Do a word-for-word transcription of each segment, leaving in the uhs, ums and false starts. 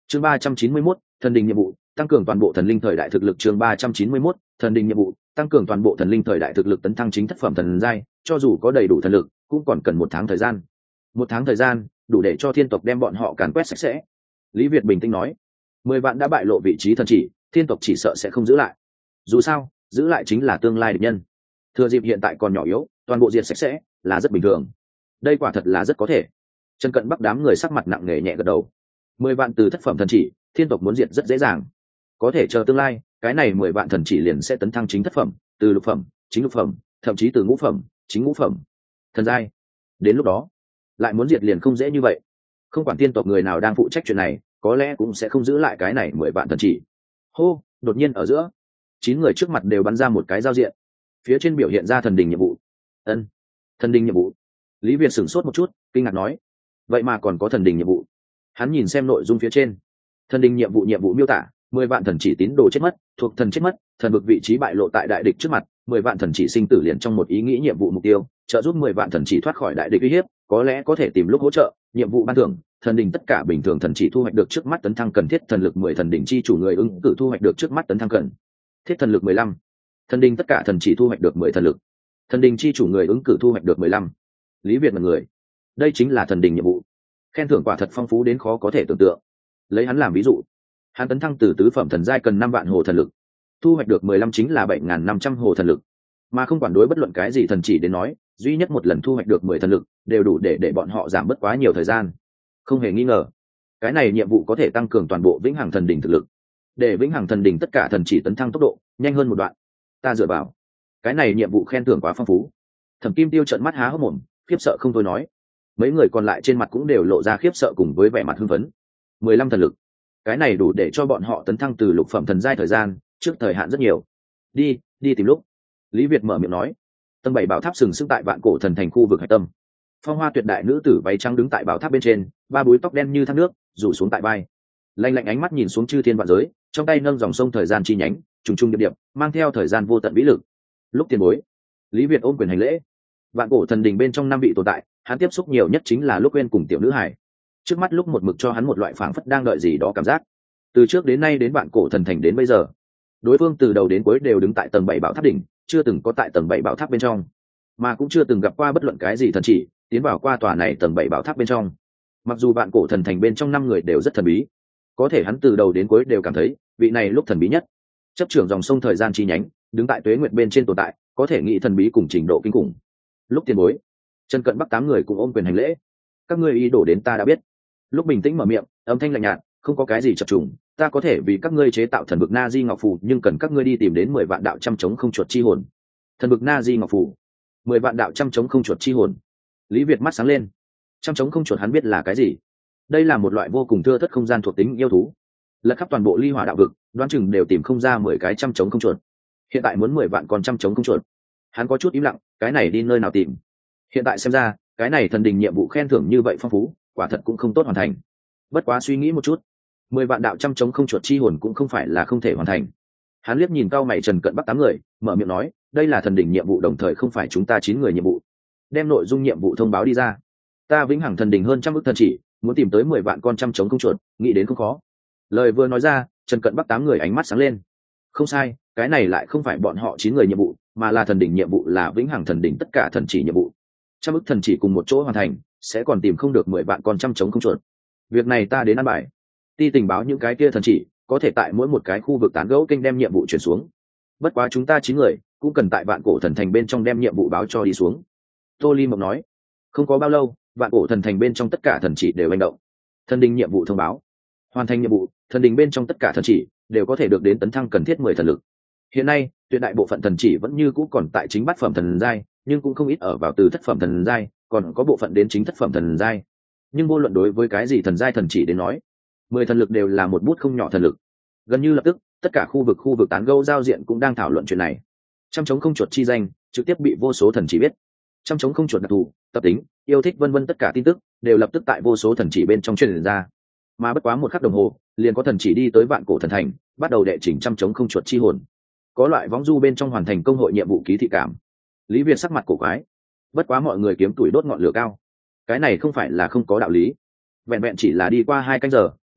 chương ba trăm chín mươi mốt, thần đình nhiệm vụ tăng cường toàn bộ thần linh thời đại thực lực. chương ba trăm chín mươi mốt, thần đình nhiệm vụ tăng cường toàn bộ thần linh thời đại thực lực, tấn thăng chính thất phẩm thần giai, cho dù có đầy đủ thần lực cũng còn cần một tháng thời gian. Một tháng thời gian đủ để cho thiên tộc đem bọn họ càn quét sạch sẽ. Lý Việt bình tĩnh nói. Mười vạn đã bại lộ vị trí thần chỉ, thiên tộc chỉ sợ sẽ không giữ lại. Dù sao giữ lại chính là tương lai địch nhân, thừa dịp hiện tại còn nhỏ yếu toàn bộ diệt sạch sẽ là rất bình thường. Đây quả thật là rất có thể. Trần Cận Bắc đám người sắc mặt nặng nề nhẹ gật đầu. Mười vạn từ thất phẩm thần chỉ, thiên tộc muốn diệt rất dễ dàng. Có thể chờ tương lai cái này mười vạn thần chỉ liền sẽ tấn thăng chính thất phẩm, từ lục phẩm chính lục phẩm, thậm chí từ ngũ phẩm chính ngũ phẩm thần giai. Đến lúc đó lại muốn diệt liền không dễ như vậy. Không quản thiên tộc người nào đang phụ trách chuyện này, có lẽ cũng sẽ không giữ lại cái này mười vạn thần chỉ. Hô, đột nhiên ở giữa chín người trước mặt đều bắn ra một cái giao diện, phía trên biểu hiện ra thần đình nhiệm vụ. Ân, thần đình nhiệm vụ. Lý Việt sửng sốt một chút, kinh ngạc nói, vậy mà còn có thần đình nhiệm vụ. Hắn nhìn xem nội dung phía trên. Thần đình nhiệm vụ nhiệm vụ miêu tả: mười vạn thần chỉ tín đồ chết mất, thuộc thần chết mất, thần vực vị trí bại lộ tại đại địch trước mặt, mười vạn thần chỉ sinh tử liền trong một ý nghĩ nhiệm vụ mục tiêu, trợ giúp mười vạn thần chỉ thoát khỏi đại địch uy hiếp, có lẽ có thể tìm lúc hỗ trợ. Nhiệm vụ ban thưởng: thần đình tất cả bình thường thần chỉ thu hoạch được trước mắt tấn thăng cần thiết thần lực mười, thần đình chi chủ người ứng cử thu hoạch được trước mắt tấn thăng cần thiết thần lực mười lăm. Thần đình tất cả thần chỉ thu hoạch được mười thần lực, thần đình chi chủ người ứng cử thu hoạch được mười lăm. Lý Việt là người, đây chính là thần đình nhiệm vụ. Khen thưởng quả thật phong phú đến khó có thể tưởng tượng. Lấy hắn làm ví dụ, hắn tấn thăng từ tứ phẩm thần giai cần năm vạn hồ thần lực, thu hoạch được mười lăm chính là bảy nghìn năm trăm hồ thần lực. Mà không quản đối bất luận cái gì thần chỉ đến nói, duy nhất một lần thu hoạch được mười thần lực đều đủ để để bọn họ giảm bớt quá nhiều thời gian. Không hề nghi ngờ, cái này nhiệm vụ có thể tăng cường toàn bộ vĩnh hằng thần đỉnh thực lực, để vĩnh hằng thần đỉnh tất cả thần chỉ tấn thăng tốc độ nhanh hơn một đoạn. Ta dựa vào, cái này nhiệm vụ khen thưởng quá phong phú. Thẩm Kim Tiêu trợn mắt há hốc mồm, khiếp sợ không thôi nói. Mấy người còn lại trên mặt cũng đều lộ ra khiếp sợ cùng với vẻ mặt hưng phấn. Mười lăm thần lực, cái này đủ để cho bọn họ tấn thăng từ lục phẩm thần giai thời gian trước thời hạn rất nhiều. Đi, đi tìm lúc. Lý Việt mở miệng nói. Tầng bảy bảo tháp sừng sững tại vạn cổ thần thành khu vực hải tâm. Phong hoa tuyệt đại nữ tử váy trắng đứng tại bảo tháp bên trên, ba búi tóc đen như thác nước rủ xuống tại vai, lạnh lạnh ánh mắt nhìn xuống chư thiên vạn giới, trong tay nâng dòng sông thời gian chi nhánh trùng trùng điệp điệp, mang theo thời gian vô tận vĩ lực. Lúc tiền bối. Lý Việt ôm quyền hành lễ. Vạn cổ thần đình bên trong năm vị tồn tại, hắn tiếp xúc nhiều nhất chính là lúc quên cùng tiểu nữ hải. Trước mắt lúc một mực cho hắn một loại phảng phất đang đợi gì đó cảm giác. Từ trước đến nay đến vạn cổ thần thành đến bây giờ, đối phương từ đầu đến cuối đều đứng tại tầng bảy bảo tháp đỉnh, chưa từng có tại tầng bảy bảo tháp bên trong, mà cũng chưa từng gặp qua bất luận cái gì thần chỉ tiến vào qua tòa này tầng bảy bảo tháp bên trong. Mặc dù vạn cổ thần thành bên trong năm người đều rất thần bí, có thể hắn từ đầu đến cuối đều cảm thấy vị này lúc thần bí nhất. Chấp trưởng dòng sông thời gian chi nhánh, đứng tại tuế nguyệt bên trên tồn tại, có thể nghĩ thần bí cùng trình độ kinh khủng. Lúc tiền bối. Trần Cận Bắc tám người cùng ôm quyền hành lễ. Các ngươi ý đồ đến ta đã biết. Lúc bình tĩnh mở miệng, âm thanh lạnh nhạt, không có cái gì chập trùng, ta có thể vì các ngươi chế tạo thần bực na di ngọc phù, nhưng cần các ngươi đi tìm đến mười vạn đạo trăm chống không chuột chi hồn. Thần bực na di ngọc phù, mười vạn đạo trăm chống không chuột chi hồn. Lý Việt mắt sáng lên. Trăm chống không chuột hắn biết là cái gì. Đây là một loại vô cùng thưa thất không gian thuộc tính yêu thú, lật khắp toàn bộ ly hỏa đạo vực, đoán chừng đều tìm không ra mười cái trăm chống không chuột. Hiện tại muốn mười vạn con trăm chống không chuột, hắn có chút im lặng, cái này đi nơi nào tìm. Hiện tại xem ra cái này thần đình nhiệm vụ khen thưởng như vậy phong phú, quả thật cũng không tốt hoàn thành. Bất quá suy nghĩ một chút, mười vạn đạo trăm chống không chuột chi hồn cũng không phải là không thể hoàn thành. Hắn liếc nhìn cao mày Trần Cận Bắc tám người, mở miệng nói, đây là thần đình nhiệm vụ, đồng thời không phải chúng ta chín người nhiệm vụ. Đem nội dung nhiệm vụ thông báo đi ra. Ta vĩnh hằng thần đình hơn trăm ức thần chỉ, muốn tìm tới mười vạn con trăm chống không chuột, nghĩ đến không khó. Lời vừa nói ra, Trần Cận Bắc tám người ánh mắt sáng lên. Không sai, cái này lại không phải bọn họ chín người nhiệm vụ, mà là thần đình nhiệm vụ, là vĩnh hằng thần đình tất cả thần chỉ nhiệm vụ. Trăm ức thần chỉ cùng một chỗ hoàn thành, sẽ còn tìm không được mười vạn con trăm chống không chuột. Việc này ta đến ăn bài. Ti tình báo những cái kia thần chỉ, có thể tại mỗi một cái khu vực tán gẫu kênh đem nhiệm vụ chuyển xuống. Bất quá chúng ta chín người cũng cần tại vạn cổ thần thành bên trong đem nhiệm vụ báo cho đi xuống. Tô Ly Mộng nói. Không có bao lâu, vạn cổ thần thành bên trong tất cả thần chỉ đều hành động. Thần đình nhiệm vụ thông báo, hoàn thành nhiệm vụ, thần đình bên trong tất cả thần chỉ đều có thể được đến tấn thăng cần thiết mười thần lực. Hiện nay tuyệt đại bộ phận thần chỉ vẫn như cũ còn tại chính bát phẩm thần giai, nhưng cũng không ít ở vào từ thất phẩm thần giai, còn có bộ phận đến chính thất phẩm thần giai. Nhưng vô luận đối với cái gì thần giai thần chỉ đến nói, mười thần lực đều là một bút không nhỏ thần lực. Gần như lập tức, tất cả khu vực khu vực tán gẫu giao diện cũng đang thảo luận chuyện này. Trăm chống không chuột chi danh trực tiếp bị vô số thần chỉ biết. Trăm chống không chuột đặc thù, tập tính, yêu thích vân vân, tất cả tin tức đều lập tức tại vô số thần chỉ bên trong truyền ra. Mà bất quá một khắc đồng hồ, liền có thần chỉ đi tới vạn cổ thần thành, bắt đầu đệ chỉnh trăm chống không chuột chi hồn. Có loại võng du bên trong hoàn thành công hội nhiệm vụ ký thị cảm. Lý Việt sắc mặt cổ quái. Bất quá mọi người kiếm tuổi đốt ngọn lửa cao. Cái này không phải là không có đạo lý. Vẹn vẹn chỉ là đi qua hai canh giờ,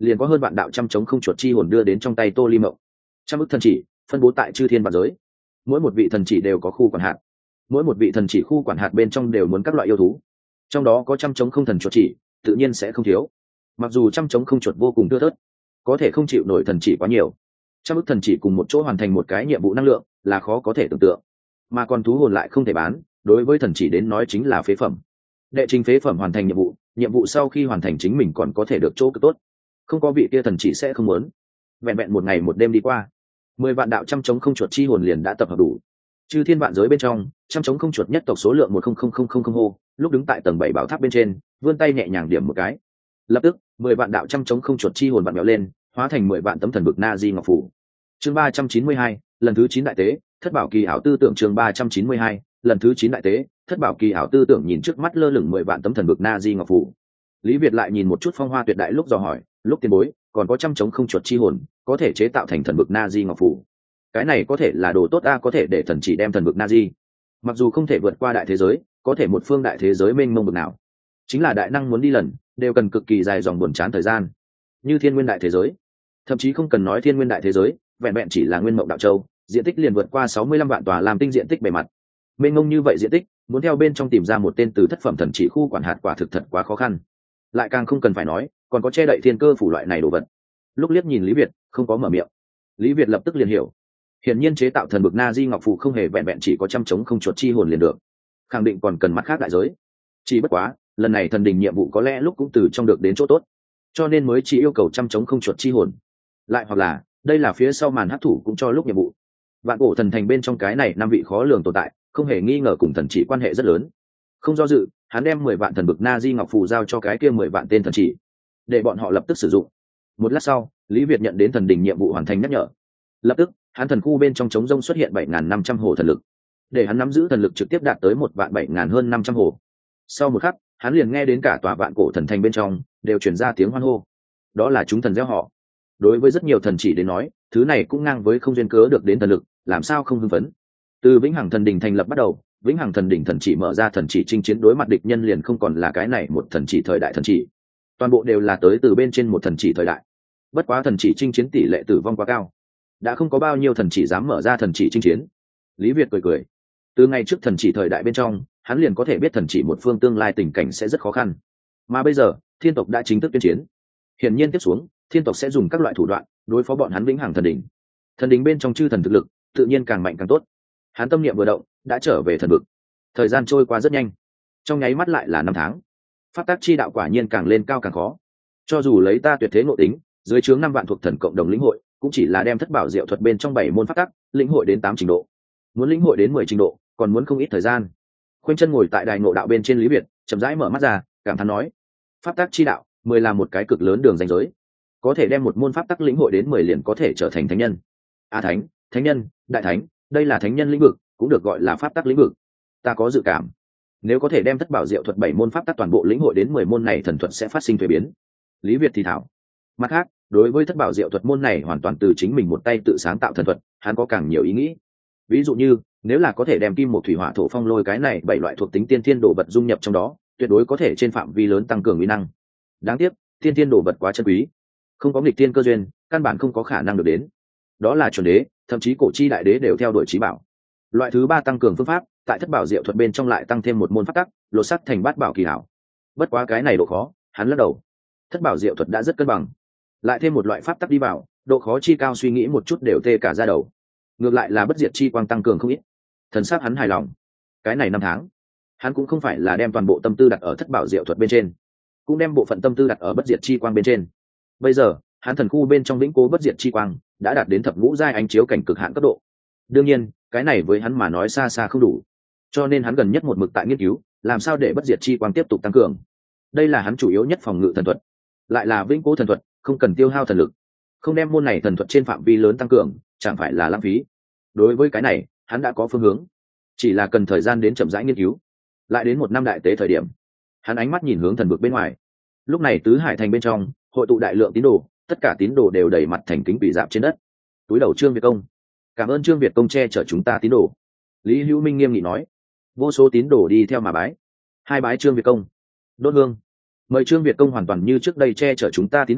liền có hơn vạn đạo trăm chống không chuột chi hồn đưa đến trong tay Tô Ly Mộng. Trăm ức thần chỉ phân bố tại chư thiên vạn giới, mỗi một vị thần chỉ đều có khu quản hạt, mỗi một vị thần chỉ khu quản hạt bên trong đều muốn các loại yêu thú, trong đó có trăm chống không thần chuột chỉ tự nhiên sẽ không thiếu. Mặc dù trăm chống không chuột vô cùng thưa thớt, có thể không chịu nổi thần chỉ quá nhiều, trăm ức thần chỉ cùng một chỗ hoàn thành một cái nhiệm vụ năng lượng là khó có thể tưởng tượng, mà còn thú hồn lại không thể bán, đối với thần chỉ đến nói chính là phế phẩm. Đệ trình phế phẩm hoàn thành nhiệm vụ, nhiệm vụ sau khi hoàn thành chính mình còn có thể được chỗ cực tốt, không có vị kia thần chỉ sẽ không muốn. Vẹn vẹn một ngày một đêm đi qua, mười vạn đạo trăm chống không chuột chi hồn liền đã tập hợp đủ. Chư thiên vạn giới bên trong, trăm chống không chuột nhất tộc số lượng một không không không không không hô, lúc đứng tại tầng bảy bảo tháp bên trên, vươn tay nhẹ nhàng điểm một cái, lập tức mười vạn đạo trăm chống không chuột chi hồn vặn vẹo lên, hóa thành mười vạn tấm thần vực na di ngọc phủ. Chương ba trăm chín mươi hai, lần thứ chín đại tế, thất bảo kỳ ảo tư tưởng. Chương ba trăm chín mươi hai, lần thứ chín đại tế, thất bảo kỳ ảo tư tưởng. Nhìn trước mắt lơ lửng mười vạn tấm thần vực na di ngọc phủ, Lý Việt lại nhìn một chút phong hoa tuyệt đại lúc dò hỏi, lúc tiền bối còn có trăm chống không chuột chi hồn có thể chế tạo thành thần vực na di ngọc phủ, cái này có thể là đồ tốt a, có thể để thần chỉ đem thần vực na di, mặc dù không thể vượt qua đại thế giới, có thể một phương đại thế giới mênh mông bực nào, chính là đại năng muốn đi lần đều cần cực kỳ dài dòng buồn chán thời gian. Như thiên nguyên đại thế giới, thậm chí không cần nói thiên nguyên đại thế giới, vẹn vẹn chỉ là nguyên mộng đạo châu, diện tích liền vượt qua sáu mươi lăm vạn tòa làm tinh diện tích bề mặt, mênh mông như vậy diện tích, muốn theo bên trong tìm ra một tên từ thất phẩm thần chỉ khu quản hạt quả thực thật quá khó khăn. Lại càng không cần phải nói còn có che đậy thiên cơ phủ loại này đồ vật. Lúc liếc nhìn Lý Việt không có mở miệng, Lý Việt lập tức liền hiểu, hiển nhiên chế tạo thần bực na di ngọc phù không hề vẹn vẹn chỉ có trăm chống không chuột chi hồn liền được, khẳng định còn cần mắt khác đại giới. Chỉ bất quá lần này thần đình nhiệm vụ có lẽ lúc cũng từ trong được đến chỗ tốt, cho nên mới chỉ yêu cầu trăm chống không chuột chi hồn, lại hoặc là đây là phía sau màn hấp thủ cũng cho lúc nhiệm vụ. Vạn cổ thần thành bên trong cái này năm vị khó lường tồn tại không hề nghi ngờ cùng thần chỉ quan hệ rất lớn. Không do dự, hắn đem mười vạn thần bực na di ngọc phù giao cho cái kia mười vạn tên thần chỉ, để bọn họ lập tức sử dụng. Một lát sau, Lý Việt nhận đến thần đình nhiệm vụ hoàn thành nhắc nhở, lập tức hắn thần khu bên trong trống rông xuất hiện bảy nghìn năm trăm hồ thần lực, để hắn nắm giữ thần lực trực tiếp đạt tới một vạn bảy nghìn hơn năm trăm hồ. Sau một khắc, hắn liền nghe đến cả tòa vạn cổ thần thành bên trong đều truyền ra tiếng hoan hô, đó là chúng thần gieo họ. Đối với rất nhiều thần chỉ đến nói, thứ này cũng ngang với không duyên cớ được đến thần lực, làm sao không hưng phấn. Từ vĩnh hằng thần đình thành lập bắt đầu, vĩnh hằng thần đỉnh thần chỉ mở ra thần chỉ chinh chiến đối mặt địch nhân liền không còn là cái này một thần chỉ thời đại thần chỉ, toàn bộ đều là tới từ bên trên một thần chỉ thời đại. Bất quá thần chỉ chinh chiến tỷ lệ tử vong quá cao, đã không có bao nhiêu thần chỉ dám mở ra thần chỉ chinh chiến. Lý Việt cười cười, từ ngày trước thần chỉ thời đại bên trong hắn liền có thể biết thần chỉ một phương tương lai tình cảnh sẽ rất khó khăn, mà bây giờ thiên tộc đã chính thức tuyên chiến, hiển nhiên tiếp xuống thiên tộc sẽ dùng các loại thủ đoạn đối phó bọn hắn vĩnh hằng thần đỉnh. Thần đỉnh bên trong chư thần thực lực tự nhiên càng mạnh càng tốt. Hắn tâm niệm vừa động đã trở về thần vực. Thời gian trôi qua rất nhanh, trong nháy mắt lại là năm tháng. Pháp tắc chi đạo quả nhiên càng lên cao càng khó, cho dù lấy ta tuyệt thế ngộ tính, dưới trướng năm vạn thuộc thần cộng đồng lĩnh hội cũng chỉ là đem thất bảo diệu thuật bên trong bảy môn pháp tắc lĩnh hội đến tám trình độ, muốn lĩnh hội đến mười trình độ còn muốn không ít thời gian. Khoanh chân ngồi tại đài ngộ đạo bên trên Lý Việt chậm rãi mở mắt ra, cảm thán nói, pháp tắc chi đạo mười là một cái cực lớn đường ranh giới, có thể đem một môn pháp tắc lĩnh hội đến mười liền có thể trở thành thánh nhân. A thánh, thánh nhân, đại thánh, đây là thánh nhân lĩnh vực, cũng được gọi là pháp tắc lĩnh vực. Ta có dự cảm, nếu có thể đem thất bảo diệu thuật bảy môn pháp tắc toàn bộ lĩnh hội đến mười môn này, thần thuật sẽ phát sinh thuế biến. Lý Việt thì thảo. Mặt khác, đối với thất bảo diệu thuật môn này hoàn toàn từ chính mình một tay tự sáng tạo thần thuật, hắn có càng nhiều ý nghĩ. Ví dụ như, nếu là có thể đem kim một thủy hỏa thổ phong lôi cái này bảy loại thuộc tính tiên thiên đồ vật dung nhập trong đó, tuyệt đối có thể trên phạm vi lớn tăng cường uy năng. Đáng tiếc, tiên thiên đồ vật quá chân quý, không có nghịch tiên cơ duyên, căn bản không có khả năng được đến. Đó là chuẩn đế, thậm chí cổ chi đại đế đều theo đuổi chí bảo. Loại thứ ba tăng cường phương pháp, tại thất bảo diệu thuật bên trong lại tăng thêm một môn pháp tắc, lột sắt thành bát bảo kỳ hảo. Bất quá cái này độ khó, hắn lắc đầu. Thất bảo diệu thuật đã rất cân bằng, lại thêm một loại pháp tắc đi vào, độ khó chi cao suy nghĩ một chút đều tê cả da đầu. Ngược lại là bất diệt chi quang tăng cường không ít. Thần sắc hắn hài lòng. Cái này năm tháng, hắn cũng không phải là đem toàn bộ tâm tư đặt ở thất bảo diệu thuật bên trên, cũng đem bộ phận tâm tư đặt ở bất diệt chi quang bên trên. Bây giờ, hắn thần khu bên trong vĩnh cố bất diệt chi quang đã đạt đến thập ngũ giai ánh chiếu cảnh cực hạn cấp độ. Đương nhiên, cái này với hắn mà nói xa xa không đủ, cho nên hắn gần nhất một mực tại nghiên cứu làm sao để bất diệt chi quang tiếp tục tăng cường. Đây là hắn chủ yếu nhất phòng ngự thần thuật, lại là vĩnh cố thần thuật, không cần tiêu hao thần lực, không đem môn này thần thuật trên phạm vi lớn tăng cường chẳng phải là lãng phí. Đối với cái này hắn đã có phương hướng, chỉ là cần thời gian đến chậm rãi nghiên cứu. Lại đến một năm đại tế thời điểm, hắn ánh mắt nhìn hướng thần vực bên ngoài. Lúc này tứ hải thành bên trong hội tụ đại lượng tín đồ, tất cả tín đồ đều đầy mặt thành kính quỳ dạp trên đất. Túi đầu Trương Việt Công, cảm ơn Trương Việt Công che chở chúng ta tín đồ. Lý Hữu Minh nghiêm nghị nói. Vô số tín đồ đi theo mà bái. Hai bái Trương Việt Công, đốt hương, mời Trương Việt Công hoàn toàn như trước đây che chở chúng ta tín đồ,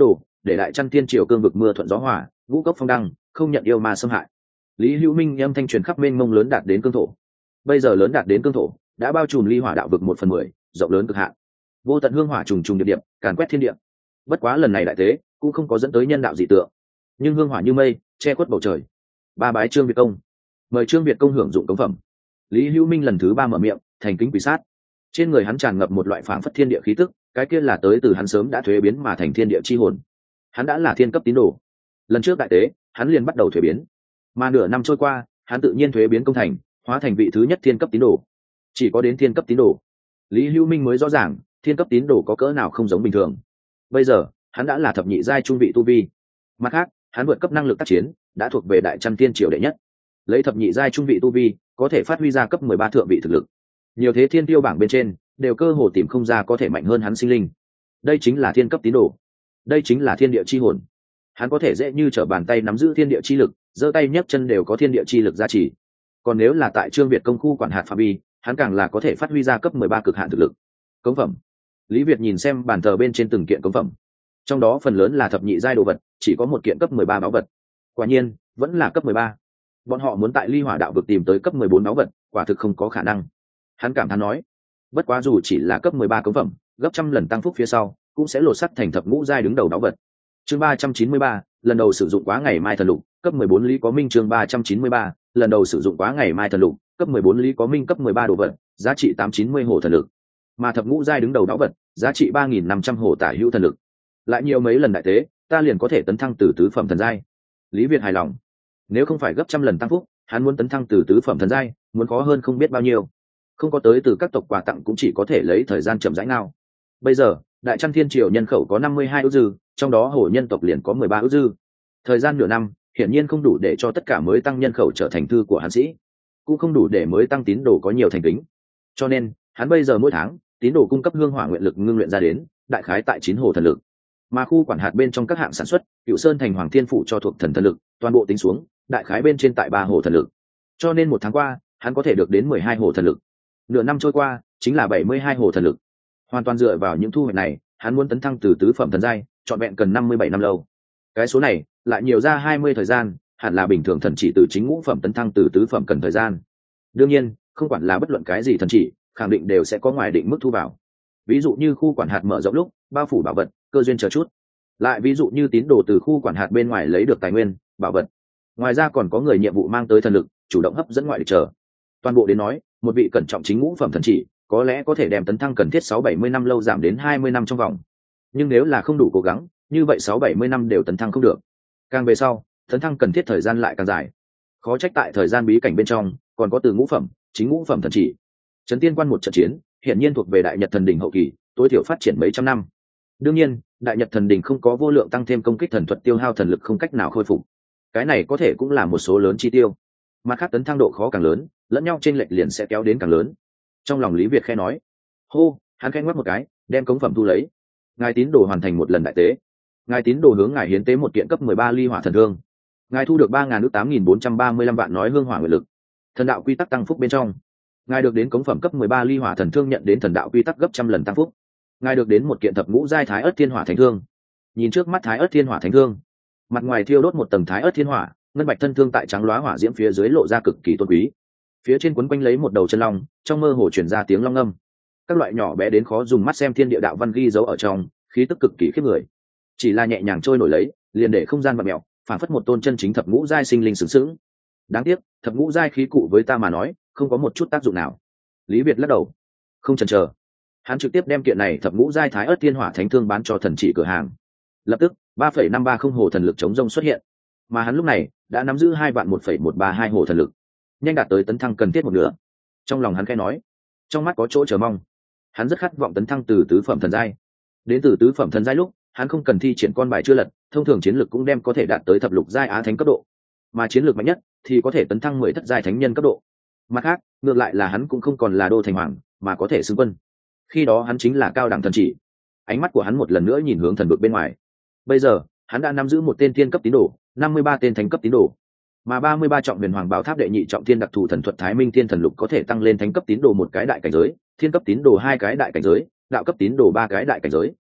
để đại trăn thiên triều cương vực mưa thuận gió hòa, ngũ cốc phong đăng, không nhận yêu ma xâm hại. Lý Hữu Minh âm thanh truyền khắp mênh mông lớn đạt đến cương thổ. Bây giờ lớn đạt đến cương thổ đã bao trùm ly hỏa đạo vực một phần mười, rộng lớn cực hạn, vô tận hương hỏa trùng trùng điệp điệp càn quét thiên địa. Bất quá lần này đại tế cũng không có dẫn tới nhân đạo dị tượng, nhưng hương hỏa như mây che khuất bầu trời. Ba bái Trương Việt Công, mời Trương Việt Công hưởng dụng cống phẩm. Lý Hữu Minh lần thứ ba mở miệng, thành kính quỳ sát. Trên người hắn tràn ngập một loại phảng phất thiên địa khí tức, cái kia là tới từ hắn sớm đã thuế biến mà thành thiên địa chi hồn. Hắn đã là thiên cấp tín đồ. Lần trước đại tế, hắn liền bắt đầu thuế biến, mà nửa năm trôi qua, hắn tự nhiên thuế biến công thành, hóa thành vị thứ nhất thiên cấp tín đồ. Chỉ có đến thiên cấp tín đồ, Lý Hữu Minh mới rõ ràng thiên cấp tín đồ có cỡ nào không giống bình thường. Bây giờ, hắn đã là thập nhị giai trung vị tu vi. Mặt khác, hắn vượt cấp năng lực tác chiến, đã thuộc về đại trăm tiên triều đệ nhất. Lấy thập nhị giai trung vị tu vi, có thể phát huy ra cấp mười ba thượng vị thực lực. Nhiều thế thiên tiêu bảng bên trên, đều cơ hồ tìm không ra có thể mạnh hơn hắn sinh linh. Đây chính là thiên cấp tín đồ. Đây chính là thiên địa chi hồn. Hắn có thể dễ như trở bàn tay nắm giữ thiên địa chi lực, giơ tay nhấc chân đều có thiên địa chi lực gia trì. Còn nếu là tại Trương Việt Công khu quản hạt phạm vi, hắn càng là có thể phát huy ra cấp mười ba cực hạn thực lực. Cống phẩm. Lý Việt nhìn xem bàn thờ bên trên từng kiện cống phẩm, trong đó phần lớn là thập nhị giai đồ vật, chỉ có một kiện cấp mười ba báu vật. Quả nhiên, vẫn là cấp mười ba. Bọn họ muốn tại Ly Hỏa đạo vực tìm tới cấp mười bốn báu vật, quả thực không có khả năng. Hắn cảm thán nói, bất quá dù chỉ là cấp mười ba cống phẩm, gấp trăm lần tăng phúc phía sau, cũng sẽ lột sắt thành thập ngũ giai đứng đầu báu vật. Chương ba trăm chín mươi ba, lần đầu sử dụng quá ngày mai thần lục, cấp mười bốn Lý Có Minh. Chương ba trăm chín mươi ba, lần đầu sử dụng quá ngày mai thần lục, cấp mười bốn Lý Có Minh. Cấp mười ba đồ vật, giá trị tám trăm chín mươi hồ thần lực, mà thập ngũ giai đứng đầu báu vật, giá trị ba nghìn năm trăm hồ tả hữu thần lực. Lại nhiều mấy lần đại tế, ta liền có thể tấn thăng từ tứ phẩm thần giai. Lý Việt hài lòng. Nếu không phải gấp trăm lần tăng phúc, hắn muốn tấn thăng từ tứ phẩm thần giai, muốn khó hơn không biết bao nhiêu. Không có tới từ các tộc quà tặng cũng chỉ có thể lấy thời gian chậm rãi nào. Bây giờ, đại trăm thiên triều nhân khẩu có năm mươi hai ước dư, trong đó hổ nhân tộc liền có mười ba ước dư. Thời gian nửa năm, hiển nhiên không đủ để cho tất cả mới tăng nhân khẩu trở thành thư của hắn sĩ, cũng không đủ để mới tăng tín đồ có nhiều thành kính. Cho nên, hắn bây giờ mỗi tháng, tín đồ cung cấp hương hỏa nguyện lực ngưng luyện ra đến, đại khái tại chín hồ thần lực. Mà khu quản hạt bên trong các hạng sản xuất, Cựu Sơn thành Hoàng Thiên phủ cho thuộc thần thần lực, toàn bộ tính xuống, đại khái bên trên tại ba hồ thần lực. Cho nên một tháng qua, hắn có thể được đến mười hai hồ thần lực. Nửa năm trôi qua, chính là bảy mươi hai hồ thần lực. Hoàn toàn dựa vào những thu hoạch này, hắn muốn tấn thăng từ tứ phẩm thần giai, trọn vẹn cần năm mươi bảy năm lâu. Cái số này, lại nhiều ra hai mươi thời gian, hẳn là bình thường thần chỉ từ chính ngũ phẩm tấn thăng từ tứ phẩm cần thời gian. Đương nhiên, không quản là bất luận cái gì thần chỉ, khẳng định đều sẽ có ngoài định mức thu vào. Ví dụ như khu quản hạt mở rộng lúc, bao phủ bảo vật, cơ duyên chờ chút. Lại ví dụ như tín đồ từ khu quản hạt bên ngoài lấy được tài nguyên, bảo vật. Ngoài ra còn có người nhiệm vụ mang tới thần lực, chủ động hấp dẫn ngoại địch chờ. Toàn bộ đến nói, một vị cẩn trọng chính ngũ phẩm thần chỉ, có lẽ có thể đem tấn thăng cần thiết sáu bảy mươi năm lâu giảm đến hai mươi năm trong vòng. Nhưng nếu là không đủ cố gắng, như vậy sáu bảy mươi năm đều tấn thăng không được. Càng về sau, tấn thăng cần thiết thời gian lại càng dài. Khó trách tại thời gian bí cảnh bên trong, còn có từ ngũ phẩm, chính ngũ phẩm thần chỉ. Trấn Tiên Quan một trận chiến, hiển nhiên thuộc về Đại Nhật Thần Đỉnh hậu kỳ, tối thiểu phát triển mấy trăm năm. Đương nhiên, Đại Nhật Thần Đỉnh không có vô lượng tăng thêm công kích thần thuật tiêu hao thần lực không cách nào khôi phục. Cái này có thể cũng là một số lớn chi tiêu. Mặt khác tấn thăng độ khó càng lớn, lẫn nhau trên lệch liền sẽ kéo đến càng lớn. Trong lòng Lý Việt khẽ nói, hô, hắn khẽ ngoắc một cái, đem cống phẩm thu lấy. Ngài tín đồ hoàn thành một lần đại tế. Ngài tín đồ hướng ngài hiến tế một kiện cấp mười ba ly hỏa thần thương. Ngài thu được ba ngàn ước tám nghìn bốn trăm ba mươi lăm vạn nói hương hỏa nguyện lực. Thần đạo quy tắc tăng phúc bên trong, ngài được đến cống phẩm cấp mười ba ly hỏa thần thương nhận đến thần đạo quy tắc gấp trăm lần tăng phúc. Ngài được đến một kiện thập ngũ giai thái ớt thiên hỏa thánh thương. Nhìn trước mắt thái ớt thiên hỏa thánh thương, mặt ngoài thiêu đốt một tầng thái ớt thiên hỏa, ngân bạch thân thương tại trắng loá hỏa diễm phía dưới lộ ra cực kỳ tôn quý. Phía trên quấn quanh lấy một đầu chân long, trong mơ hồ truyền ra tiếng long ngâm. Các loại nhỏ bé đến khó dùng mắt xem thiên địa đạo văn ghi dấu ở trong, khí tức cực kỳ khiếp người. Chỉ là nhẹ nhàng trôi nổi lấy, liền để không gian vặn mèo, phản phất một tôn chân chính thập ngũ giai sinh linh sướng sướng. Đáng tiếc, thập ngũ giai khí cụ với ta mà nói, không có một chút tác dụng nào. Lý Việt lắc đầu, không chần chờ, hắn trực tiếp đem kiện này thập ngũ giai thái ớt thiên hỏa thánh thương bán cho thần chỉ cửa hàng. Lập tức, ba phẩy năm ba không hồ thần lực chống rông xuất hiện, mà hắn lúc này đã nắm giữ hai vạn một phẩy một ba hai hồ thần lực, nhanh đạt tới tấn thăng cần thiết một nửa. Trong lòng hắn khẽ nói, trong mắt có chỗ chờ mong. Hắn rất khát vọng tấn thăng từ tứ phẩm thần giai. Đến từ tứ phẩm thần giai lúc, hắn không cần thi triển con bài chưa lật, thông thường chiến lược cũng đem có thể đạt tới thập lục giai á thánh cấp độ, mà chiến lược mạnh nhất thì có thể tấn thăng mười thất giai thánh nhân cấp độ. Mặt khác, ngược lại là hắn cũng không còn là đô thành hoàng, mà có thể xưng quân. Khi đó hắn chính là cao đẳng thần chỉ. Ánh mắt của hắn một lần nữa nhìn hướng thần vực bên ngoài. Bây giờ, hắn đã nắm giữ một tên thiên cấp tín đồ, năm mươi ba tên thánh cấp tín đồ, mà ba mươi ba trọng huyền hoàng bảo tháp đệ nhị trọng thiên đặc thù thần thuật thái minh thiên thần lục có thể tăng lên thánh cấp tín đồ một cái đại cảnh giới, thiên cấp tín đồ hai cái đại cảnh giới, đạo cấp tín đồ ba cái đại cảnh giới.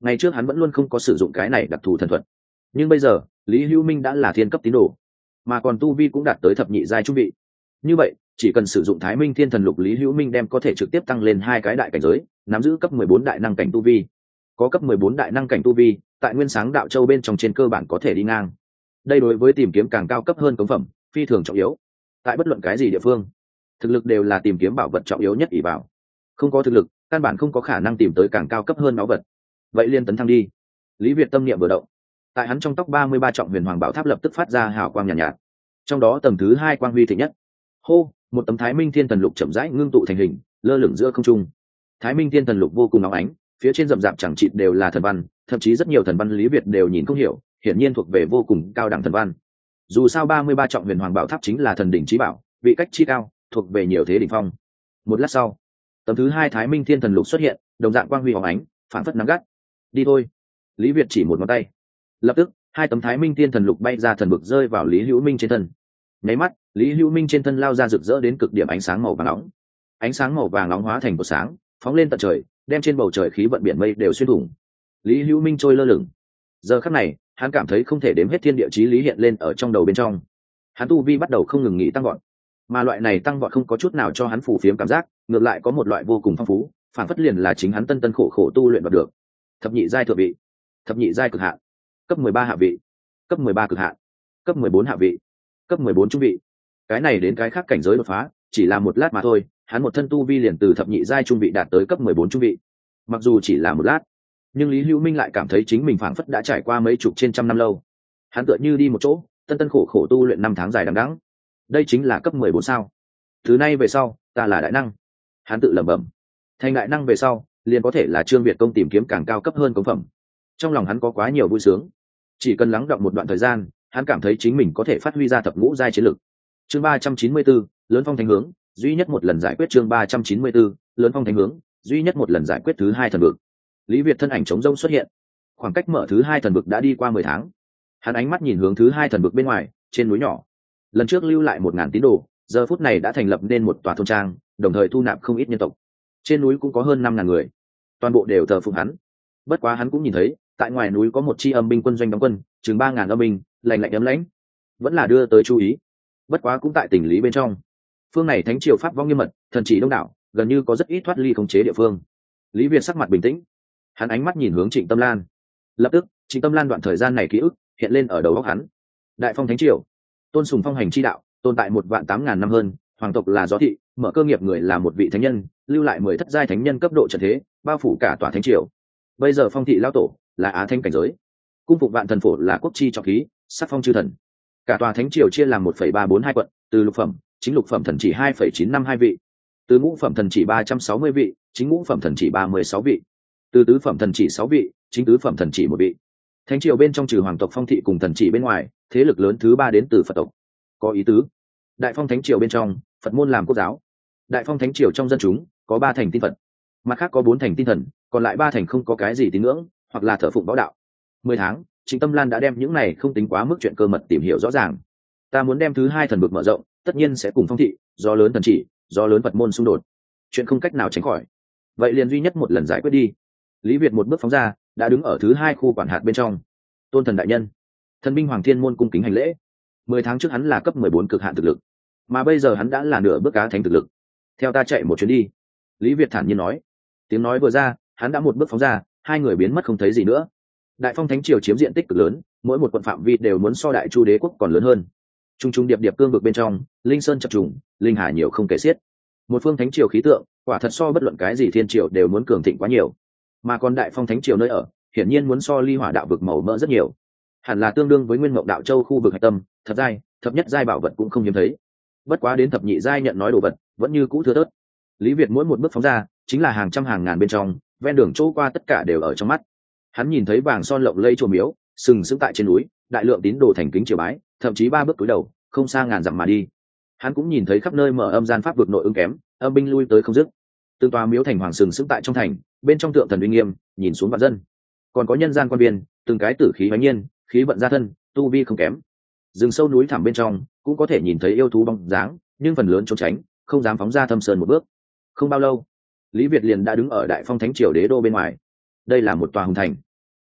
ngày trước hắn vẫn luôn không có sử dụng cái này đặc thù thần thuật, nhưng bây giờ Lý Hữu Minh đã là thiên cấp tín đồ, mà còn tu vi cũng đạt tới thập nhị giai trung vị. Như vậy chỉ cần sử dụng Thái Minh Thiên Thần Lục, Lý Hữu Minh đem có thể trực tiếp tăng lên hai cái đại cảnh giới, nắm giữ cấp mười bốn đại năng cảnh tu vi. Có cấp mười bốn đại năng cảnh tu vi, tại Nguyên Sáng Đạo Châu bên trong trên cơ bản có thể đi ngang. Đây đối với tìm kiếm càng cao cấp hơn cống phẩm phi thường trọng yếu. Tại bất luận cái gì địa phương, thực lực đều là tìm kiếm bảo vật trọng yếu nhất ỷ bảo. Không có thực lực, căn bản không có khả năng tìm tới càng cao cấp hơn báu vật. Vậy liên tấn thăng đi. Lý Việt tâm niệm vừa động, tại hắn trong tóc ba mươi ba trọng huyền hoàng bảo tháp lập tức phát ra hào quang nhàn nhạt, nhạt. Trong đó tầng thứ hai quang huy thịnh nhất. Hô, một tấm Thái Minh Thiên Thần Lục chậm rãi ngưng tụ thành hình, lơ lửng giữa không trung. Thái Minh Thiên Thần Lục vô cùng óng ánh, phía trên rậm rạp chẳng chịt đều là thần văn, thậm chí rất nhiều thần văn Lý Việt đều nhìn không hiểu, hiển nhiên thuộc về vô cùng cao đẳng thần văn. Dù sao ba mươi ba trọng huyền hoàng bảo tháp chính là thần đỉnh chí bảo, vị cách chi cao, thuộc về nhiều thế đỉnh phong. Một lát sau, tấm thứ hai Thái Minh Thiên Thần Lục xuất hiện, đồng dạng quang huy óng ánh, phản phất nắng gắt. Đi thôi. Lý Việt chỉ một ngón tay, lập tức hai tấm Thái Minh Thiên Thần Lục bay ra thần vực rơi vào Lý Hữu Minh trên thân. Nháy mắt, Lý Hữu Minh trên thân lao ra rực rỡ đến cực điểm ánh sáng màu vàng nóng. Ánh sáng màu vàng nóng hóa thành cột sáng, phóng lên tận trời, đem trên bầu trời khí vận biển mây đều xuyên thủng. Lý Hữu Minh trôi lơ lửng. Giờ khắc này, hắn cảm thấy không thể đếm hết thiên địa chí lý hiện lên ở trong đầu bên trong. Hắn tu vi bắt đầu không ngừng nghỉ tăng vọt, mà loại này tăng vọt không có chút nào cho hắn phù phiếm cảm giác, ngược lại có một loại vô cùng phong phú, phản phất liền là chính hắn tân tân khổ khổ tu luyện đạt được. Thập nhị giai thượng vị, thập nhị giai cực hạn, cấp mười ba hạ vị, cấp mười ba cực hạn, cấp mười bốn hạ vị, cấp mười bốn trung vị. Cái này đến cái khác cảnh giới đột phá, chỉ là một lát mà thôi, hắn một thân tu vi liền từ thập nhị giai trung vị đạt tới cấp mười bốn trung vị. Mặc dù chỉ là một lát, nhưng Lý Hữu Minh lại cảm thấy chính mình phảng phất đã trải qua mấy chục trên trăm năm lâu. Hắn tựa như đi một chỗ, tân tân khổ khổ tu luyện năm tháng dài đằng đẵng. Đây chính là cấp mười bốn sao? Từ nay về sau, ta là đại năng. Hắn tự lẩm bẩm. Thành đại năng về sau, liền có thể là Trương Việt công tìm kiếm càng cao cấp hơn cống phẩm. Trong lòng hắn có quá nhiều vui sướng. Chỉ cần lắng đọng một đoạn thời gian, hắn cảm thấy chính mình có thể phát huy ra thập ngũ giai chiến lực. Chương ba trăm chín mươi bốn, lớn phong thánh hướng, duy nhất một lần giải quyết. Chương ba trăm chín mươi bốn, lớn phong thánh hướng, duy nhất một lần giải quyết thứ hai thần vực. Lý Việt thân ảnh trống rông xuất hiện. Khoảng cách mở thứ hai thần vực đã đi qua mười tháng. Hắn ánh mắt nhìn hướng thứ hai thần vực bên ngoài, trên núi nhỏ. Lần trước lưu lại một ngàn tín đồ, giờ phút này đã thành lập nên một tòa thôn trang, đồng thời thu nạp không ít nhân tộc. Trên núi cũng có hơn năm ngàn người, toàn bộ đều thờ phụng hắn. Bất quá hắn cũng nhìn thấy, tại ngoài núi có một chi âm binh quân doanh đóng quân, chừng ba ngàn âm binh, lạnh lạnh ấm lãnh, vẫn là đưa tới chú ý. Bất quá cũng tại tình lý bên trong, phương này thánh triều pháp vong nghiêm mật, thần chỉ đông đảo, gần như có rất ít thoát ly khống chế địa phương. Lý Việt sắc mặt bình tĩnh, hắn ánh mắt nhìn hướng Trịnh Tâm Lan. Lập tức, Trịnh Tâm Lan đoạn thời gian này ký ức hiện lên ở đầu óc hắn. Đại phong thánh triều, tôn sùng phong hành chi đạo, tồn tại một vạn tám ngàn năm hơn, hoàng tộc là gió thị, mở cơ nghiệp người là một vị thánh nhân, lưu lại mười thất giai thánh nhân cấp độ trận thế, bao phủ cả tòa thánh triều. Bây giờ phong thị lão tổ là á thanh cảnh giới, cung phục vạn thần phổ là quốc chi trọng khí, sắc phong chư thần. Cả tòa thánh triều chia làm một phẩy ba bốn hai quận, từ lục phẩm, chính lục phẩm thần chỉ hai phẩy chín năm hai vị, từ ngũ phẩm thần chỉ ba trăm sáu mươi vị, chính ngũ phẩm thần chỉ ba mươi sáu vị, từ tứ phẩm thần chỉ sáu vị, chính tứ phẩm thần chỉ một vị. Thánh triều bên trong trừ hoàng tộc phong thị cùng thần chỉ bên ngoài, thế lực lớn thứ ba đến từ Phật tộc. Có ý tứ, đại phong thánh triều bên trong, Phật môn làm quốc giáo. Đại phong thánh triều trong dân chúng có ba thành tin Phật, mặt khác có bốn thành tin thần, còn lại ba thành không có cái gì tín ngưỡng, hoặc là thờ phụng võ đạo. Mười tháng, Trịnh Tâm Lan đã đem những này không tính quá mức chuyện cơ mật tìm hiểu rõ ràng. Ta muốn đem thứ hai thần vực mở rộng, tất nhiên sẽ cùng phong thị, do lớn thần chỉ, do lớn Phật môn xung đột, chuyện không cách nào tránh khỏi. Vậy liền duy nhất một lần giải quyết đi. Lý Việt một bước phóng ra, đã đứng ở thứ hai khu quản hạt bên trong. Tôn thần đại nhân, thần binh Hoàng Thiên môn cung kính hành lễ. Mười tháng trước hắn là cấp mười bốn cực hạn thực lực, mà bây giờ hắn đã là nửa bước cá thánh thực lực. Theo ta chạy một chuyến đi. Lý Việt thản nhiên nói. Tiếng nói vừa ra, hắn đã một bước phóng ra, hai người biến mất không thấy gì nữa. Đại phong thánh triều chiếm diện tích cực lớn, mỗi một quận phạm vi đều muốn so đại chu đế quốc còn lớn hơn. Trung trung điệp điệp cương vực bên trong, linh sơn chập trùng, linh hà nhiều không kể xiết. Một phương thánh triều khí tượng, quả thật so bất luận cái gì thiên triều đều muốn cường thịnh quá nhiều. Mà còn đại phong thánh triều nơi ở, hiển nhiên muốn so ly hỏa đạo vực màu mỡ rất nhiều. Hẳn là tương đương với nguyên mộng đạo châu khu vực hạch tâm, thập giai, thập nhất giai bảo vật cũng không hiếm thấy. Bất quá đến thập nhị giai nhận nói đồ vật, vẫn như cũ thưa thớt. Lý Việt mỗi một bước phóng ra, chính là hàng trăm hàng ngàn bên trong, ven đường chỗ qua tất cả đều ở trong mắt. Hắn nhìn thấy vàng son lộng lẫy chùa miếu, sừng sững tại trên núi, đại lượng tín đồ thành kính triều bái, thậm chí ba bước cúi đầu, không xa ngàn dặm mà đi. Hắn cũng nhìn thấy khắp nơi mở âm gian pháp vực nội ứng kém, âm binh lui tới không dứt. Từng tòa miếu thành hoàng sừng sững tại trong thành, bên trong tượng thần uy nghiêm, nhìn xuống vạn dân. Còn có nhân gian quan biên, từng cái tử khí hoánh nhiên, khí vận gia thân, tu vi không kém. Rừng sâu núi thẳm bên trong, cũng có thể nhìn thấy yêu thú bóng dáng, nhưng phần lớn trốn tránh, không dám phóng ra thâm sơn một bước. Không bao lâu, Lý Việt liền đã đứng ở đại phong thánh triều đế đô bên ngoài. Đây là một tòa hùng thành,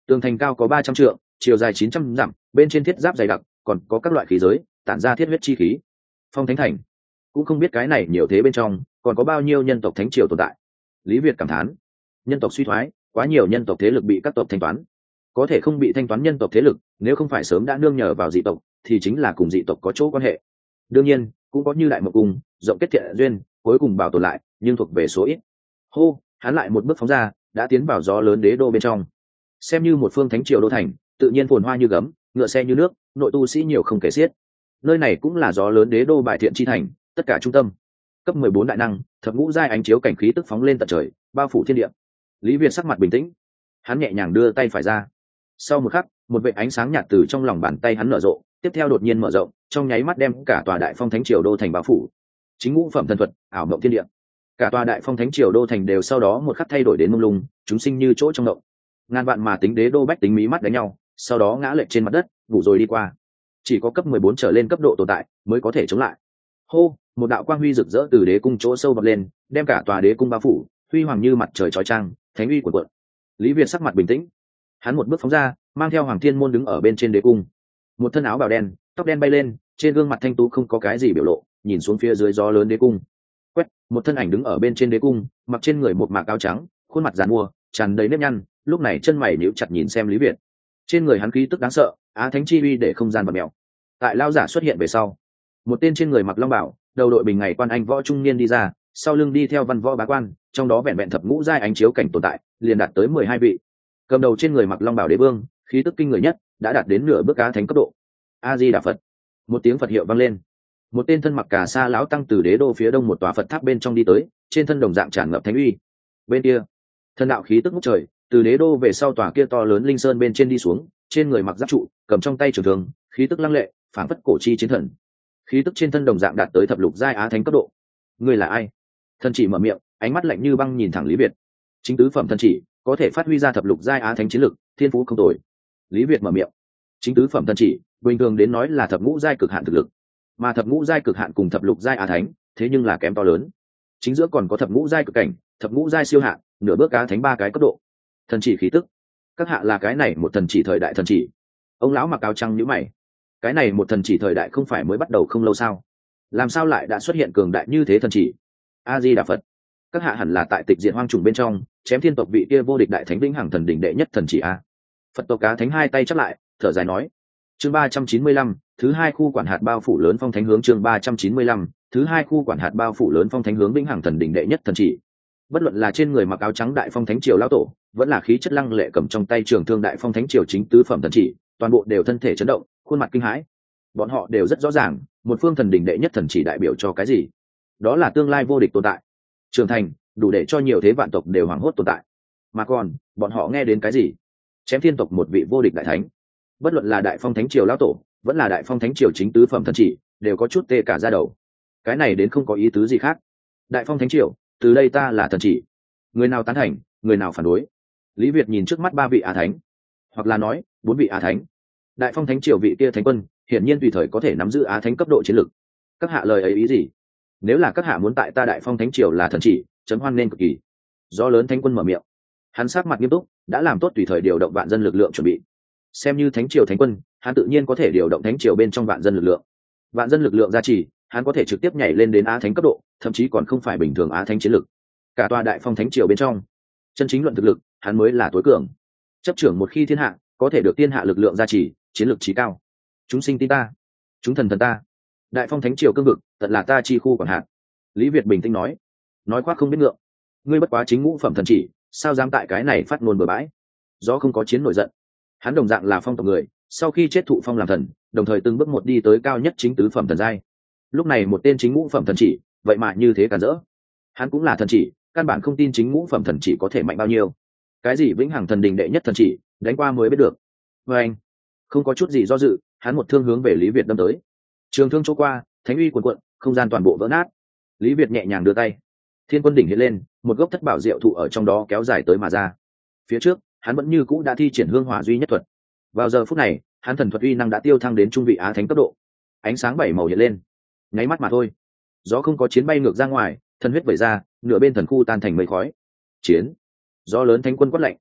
Tường thành cao có ba trăm trượng, chiều dài chín trăm dặm, bên trên thiết giáp dày đặc, còn có các loại khí giới tản ra thiết huyết chi khí. Phong thánh thành cũng không biết cái này nhiều thế bên trong còn có bao nhiêu nhân tộc thánh triều tồn tại. Lý Việt cảm thán, nhân tộc suy thoái, quá nhiều nhân tộc thế lực bị các tộc thanh toán. Có thể không bị thanh toán nhân tộc thế lực, nếu không phải sớm đã nương nhờ vào dị tộc, thì chính là cùng dị tộc có chỗ quan hệ. Đương nhiên cũng có như đại mộc cung rộng kết thiện duyên, cuối cùng bảo tồn lại, nhưng thuộc về số ít. Hô, hắn lại một bước phóng ra, đã tiến vào gió lớn đế đô bên trong. Xem như một phương thánh triều đô thành, tự nhiên phồn hoa như gấm, ngựa xe như nước, nội tu sĩ nhiều không kể xiết. Nơi này cũng là gió lớn đế đô bài thiện chi thành, tất cả trung tâm. Cấp mười bốn đại năng, thập ngũ giai ánh chiếu cảnh khí tức phóng lên tận trời, bao phủ thiên địa. Lý Việt sắc mặt bình tĩnh, hắn nhẹ nhàng đưa tay phải ra. Sau một khắc, một vệt ánh sáng nhạt từ trong lòng bàn tay hắn nở rộ, tiếp theo đột nhiên mở rộng, trong nháy mắt đem cả tòa đại phong thánh triều đô thành bao phủ. Chính ngũ phẩm thần thuật, ảo mộng thiên địa. Cả tòa đại phong thánh triều đô thành đều sau đó một khắc thay đổi đến mông lung, chúng sinh như chỗ trong động. Ngàn vạn mà tính đế đô bách tính mí mắt đánh nhau, sau đó ngã lệch trên mặt đất, ngủ rồi đi qua. Chỉ có cấp mười bốn trở lên cấp độ tồn tại mới có thể chống lại. Hô, một đạo quang huy rực rỡ từ đế cung chỗ sâu bật lên, đem cả tòa đế cung bao phủ, huy hoàng như mặt trời chói chang, thánh uy cuồn cuộn. Lý Việt sắc mặt bình tĩnh, hắn một bước phóng ra, mang theo Hoàng Thiên Môn đứng ở bên trên đế cung. Một thân áo bào đen, tóc đen bay lên, trên gương mặt thanh tú không có cái gì biểu lộ, nhìn xuống phía dưới gió lớn đế cung. Quét, một thân ảnh đứng ở bên trên đế cung, mặc trên người một mạc áo trắng, khuôn mặt giàn mua, tràn đầy nếp nhăn, lúc này chân mày nhíu chặt nhìn xem Lý Việt. Trên người hắn khí tức đáng sợ, á thánh chi uy để không gian bật mèo. Tại lao giả xuất hiện về sau, một tên trên người mặc long bảo, đầu đội bình ngày quan anh võ trung niên đi ra, sau lưng đi theo văn võ bá quan, trong đó vẹn vẹn thập ngũ giai ánh chiếu cảnh tồn tại liền đạt tới mười hai vị. Cầm đầu trên người mặc long bảo đế vương, khí tức kinh người nhất, đã đạt đến nửa bước á thánh cấp độ. A Di Đà Phật. Một tiếng Phật hiệu vang lên, một tên thân mặc cà sa lão tăng từ đế đô phía đông một tòa Phật tháp bên trong đi tới, trên thân đồng dạng tràn ngập thánh uy. Bên kia, thân đạo khí tức ngút trời, từ đế đô về sau tòa kia to lớn linh sơn bên trên đi xuống, trên người mặc giáp trụ, cầm trong tay trường thương, khí tức lăng lệ, phảng phất cổ chi chiến thần. Khí tức trên thân đồng dạng đạt tới thập lục giai á thánh cấp độ. Ngươi là ai? Thần chỉ mở miệng, ánh mắt lạnh như băng nhìn thẳng Lý Việt. Chính tứ phẩm thần chỉ, có thể phát huy ra thập lục giai á thánh chiến lực, thiên phú không tồi. Lý Việt mở miệng. Chính tứ phẩm thần chỉ, bình thường đến nói là thập ngũ giai cực hạn thực lực, mà thập ngũ giai cực hạn cùng thập lục giai á thánh, thế nhưng là kém to lớn. Chính giữa còn có thập ngũ giai cực cảnh, thập ngũ giai siêu hạn, nửa bước á thánh ba cái cấp độ. Thần chỉ khí tức, các hạ là cái này một thần chỉ thời đại thần chỉ. Ông lão mặc áo trắng nhíu mày. Cái này một thần chỉ thời đại không phải mới bắt đầu không lâu sao? Làm sao lại đã xuất hiện cường đại như thế thần chỉ? A Di Đà Phật. Các hạ hẳn là tại tịch diệt hoang trùng bên trong, chém thiên tộc vị kia vô địch đại thánh vĩnh hằng thần đỉnh đệ nhất thần chỉ a. Phật tộc cá thánh hai tay chắp lại, thở dài nói. Chương ba trăm chín mươi lăm, thứ hai khu quản hạt bao phủ lớn phong thánh hướng chương ba trăm chín mươi lăm, thứ hai khu quản hạt bao phủ lớn phong thánh hướng vĩnh hằng thần đỉnh đệ nhất thần chỉ. Bất luận là trên người mặc áo trắng đại phong thánh triều lão tổ, vẫn là khí chất lăng lệ cầm trong tay trường thương đại phong thánh triều chính tứ phẩm thần chỉ, toàn bộ đều thân thể chấn động, khuôn mặt kinh hãi. Bọn họ đều rất rõ ràng, một phương thần đỉnh đệ nhất thần chỉ đại biểu cho cái gì? Đó là tương lai vô địch tồn tại, trưởng thành, đủ để cho nhiều thế vạn tộc đều hoảng hốt tồn tại. Mà còn, bọn họ nghe đến cái gì? Chém thiên tộc một vị vô địch đại thánh. Bất luận là đại phong thánh triều lão tổ, vẫn là đại phong thánh triều chính tứ phẩm thần chỉ, đều có chút tê cả da đầu. Cái này đến không có ý tứ gì khác. Đại phong thánh triều, từ đây ta là thần chỉ. Người nào tán thành, người nào phản đối? Lý Việt nhìn trước mắt ba vị á thánh, hoặc là nói bốn vị á thánh. Đại phong thánh triều vị kia thánh quân, hiển nhiên tùy thời có thể nắm giữ á thánh cấp độ chiến lược. Các hạ lời ấy ý gì? Nếu là các hạ muốn tại ta đại phong thánh triều là thần chỉ, chấm hoan nên cực kỳ. Do lớn thánh quân mở miệng, hắn sắc mặt nghiêm túc, đã làm tốt tùy thời điều động vạn dân lực lượng chuẩn bị. Xem như thánh triều thánh quân, hắn tự nhiên có thể điều động thánh triều bên trong vạn dân lực lượng. Vạn dân lực lượng gia trì, hắn có thể trực tiếp nhảy lên đến á thánh cấp độ, thậm chí còn không phải bình thường á thánh chiến lực. Cả tòa đại phong thánh triều bên trong, chân chính luận thực lực, hắn mới là tối cường. Chấp trưởng một khi thiên hạ, có thể được thiên hạ lực lượng gia trì, chiến lược trí cao. Chúng sinh tin ta, chúng thần thần ta. Đại phong thánh triều cương vực, tận là ta chi khu quản hạt. Lý Việt bình tĩnh nói, nói khoác không biết ngượng. Ngươi bất quá chính ngũ phẩm thần chỉ, sao dám tại cái này phát ngôn bừa bãi? Do không có chiến nổi giận. Hắn đồng dạng là phong tộc người, sau khi chết thụ phong làm thần, đồng thời từng bước một đi tới cao nhất chính tứ phẩm thần giai. Lúc này một tên chính ngũ phẩm thần chỉ, vậy mà như thế cản rỡ. Hắn cũng là thần chỉ, căn bản không tin chính ngũ phẩm thần chỉ có thể mạnh bao nhiêu. Cái gì vĩnh hằng thần đình đệ nhất thần chỉ, đánh qua mới biết được. Và anh, không có chút gì do dự, hắn một thương hướng về Lý Việt đâm tới. Trường thương chỗ qua, thánh uy cuồn cuộn, không gian toàn bộ vỡ nát. Lý Việt nhẹ nhàng đưa tay, thiên quân đỉnh hiện lên, một gốc thất bảo diệu thụ ở trong đó kéo dài tới mà ra. Phía trước, hắn vẫn như cũ đã thi triển hương hỏa duy nhất thuật. Vào giờ phút này, hắn thần thuật uy năng đã tiêu thăng đến trung vị á thánh cấp độ. Ánh sáng bảy màu hiện lên, nháy mắt mà thôi. Gió không có chiến bay ngược ra ngoài, thần huyết vẩy ra, nửa bên thần khu tan thành mây khói. Chiến! Gió lớn thánh quân quát lạnh.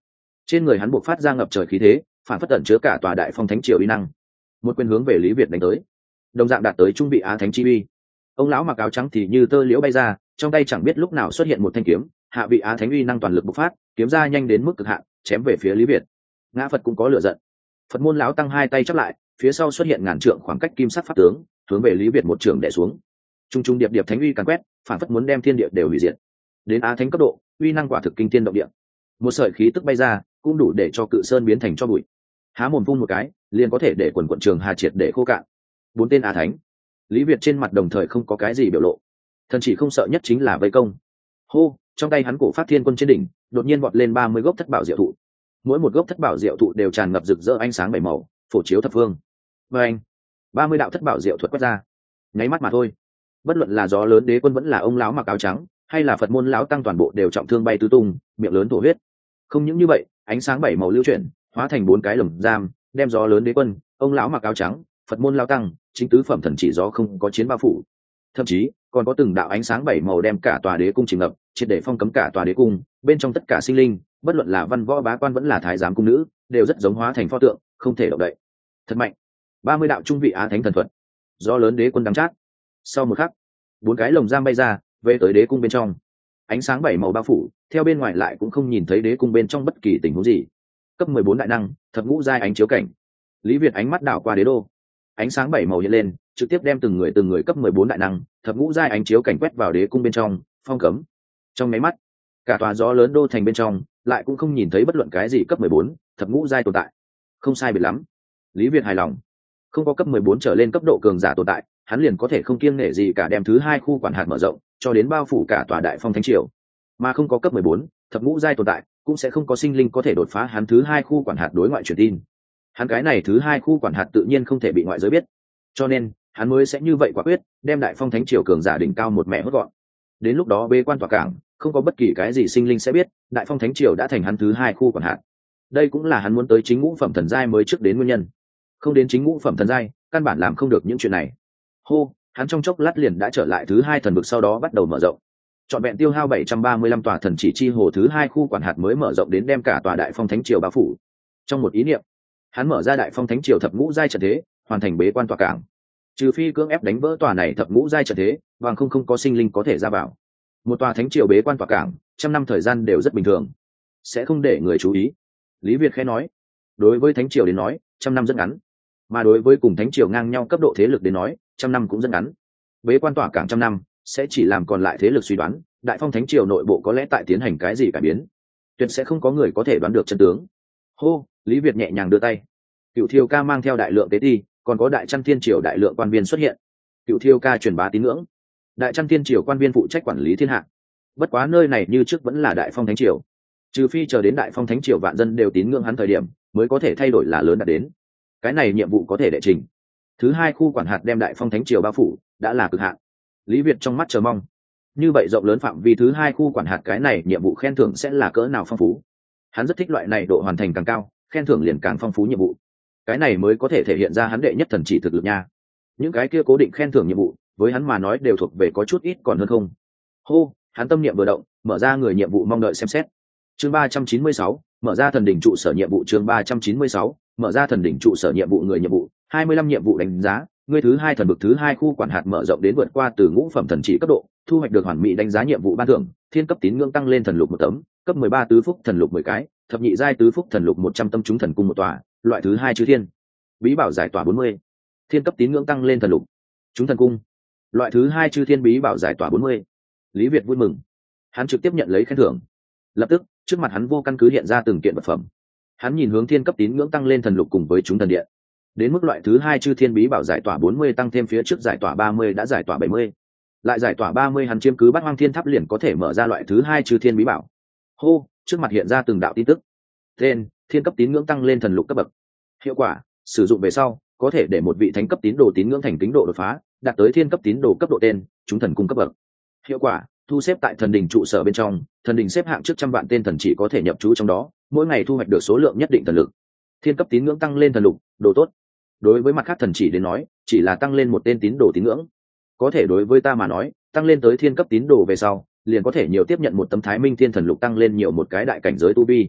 trên người hắn buộc phát ra ngập trời khí thế, phản phất tẩn chứa cả tòa đại phong thánh triều uy năng. Một quyền hướng về Lý Việt đánh tới, đồng dạng đạt tới trung vị á thánh chi uy. Ông lão mặc áo trắng thì như tơ liễu bay ra, trong tay chẳng biết lúc nào xuất hiện một thanh kiếm, hạ vị á thánh uy năng toàn lực bộc phát, kiếm ra nhanh đến mức cực hạn, chém về phía Lý Việt. Ngã Phật cũng có lửa giận, Phật môn lão tăng hai tay chắp lại, phía sau xuất hiện ngàn trượng khoảng cách kim sắc pháp tướng, hướng về Lý Việt một trường đè xuống. Trung trung điệp điệp thánh uy càn quét, phản phất muốn đem thiên địa đều hủy diệt. Đến á thánh cấp độ, uy năng quả thực kinh thiên động địa. Một sợi khí tức bay ra, cũng đủ để cho cự sơn biến thành cho bụi. Há mồm phun một cái, liền có thể để quần quần trường hà triệt để khô cạn. Bốn tên á thánh, Lý Việt trên mặt đồng thời không có cái gì biểu lộ. Thần chỉ không sợ nhất chính là vây công. Hô, trong tay hắn cổ phát thiên quân trên đỉnh, đột nhiên vọt lên ba mươi gốc thất bảo diệu thụ. Mỗi một gốc thất bảo diệu thụ đều tràn ngập rực rỡ ánh sáng bảy màu, phổ chiếu thập phương. Và anh, ba mươi đạo thất bảo diệu thuật quét ra. Nháy mắt mà thôi. Bất luận là gió lớn đế quân vẫn là ông lão mặc áo trắng, hay là Phật môn lão tăng, toàn bộ đều trọng thương bay tứ tung, miệng lớn thổ huyết. Không những như vậy, ánh sáng bảy màu lưu chuyển, hóa thành bốn cái lồng giam, đem gió lớn đế quân, ông lão mặc áo trắng, Phật môn lão tăng, chính tứ phẩm thần chỉ gió không có chiến bao phủ. Thậm chí còn có từng đạo ánh sáng bảy màu đem cả tòa đế cung chìm ngập, triệt để phong cấm cả tòa đế cung. Bên trong tất cả sinh linh, bất luận là văn võ bá quan vẫn là thái giám cung nữ, đều rất giống hóa thành pho tượng, không thể động đậy. Thật mạnh. Ba mươi đạo trung vị á thánh thần thuật, gió lớn đế quân đắng chát. Sau một khắc, bốn cái lồng giam bay ra, về tới đế cung bên trong. Ánh sáng bảy màu bao phủ, theo bên ngoài lại cũng không nhìn thấy đế cung bên trong bất kỳ tình huống gì. Cấp mười bốn đại năng, thập ngũ giai ánh chiếu cảnh. Lý Việt ánh mắt đảo qua đế đô, ánh sáng bảy màu hiện lên, trực tiếp đem từng người từng người cấp mười bốn đại năng, thập ngũ giai ánh chiếu cảnh quét vào đế cung bên trong, phong cấm. Trong mấy mắt, cả tòa gió lớn đô thành bên trong, lại cũng không nhìn thấy bất luận cái gì cấp mười bốn, thập ngũ giai tồn tại. Không sai biệt lắm. Lý Việt hài lòng. Không có cấp mười bốn trở lên cấp độ cường giả tồn tại, hắn liền có thể không kiêng nể gì cả đem thứ hai khu quản hạt mở rộng, cho đến bao phủ cả tòa đại phong thánh triều. Mà không có cấp mười bốn, thập ngũ giai tồn tại, cũng sẽ không có sinh linh có thể đột phá hắn thứ hai khu quản hạt đối ngoại truyền tin. Hắn cái này thứ hai khu quản hạt tự nhiên không thể bị ngoại giới biết, cho nên hắn mới sẽ như vậy quả quyết, đem đại phong thánh triều cường giả đỉnh cao một mẹ hốt gọn. Đến lúc đó bế quan tỏa cảng, không có bất kỳ cái gì sinh linh sẽ biết, đại phong thánh triều đã thành hắn thứ hai khu quản hạt. Đây cũng là hắn muốn tới chính ngũ phẩm thần giai mới trước đến nguyên nhân. Không đến chính ngũ phẩm thần giai, căn bản làm không được những chuyện này. Hô, hắn trong chốc lát liền đã trở lại thứ hai thần vực, sau đó bắt đầu mở rộng. Trọn vẹn tiêu hao bảy trăm ba mươi lăm tòa thần chỉ chi hồ thứ hai khu quản hạt mới mở rộng đến đem cả tòa đại phong thánh triều bao phủ. Trong một ý niệm, hắn mở ra đại phong thánh triều thập ngũ giai trận thế, hoàn thành bế quan tỏa cảng. Trừ phi cưỡng ép đánh vỡ tòa này thập ngũ giai trận thế, bằng không không có sinh linh có thể ra vào. Một tòa thánh triều bế quan tỏa cảng, trăm năm thời gian đều rất bình thường, sẽ không để người chú ý. Lý Việt khẽ nói, đối với thánh triều đến nói, trăm năm rất ngắn, mà đối với cùng thánh triều ngang nhau cấp độ thế lực đến nói, trăm năm cũng rất ngắn. Bế quan tỏa cảng trăm năm, sẽ chỉ làm còn lại thế lực suy đoán, đại phong thánh triều nội bộ có lẽ tại tiến hành cái gì cải biến, tuyệt sẽ không có người có thể đoán được chân tướng. Hô, Lý Việt nhẹ nhàng đưa tay, Cựu Thiêu Ca mang theo đại lượng tế ti, còn có đại Chân Thiên triều đại lượng quan viên xuất hiện. Cựu Thiêu Ca truyền bá tín ngưỡng, đại Chân Thiên triều quan viên phụ trách quản lý thiên hạ. Bất quá nơi này như trước vẫn là đại phong thánh triều, trừ phi chờ đến đại phong thánh triều vạn dân đều tín ngưỡng hắn thời điểm, mới có thể thay đổi là lớn đạt đến. Cái này nhiệm vụ có thể đệ trình. Thứ hai khu quản hạt đem đại phong thánh triều bao phủ, đã là cực hạn. Lý Việt trong mắt chờ mong, như vậy rộng lớn phạm vi thứ hai khu quản hạt, cái này nhiệm vụ khen thưởng sẽ là cỡ nào phong phú. Hắn rất thích loại này, độ hoàn thành càng cao, khen thưởng liền càng phong phú nhiệm vụ. Cái này mới có thể thể hiện ra hắn đệ nhất thần chỉ thực lực nha. Những cái kia cố định khen thưởng nhiệm vụ, với hắn mà nói đều thuộc về có chút ít còn hơn không. Hô, hắn tâm niệm vừa động, mở ra người nhiệm vụ mong đợi xem xét. Chương ba trăm chín mươi sáu, mở ra thần đỉnh trụ sở nhiệm vụ. Chương ba trăm chín mươi sáu, mở ra thần đỉnh trụ sở nhiệm vụ. Người nhiệm vụ hai mươi lăm nhiệm vụ đánh giá, người thứ hai thần vực thứ hai khu quản hạt mở rộng đến vượt qua từ ngũ phẩm thần chỉ cấp độ, thu hoạch được hoàn mỹ đánh giá nhiệm vụ ban thưởng, thiên cấp tín ngưỡng tăng lên thần lục một tấm, cấp mười ba tứ phúc thần lục mười cái, thập nhị giai tứ phúc thần lục một trăm tâm chúng thần cung một tòa, loại thứ hai chư thiên bí bảo giải tỏa bốn mươi, thiên cấp tín ngưỡng tăng lên thần lục chúng thần cung, loại thứ hai chư thiên bí bảo giải tỏa bốn mươi. Lý Việt vui mừng, hắn trực tiếp nhận lấy khen thưởng. Lập tức trước mặt hắn vô căn cứ hiện ra từng kiện vật phẩm. Hắn nhìn hướng thiên cấp tín ngưỡng tăng lên thần lục cùng với chúng thần điện, đến mức loại thứ hai chư thiên bí bảo giải tỏa bốn mươi tăng thêm phía trước giải tỏa ba mươi đã giải tỏa bảy mươi, lại giải tỏa ba mươi, hắn chiếm cứ bát hoang thiên tháp liền có thể mở ra loại thứ hai chư thiên bí bảo. Hô, trước mặt hiện ra từng đạo tin tức. Tên: thiên cấp tín ngưỡng tăng lên thần lục cấp bậc. Hiệu quả: sử dụng về sau có thể để một vị thánh cấp tín đồ tín ngưỡng thành tín đồ đột phá, đạt tới thiên cấp tín đồ cấp độ. Tên: chúng thần cung cấp bậc. Hiệu quả: thu xếp tại thần đình trụ sở bên trong, thần đình xếp hạng trước trăm vạn tên thần chỉ có thể nhập trú trong đó, mỗi ngày thu hoạch được số lượng nhất định thần lực. Thiên cấp tín ngưỡng tăng lên thần lục, đồ tốt. Đối với mặt khác thần chỉ đến nói, chỉ là tăng lên một tên tín đồ tín ngưỡng, có thể đối với ta mà nói, tăng lên tới thiên cấp tín đồ về sau, liền có thể nhiều tiếp nhận một tấm Thái Minh Thiên thần lục, tăng lên nhiều một cái đại cảnh giới tu vi.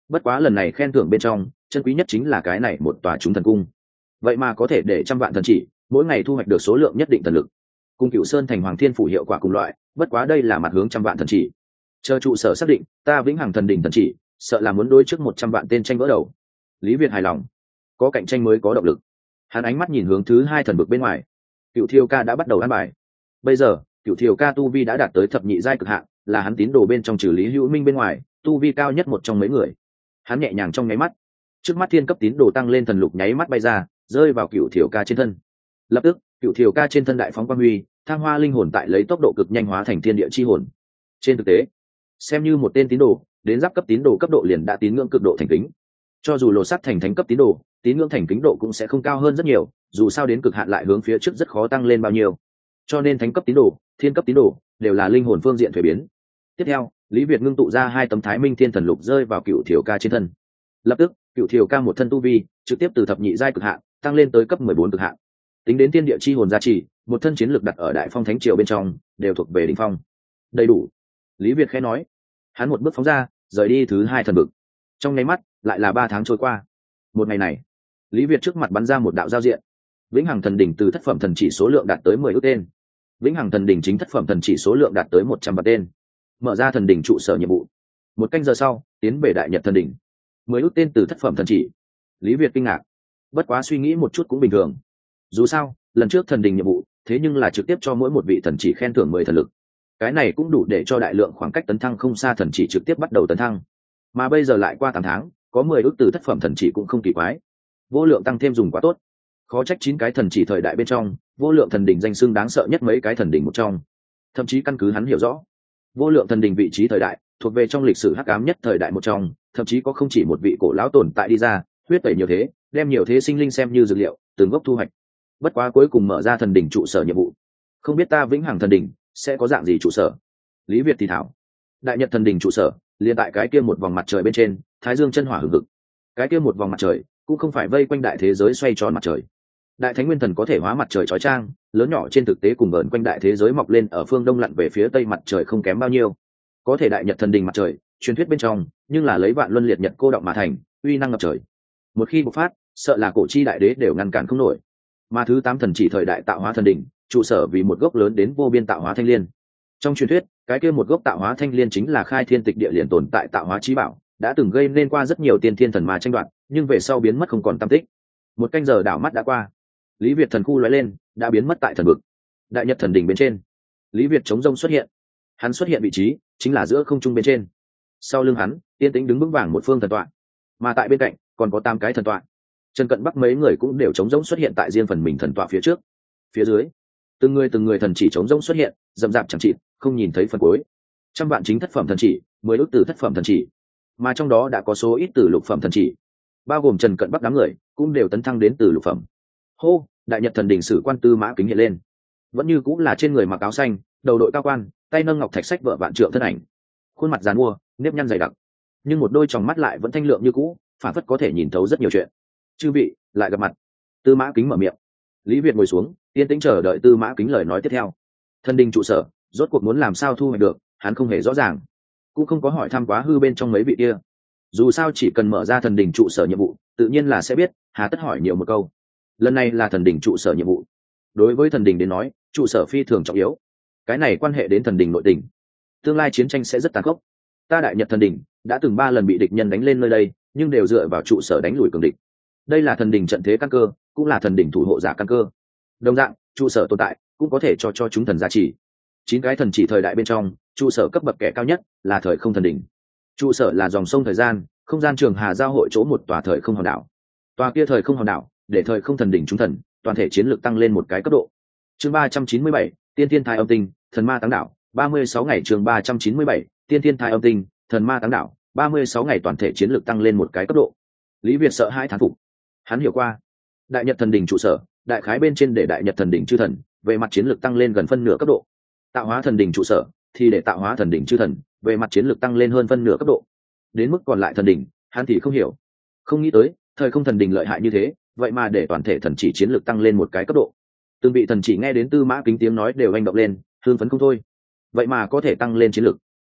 bất quá lần này khen thưởng bên trong chân quý nhất chính là cái này một tòa chúng thần cung, vậy mà có thể để trăm vạn thần chỉ mỗi ngày thu hoạch được số lượng nhất định thần lực, cung cựu sơn thành hoàng thiên phủ hiệu quả cùng loại, bất quá đây là mặt hướng trăm vạn thần chỉ. Chờ trụ sở xác định, ta vĩnh hằng thần đỉnh thần chỉ sợ là muốn đối trước một trăm vạn tên tranh vỡ đầu. Lý Việt hài lòng, có cạnh tranh mới có động lực. Hắn ánh mắt nhìn hướng thứ hai thần vực bên ngoài, cựu thiêu ca đã bắt đầu ăn bài. Bây giờ cựu thiêu ca tu vi đã đạt tới thập nhị giai cực hạn, là hắn tín đồ bên trong trừ Lý Hữu Minh bên ngoài tu vi cao nhất một trong mấy người. Hắn nhẹ nhàng trong nháy mắt, trước mắt thiên cấp tín đồ tăng lên thần lục nháy mắt bay ra, rơi vào cựu thiêu ca trên thân. Lập tức cựu thiêu ca trên thân đại phóng quang huy, thăng hoa linh hồn tại lấy tốc độ cực nhanh hóa thành thiên địa chi hồn. Trên thực tế, xem như một tên tín đồ, đến giáp cấp tín đồ cấp độ liền đã tín ngưỡng cực độ thành kính. Cho dù lột xác thành thánh cấp tín đồ, tín ngưỡng thành kính độ cũng sẽ không cao hơn rất nhiều, dù sao đến cực hạn lại hướng phía trước rất khó tăng lên bao nhiêu. Cho nên thánh cấp tín đồ, thiên cấp tín đồ đều là linh hồn phương diện thuế biến. Tiếp theo, Lý Việt ngưng tụ ra hai tấm Thái Minh Thiên Thần Lục rơi vào cựu thiểu ca trên thân. Lập tức, cựu thiểu ca một thân tu vi trực tiếp từ thập nhị giai cực hạn tăng lên tới cấp mười bốn cực hạn. Tính đến thiên địa chi hồn gia trì, một thân chiến lực đặt ở Đại Phong Thánh Triều bên trong, đều thuộc về đỉnh phong. Đầy đủ. Lý Việt khẽ nói. Hắn một bước phóng ra, rời đi thứ hai thần vực. Trong nháy mắt, lại là ba tháng trôi qua. Một ngày này, Lý Việt trước mặt bắn ra một đạo giao diện. Vĩnh Hằng Thần Đỉnh từ thất phẩm thần chỉ số lượng đạt tới mười ước tên. Vĩnh Hằng Thần Đỉnh chính thất phẩm thần chỉ số lượng đạt tới một trăm vạn tên. Mở ra thần đỉnh trụ sở nhiệm vụ. Một canh giờ sau, tiến về Đại Nhật Thần Đỉnh. Mười ước tên từ thất phẩm thần chỉ. Lý Việt kinh ngạc. Bất quá suy nghĩ một chút cũng bình thường. Dù sao, lần trước thần đỉnh nhiệm vụ, thế nhưng là trực tiếp cho mỗi một vị thần chỉ khen thưởng mười thần lực. Cái này cũng đủ để cho đại lượng khoảng cách tấn thăng không xa thần chỉ trực tiếp bắt đầu tấn thăng. Mà bây giờ lại qua tám tháng, có mười ước từ thất phẩm thần chỉ cũng không kỳ quái. Vô lượng tăng thêm dùng quá tốt. Khó trách chín cái thần chỉ thời đại bên trong, vô lượng thần đỉnh danh xưng đáng sợ nhất mấy cái thần đỉnh một trong. Thậm chí căn cứ hắn hiểu rõ, vô lượng thần đỉnh vị trí thời đại thuộc về trong lịch sử hắc ám nhất thời đại một trong, thậm chí có không chỉ một vị cổ lão tồn tại đi ra, huyết tẩy nhiều thế, đem nhiều thế sinh linh xem như dược liệu, từng gốc thu hoạch. Bất quá cuối cùng mở ra thần đỉnh trụ sở nhiệm vụ. Không biết ta Vĩnh Hằng Thần Đỉnh sẽ có dạng gì trụ sở? Lý Việt thì thảo. Đại Nhật Thần Đỉnh trụ sở, liền tại cái kia một vòng mặt trời bên trên, Thái Dương chân hỏa hừng hực. Cái kia một vòng mặt trời, cũng không phải vây quanh đại thế giới xoay tròn mặt trời. Đại Thánh Nguyên Thần có thể hóa mặt trời chói chang, lớn nhỏ trên thực tế cùng vờn quanh đại thế giới mọc lên ở phương đông lặn về phía tây mặt trời không kém bao nhiêu. Có thể Đại Nhật Thần Đỉnh mặt trời, truyền thuyết bên trong, nhưng là lấy vạn luân liệt nhật cô động mà thành, uy năng ngập trời. Một khi bộc phát, sợ là cổ chi đại đế đều ngăn cản không nổi. Mà thứ tám thần chỉ thời đại tạo hóa thần đỉnh, trụ sở vì một gốc lớn đến vô biên tạo hóa thanh liên. Trong truyền thuyết, cái kia một gốc tạo hóa thanh liên chính là khai thiên tịch địa liền tồn tại tạo hóa chí bảo, đã từng gây nên qua rất nhiều tiên thiên thần ma tranh đoạt, nhưng về sau biến mất không còn tăm tích. Một canh giờ đảo mắt đã qua, Lý Việt thần khu lóe lên, đã biến mất tại thần vực. Đại Nhật Thần Đỉnh bên trên, Lý Việt chống rông xuất hiện. Hắn xuất hiện vị trí chính là giữa không trung bên trên. Sau lưng hắn, tiên tĩnh đứng vững vàng một phương thần tọa, mà tại bên cạnh còn có tám cái thần tọa. Trần Cận Bắc mấy người cũng đều chống rỗng xuất hiện tại riêng phần mình thần tọa phía trước. Phía dưới, từng người từng người thần chỉ chống rỗng xuất hiện, rậm rạp chẳng chịt, không nhìn thấy phần cuối. Trăm vạn chính thất phẩm thần chỉ, mười ước từ thất phẩm thần chỉ, mà trong đó đã có số ít từ lục phẩm thần chỉ, bao gồm Trần Cận Bắc đám người cũng đều tấn thăng đến từ lục phẩm. Hô, Đại Nhật Thần Đỉnh sử quan tư mã kính hiện lên, vẫn như cũng là trên người mặc áo xanh, đầu đội cao quan, tay nâng ngọc thạch sách vợ vạn trượng thân ảnh, khuôn mặt giàn mua, nếp nhăn dày đặc, nhưng một đôi tròng mắt lại vẫn thanh lượng như cũ, phản phất có thể nhìn thấu rất nhiều chuyện. Chư vị lại gặp mặt. Tư mã kính mở miệng. Lý Việt ngồi xuống, yên tĩnh chờ đợi tư mã kính lời nói tiếp theo. Thần đình trụ sở rốt cuộc muốn làm sao thu hoạch được, hắn không hề rõ ràng, cũng không có hỏi thăm quá hư bên trong mấy vị kia. Dù sao chỉ cần mở ra thần đình trụ sở nhiệm vụ, tự nhiên là sẽ biết, hà tất hỏi nhiều một câu. Lần này là thần đình trụ sở nhiệm vụ, đối với thần đình đến nói, trụ sở phi thường trọng yếu. Cái này quan hệ đến thần đình nội tình, tương lai chiến tranh sẽ rất tàn khốc. Ta Đại Nhật Thần Đình đã từng ba lần bị địch nhân đánh lên nơi đây, nhưng đều dựa vào trụ sở đánh lùi cường địch. Đây là thần đình trận thế căn cơ, cũng là thần đình thủ hộ giả căn cơ. Đồng dạng, trụ sở tồn tại cũng có thể cho cho chúng thần giá trị. Chín cái thần chỉ thời đại bên trong, trụ sở cấp bậc kẻ cao nhất là thời không thần đình. Trụ sở là dòng sông thời gian, không gian trường hà giao hội chỗ một tòa thời không hòn đảo. Tòa kia thời không hòn đảo, để thời không thần đỉnh chúng thần, toàn thể chiến lược tăng lên một cái cấp độ. Chương ba trăm chín mươi bảy, Tiên Thiên Thai Âm Tinh, Thần Ma Táng Đảo, ba mươi sáu ngày chương ba trăm chín mươi bảy, Tiên Thiên Thai Âm Tinh, Thần Ma Táng Đảo, ba mươi sáu ngày toàn thể chiến lược tăng lên một cái cấp độ. Lý Việt sợ hãi thán phục. Hắn hiểu qua, Đại Nhật Thần Đỉnh trụ sở, đại khái bên trên để Đại Nhật Thần Đỉnh chư thần, về mặt chiến lược tăng lên gần phân nửa cấp độ. Tạo hóa thần đỉnh trụ sở thì để tạo hóa thần đỉnh chư thần, về mặt chiến lược tăng lên hơn phân nửa cấp độ. Đến mức còn lại thần đỉnh, hắn thì không hiểu. Không nghĩ tới, thời không thần đỉnh lợi hại như thế, vậy mà để toàn thể thần chỉ chiến lược tăng lên một cái cấp độ. Từng vị thần chỉ nghe đến Tư Mã Kính tiếng nói đều hành động lên, hưng phấn không thôi. Vậy mà có thể tăng lên chiến lược.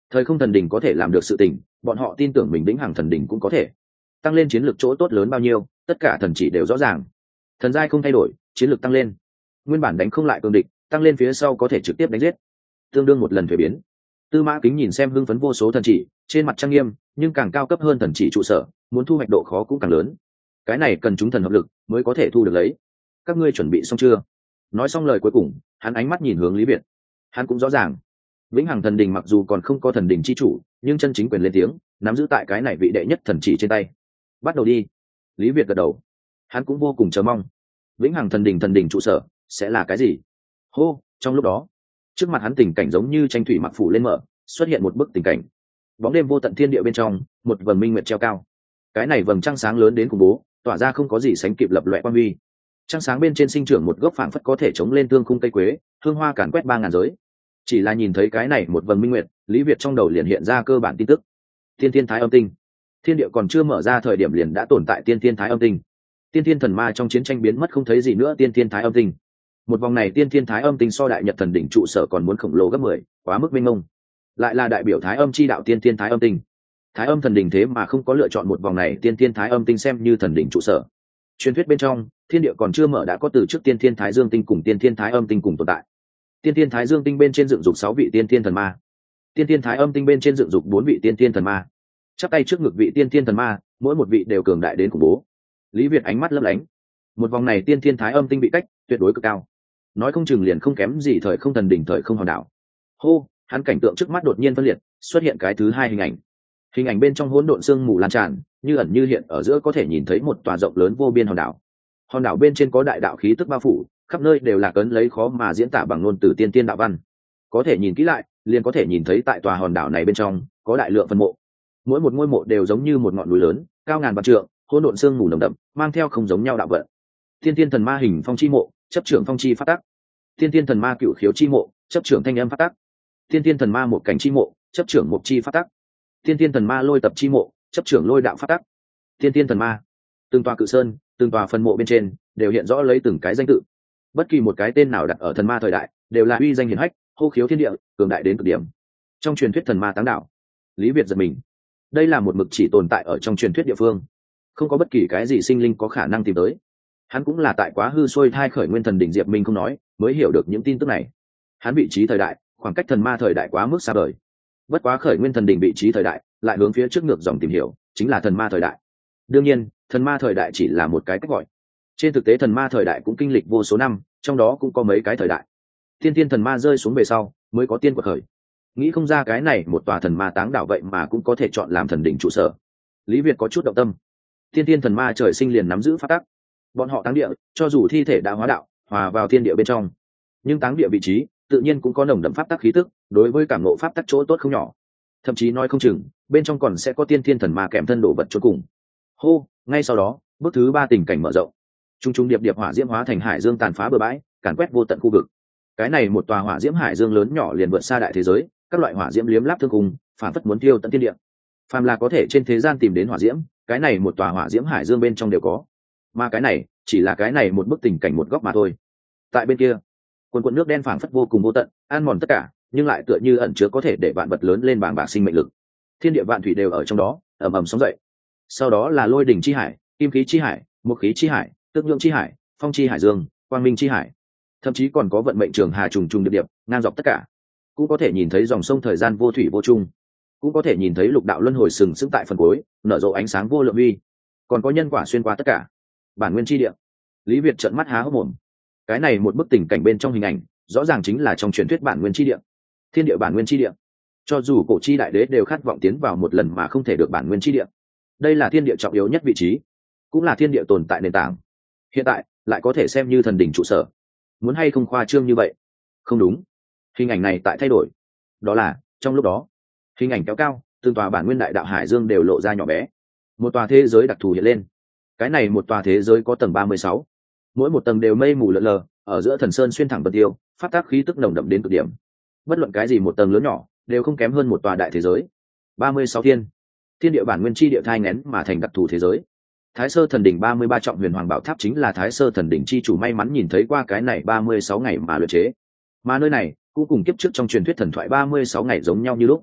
Thời không thần đình có thể làm được sự tình, bọn họ tin tưởng mình vĩnh hằng thần đình cũng có thể. Tăng lên chiến lược chỗ tốt lớn bao nhiêu, tất cả thần chỉ đều rõ ràng. Thần giai không thay đổi, chiến lược tăng lên. Nguyên bản đánh không lại cường địch, tăng lên phía sau có thể trực tiếp đánh giết, tương đương một lần thuế biến. Tư Mã Kính nhìn xem hưng phấn vô số thần chỉ, trên mặt trang nghiêm, nhưng càng cao cấp hơn thần chỉ trụ sở, muốn thu hoạch độ khó cũng càng lớn. Cái này cần chúng thần hợp lực mới có thể thu được lấy. Các ngươi chuẩn bị xong chưa? Nói xong lời cuối cùng, hắn ánh mắt nhìn hướng Lý Việt. Hắn cũng rõ ràng, vĩnh hằng thần đình mặc dù còn không có thần đình chi chủ, nhưng chân chính quyền lên tiếng, nắm giữ tại cái này vị đệ nhất thần chỉ trên tay. Bắt đầu đi. Lý Việt gật đầu. Hắn cũng vô cùng chờ mong. Vĩnh hằng thần đình thần đình trụ sở sẽ là cái gì? Hô, trong lúc đó, trước mặt hắn tình cảnh giống như tranh thủy mặc phủ lên mở, xuất hiện một bức tình cảnh. Bóng đêm vô tận thiên địa bên trong, một vầng minh nguyệt treo cao. Cái này vầng trăng sáng lớn đến khủng bố, tỏa ra không có gì sánh kịp lập loè quang huy. Trăng sáng bên trên sinh trưởng một gốc phảng phất có thể chống lên tương khung cây quế, hương hoa càn quét ba ngàn giới. Chỉ là nhìn thấy cái này một vầng minh nguyệt, Lý Việt trong đầu liền hiện ra cơ bản tin tức. Tiên Thiên Thái Âm Tinh. Thiên địa còn chưa mở ra thời điểm liền đã tồn tại Tiên Thiên Thái Âm Tinh. Tiên Thiên thần ma trong chiến tranh biến mất không thấy gì nữa Tiên Thiên Thái Âm Tinh. Một vòng này Tiên Thiên Thái Âm Tinh so đại nhật thần đỉnh trụ sở còn muốn khổng lồ gấp mười, quá mức mênh mông. Lại là đại biểu Thái Âm chi đạo Tiên Thiên Thái Âm Tinh. Thái Âm thần đỉnh thế mà không có lựa chọn một vòng này Tiên Thiên Thái Âm Tinh xem như thần đỉnh trụ sở. Truyền thuyết bên trong, thiên địa còn chưa mở đã có từ trước Tiên Thiên Thái Dương Tinh cùng Tiên Thiên Thái Âm Tinh cùng tồn tại. Tiên Thiên Thái Dương Tinh bên trên dựng dục sáu vị Tiên Thiên thần ma. Tiên Thiên Thái Âm Tinh bên trên dựng dục bốn vị Tiên Thiên thần ma. Chắp tay trước ngực vị Tiên Thiên thần ma, mỗi một vị đều cường đại đến khủng bố. Lý Việt ánh mắt lấp lánh. Một vòng này Tiên Thiên Thái Âm Tinh bị cách, tuyệt đối cực cao. Nói không chừng liền không kém gì thời không thần đỉnh thời không hòn đảo. Hô, hắn cảnh tượng trước mắt đột nhiên phân liệt, xuất hiện cái thứ hai hình ảnh. Hình ảnh bên trong hỗn độn sương mù lan tràn, như ẩn như hiện, ở giữa có thể nhìn thấy một tòa rộng lớn vô biên hòn đảo. Hòn đảo bên trên có đại đạo khí tức bao phủ, khắp nơi đều là cấn lấy khó mà diễn tả bằng ngôn từ tiên tiên đạo văn. Có thể nhìn kỹ lại, liền có thể nhìn thấy tại tòa hòn đảo này bên trong có đại lượng phân mộ. Mỗi một ngôi mộ đều giống như một ngọn núi lớn, cao ngàn vạn trượng, hỗn độn sương mù nồng đậm, mang theo không giống nhau đạo vận. Tiên tiên thần ma hình phong chi mộ, chấp trưởng phong chi phát tắc. Tiên tiên thần ma cửu khiếu chi mộ, chấp trưởng thanh âm phát tắc. Tiên tiên thần ma một cảnh chi mộ, chấp trưởng mục chi phát tắc. Tiên tiên thần ma lôi tập chi mộ, chấp trưởng lôi đạo phát tắc. Tiên tiên thần ma, từng tòa cự sơn, từng tòa phân mộ bên trên đều hiện rõ lấy từng cái danh tự. Bất kỳ một cái tên nào đặt ở thần ma thời đại đều là uy danh hiển hách, hô khiếu thiên địa, cường đại đến cực điểm. Trong truyền thuyết thần ma táng đạo, Lý Việt giật mình. Đây là một mực chỉ tồn tại ở trong truyền thuyết địa phương, không có bất kỳ cái gì sinh linh có khả năng tìm tới. Hắn cũng là tại quá hư xuôi thai khởi nguyên thần đỉnh Diệp Minh không nói, mới hiểu được những tin tức này. Hắn vị trí thời đại, khoảng cách thần ma thời đại quá mức xa vời. Bất quá khởi nguyên thần đỉnh vị trí thời đại, lại hướng phía trước ngược dòng tìm hiểu, chính là thần ma thời đại. Đương nhiên, thần ma thời đại chỉ là một cái cách gọi. Trên thực tế thần ma thời đại cũng kinh lịch vô số năm, trong đó cũng có mấy cái thời đại. Tiên tiên thần ma rơi xuống về sau, mới có tiên quật khởi. Nghĩ không ra cái này một tòa thần ma táng đảo vậy mà cũng có thể chọn làm thần đỉnh trụ sở. Lý Việt có chút động tâm. Tiên tiên thần ma trời sinh liền nắm giữ pháp tắc. Bọn họ táng địa, cho dù thi thể đã hóa đạo, hòa vào thiên địa bên trong, nhưng táng địa vị trí tự nhiên cũng có nồng đậm pháp tắc khí tức, đối với cảm ngộ pháp tắc chỗ tốt không nhỏ. Thậm chí nói không chừng, bên trong còn sẽ có tiên tiên thần ma kèm thân đồ vật chôn cùng. Hô, ngay sau đó, bước thứ ba tình cảnh mở rộng. Trung trung điệp điệp hỏa diễm hóa thành hải dương tàn phá bừa bãi, càn quét vô tận khu vực. Cái này một tòa hỏa diễm hải dương lớn nhỏ liền vượt xa đại thế giới, các loại hỏa diễm liếm láp thương cùng, phản phất muốn tiêu tận thiên địa. Phàm là có thể trên thế gian tìm đến hỏa diễm, cái này một tòa hỏa diễm hải dương bên trong đều có. Mà cái này, chỉ là cái này một bức tình cảnh một góc mà thôi. Tại bên kia, quần quần nước đen phảng phất vô cùng vô tận, ăn mòn tất cả, nhưng lại tựa như ẩn chứa có thể để vạn vật lớn lên bàng bạc sinh mệnh lực. Thiên địa vạn thủy đều ở trong đó, ầm ầm sóng dậy. Sau đó là lôi đỉnh chi hải, kim khí chi hải, mộc khí chi hải, tước nhượng chi hải, phong chi hải dương, quang minh chi hải, thậm chí còn có vận mệnh trường hà trùng trùng điệp điệp ngang dọc tất cả. Cũng có thể nhìn thấy dòng sông thời gian vô thủy vô chung, cũng có thể nhìn thấy lục đạo luân hồi sừng sững tại phần cuối, nở rộ ánh sáng vô lượng uy, còn có nhân quả xuyên qua tất cả. Bản nguyên chi địa. Lý Việt trợn mắt há hốc mồm. Cái này một bức tình cảnh bên trong hình ảnh, rõ ràng chính là trong truyền thuyết bản nguyên chi địa. Thiên địa bản nguyên chi địa. Cho dù cổ chi đại đế đều khát vọng tiến vào một lần mà không thể được bản nguyên chi địa. Đây là thiên địa trọng yếu nhất vị trí, cũng là thiên địa tồn tại nền tảng. Hiện tại lại có thể xem như thần đỉnh trụ sở. Muốn hay không khoa trương như vậy? Không đúng. Hình ảnh này tại thay đổi. Đó là, trong lúc đó, hình ảnh kéo cao, từng tòa bản nguyên đại đạo hải dương đều lộ ra nhỏ bé. Một tòa thế giới đặc thù hiện lên. Cái này một tòa thế giới có tầng ba mươi sáu. Mỗi một tầng đều mây mù lờ lờ, ở giữa thần sơn xuyên thẳng vân tiêu, phát tác khí tức nồng đậm đến cực điểm. Bất luận cái gì một tầng lớn nhỏ, đều không kém hơn một tòa đại thế giới. ba mươi sáu thiên. Thiên địa bản nguyên chi địa thai nghén mà thành đặc thù thế giới. Thái Sơ Thần Đỉnh ba mươi ba trọng huyền hoàng bảo tháp chính là Thái Sơ Thần Đỉnh chi chủ may mắn nhìn thấy qua cái này ba mươi sáu ngày mà luyện chế. Mà nơi này cũng cùng kiếp trước trong truyền thuyết thần thoại ba mươi sáu ngày giống nhau như lúc.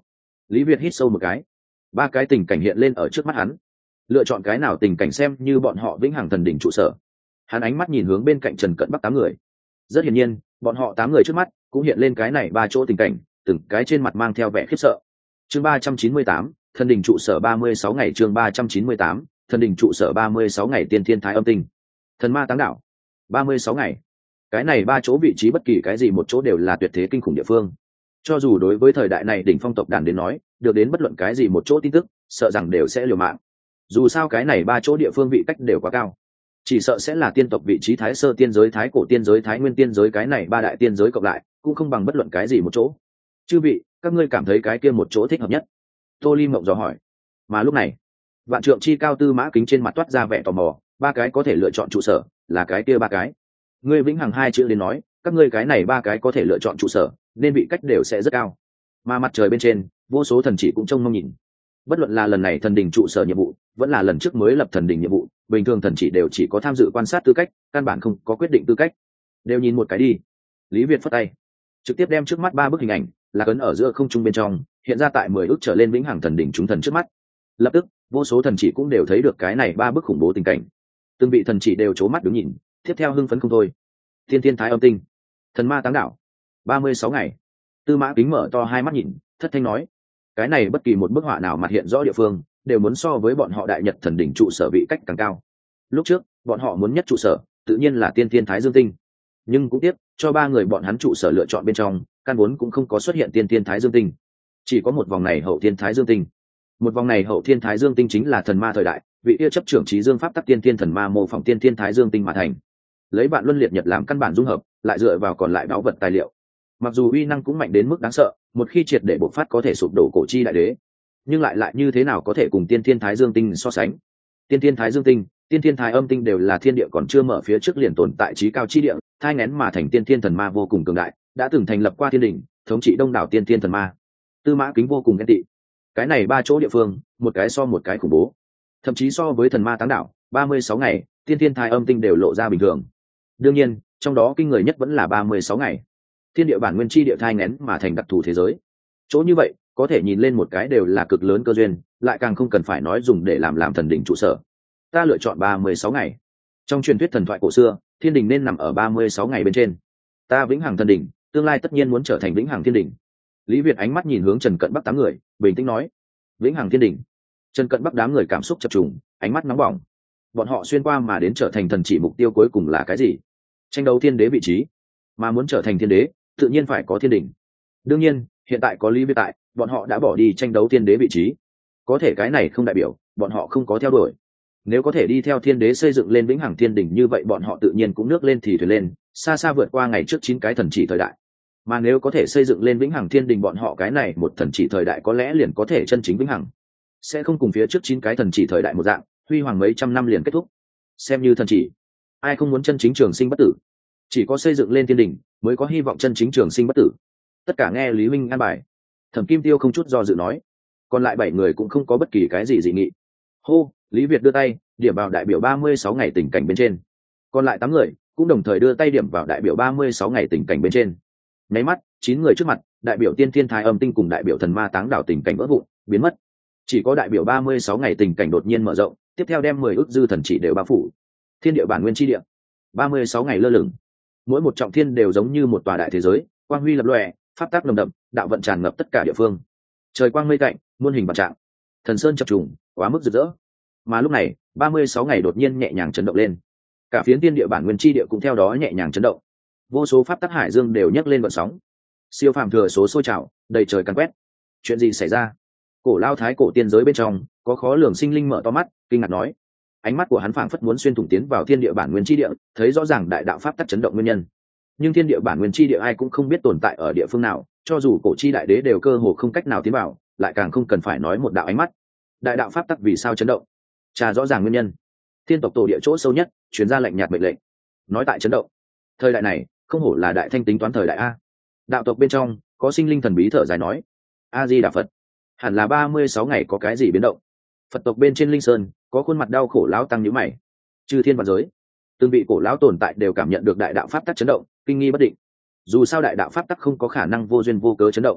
Lý Việt hít sâu một cái, ba cái tình cảnh hiện lên ở trước mắt hắn, lựa chọn cái nào tình cảnh xem như bọn họ vĩnh hằng thần đỉnh trụ sở. Hắn ánh mắt nhìn hướng bên cạnh Trần Cận Bắc tám người, rất hiển nhiên bọn họ tám người trước mắt cũng hiện lên cái này ba chỗ tình cảnh, từng cái trên mặt mang theo vẻ khiếp sợ. Chương ba trăm chín mươi tám, thần đỉnh trụ sở ba mươi sáu ngày. Chương ba trăm chín mươi tám, thần đỉnh trụ sở ba mươi sáu ngày. Tiên thiên thái âm tinh, thần ma táng đảo, ba mươi sáu ngày. Cái này ba chỗ vị trí bất kỳ cái gì một chỗ đều là tuyệt thế kinh khủng địa phương. Cho dù đối với thời đại này đỉnh phong tộc đàn đến nói, được đến bất luận cái gì một chỗ tin tức, sợ rằng đều sẽ liều mạng. Dù sao cái này ba chỗ địa phương vị cách đều quá cao, chỉ sợ sẽ là tiên tộc vị trí thái sơ tiên giới, thái cổ tiên giới, thái nguyên tiên giới, cái này ba đại tiên giới cộng lại cũng không bằng bất luận cái gì một chỗ. Chư vị, các ngươi cảm thấy cái kia một chỗ thích hợp nhất? Tô Ly Mộng dò hỏi. Mà lúc này, vạn trượng chi cao Tư Mã Kính trên mặt toát ra vẻ tò mò, ba cái có thể lựa chọn trụ sở, là cái kia ba cái. Ngươi vĩnh hằng hai chữ đến nói, các ngươi cái này ba cái có thể lựa chọn trụ sở, nên vị cách đều sẽ rất cao. Mà mặt trời bên trên, vô số thần chỉ cũng trông mong nhìn. Bất luận là lần này thần đỉnh trụ sở nhiệm vụ, vẫn là lần trước mới lập thần đỉnh nhiệm vụ, bình thường thần chỉ đều chỉ có tham dự quan sát tư cách, căn bản không có quyết định tư cách. Đều nhìn một cái đi. Lý Việt phất tay, trực tiếp đem trước mắt ba bức hình ảnh là cấn ở giữa không trung bên trong, hiện ra tại mười ước trở lên vĩnh hằng thần đỉnh chúng thần trước mắt. Lập tức, vô số thần chỉ cũng đều thấy được cái này ba bức khủng bố tình cảnh. Từng vị thần chỉ đều trố mắt đứng nhìn, tiếp theo hưng phấn không thôi. Thiên thiên thái âm tinh, thần ma táng đảo, ba mươi sáu ngày. Tư Mã Kính mở to hai mắt nhìn, thất thanh nói, cái này bất kỳ một bức họa nào mặt hiện rõ địa phương, đều muốn so với bọn họ đại nhật thần đỉnh trụ sở vị cách càng cao. Lúc trước bọn họ muốn nhất trụ sở tự nhiên là tiên thiên thái dương tinh, nhưng cũng tiếc cho ba người bọn hắn trụ sở lựa chọn bên trong, căn vốn cũng không có xuất hiện tiên thiên thái dương tinh, chỉ có một vòng này hậu thiên thái dương tinh. Một vòng này hậu thiên thái dương tinh chính là thần ma thời đại vị yêu chấp trưởng trí dương pháp tắc tiên thiên thần ma mô phỏng tiên thiên thái dương tinh mà thành, lấy bạn luân liệt nhật làm căn bản dung hợp, lại dựa vào còn lại báu vật tài liệu. Mặc dù uy năng cũng mạnh đến mức đáng sợ, một khi triệt để bộc phát có thể sụp đổ cổ chi đại đế, nhưng lại lại như thế nào có thể cùng tiên thiên thái dương tinh so sánh? Tiên thiên thái dương tinh, tiên thiên thái âm tinh đều là thiên địa còn chưa mở phía trước liền tồn tại trí cao chi địa, thai nghén mà thành tiên thiên thần ma vô cùng cường đại, đã từng thành lập qua thiên đỉnh, thống trị đông đảo tiên thiên thần ma. Tư Mã Kính vô cùng ghen tị. Cái này ba chỗ địa phương, một cái so một cái khủng bố, thậm chí so với thần ma táng đảo ba mươi sáu ngày, tiên thiên thái âm tinh đều lộ ra bình thường. Đương nhiên, trong đó kinh người nhất vẫn là ba mươi sáu ngày. Thiên địa bản nguyên chi địa thai nghén mà thành đặc thù thế giới. Chỗ như vậy, có thể nhìn lên một cái đều là cực lớn cơ duyên, lại càng không cần phải nói dùng để làm làm thần đỉnh trụ sở. Ta lựa chọn ba mươi sáu ngày. Trong truyền thuyết thần thoại cổ xưa, thiên đình nên nằm ở ba mươi sáu ngày bên trên. Ta vĩnh hằng thần đỉnh, tương lai tất nhiên muốn trở thành vĩnh hằng thiên đỉnh. Lý Việt ánh mắt nhìn hướng Trần Cận Bắc tám người, bình tĩnh nói, vĩnh hằng thiên đỉnh. Trần Cận Bắc đám người cảm xúc chập trùng, ánh mắt nóng bỏng. Bọn họ xuyên qua mà đến trở thành thần chỉ mục tiêu cuối cùng là cái gì? Tranh đấu thiên đế vị trí. Mà muốn trở thành thiên đế, tự nhiên phải có thiên đỉnh. Đương nhiên, hiện tại có Lý Việt tại, bọn họ đã bỏ đi tranh đấu thiên đế vị trí. Có thể cái này không đại biểu bọn họ không có theo đuổi. Nếu có thể đi theo thiên đế xây dựng lên vĩnh hằng thiên đỉnh, như vậy bọn họ tự nhiên cũng nước lên thì thuyền lên, xa xa vượt qua ngày trước chín cái thần chỉ thời đại. Mà nếu có thể xây dựng lên vĩnh hằng thiên đỉnh, bọn họ cái này một thần chỉ thời đại có lẽ liền có thể chân chính vĩnh hằng, sẽ không cùng phía trước chín cái thần chỉ thời đại một dạng huy hoàng mấy trăm năm liền kết thúc. Xem như thần chỉ, ai không muốn chân chính trường sinh bất tử? Chỉ có xây dựng lên thiên đỉnh mới có hy vọng chân chính trường sinh bất tử. Tất cả nghe Lý Minh an bài. Thẩm Kim Tiêu không chút do dự nói, còn lại bảy người cũng không có bất kỳ cái gì dị nghị. Hô, Lý Việt đưa tay điểm vào đại biểu ba mươi sáu ngày tình cảnh bên trên, còn lại tám người cũng đồng thời đưa tay điểm vào đại biểu ba mươi sáu ngày tình cảnh bên trên. Nháy mắt, chín người trước mặt, đại biểu tiên thiên thái âm tinh cùng đại biểu thần ma táng đảo tình cảnh vỡ vụn biến mất, chỉ có đại biểu ba mươi sáu ngày tình cảnh đột nhiên mở rộng, tiếp theo đem mười ước dư thần chỉ đều bao phủ. Thiên địa bản nguyên chi địa, ba mươi sáu ngày lơ lửng, mỗi một trọng thiên đều giống như một tòa đại thế giới, quang huy lập lòe, pháp tác nồng đậm, đạo vận tràn ngập tất cả địa phương. Trời quang mây tạnh, muôn hình vạn trạng, thần sơn chập trùng, quá mức rực rỡ. Mà lúc này, ba mươi sáu ngày đột nhiên nhẹ nhàng chấn động lên, cả phiến thiên địa bản nguyên chi địa cũng theo đó nhẹ nhàng chấn động. Vô số pháp tắc hải dương đều nhấc lên vận sóng, siêu phàm thừa số sôi trào, đầy trời càn quét. Chuyện gì xảy ra? Cổ lao thái cổ tiên giới bên trong có khó lường sinh linh mở to mắt, kinh ngạc nói. Ánh mắt của hắn phảng phất muốn xuyên thủng tiến vào thiên địa bản nguyên chi địa, thấy rõ ràng đại đạo pháp tắc chấn động nguyên nhân. Nhưng thiên địa bản nguyên chi địa ai cũng không biết tồn tại ở địa phương nào, cho dù cổ chi đại đế đều cơ hồ không cách nào tiến vào, lại càng không cần phải nói một đạo ánh mắt. Đại đạo pháp tắc vì sao chấn động? Trà rõ ràng nguyên nhân. Thiên tộc tổ địa chỗ sâu nhất truyền ra lệnh nhạt mệnh lệnh, nói tại chấn động. Thời đại này không hổ là đại thanh tính toán thời đại a. Đạo tộc bên trong có sinh linh thần bí thở dài nói, a di đà Phật, hẳn là ba mươi sáu ngày có cái gì biến động. Phật tộc bên trên linh sơn có khuôn mặt đau khổ lão tăng nhíu mày. Chư thiên vạn giới, từng vị cổ lão tồn tại đều cảm nhận được đại đạo pháp tắc chấn động, kinh nghi bất định. Dù sao đại đạo pháp tắc không có khả năng vô duyên vô cớ chấn động,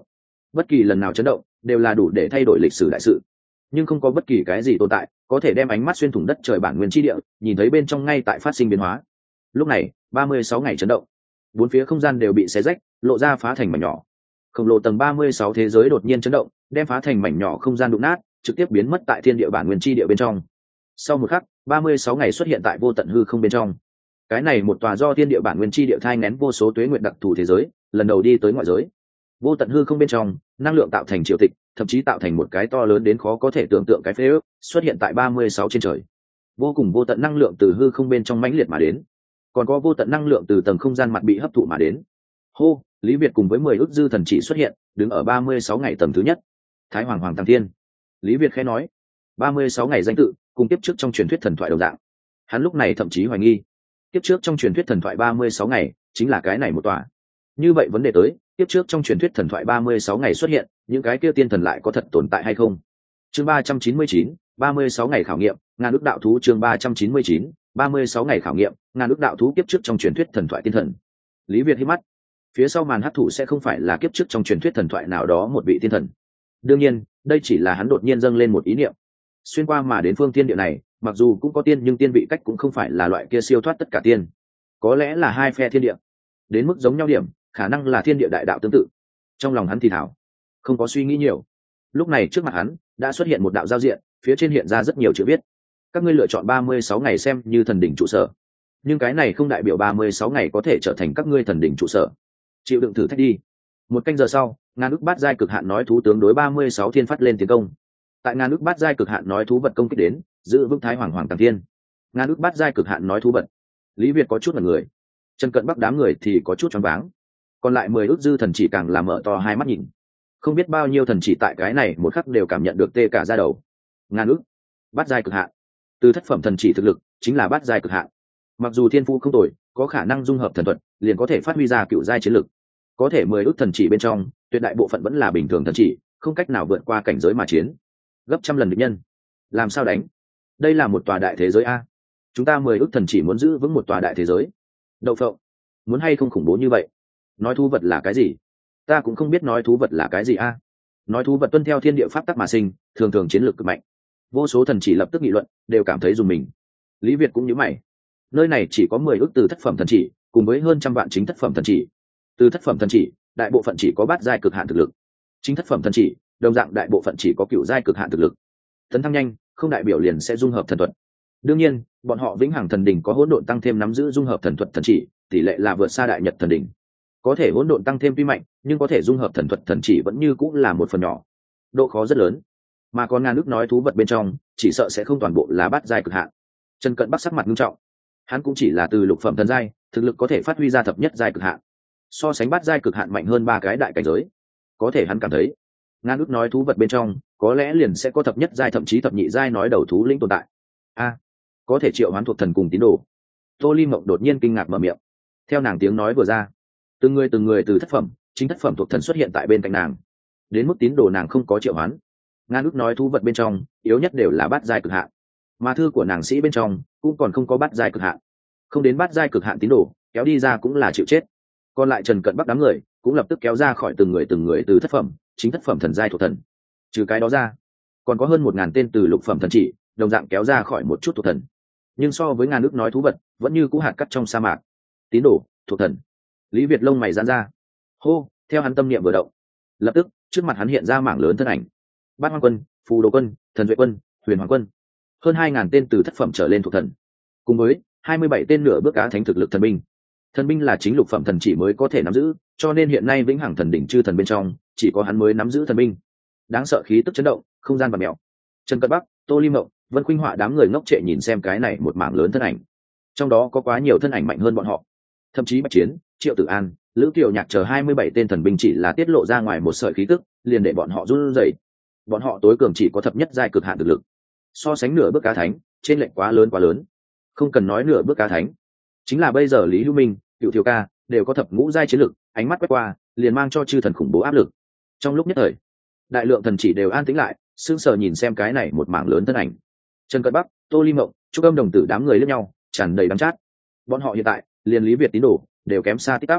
bất kỳ lần nào chấn động đều là đủ để thay đổi lịch sử đại sự, nhưng không có bất kỳ cái gì tồn tại có thể đem ánh mắt xuyên thủng đất trời bản nguyên chi địa, nhìn thấy bên trong ngay tại phát sinh biến hóa. Lúc này ba mươi sáu ngày chấn động, bốn phía không gian đều bị xé rách, lộ ra phá thành mảnh nhỏ. Khổng lồ tầng ba mươi sáu thế giới đột nhiên chấn động, đem phá thành mảnh nhỏ không gian đụng nát, trực tiếp biến mất tại thiên địa bản nguyên chi địa bên trong. Sau một khắc, ba mươi sáu ngày xuất hiện tại vô tận hư không bên trong. Cái này một tòa do thiên địa bản nguyên chi địa thai nén vô số tuế nguyện đặc thù thế giới, lần đầu đi tới ngoại giới. Vô tận hư không bên trong, năng lượng tạo thành triều tịch, thậm chí tạo thành một cái to lớn đến khó có thể tưởng tượng cái phế ước, xuất hiện tại ba mươi sáu trên trời. Vô cùng vô tận năng lượng từ hư không bên trong mãnh liệt mà đến, còn có vô tận năng lượng từ tầng không gian mặt bị hấp thụ mà đến. Hô, Lý Việt cùng với mười ước dư thần chỉ xuất hiện, đứng ở ba mươi sáu ngày tầng thứ nhất. Thái Hoàng Hoàng Tăng Thiên. Lý Việt khẽ nói, ba mươi sáu ngày danh tự, cùng tiếp trước trong truyền thuyết thần thoại đồng dạng. Hắn lúc này thậm chí hoài nghi, tiếp trước trong truyền thuyết thần thoại ba mươi sáu ngày chính là cái này một tòa. Như vậy vấn đề tới, tiếp trước trong truyền thuyết thần thoại ba mươi sáu ngày xuất hiện, những cái kia tiên thần lại có thật tồn tại hay không? Chương ba trăm chín mươi chín, ba mươi sáu ngày khảo nghiệm, ngàn ước đạo thú. Chương ba trăm chín mươi chín, ba mươi sáu ngày khảo nghiệm, ngàn ước đạo thú. Kiếp trước trong truyền thuyết thần thoại tiên thần. Lý Việt hít mắt, phía sau màn hắc thủ sẽ không phải là kiếp trước trong truyền thuyết thần thoại nào đó một vị tiên thần. Đương nhiên, đây chỉ là hắn đột nhiên dâng lên một ý niệm. Xuyên qua mà đến phương thiên địa này, mặc dù cũng có tiên nhưng tiên vị cách cũng không phải là loại kia siêu thoát tất cả tiên, có lẽ là hai phe thiên địa đến mức giống nhau điểm, khả năng là thiên địa đại đạo tương tự. Trong lòng hắn thì thảo, không có suy nghĩ nhiều. Lúc này trước mặt hắn đã xuất hiện một đạo giao diện, phía trên hiện ra rất nhiều chữ viết. Các ngươi lựa chọn ba mươi sáu ngày xem như thần đỉnh trụ sở, nhưng cái này không đại biểu ba mươi sáu ngày có thể trở thành các ngươi thần đỉnh trụ sở. Chịu đựng thử thách đi. Một canh giờ sau, ngàn ức bát giai cực hạn nói thú tướng đối ba mươi sáu thiên phát lên tiến công. Tại ngàn ức bát giai cực hạn nói thú vật công kích đến, giữ vững Thái Hoàng Hoàng Tàng Thiên. Ngàn ức bát giai cực hạn nói thú vật. Lý Việt có chút là người, Trần Cận Bắc đám người thì có chút choáng váng. Còn lại mười ước dư thần chỉ càng làm mở to hai mắt nhìn. Không biết bao nhiêu thần chỉ tại cái này một khắc đều cảm nhận được tê cả da đầu. Ngàn ước bát giai cực hạn, từ thất phẩm thần chỉ thực lực chính là bát giai cực hạn. Mặc dù thiên phú không tồi, có khả năng dung hợp thần thuật, liền có thể phát huy ra cựu giai chiến lực. Có thể mười ước thần chỉ bên trong, tuyệt đại bộ phận vẫn là bình thường thần chỉ, không cách nào vượt qua cảnh giới mà chiến. Gấp trăm lần địch nhân, làm sao đánh? Đây là một tòa đại thế giới a. Chúng ta mười ước thần chỉ muốn giữ vững một tòa đại thế giới. Đậu phộng, muốn hay không khủng bố như vậy? Nói thú vật là cái gì? Ta cũng không biết nói thú vật là cái gì a. Nói thú vật tuân theo thiên địa pháp tắc mà sinh, thường thường chiến lược cực mạnh. Vô số thần chỉ lập tức nghị luận, đều cảm thấy dùng mình. Lý Việt cũng nhíu mày. Nơi này chỉ có mười ước từ thất phẩm thần chỉ, cùng với hơn trăm vạn chính thất phẩm thần chỉ. Từ thất phẩm thần chỉ, đại bộ phận chỉ có bát giai cực hạn thực lực. Chính thất phẩm thần chỉ, đồng dạng đại bộ phận chỉ có cửu giai cực hạn thực lực. Tấn thăng nhanh, không đại biểu liền sẽ dung hợp thần thuật. Đương nhiên, bọn họ vĩnh hằng thần đỉnh có hỗn độn tăng thêm nắm giữ dung hợp thần thuật thần chỉ, tỷ lệ là vượt xa đại nhật thần đỉnh. Có thể hỗn độn tăng thêm tuy mạnh, nhưng có thể dung hợp thần thuật thần chỉ vẫn như cũng là một phần nhỏ, độ khó rất lớn. Mà còn ngàn ước nói thú vật bên trong, chỉ sợ sẽ không toàn bộ là bát giai cực hạn. Trần Cận Bắc sắc mặt nghiêm trọng. Hắn cũng chỉ là từ lục phẩm thần giai, thực lực có thể phát huy ra thập nhất giai cực hạn. So sánh bát giai cực hạn mạnh hơn ba cái đại cảnh giới. Có thể hắn cảm thấy, ngàn ước nói thú vật bên trong, có lẽ liền sẽ có thập nhất giai thậm chí thập nhị giai nói đầu thú linh tồn tại. A, có thể triệu hoán thuộc thần cùng tín đồ. Tô Ly Mộng đột nhiên kinh ngạc mở miệng. Theo nàng tiếng nói vừa ra, từng người từng người từ thất phẩm, chính thất phẩm thuộc thần xuất hiện tại bên cạnh nàng. Đến mức tín đồ nàng không có triệu hoán. Ngàn ước nói thú vật bên trong, yếu nhất đều là bát giai cực hạn. Mà thư của nàng sĩ bên trong cũng còn không có bát giai cực hạn. Không đến bát giai cực hạn tín đồ, kéo đi ra cũng là chịu chết. Còn lại Trần Cận Bắc đám người cũng lập tức kéo ra khỏi từng người từng người từ thất phẩm, chính thất phẩm thần giai thuộc thần. Trừ cái đó ra, còn có hơn một ngàn tên từ lục phẩm thần chỉ, đồng dạng kéo ra khỏi một chút thuộc thần. Nhưng so với ngàn ước nói thú vật, vẫn như cũ hạt cắt trong sa mạc. Tín đồ, thuộc thần. Lý Việt lông mày giãn ra. Hô, theo hắn tâm niệm vừa động, lập tức trước mặt hắn hiện ra mảng lớn thân ảnh. Bát Hoang Quân, Phù Đồ Quân, Thần Duệ Quân, Huyền Hoàng Quân, hơn hai ngàn tên từ thất phẩm trở lên thuộc thần, cùng với hai mươi bảy tên nửa bước cá thánh thực lực thần binh. Thần binh là chính lục phẩm thần chỉ mới có thể nắm giữ, cho nên hiện nay vĩnh hằng thần đỉnh chư thần bên trong, chỉ có hắn mới nắm giữ thần binh. Đáng sợ khí tức chấn động, không gian và mèo. Trần Cận Bắc, Tô Ly Mộng, Vân Khuynh Họa đám người ngốc trệ nhìn xem cái này một mảng lớn thân ảnh. Trong đó có quá nhiều thân ảnh mạnh hơn bọn họ. Thậm chí Bạch Chiến, Triệu Tử An, Lữ Kiều Nhạc chờ hai mươi bảy tên thần binh chỉ là tiết lộ ra ngoài một sợi khí tức, liền để bọn họ run rẩy. Bọn họ tối cường chỉ có thập nhất giai cực hạn thực lực. So sánh nửa bước cá thánh, trên lệnh quá lớn quá lớn. Không cần nói nửa bước cá thánh, chính là bây giờ Lý Hữu Minh, Cựu Thiều Ca đều có thập ngũ giai chiến lực, ánh mắt quét qua, liền mang cho chư thần khủng bố áp lực. Trong lúc nhất thời, đại lượng thần chỉ đều an tĩnh lại, sững sờ nhìn xem cái này một mảng lớn thân ảnh. Trần Cận Bắc, Tô Ly Mộng, Trúc Âm đồng tử đám người liếc nhau, tràn đầy đắng chát. Bọn họ hiện tại, liền Lý Việt tín đồ đều kém xa tích tắp.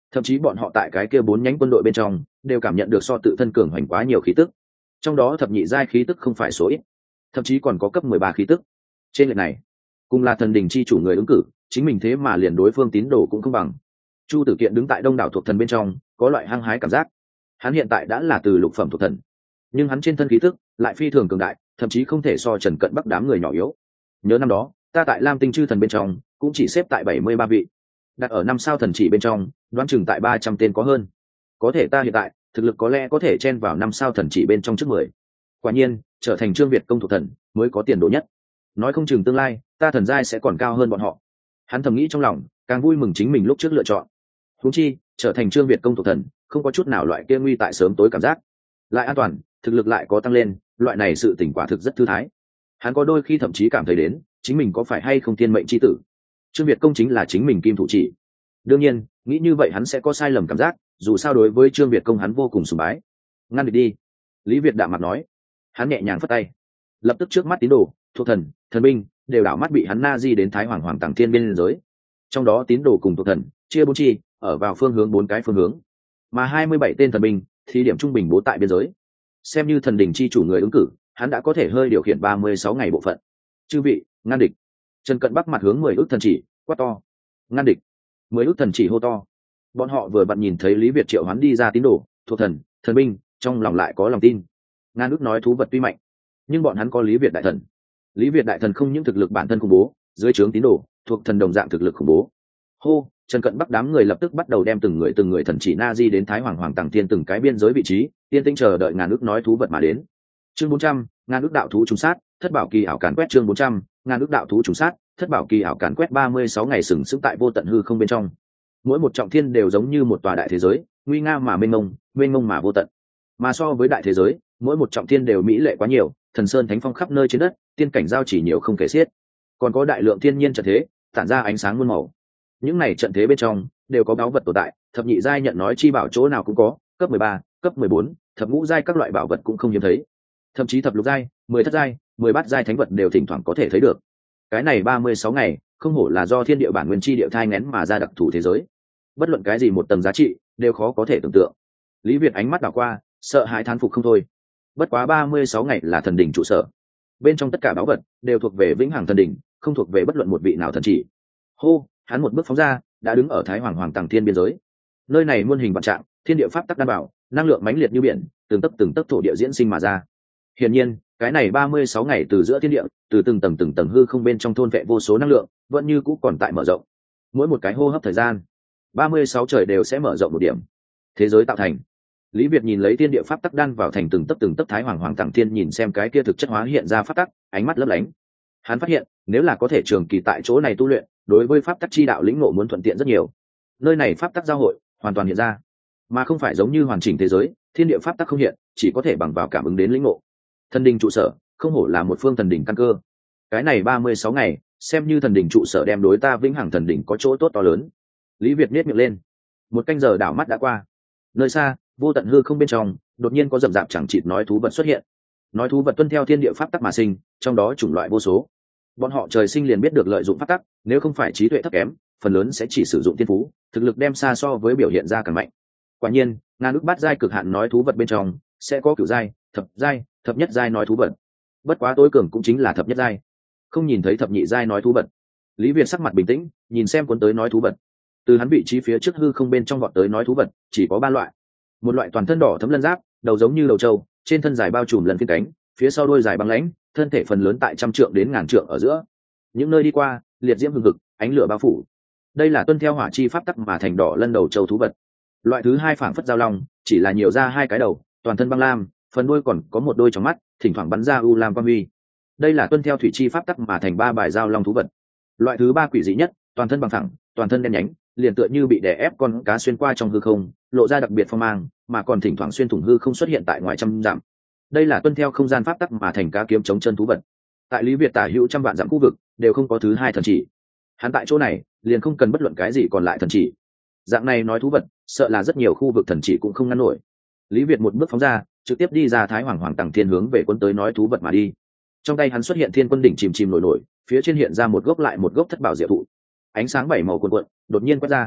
thậm chí bọn họ tại cái kia bốn nhánh quân đội bên trong đều cảm nhận được so tự thân cường hoành quá nhiều khí tức, trong đó thập nhị giai khí tức không phải số ít, thậm chí còn có cấp mười ba khí tức. Trên lệch này cùng là thần đình chi chủ người ứng cử, chính mình thế mà liền đối phương tín đồ cũng không bằng. Chu Tử Kiện đứng tại đông đảo thuộc thần bên trong, có loại hăng hái cảm giác. Hắn hiện tại đã là từ lục phẩm thuộc thần, nhưng hắn trên thân khí tức lại phi thường cường đại, thậm chí không thể so Trần Cận Bắc đám người nhỏ yếu. Nhớ năm đó ta tại Lam Tinh chư thần bên trong cũng chỉ xếp tại bảy mươi ba vị, đặt ở năm sao thần chỉ bên trong đoán chừng tại ba trăm tên có hơn. Có thể ta hiện tại thực lực có lẽ có thể chen vào năm sao thần chỉ bên trong trước mười. Quả nhiên trở thành Trương Việt công thuộc thần mới có tiền đồ nhất, nói không chừng tương lai ta thần giai sẽ còn cao hơn bọn họ. Hắn thầm nghĩ trong lòng, càng vui mừng chính mình lúc trước lựa chọn. Huống chi trở thành Trương Việt công thuộc thần không có chút nào loại kia nguy tại sớm tối cảm giác, lại an toàn, thực lực lại có tăng lên, loại này sự tỉnh quả thực rất thư thái. Hắn có đôi khi thậm chí cảm thấy đến chính mình có phải hay không thiên mệnh chi tử. Trương Việt công chính là chính mình kim thủ chỉ. Đương nhiên nghĩ như vậy hắn sẽ có sai lầm cảm giác, dù sao đối với Trương Việt công hắn vô cùng sùng bái. Ngăn địch đi, Lý Việt đạm mặt nói. Hắn nhẹ nhàng phất tay, lập tức trước mắt tín đồ, thuộc thần, thần binh đều đảo mắt bị hắn na di đến Thái Hoàng Hoàng Tàng Thiên biên giới. Trong đó tín đồ cùng thuộc thần chia bốn chi, ở vào phương hướng bốn cái phương hướng, mà hai mươi bảy tên thần binh thì điểm trung bình bố tại biên giới. Xem như thần đình chi chủ người ứng cử, hắn đã có thể hơi điều khiển ba mươi sáu ngày bộ phận. Chư vị, ngăn địch. Trần Cận Bắc mặt hướng mười ước thần chỉ quát to. Ngăn địch. Mười ước thần chỉ hô to. Bọn họ vừa vặn nhìn thấy Lý Việt triệu hoán đi ra tín đồ, thuộc thần, thần binh, trong lòng lại có lòng tin. Ngăn ước nói thú vật tuy mạnh, nhưng bọn hắn có Lý Việt đại thần. Lý Việt đại thần không những thực lực bản thân khủng bố, dưới trướng tín đồ thuộc thần đồng dạng thực lực khủng bố. Hô, Trần Cận Bắc đám người lập tức bắt đầu đem từng người từng người thần chỉ na di đến Thái Hoàng Hoàng Tàng Thiên từng cái biên giới vị trí, tiên tinh chờ đợi ngàn ước nói thú vật mà đến. Chương bốn trăm, ngàn ước đạo thú trùng sát, thất bảo kỳ ảo càn quét. Chương bốn trăm, ngàn ước đạo thú trùng sát, thất bảo kỳ ảo càn quét. ba mươi sáu ngày sừng sững tại vô tận hư không bên trong. Mỗi một trọng thiên đều giống như một tòa đại thế giới, nguy nga mà mênh mông, mênh mông mà vô tận. Mà so với đại thế giới, mỗi một trọng thiên đều mỹ lệ quá nhiều, thần sơn thánh phong khắp nơi trên đất, tiên cảnh giao chỉ nhiều không kể xiết. Còn có đại lượng thiên nhiên trận thế, tản ra ánh sáng muôn màu. Những này trận thế bên trong đều có báu vật tồn tại, thập nhị giai nhận nói chi bảo chỗ nào cũng có, cấp mười ba, cấp mười bốn, thập ngũ giai các loại bảo vật cũng không hiếm thấy. Thậm chí thập lục giai, mười thất giai, mười bát giai thánh vật đều thỉnh thoảng có thể thấy được. Cái này ba mươi sáu ngày, không hổ là do thiên địa bản nguyên chi địa thai nghén mà ra đặc thù thế giới. Bất luận cái gì một tầng giá trị, đều khó có thể tưởng tượng. Lý Việt ánh mắt đảo qua, sợ hãi thán phục không thôi. Bất quá ba mươi sáu ngày là thần đỉnh trụ sở. Bên trong tất cả báu vật đều thuộc về vĩnh hằng thần đỉnh, không thuộc về bất luận một vị nào thần chỉ. Hô, hắn một bước phóng ra, đã đứng ở Thái Hoàng Hoàng Tàng Thiên biên giới. Nơi này muôn hình vạn trạng, thiên địa pháp tắc đan bảo, năng lượng mãnh liệt như biển, từng tấc từng tấc thổ địa diễn sinh mà ra. Hiển nhiên, cái này ba mươi sáu ngày từ giữa thiên địa, từ từng tầng từng tầng hư không bên trong thôn vệ vô số năng lượng, vẫn như cũ còn tại mở rộng. Mỗi một cái hô hấp thời gian, ba mươi sáu trời đều sẽ mở rộng một điểm. Thế giới tạo thành. Lý Việt nhìn lấy thiên địa pháp tắc đan vào thành từng tấc từng tấc Thái Hoàng Hoàng Tàng Thiên, nhìn xem cái kia thực chất hóa hiện ra pháp tắc, ánh mắt lấp lánh. Hắn phát hiện, nếu là có thể trường kỳ tại chỗ này tu luyện, đối với pháp tắc chi đạo lĩnh ngộ muốn thuận tiện rất nhiều. Nơi này pháp tắc giao hội hoàn toàn hiện ra, mà không phải giống như hoàn chỉnh thế giới, thiên địa pháp tắc không hiện, chỉ có thể bằng vào cảm ứng đến lĩnh ngộ. Thần đình trụ sở, không hổ là một phương thần đình căn cơ. Cái này ba mươi sáu ngày, xem như thần đình trụ sở đem đối ta vĩnh hằng thần đình có chỗ tốt to lớn. Lý Việt nhếch miệng lên. Một canh giờ đảo mắt đã qua. Nơi xa, vô tận hư không bên trong, đột nhiên có rậm rạp chẳng chịt nói thú vật xuất hiện. Nói thú vật tuân theo thiên địa pháp tắc mà sinh, trong đó chủng loại vô số. Bọn họ trời sinh liền biết được lợi dụng pháp tắc, nếu không phải trí tuệ thấp kém, phần lớn sẽ chỉ sử dụng thiên phú, thực lực đem xa so với biểu hiện ra càng mạnh. Quả nhiên, ngàn ước bát giai cực hạn nói thú vật bên trong sẽ có cửu giai, thập giai, thập nhất giai nói thú vật. Bất quá tối cường cũng chính là thập nhất giai. Không nhìn thấy thập nhị giai nói thú vật. Lý Việt sắc mặt bình tĩnh, nhìn xem cuốn tới nói thú vật. Từ hắn vị trí phía trước hư không bên trong vọt tới nói thú vật, chỉ có ba loại. Một loại toàn thân đỏ thấm lân giáp, đầu giống như đầu trâu, trên thân dài bao trùm lần phiên cánh, phía sau đuôi dài băng lãnh, thân thể phần lớn tại trăm trượng đến ngàn trượng ở giữa. Những nơi đi qua, liệt diễm hừng hực, ánh lửa bao phủ. Đây là tuân theo hỏa chi pháp tắc mà thành đỏ lân đầu châu thú vật. Loại thứ hai phảng phất giao long, chỉ là nhiều ra hai cái đầu, toàn thân băng lam, phần đuôi còn có một đôi tròng mắt, thỉnh thoảng bắn ra u lam quang huy. Đây là tuân theo thủy chi pháp tắc mà thành ba bài giao long thú vật. Loại thứ ba quỷ dị nhất, toàn thân bằng thẳng, toàn thân đen nhánh, liền tựa như bị đè ép con cá xuyên qua trong hư không, lộ ra đặc biệt phong mang, mà còn thỉnh thoảng xuyên thủng hư không xuất hiện tại ngoài trăm dặm. Đây là tuân theo không gian pháp tắc mà thành cá kiếm chống chân thú vật. Tại Lý Việt tả hữu trăm vạn dặm khu vực đều không có thứ hai thần chỉ. Hắn tại chỗ này liền không cần bất luận cái gì còn lại thần chỉ. Dạng này nói thú vật, sợ là rất nhiều khu vực thần chỉ cũng không ngăn nổi. Lý Việt một bước phóng ra, trực tiếp đi ra Thái Hoàng Hoàng Tàng Thiên hướng về quân tới nói thú vật mà đi. Trong tay hắn xuất hiện Thiên Quân đỉnh chìm chìm nổi nổi, phía trên hiện ra một gốc lại một gốc thất bảo diệu thụ. Ánh sáng bảy màu cuồn cuộn, đột nhiên quét ra.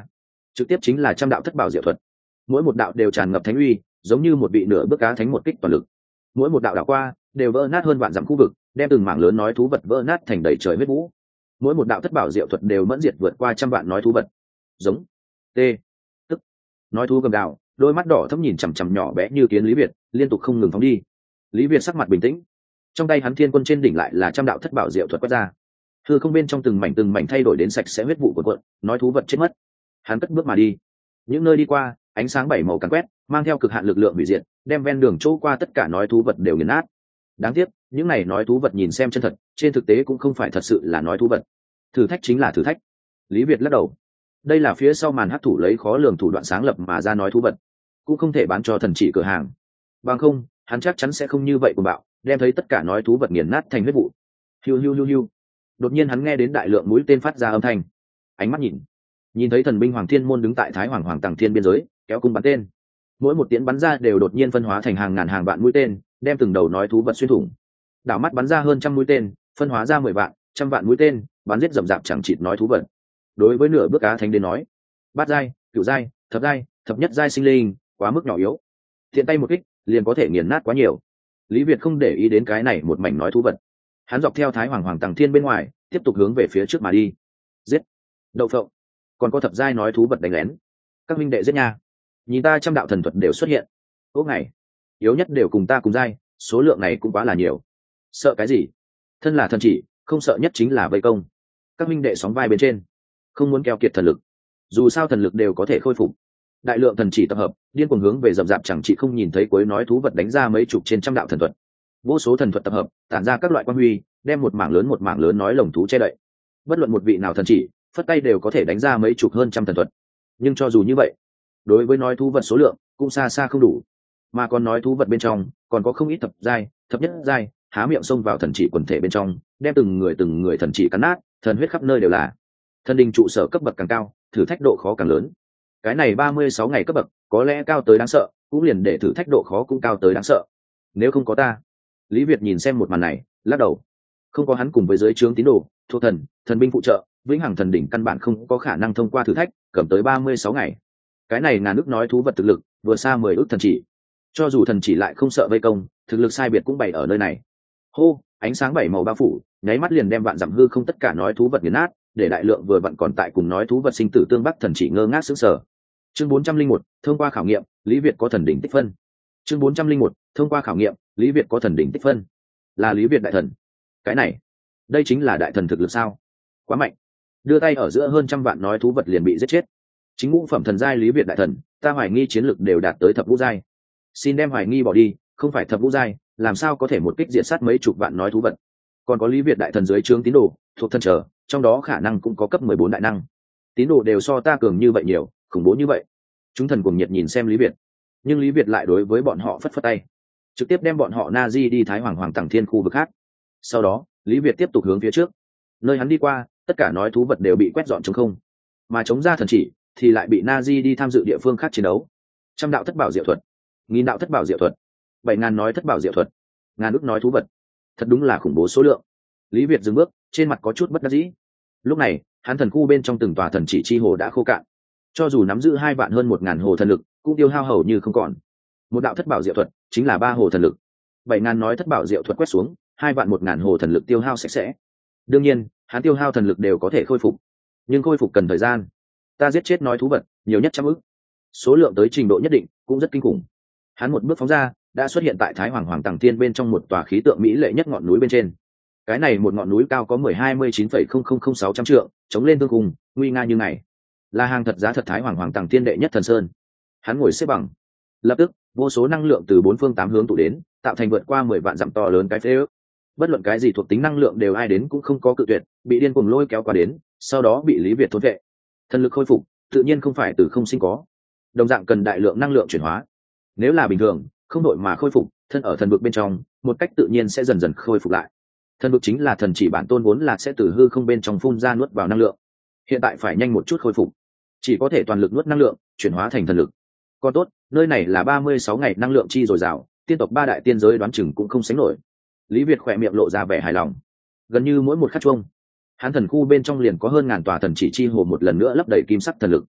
trực tiếp chính là trăm đạo thất bảo diệu thuật. Mỗi một đạo đều tràn ngập thánh uy, giống như một vị nửa bước cá thánh một kích toàn lực. Mỗi một đạo đạo qua đều vỡ nát hơn vạn dặm khu vực, đem từng mảng lớn nói thú vật vỡ nát thành đầy trời huyết vũ. Mỗi một đạo thất bảo diệu thuật đều mẫn diệt vượt qua trăm vạn nói thú vật. Giống t tức nói thú gầm gào, đôi mắt đỏ thẫm nhìn chằm chằm nhỏ bé như kiến Lý Việt, liên tục không ngừng phóng đi. Lý Việt sắc mặt bình tĩnh, trong tay hắn thiên quân trên đỉnh lại là trăm đạo thất bảo diệu thuật quét ra, hư không bên trong từng mảnh từng mảnh thay đổi đến sạch sẽ huyết vụ cuộn cuộn, nói thú vật chết mất. Hắn cất bước mà đi, những nơi đi qua ánh sáng bảy màu càn quét, mang theo cực hạn lực lượng hủy diệt, đem ven đường chỗ qua tất cả nói thú vật đều nghiền nát. Đáng tiếc những này nói thú vật nhìn xem chân thật, trên thực tế cũng không phải thật sự là nói thú vật. Thử thách chính là thử thách. Lý Việt lắc đầu, đây là phía sau màn hắc thủ lấy khó lường thủ đoạn sáng lập mà ra nói thú vật, cũng không thể bán cho thần chỉ cửa hàng, bằng không hắn chắc chắn sẽ không như vậy của bạo, đem thấy tất cả nói thú vật nghiền nát thành huyết vụ. Hiu hiu hiu hiu. Đột nhiên hắn nghe đến đại lượng mũi tên phát ra âm thanh, ánh mắt nhìn nhìn thấy thần binh Hoàng Thiên Môn đứng tại Thái Hoàng Hoàng Tằng Thiên biên giới, kéo cung bắn tên. Mỗi một tiễn bắn ra đều đột nhiên phân hóa thành hàng ngàn hàng vạn mũi tên, đem từng đầu nói thú vật xuyên thủng. Đảo mắt bắn ra hơn trăm mũi tên, phân hóa ra mười vạn, trăm vạn mũi tên, bắn giết rầm rạp chẳng chịt nói thú vật. Đối với nửa bước cá thánh đến nói, bát giai, cửu giai, thập giai, thập nhất giai sinh linh quá mức nhỏ yếu, thiện tay một kích liền có thể nghiền nát quá nhiều. Lý Việt không để ý đến cái này một mảnh nói thú vật, hắn dọc theo Thái Hoàng Hoàng Tằng Thiên bên ngoài tiếp tục hướng về phía trước mà đi. Giết đậu phộng, còn có thập giai nói thú vật đánh lén, các minh đệ giết nha. Nhìn ta trăm đạo thần thuật đều xuất hiện. Ốc này yếu nhất đều cùng ta cùng giai, số lượng này cũng quá là nhiều. Sợ cái gì? Thân là thần chỉ, không sợ nhất chính là vây công. Các minh đệ sóng vai bên trên, không muốn keo kiệt thần lực, dù sao thần lực đều có thể khôi phục. Đại lượng thần chỉ tập hợp, điên cuồng hướng về rậm rạp chẳng chỉ không nhìn thấy cuối nói thú vật đánh ra mấy chục trên trăm đạo thần thuật. Vô số thần thuật tập hợp, tản ra các loại quan huy, đem một mảng lớn một mảng lớn nói lồng thú che đậy. Bất luận một vị nào thần chỉ, phất tay đều có thể đánh ra mấy chục hơn trăm thần thuật. Nhưng cho dù như vậy, đối với nói thú vật số lượng cũng xa xa không đủ, mà còn nói thú vật bên trong còn có không ít thập giai, thập nhất giai, há miệng xông vào thần chỉ quần thể bên trong, đem từng người từng người thần chỉ cắn nát, thần huyết khắp nơi đều là. Thần đình trụ sở cấp bậc càng cao, thử thách độ khó càng lớn. Cái này ba mươi sáu ngày cấp bậc có lẽ cao tới đáng sợ, cũng liền để thử thách độ khó cũng cao tới đáng sợ. Nếu không có ta. Lý Việt nhìn xem một màn này, lắc đầu. Không có hắn cùng với giới trướng tín đồ, thuộc thần, thần binh phụ trợ, vĩnh hằng thần đỉnh căn bản không có khả năng thông qua thử thách, cầm tới ba mươi sáu ngày. Cái này ngàn ước nói thú vật thực lực vừa xa mười ước thần chỉ, cho dù thần chỉ lại không sợ vây công, thực lực sai biệt cũng bày ở nơi này. Hô, ánh sáng bảy màu bao phủ, nháy mắt liền đem vạn dặm hư không tất cả nói thú vật nghiền nát, để đại lượng vừa vặn còn tại cùng nói thú vật sinh tử tương bắc thần chỉ ngơ ngác sững sờ. Chương bốn trăm linh một, thông qua khảo nghiệm, Lý Việt có thần đỉnh tích phân. Chương bốn trăm linh một, thông qua khảo nghiệm, Lý Việt có thần đỉnh tích phân. Là Lý Việt đại thần. Cái này, đây chính là đại thần thực lực sao? Quá mạnh. Đưa tay ở giữa hơn trăm vạn nói thú vật liền bị giết chết. Chính ngũ phẩm thần giai Lý Việt đại thần, ta hoài nghi chiến lực đều đạt tới thập ngũ giai. Xin đem hoài nghi bỏ đi, không phải thập ngũ giai, làm sao có thể một kích diệt sát mấy chục vạn nói thú vật? Còn có Lý Việt đại thần dưới trướng tín đồ, thuộc thân trở, trong đó khả năng cũng có cấp mười bốn đại năng. Tín đồ đều so ta cường như vậy nhiều, khủng bố như vậy. Chúng thần cùng nhiệt nhìn xem Lý Việt, nhưng Lý Việt lại đối với bọn họ phất phất tay, trực tiếp đem bọn họ na di đi Thái Hoàng Hoàng Tằng Thiên khu vực khác. Sau đó, Lý Việt tiếp tục hướng phía trước. Nơi hắn đi qua, tất cả nói thú vật đều bị quét dọn trống không, mà chống ra thần chỉ thì lại bị na di đi tham dự địa phương khác chiến đấu. Trăm đạo thất bảo diệu thuật, nghìn đạo thất bảo diệu thuật, bảy ngàn nói thất bảo diệu thuật, ngàn ước nói thú vật, thật đúng là khủng bố số lượng. Lý Việt dừng bước, trên mặt có chút bất đắc dĩ. Lúc này, hắn thần khu bên trong từng tòa thần chỉ chi hồ đã khô cạn, cho dù nắm giữ hai vạn hơn một ngàn hồ thần lực, cũng tiêu hao hầu như không còn. Một đạo thất bảo diệu thuật chính là ba hồ thần lực, bảy ngàn nói thất bảo diệu thuật quét xuống, hai vạn một ngàn hồ thần lực tiêu hao sạch sẽ. Đương nhiên, hắn tiêu hao thần lực đều có thể khôi phục, nhưng khôi phục cần thời gian. Ta giết chết nói thú vật nhiều nhất trăm ức, số lượng tới trình độ nhất định cũng rất kinh khủng. Hắn một bước phóng ra, đã xuất hiện tại Thái Hoàng Hoàng Tằng Thiên bên trong một tòa khí tượng mỹ lệ nhất ngọn núi bên trên. Cái này một ngọn núi cao có mười hai mươi chín phẩy không không không sáu trăm trượng, chống lên tương cùng, nguy nga như này, là hàng thật giá thật Thái Hoàng Hoàng Tằng Thiên đệ nhất thần sơn. Hắn ngồi xếp bằng, lập tức vô số năng lượng từ bốn phương tám hướng tụ đến, tạo thành vượt qua mười vạn dặm to lớn cái phế ước. Bất luận cái gì thuộc tính năng lượng đều ai đến cũng không có cự tuyệt, bị điên cuồng lôi kéo qua đến, sau đó bị Lý Việt thôn vệ. Thần lực khôi phục tự nhiên không phải từ không sinh có, đồng dạng cần đại lượng năng lượng chuyển hóa. Nếu là bình thường, không đội mà khôi phục, thân ở thần vực bên trong, một cách tự nhiên sẽ dần dần khôi phục lại. Thần vực chính là thần chỉ bản tôn vốn là sẽ từ hư không bên trong phun ra nuốt vào năng lượng. Hiện tại phải nhanh một chút khôi phục, chỉ có thể toàn lực nuốt năng lượng, chuyển hóa thành thần lực. Còn tốt, nơi này là ba mươi sáu ngày năng lượng chi dồi dào, tiên tộc ba đại tiên giới đoán chừng cũng không sánh nổi. Lý Việt khỏe miệng lộ ra vẻ hài lòng. Gần như mỗi một khắc chuông, hắn thần khu bên trong liền có hơn ngàn tòa thần chỉ chi hồ một lần nữa lấp đầy kim sắc thần lực.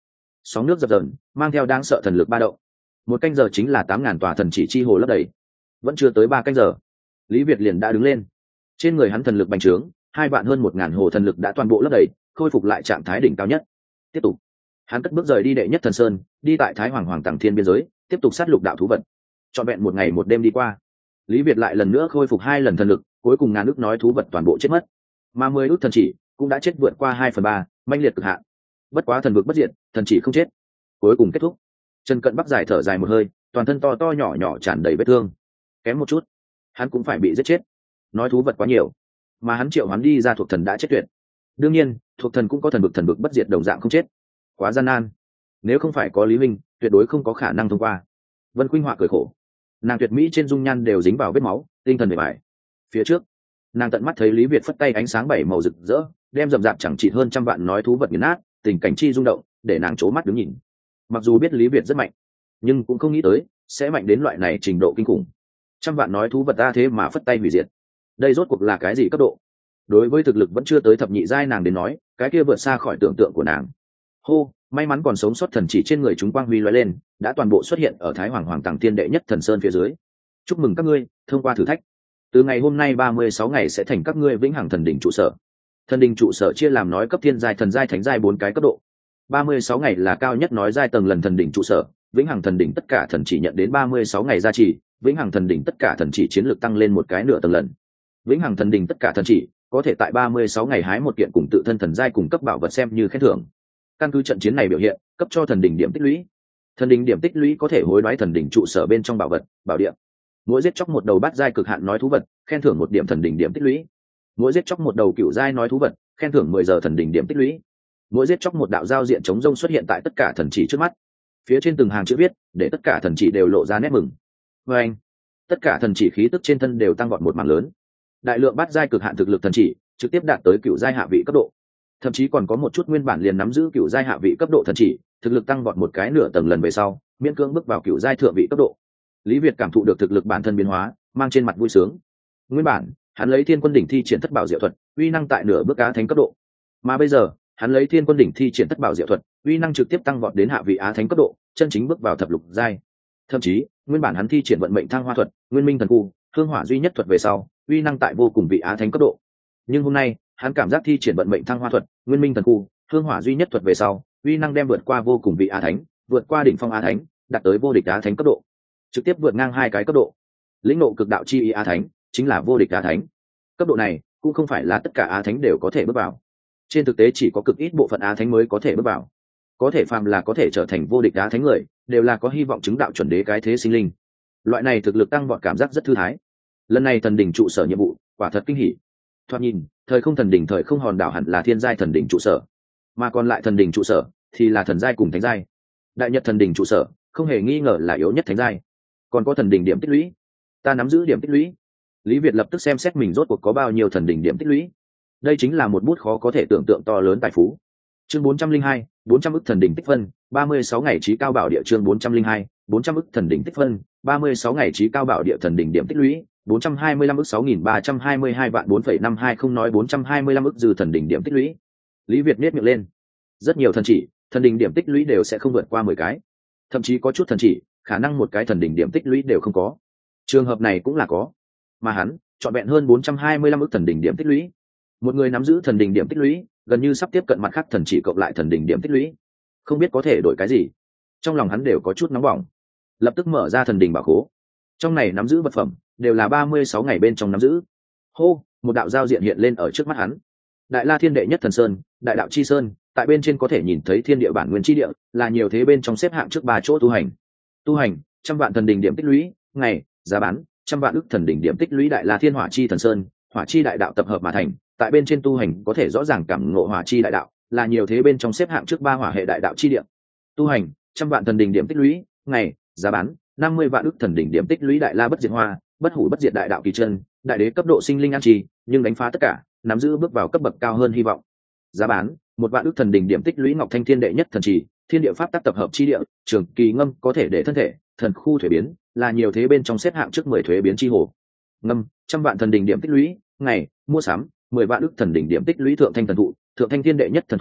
sóng nước dập dờn mang theo đáng sợ thần lực ba động. Một canh giờ chính là tám ngàn tòa thần chỉ chi hồ lấp đầy. Vẫn chưa tới ba canh giờ, Lý Việt liền đã đứng lên. Trên người hắn thần lực bành trướng, hai vạn hơn một ngàn hồ thần lực đã toàn bộ lấp đầy, khôi phục lại trạng thái đỉnh cao nhất. Tiếp tục, hắn cất bước rời đi đệ nhất thần sơn, đi tại Thái Hoàng Hoàng Tằng Thiên biên giới, tiếp tục sát lục đạo thú vật. Trọn vẹn một ngày một đêm đi qua, Lý Việt lại lần nữa khôi phục hai lần thần lực, cuối cùng ngàn ước nói thú vật toàn bộ chết mất, mà mười ước thần chỉ cũng đã chết vượt qua hai phần ba, manh liệt cực hạn. Bất quá thần vực bất diệt, thần chỉ không chết. Cuối cùng kết thúc. Trần Cận Bắc dài thở dài một hơi, toàn thân to to nhỏ nhỏ tràn đầy vết thương, kém một chút hắn cũng phải bị giết chết. Nói thú vật quá nhiều, mà hắn triệu hắn đi ra thuộc thần đã chết tuyệt. Đương nhiên thuộc thần cũng có thần vực, thần vực bất diệt đồng dạng không chết, quá gian nan. Nếu không phải có Lý Minh, tuyệt đối không có khả năng thông qua. Vân Khuynh Họa cười khổ, nàng tuyệt mỹ trên dung nhan đều dính vào vết máu, tinh thần bề bài. Phía trước nàng tận mắt thấy Lý Việt phất tay ánh sáng bảy màu rực rỡ, đem rậm rạp chẳng chịt hơn trăm vạn nói thú vật nghiền nát, tình cảnh chi rung động để nàng trố mắt đứng nhìn. Mặc dù biết Lý Việt rất mạnh, nhưng cũng không nghĩ tới sẽ mạnh đến loại này trình độ kinh khủng. Trăm vạn nói thú vật ta thế mà phất tay hủy diệt, đây rốt cuộc là cái gì cấp độ? Đối với thực lực vẫn chưa tới thập nhị giai nàng đến nói, cái kia vượt xa khỏi tưởng tượng của nàng. Hô, may mắn còn sống sót thần chỉ trên người chúng quang huy lóe lên, đã toàn bộ xuất hiện ở Thái Hoàng Hoàng Tằng Thiên đệ nhất thần sơn phía dưới. Chúc mừng các ngươi thông qua thử thách. Từ ngày hôm nay ba mươi sáu ngày sẽ thành các ngươi vĩnh hằng thần đỉnh trụ sở. Thần đỉnh trụ sở chia làm nói cấp thiên giai, thần giai, thánh giai bốn cái cấp độ. ba mươi sáu ngày là cao nhất nói giai tầng lần thần đỉnh trụ sở, vĩnh hằng thần đỉnh tất cả thần chỉ nhận đến ba mươi sáu ngày gia trì, vĩnh hằng thần đỉnh tất cả thần chỉ chiến lược tăng lên một cái nửa tầng lần. Vĩnh hằng thần đỉnh tất cả thần chỉ có thể tại ba mươi sáu ngày hái một kiện cùng tự thân thần giai cùng cấp bảo vật xem như khen thưởng. Căn cứ trận chiến này biểu hiện, cấp cho thần đỉnh điểm tích lũy. Thần đỉnh điểm tích lũy có thể hối đoái thần đỉnh trụ sở bên trong bảo vật, bảo địa. Mỗi giết chóc một đầu bát giai cực hạn nói thú vật, khen thưởng một điểm thần đỉnh điểm tích lũy. Mỗi giết chóc một đầu cựu giai nói thú vật, khen thưởng mười giờ thần đỉnh điểm tích lũy. Mỗi giết chóc một đạo giao diện chống rông xuất hiện tại tất cả thần chỉ trước mắt. Phía trên từng hàng chữ viết, để tất cả thần chỉ đều lộ ra nét mừng. Và anh, tất cả thần chỉ khí tức trên thân đều tăng vọt một mảng lớn. Đại lượng bát giai cực hạn thực lực thần chỉ trực tiếp đạt tới cựu giai hạ vị cấp độ, thậm chí còn có một chút nguyên bản liền nắm giữ cựu giai hạ vị cấp độ thần chỉ, thực lực tăng vọt một cái nửa tầng lần về sau, miễn cưỡng bước vào cựu giai thượng vị cấp độ. Lý Việt cảm thụ được thực lực bản thân biến hóa, mang trên mặt vui sướng. Nguyên bản hắn lấy Thiên Quân đỉnh thi triển thất bảo diệu thuật, uy năng tại nửa bước á thánh cấp độ, mà bây giờ hắn lấy Thiên Quân đỉnh thi triển thất bảo diệu thuật, uy năng trực tiếp tăng vọt đến hạ vị á thánh cấp độ, chân chính bước vào thập lục giai. Thậm chí nguyên bản hắn thi triển vận mệnh thăng hoa thuật, nguyên minh thần khu, hương hỏa duy nhất thuật về sau, uy năng tại vô cùng vị á thánh cấp độ. Nhưng hôm nay hắn cảm giác thi triển vận mệnh thăng hoa thuật, nguyên minh thần khu, hương hỏa duy nhất thuật về sau, uy năng đem vượt qua vô cùng vị á thánh, vượt qua đỉnh phong á thánh, đạt tới vô địch á thánh cấp độ, trực tiếp vượt ngang hai cái cấp độ. Lĩnh ngộ cực đạo chi ý á thánh chính là vô địch á thánh. Cấp độ này cũng không phải là tất cả á thánh đều có thể bước vào, trên thực tế chỉ có cực ít bộ phận á thánh mới có thể bước vào. Có thể phàm là có thể trở thành vô địch á thánh người, đều là có hy vọng chứng đạo chuẩn đế cái thế sinh linh. Loại này thực lực tăng vọt cảm giác rất thư thái. Lần này thần đỉnh trụ sở nhiệm vụ quả thật kinh hỉ. Thoạt nhìn thời không thần đỉnh thời không hòn đảo hẳn là thiên giai thần đỉnh trụ sở, mà còn lại thần đỉnh trụ sở thì là thần giai cùng thánh giai. Đại nhật thần đỉnh trụ sở không hề nghi ngờ là yếu nhất thánh giai. Còn có thần đỉnh điểm tích lũy, ta nắm giữ điểm tích lũy. Lý Việt lập tức xem xét mình rốt cuộc có bao nhiêu thần đỉnh điểm tích lũy. Đây chính là một bút khó có thể tưởng tượng to lớn tài phú. Chương bốn trăm linh hai, bốn trăm ức thần đỉnh tích phân, ba mươi sáu ngày chí cao bảo địa. Chương bốn trăm linh hai, bốn trăm ức thần đỉnh tích phân, ba mươi sáu ngày chí cao bảo địa. Thần đỉnh điểm tích lũy bốn trăm hai mươi lăm ức sáu nghìn ba trăm hai mươi hai vạn bốn phẩy năm hai không, nói bốn trăm hai mươi lăm ức dư thần đỉnh điểm tích lũy. Lý Việt nhếch miệng lên. Rất nhiều thần chỉ, thần đỉnh điểm tích lũy đều sẽ không vượt qua mười cái. Thậm chí có chút thần chỉ, khả năng một cái thần đỉnh điểm tích lũy đều không có. Trường hợp này cũng là có. Mà hắn, chọn vẹn hơn bốn trăm hai mươi lăm ức thần đỉnh điểm tích lũy. Một người nắm giữ thần đỉnh điểm tích lũy, gần như sắp tiếp cận mặt khác thần chỉ cộng lại thần đỉnh điểm tích lũy. Không biết có thể đổi cái gì. Trong lòng hắn đều có chút nóng bỏng. Lập tức mở ra thần đỉnh bảo khố. Trong này nắm giữ vật phẩm đều là ba mươi sáu ngày bên trong nắm giữ. Hô, một đạo giao diện hiện lên ở trước mắt hắn. Đại La Thiên đệ nhất thần sơn, Đại đạo chi sơn, tại bên trên có thể nhìn thấy thiên địa bản nguyên chi địa, là nhiều thế bên trong xếp hạng trước ba chỗ tu hành. Tu hành, trăm vạn thần đỉnh điểm tích lũy, ngày, giá bán, trăm vạn ức thần đỉnh điểm tích lũy. Đại La Thiên hỏa chi thần sơn, hỏa chi đại đạo tập hợp mà thành, tại bên trên tu hành có thể rõ ràng cảm ngộ hỏa chi đại đạo, là nhiều thế bên trong xếp hạng trước ba hỏa hệ đại đạo chi địa. Tu hành, trăm vạn thần đỉnh điểm tích lũy, ngày, giá bán, năm mươi vạn ức thần đỉnh điểm tích lũy. Đại La bất diệt hoa, bất hủ bất diệt đại đạo kỳ chân, đại đế cấp độ sinh linh an trì, nhưng đánh phá tất cả, nắm giữ bước vào cấp bậc cao hơn hy vọng. Giá bán, một vạn ức thần đỉnh điểm tích lũy. Ngọc Thanh Thiên đệ nhất thần trì, thiên địa pháp tác tập hợp chi địa, trường kỳ ngâm có thể để thân thể, thần khu thuế biến, là nhiều thế bên trong xếp hạng trước mười thuế biến chi hồ. Ngâm, trăm vạn thần đỉnh điểm tích lũy, ngày, mua sắm, mười vạn ức thần đỉnh điểm tích lũy. Thượng Thanh thần thụ, Thượng Thanh Thiên đệ nhất thần thụ,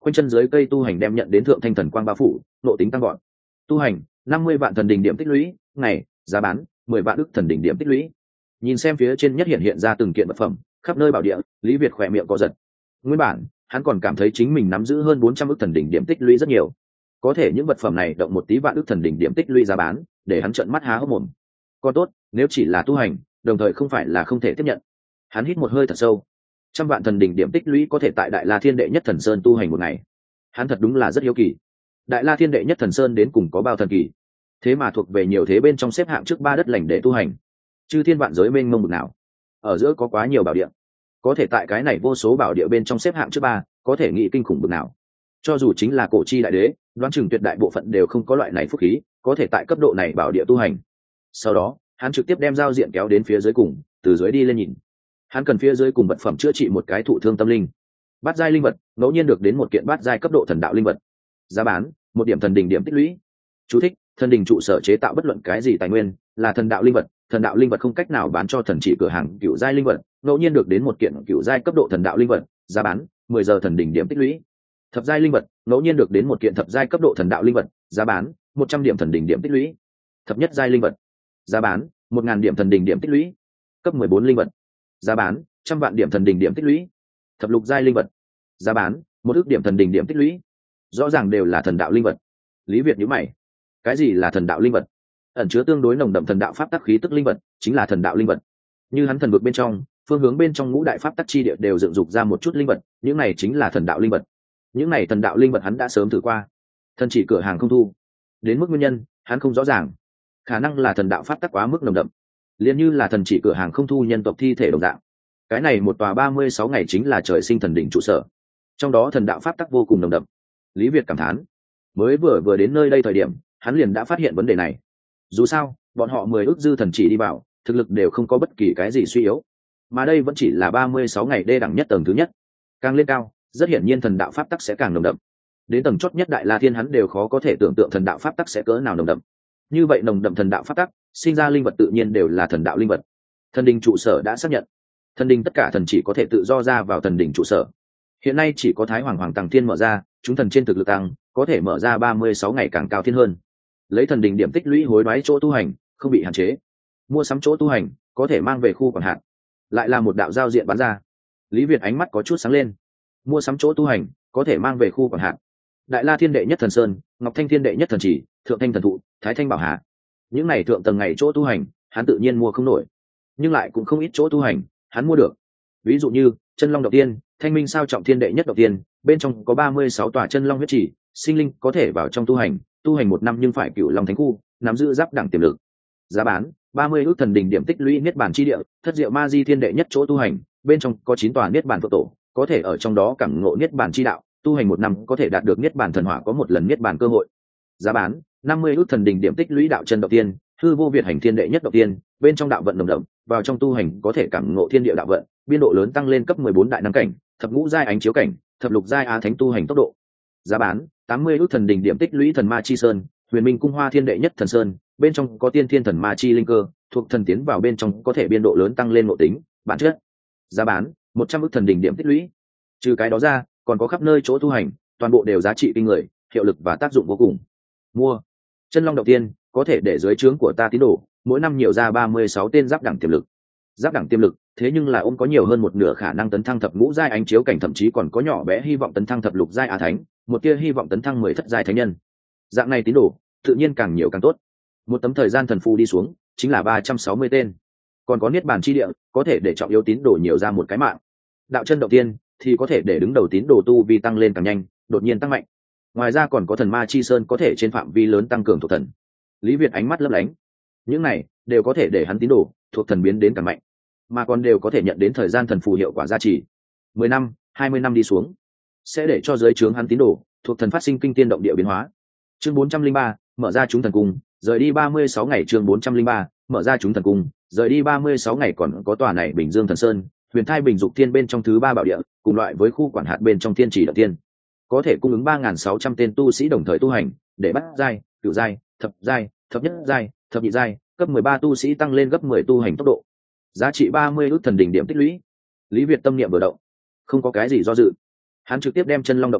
quanh chân dưới cây tu hành đem nhận đến thượng thanh thần quang bao phủ, nộ tính tăng gọn. Tu hành năm mươi vạn thần đỉnh điểm tích lũy, ngày giá bán mười vạn ức thần đỉnh điểm tích lũy. Nhìn xem phía trên nhất hiện hiện ra từng kiện vật phẩm khắp nơi bảo địa, Lý Việt khỏe miệng co giật. Nguyên bản hắn còn cảm thấy chính mình nắm giữ hơn bốn trăm ức thần đỉnh điểm tích lũy rất nhiều, có thể những vật phẩm này động một tí vạn ức thần đỉnh điểm tích lũy giá bán để hắn trợn mắt há hốc mồm. Còn tốt nếu chỉ là tu hành đồng thời không phải là không thể tiếp nhận. Hắn hít một hơi thật sâu. Trăm vạn thần đỉnh điểm tích lũy có thể tại Đại La Thiên đệ nhất thần sơn tu hành một ngày, hắn thật đúng là rất hiếu kỳ. Đại La Thiên đệ nhất thần sơn đến cùng có bao thần kỳ, thế mà thuộc về nhiều thế bên trong xếp hạng trước ba đất lành để tu hành. Chư thiên vạn giới mênh mông bực nào, ở giữa có quá nhiều bảo địa, có thể tại cái này vô số bảo địa bên trong xếp hạng trước ba, có thể nghĩ kinh khủng bực nào. Cho dù chính là cổ chi đại đế, đoán chừng tuyệt đại bộ phận đều không có loại này phúc khí, có thể tại cấp độ này bảo địa tu hành. Sau đó hắn trực tiếp đem giao diện kéo đến phía dưới cùng, từ dưới đi lên nhìn. Hắn cần phía dưới cùng vật phẩm chữa trị một cái thụ thương tâm linh. Bát giai linh vật ngẫu nhiên được đến một kiện bát giai cấp độ thần đạo linh vật, giá bán một điểm thần đỉnh điểm tích lũy. Chú thích: thần đình trụ sở chế tạo bất luận cái gì tài nguyên là thần đạo linh vật, thần đạo linh vật không cách nào bán cho thần chỉ cửa hàng cựu giai linh vật, ngẫu nhiên được đến một kiện cựu giai cấp độ thần đạo linh vật, giá bán mười giờ thần đỉnh điểm tích lũy. Thập giai linh vật ngẫu nhiên được đến một kiện thập giai cấp độ thần đạo linh vật, giá bán một trăm điểm thần đỉnh điểm tích lũy. Thập nhất giai linh vật, giá bán một ngàn điểm thần đỉnh điểm tích lũy. Cấp mười bốn linh vật, giá bán trăm vạn điểm thần đỉnh điểm tích lũy. Thập lục giai linh vật, giá bán một ước điểm thần đỉnh điểm tích lũy. Rõ ràng đều là thần đạo linh vật. Lý Việt nhíu mày, cái gì là thần đạo linh vật? Ẩn chứa tương đối nồng đậm thần đạo pháp tắc khí tức linh vật chính là thần đạo linh vật. Như hắn thần vực bên trong, phương hướng bên trong ngũ đại pháp tắc chi địa đều dựng dục ra một chút linh vật, những này chính là thần đạo linh vật. Những này thần đạo linh vật hắn đã sớm thử qua, thần chỉ cửa hàng không thu. Đến mức nguyên nhân hắn không rõ ràng, khả năng là thần đạo pháp tắc quá mức nồng đậm, liền như là thần chỉ cửa hàng không thu nhân tộc thi thể đồng dạng. Cái này một tòa ba mươi sáu ngày chính là trời sinh thần đỉnh trụ sở, trong đó thần đạo pháp tắc vô cùng nồng đậm. Lý Việt cảm thán, mới vừa vừa đến nơi đây thời điểm hắn liền đã phát hiện vấn đề này. Dù sao bọn họ mười ước dư thần chỉ đi vào, thực lực đều không có bất kỳ cái gì suy yếu, mà đây vẫn chỉ là ba mươi sáu ngày đê đẳng nhất tầng thứ nhất. Càng lên cao rất hiển nhiên thần đạo pháp tắc sẽ càng nồng đậm, đến tầng chót nhất Đại La Thiên hắn đều khó có thể tưởng tượng thần đạo pháp tắc sẽ cỡ nào nồng đậm. Như vậy nồng đậm thần đạo pháp tắc sinh ra linh vật tự nhiên đều là thần đạo linh vật. Thần đình trụ sở đã xác nhận, thần đình tất cả thần chỉ có thể tự do ra vào thần đình trụ sở. Hiện nay chỉ có Thái Hoàng Hoàng Tàng Thiên mở ra, chúng thần trên thực lực tăng có thể mở ra ba mươi sáu ngày càng cao thiên hơn. Lấy thần đình điểm tích lũy hối đoái chỗ tu hành không bị hạn chế, mua sắm chỗ tu hành có thể mang về khu quản hạt, lại là một đạo giao diện bán ra. Lý Việt ánh mắt có chút sáng lên. Mua sắm chỗ tu hành có thể mang về khu quản hạt. Đại La Thiên đệ nhất thần sơn, Ngọc Thanh Thiên đệ nhất thần chỉ, Thượng Thanh thần thụ, Thái Thanh bảo hà, những này thượng tầng ngày chỗ tu hành hắn tự nhiên mua không nổi, nhưng lại cũng không ít chỗ tu hành hắn mua được. Ví dụ như Chân Long Động Tiên, Thanh Minh sao trọng thiên đệ nhất Động Tiên, bên trong có ba mươi sáu tòa chân long huyết chỉ, sinh linh có thể vào trong tu hành, tu hành một năm nhưng phải cửu long thánh khu, nắm giữ giáp đẳng tiềm lực. Giá bán ba mươi ước thần đỉnh điểm tích lũy niết bàn chi địa, Thất Diệu Ma Di Thiên đệ nhất chỗ tu hành, bên trong có chín tòa niết bàn phật tổ, có thể ở trong đó cảm ngộ niết bàn chi đạo, tu hành một năm có thể đạt được niết bàn thần hỏa có một lần niết bàn cơ hội. Giá bán năm mươi ước thần đỉnh điểm tích lũy đạo chân Động Tiên, Hư Vô Việt hành thiên đệ nhất Động Tiên, bên trong đạo vận nồng đậm, vào trong tu hành có thể cảm ngộ thiên địa đạo vận, biên độ lớn tăng lên cấp mười bốn đại năng cảnh, thập ngũ giai ánh chiếu cảnh, thập lục giai á thánh tu hành tốc độ. Giá bán tám mươi ước thần đỉnh điểm tích lũy thần ma chi sơn, Huyền Minh cung Hoa Thiên đệ nhất thần sơn, bên trong có tiên thiên thần ma chi linh cơ, thuộc thần tiến vào bên trong có thể biên độ lớn tăng lên ngộ tính, bản chất. Giá bán một trăm ước thần đỉnh điểm tích lũy. Trừ cái đó ra, còn có khắp nơi chỗ tu hành, toàn bộ đều giá trị kinh người, hiệu lực và tác dụng vô cùng. Mua Chân Long Động Tiên, có thể để dưới trướng của ta tín đồ mỗi năm nhiều ra ba mươi sáu tên giáp đẳng tiềm lực. Giáp đẳng tiềm lực, thế nhưng là ôm có nhiều hơn một nửa khả năng tấn thăng thập ngũ giai ánh chiếu cảnh, thậm chí còn có nhỏ bé hy vọng tấn thăng thập lục giai á thánh, một tia hy vọng tấn thăng mười thất giai thánh nhân. Dạng này tín đồ, tự nhiên càng nhiều càng tốt. Một tấm thời gian thần phù đi xuống, chính là ba trăm sáu mươi tên. Còn có niết bàn chi địa, có thể để trọng yếu tín đồ nhiều ra một cái mạng. Đạo chân Động Tiên thì có thể để đứng đầu tín đồ tu vi tăng lên càng nhanh, đột nhiên tăng mạnh. Ngoài ra còn có thần ma chi sơn, có thể trên phạm vi lớn tăng cường thuộc thần. Lý Việt ánh mắt lấp lánh, những này đều có thể để hắn tín đồ thuộc thần biến đến càng mạnh, mà còn đều có thể nhận đến thời gian thần phù hiệu quả gia trì. Mười năm, hai mươi năm đi xuống, sẽ để cho dưới trướng hắn tín đồ thuộc thần phát sinh kinh tiên động địa biến hóa. Chương bốn trăm linh ba, mở ra chúng thần cung, rời đi ba mươi sáu ngày. Chương bốn trăm linh ba, mở ra chúng thần cung, rời đi ba mươi sáu ngày. Còn có tòa này Bình Dương Thần Sơn, Huyền Thai Bình Dục Thiên bên trong thứ ba bảo địa, cùng loại với khu quản hạt bên trong Thiên Chỉ Động Tiên, có thể cung ứng ba nghìn sáu trăm tên tu sĩ đồng thời tu hành, để bắt giai, cửu giai, thập giai, thập nhất giai, thập nhị giai, cấp mười ba tu sĩ tăng lên gấp mười tu hành tốc độ. Giá trị ba mươi ước thần đỉnh điểm tích lũy. Lý Việt tâm niệm vừa động, không có cái gì do dự, hắn trực tiếp đem Chân Long Động Tiên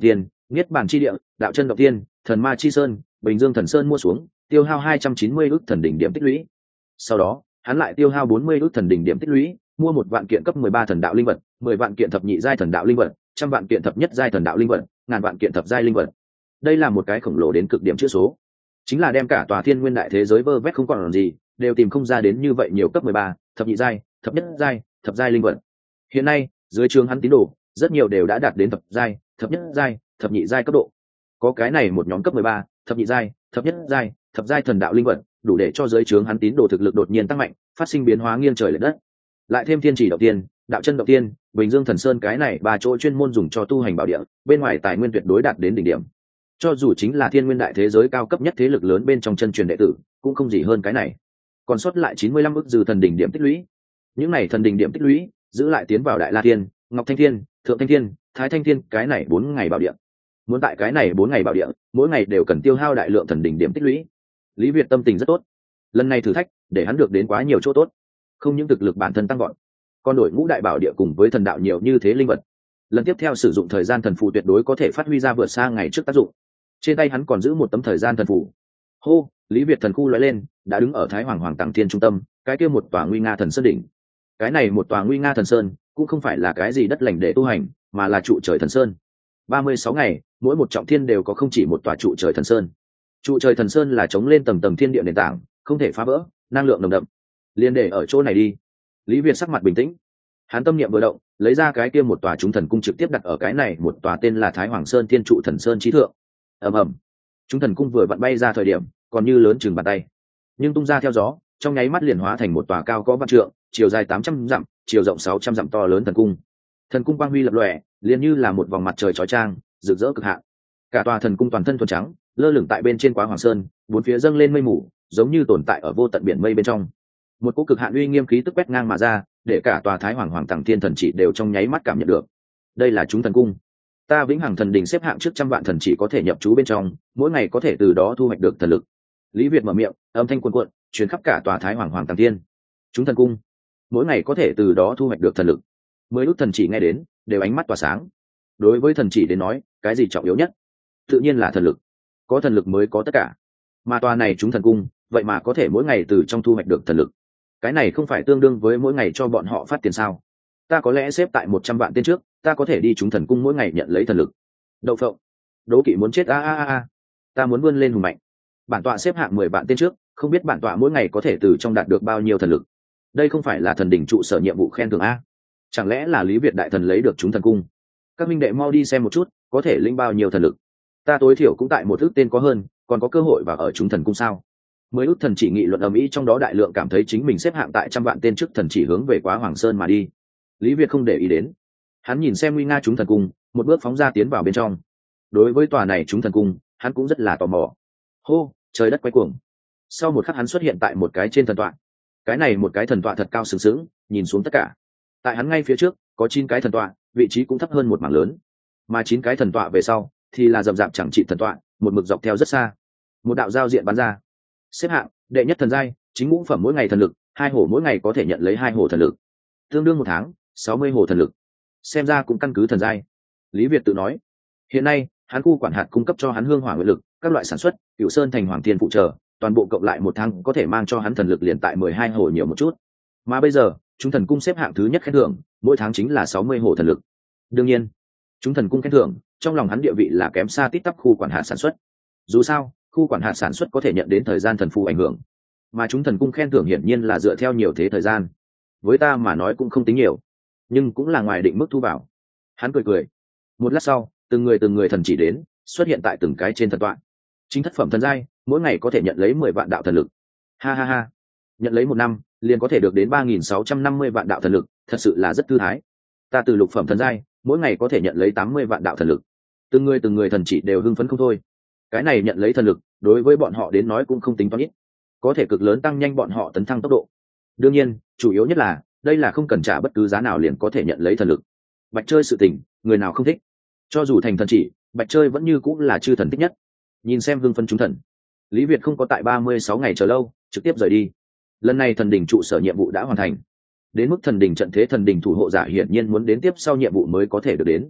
Niết bàn chi địa, đạo chân động tiên, thần ma chi sơn, bình dương thần sơn mua xuống, tiêu hao hai trăm chín mươi ức thần đỉnh điểm tích lũy. Sau đó hắn lại tiêu hao bốn mươi ức thần đỉnh điểm tích lũy, mua một vạn kiện cấp mười ba thần đạo linh vật, mười vạn kiện thập nhị giai thần đạo linh vật, trăm vạn kiện thập nhất giai thần đạo linh vật, ngàn vạn kiện thập giai linh vật. Đây là một cái khổng lồ đến cực điểm chữ số, chính là đem cả tòa thiên nguyên đại thế giới vơ vét không còn làm gì, đều tìm không ra đến như vậy nhiều cấp mười ba, thập nhị giai, thập nhất giai, thập giai linh vật. Hiện nay dưới trường hắn tín đồ rất nhiều đều đã đạt đến thập giai, thập nhất giai, thập nhị giai cấp độ. Có cái này một nhóm cấp mười ba, thập nhị giai, thập nhất giai, thập giai thần đạo linh vật, đủ để cho dưới trướng hắn tín đồ thực lực đột nhiên tăng mạnh, phát sinh biến hóa nghiêng trời lệch đất. Lại thêm thiên chỉ động tiên, đạo chân động tiên, bình dương thần sơn, cái này ba chỗ chuyên môn dùng cho tu hành bảo địa, bên ngoài tài nguyên tuyệt đối đạt đến đỉnh điểm. Cho dù chính là thiên nguyên đại thế giới cao cấp nhất thế lực lớn bên trong chân truyền đệ tử, cũng không gì hơn cái này. Còn sót lại chín mươi lăm ức dư thần đỉnh điểm tích lũy. Những này thần đỉnh điểm tích lũy, giữ lại tiến vào Đại La Thiên, Ngọc Thanh Thiên, Thượng Thanh Thiên, Thái Thanh Thiên, cái này bốn ngày bảo địa. Muốn tại cái này bốn ngày bảo địa, mỗi ngày đều cần tiêu hao đại lượng thần đỉnh điểm tích lũy. Lý Việt tâm tình rất tốt. Lần này thử thách, để hắn được đến quá nhiều chỗ tốt. Không những thực lực bản thân tăng vọt, còn đổi ngũ đại bảo địa cùng với thần đạo nhiều như thế linh vật. Lần tiếp theo sử dụng thời gian thần phù tuyệt đối có thể phát huy ra vượt xa ngày trước tác dụng. Trên tay hắn còn giữ một tấm thời gian thần phù. Hô, Lý Việt thần khu lóe lên, đã đứng ở Thái Hoàng Hoàng Tàng Thiên trung tâm, cái kia một tòa nguy nga thần sơn đỉnh. Cái này một tòa nguy nga thần sơn, cũng không phải là cái gì đất lành để tu hành, mà là trụ trời thần sơn. ba mươi sáu ngày, mỗi một trọng thiên đều có không chỉ một tòa trụ trời thần sơn. Trụ trời thần sơn là chống lên tầng tầng thiên địa nền tảng, không thể phá vỡ, năng lượng nồng đậm. Liên để ở chỗ này đi. Lý Việt sắc mặt bình tĩnh, hắn tâm niệm vừa động, lấy ra cái kia một tòa chúng thần cung trực tiếp đặt ở cái này một tòa tên là Thái Hoàng Sơn Thiên Trụ Thần Sơn chí thượng. Ầm ầm, chúng thần cung vừa vặn bay ra thời điểm, còn như lớn chừng bàn tay, nhưng tung ra theo gió, trong nháy mắt liền hóa thành một tòa cao có vạn trượng, chiều dài tám trăm dặm, chiều rộng sáu trăm dặm to lớn thần cung. Thần cung quang huy lập lòe, liền như là một vòng mặt trời chói chang, rực rỡ cực hạn. Cả tòa thần cung toàn thân thuần trắng, lơ lửng tại bên trên Quá Hoàng Sơn, bốn phía dâng lên mây mù, giống như tồn tại ở vô tận biển mây bên trong. Một cỗ cực hạn uy nghiêm khí tức quét ngang mà ra, để cả tòa Thái Hoàng Hoàng Tàng Thiên thần chỉ đều trong nháy mắt cảm nhận được. Đây là chúng thần cung. Ta vĩnh hằng thần đỉnh xếp hạng trước trăm vạn thần chỉ có thể nhập trú bên trong, mỗi ngày có thể từ đó thu hoạch được thần lực. Lý Việt mở miệng, âm thanh cuồn cuộn, truyền khắp cả tòa Thái Hoàng Hoàng Tàng Thiên. Chúng thần cung, mỗi ngày có thể từ đó thu hoạch được thần lực. Mới ước thần chỉ nghe đến, đều ánh mắt tỏa sáng. Đối với thần chỉ đến nói, cái gì trọng yếu nhất? Tự nhiên là thần lực. Có thần lực mới có tất cả. Mà tòa này chúng thần cung, vậy mà có thể mỗi ngày từ trong thu hoạch được thần lực. Cái này không phải tương đương với mỗi ngày cho bọn họ phát tiền sao? Ta có lẽ xếp tại một trăm vạn tên trước, ta có thể đi chúng thần cung mỗi ngày nhận lấy thần lực. Đậu phộng, đố kỵ muốn chết a a a, ta muốn vươn lên hùng mạnh. Bản tọa xếp hạng mười vạn tên trước, không biết bản tọa mỗi ngày có thể từ trong đạt được bao nhiêu thần lực. Đây không phải là thần đỉnh trụ sở nhiệm vụ khen thưởng a? Chẳng lẽ là Lý Việt đại thần lấy được chúng thần cung? Các minh đệ mau đi xem một chút, có thể lĩnh bao nhiêu thần lực. Ta tối thiểu cũng tại một ước tên có hơn, còn có cơ hội vào ở chúng thần cung sao? Mới ước thần chỉ nghị luận ầm ĩ, trong đó đại lượng cảm thấy chính mình xếp hạng tại trăm vạn tên trước thần chỉ hướng về Quá Hoàng Sơn mà đi. Lý Việt không để ý đến, hắn nhìn xem nguy nga chúng thần cung, một bước phóng ra tiến vào bên trong. Đối với tòa này chúng thần cung, hắn cũng rất là tò mò. Hô, trời đất quay cuồng. Sau một khắc hắn xuất hiện tại một cái trên thần tọa. Cái này một cái thần tọa thật cao sừng sững, nhìn xuống tất cả. Tại hắn ngay phía trước có chín cái thần tọa, vị trí cũng thấp hơn một mảng lớn. Mà chín cái thần tọa về sau thì là rậm rạp chẳng trị thần tọa, một mực dọc theo rất xa. Một đạo giao diện bắn ra. Xếp hạng đệ nhất thần giai, chính ngũ phẩm mỗi ngày thần lực, hai hổ mỗi ngày có thể nhận lấy hai hổ thần lực, tương đương một tháng sáu mươi hổ thần lực. Xem ra cũng căn cứ thần giai. Lý Việt tự nói, hiện nay hắn khu quản hạt cung cấp cho hắn hương hỏa nguyện lực, các loại sản xuất, Cửu Sơn thành Hoàng Thiên phụ trợ, toàn bộ cộng lại một tháng có thể mang cho hắn thần lực liền tại mười hai hổ nhiều một chút. Mà bây giờ chúng thần cung xếp hạng thứ nhất khen thưởng, mỗi tháng chính là sáu mươi hổ thần lực. Đương nhiên chúng thần cung khen thưởng trong lòng hắn địa vị là kém xa tít tắp khu quản hạt sản xuất. Dù sao khu quản hạt sản xuất có thể nhận đến thời gian thần phù ảnh hưởng, mà chúng thần cung khen thưởng hiển nhiên là dựa theo nhiều thế thời gian. Với ta mà nói cũng không tính nhiều, nhưng cũng là ngoài định mức thu vào. Hắn cười cười. Một lát sau, từng người từng người thần chỉ đến, xuất hiện tại từng cái trên thần tọa. Chính thất phẩm thần giai, mỗi ngày có thể nhận lấy mười vạn đạo thần lực. Ha ha ha, nhận lấy một năm liền có thể được đến ba nghìn sáu trăm năm mươi vạn đạo thần lực, thật sự là rất thư thái. Ta từ lục phẩm thần giai, mỗi ngày có thể nhận lấy tám mươi vạn đạo thần lực. Từng người từng người thần chỉ đều hưng phấn không thôi. Cái này nhận lấy thần lực, đối với bọn họ đến nói cũng không tính toán ít, có thể cực lớn tăng nhanh bọn họ tấn thăng tốc độ. Đương nhiên chủ yếu nhất là đây là không cần trả bất cứ giá nào liền có thể nhận lấy thần lực. Bạch chơi sự tình, người nào không thích. Cho dù thành thần chỉ, bạch chơi vẫn như cũng là chư thần thích nhất. Nhìn xem hưng phân chúng thần, Lý Việt không có tại ba mươi sáu ngày chờ lâu, trực tiếp rời đi. Lần này thần đỉnh trụ sở nhiệm vụ đã hoàn thành, đến mức thần đỉnh trận thế thần đỉnh thủ hộ giả hiển nhiên muốn đến tiếp sau nhiệm vụ mới có thể được đến.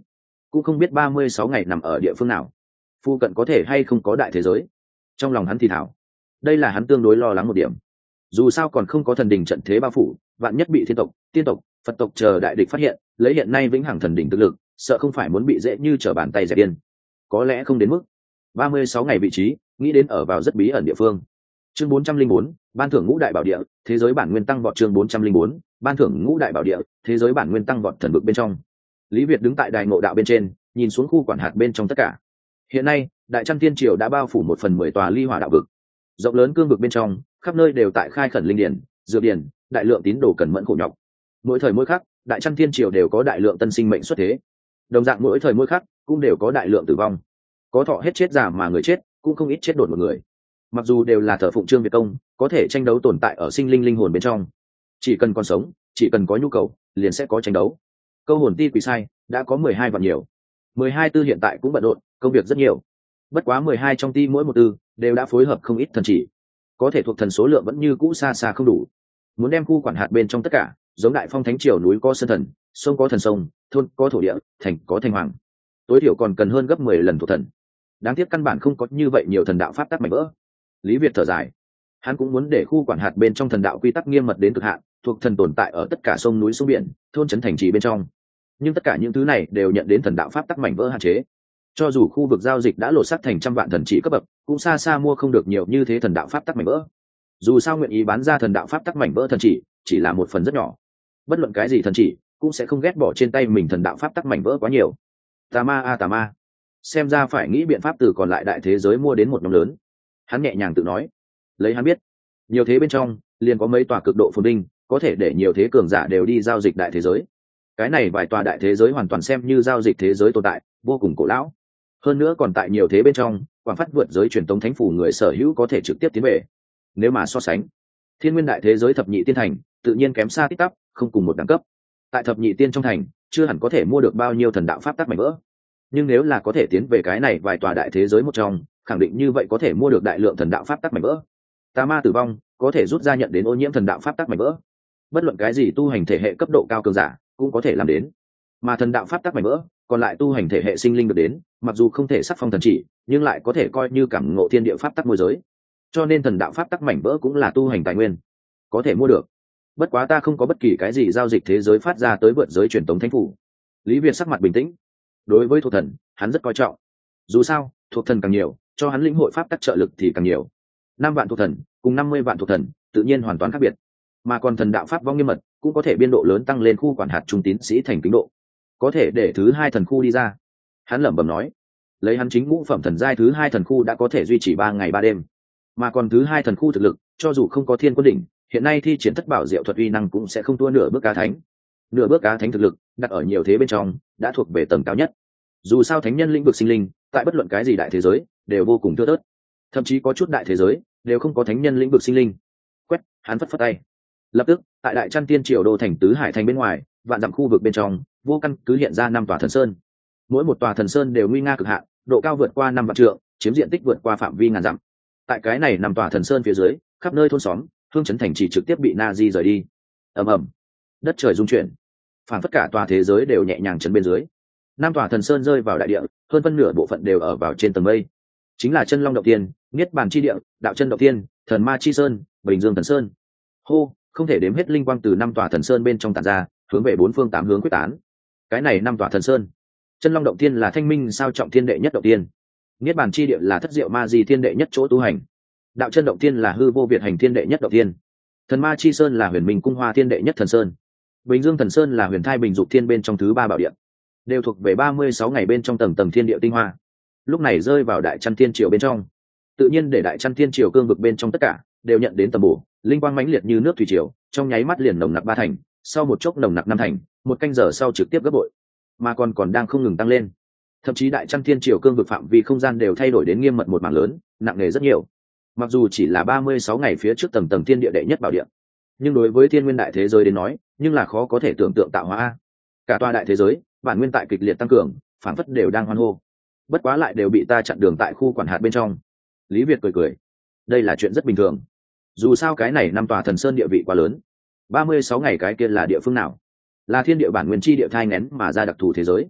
cũng không biết ba mươi sáu ngày nằm ở địa phương nào, phu cận có thể hay không có đại thế giới. Trong lòng hắn thì thảo, đây là hắn tương đối lo lắng một điểm. Dù sao còn không có thần đình trận thế bao phủ, vạn nhất bị thiên tộc, tiên tộc, phật tộc chờ đại địch phát hiện, lấy hiện nay vĩnh hằng thần đỉnh thực lực, sợ không phải muốn bị dễ như trở bàn tay dẹp điên. Có lẽ không đến mức. ba mươi sáu ngày vị trí, nghĩ đến ở vào rất bí ẩn địa phương. Chương bốn trăm linh bốn, ban thưởng ngũ đại bảo địa, thế giới bản nguyên tăng vọt. Chương bốn trăm linh bốn, ban thưởng ngũ đại bảo địa, thế giới bản nguyên tăng vọt. Thần vực bên trong, Lý Việt đứng tại đài ngộ đạo bên trên, nhìn xuống khu quản hạt bên trong tất cả. Hiện nay, Đại Trăm Tiên Triều đã bao phủ một phần mười tòa ly hỏa đạo vực. Rộng lớn cương vực bên trong, khắp nơi đều tại khai khẩn linh điển, dược điển, đại lượng tín đồ cần mẫn khổ nhọc. Mỗi thời mỗi khắc, Đại Trăm Tiên Triều đều có đại lượng tân sinh mệnh xuất thế. Đồng dạng mỗi thời mỗi khắc, cũng đều có đại lượng tử vong. Có thọ hết chết già mà người chết, cũng không ít chết đột một người. Mặc dù đều là thờ phụng Trương Việt công, có thể tranh đấu tồn tại ở sinh linh linh hồn bên trong. Chỉ cần còn sống, chỉ cần có nhu cầu, liền sẽ có tranh đấu. Câu hồn ti quỷ sai đã có mười hai vạn nhiều, mười hai tư hiện tại cũng bận rộn, công việc rất nhiều. Bất quá mười hai trong ti mỗi một tư đều đã phối hợp không ít thần chỉ, có thể thuộc thần số lượng vẫn như cũ xa xa không đủ. Muốn đem khu quản hạt bên trong tất cả, giống Đại Phong Thánh Triều núi có sơn thần, sông có thần sông, thôn có thổ địa, thành có thành hoàng, tối thiểu còn cần hơn gấp mười lần thuộc thần. Đáng tiếc căn bản không có như vậy nhiều thần đạo pháp tắc mảnh vỡ. Lý Việt thở dài, hắn cũng muốn để khu quản hạt bên trong thần đạo quy tắc nghiêm mật đến cực hạn, thuộc thần tồn tại ở tất cả sông núi sông biển, thôn trấn thành trì bên trong. Nhưng tất cả những thứ này đều nhận đến thần đạo pháp tắc mảnh vỡ hạn chế. Cho dù khu vực giao dịch đã lột xác thành trăm vạn thần chỉ cấp bậc, cũng xa xa mua không được nhiều như thế thần đạo pháp tắc mảnh vỡ. Dù sao nguyện ý bán ra thần đạo pháp tắc mảnh vỡ thần chỉ chỉ là một phần rất nhỏ. Bất luận cái gì thần chỉ cũng sẽ không ghét bỏ trên tay mình thần đạo pháp tắc mảnh vỡ quá nhiều. Tà ma a tà ma, xem ra phải nghĩ biện pháp từ còn lại đại thế giới mua đến một nhóm lớn. Hắn nhẹ nhàng tự nói, lấy hắn biết, nhiều thế bên trong liền có mấy tòa cực độ phồn vinh, có thể để nhiều thế cường giả đều đi giao dịch đại thế giới. Cái này vài tòa đại thế giới hoàn toàn xem như giao dịch thế giới tồn tại, vô cùng cổ lão. Hơn nữa còn tại nhiều thế bên trong, quảng phát vượt giới truyền tống thánh phủ người sở hữu có thể trực tiếp tiến về. Nếu mà so sánh, thiên nguyên đại thế giới thập nhị tiên thành tự nhiên kém xa tít tắp, không cùng một đẳng cấp. Tại thập nhị tiên trong thành, chưa hẳn có thể mua được bao nhiêu thần đạo pháp tắc mảnh vỡ. Nhưng nếu là có thể tiến về cái này vài tòa đại thế giới một trong, khẳng định như vậy có thể mua được đại lượng thần đạo pháp tắc mảnh vỡ. Tà ma tử vong có thể rút ra nhận đến ô nhiễm thần đạo pháp tắc mảnh vỡ. Bất luận cái gì tu hành thể hệ cấp độ cao cường giả cũng có thể làm đến. Mà thần đạo pháp tắc mảnh vỡ, còn lại tu hành thể hệ sinh linh được đến, mặc dù không thể sắc phong thần chỉ, nhưng lại có thể coi như cảm ngộ thiên địa pháp tắc môi giới. Cho nên thần đạo pháp tắc mảnh vỡ cũng là tu hành tài nguyên, có thể mua được. Bất quá ta không có bất kỳ cái gì giao dịch thế giới phát ra tới vượt giới truyền tống thánh phủ. Lý Việt sắc mặt bình tĩnh. Đối với thuộc thần, hắn rất coi trọng. Dù sao, thuộc thần càng nhiều, cho hắn lĩnh hội pháp tắc trợ lực thì càng nhiều. Năm vạn thuộc thần cùng năm mươi vạn thuộc thần, tự nhiên hoàn toàn khác biệt. Mà còn thần đạo pháp vong nghiêm mật, cũng có thể biên độ lớn tăng lên khu quản hạt trung tín sĩ thành kính độ. Có thể để thứ hai thần khu đi ra. Hắn lẩm bẩm nói, lấy hắn chính ngũ phẩm thần giai thứ hai thần khu đã có thể duy trì ba ngày ba đêm. Mà còn thứ hai thần khu thực lực, cho dù không có thiên quân đỉnh, hiện nay thi triển thất bảo diệu thuật uy năng cũng sẽ không thua nửa bước cá thánh. Nửa bước cá thánh thực lực đặt ở nhiều thế bên trong đã thuộc về tầng cao nhất. Dù sao thánh nhân lĩnh vực sinh linh tại bất luận cái gì đại thế giới đều vô cùng thưa thớt, thậm chí có chút đại thế giới đều không có thánh nhân lĩnh vực sinh linh. Quét, hắn phất phất tay, lập tức tại Đại Trăm Tiên Triều đô thành tứ hải thành bên ngoài, vạn dặm khu vực bên trong vô căn cứ hiện ra năm tòa thần sơn. Mỗi một tòa thần sơn đều nguy nga cực hạn, độ cao vượt qua năm vạn trượng, chiếm diện tích vượt qua phạm vi ngàn dặm. Tại cái này năm tòa thần sơn phía dưới, khắp nơi thôn xóm, hương trấn thành chỉ trực tiếp bị na di rời đi. Ầm ầm, đất trời rung chuyển, phản tất cả tòa thế giới đều nhẹ nhàng chấn bên dưới. Năm tòa thần sơn rơi vào đại địa, hơn phân nửa bộ phận đều ở vào trên tầng mây. Chính là Chân Long động tiên, Niết Bàn chi địa, Đạo Chân động tiên, Thần Ma chi sơn, Bình Dương thần sơn. Hô, không thể đếm hết linh quang từ năm tòa thần sơn bên trong tản ra, hướng về bốn phương tám hướng quyết tán. Cái này năm tòa thần sơn, Chân Long động tiên là thanh minh sao trọng thiên đệ nhất động tiên, Niết Bàn chi địa là thất diệu ma di thiên đệ nhất chỗ tu hành, Đạo Chân động tiên là hư vô việt hành thiên đệ nhất động tiên, Thần Ma chi sơn là huyền minh cung hoa thiên đệ nhất thần sơn, Bình Dương thần sơn là huyền thai bình dục thiên bên trong thứ ba bảo địa, đều thuộc về ba mươi sáu ngày bên trong tầng tầng thiên địa tinh hoa. Lúc này rơi vào Đại Trăm Thiên Triều bên trong, tự nhiên để Đại Trăm Thiên Triều cương vực bên trong tất cả đều nhận đến tầm bổ, linh quang mãnh liệt như nước thủy triều, trong nháy mắt liền nồng nặc ba thành, sau một chốc nồng nặc năm thành, một canh giờ sau trực tiếp gấp bội, mà còn còn đang không ngừng tăng lên. Thậm chí Đại Trăm Thiên Triều cương vực phạm vi không gian đều thay đổi đến nghiêm mật một mảng lớn, nặng nề rất nhiều. Mặc dù chỉ là ba mươi sáu ngày phía trước tầng tầng thiên địa đệ nhất bảo địa, nhưng đối với thiên nguyên đại thế giới đến nói, nhưng là khó có thể tưởng tượng tạo hóa. Cả tòa đại thế giới, bản nguyên tại kịch liệt tăng cường, phản phất đều đang hoan hô. Bất quá lại đều bị ta chặn đường tại khu quản hạt bên trong. Lý Việt cười cười, đây là chuyện rất bình thường. Dù sao cái này năm tòa thần sơn địa vị quá lớn, ba mươi sáu ngày cái kia là địa phương nào? Là thiên địa bản nguyên chi địa thai nén mà ra đặc thù thế giới.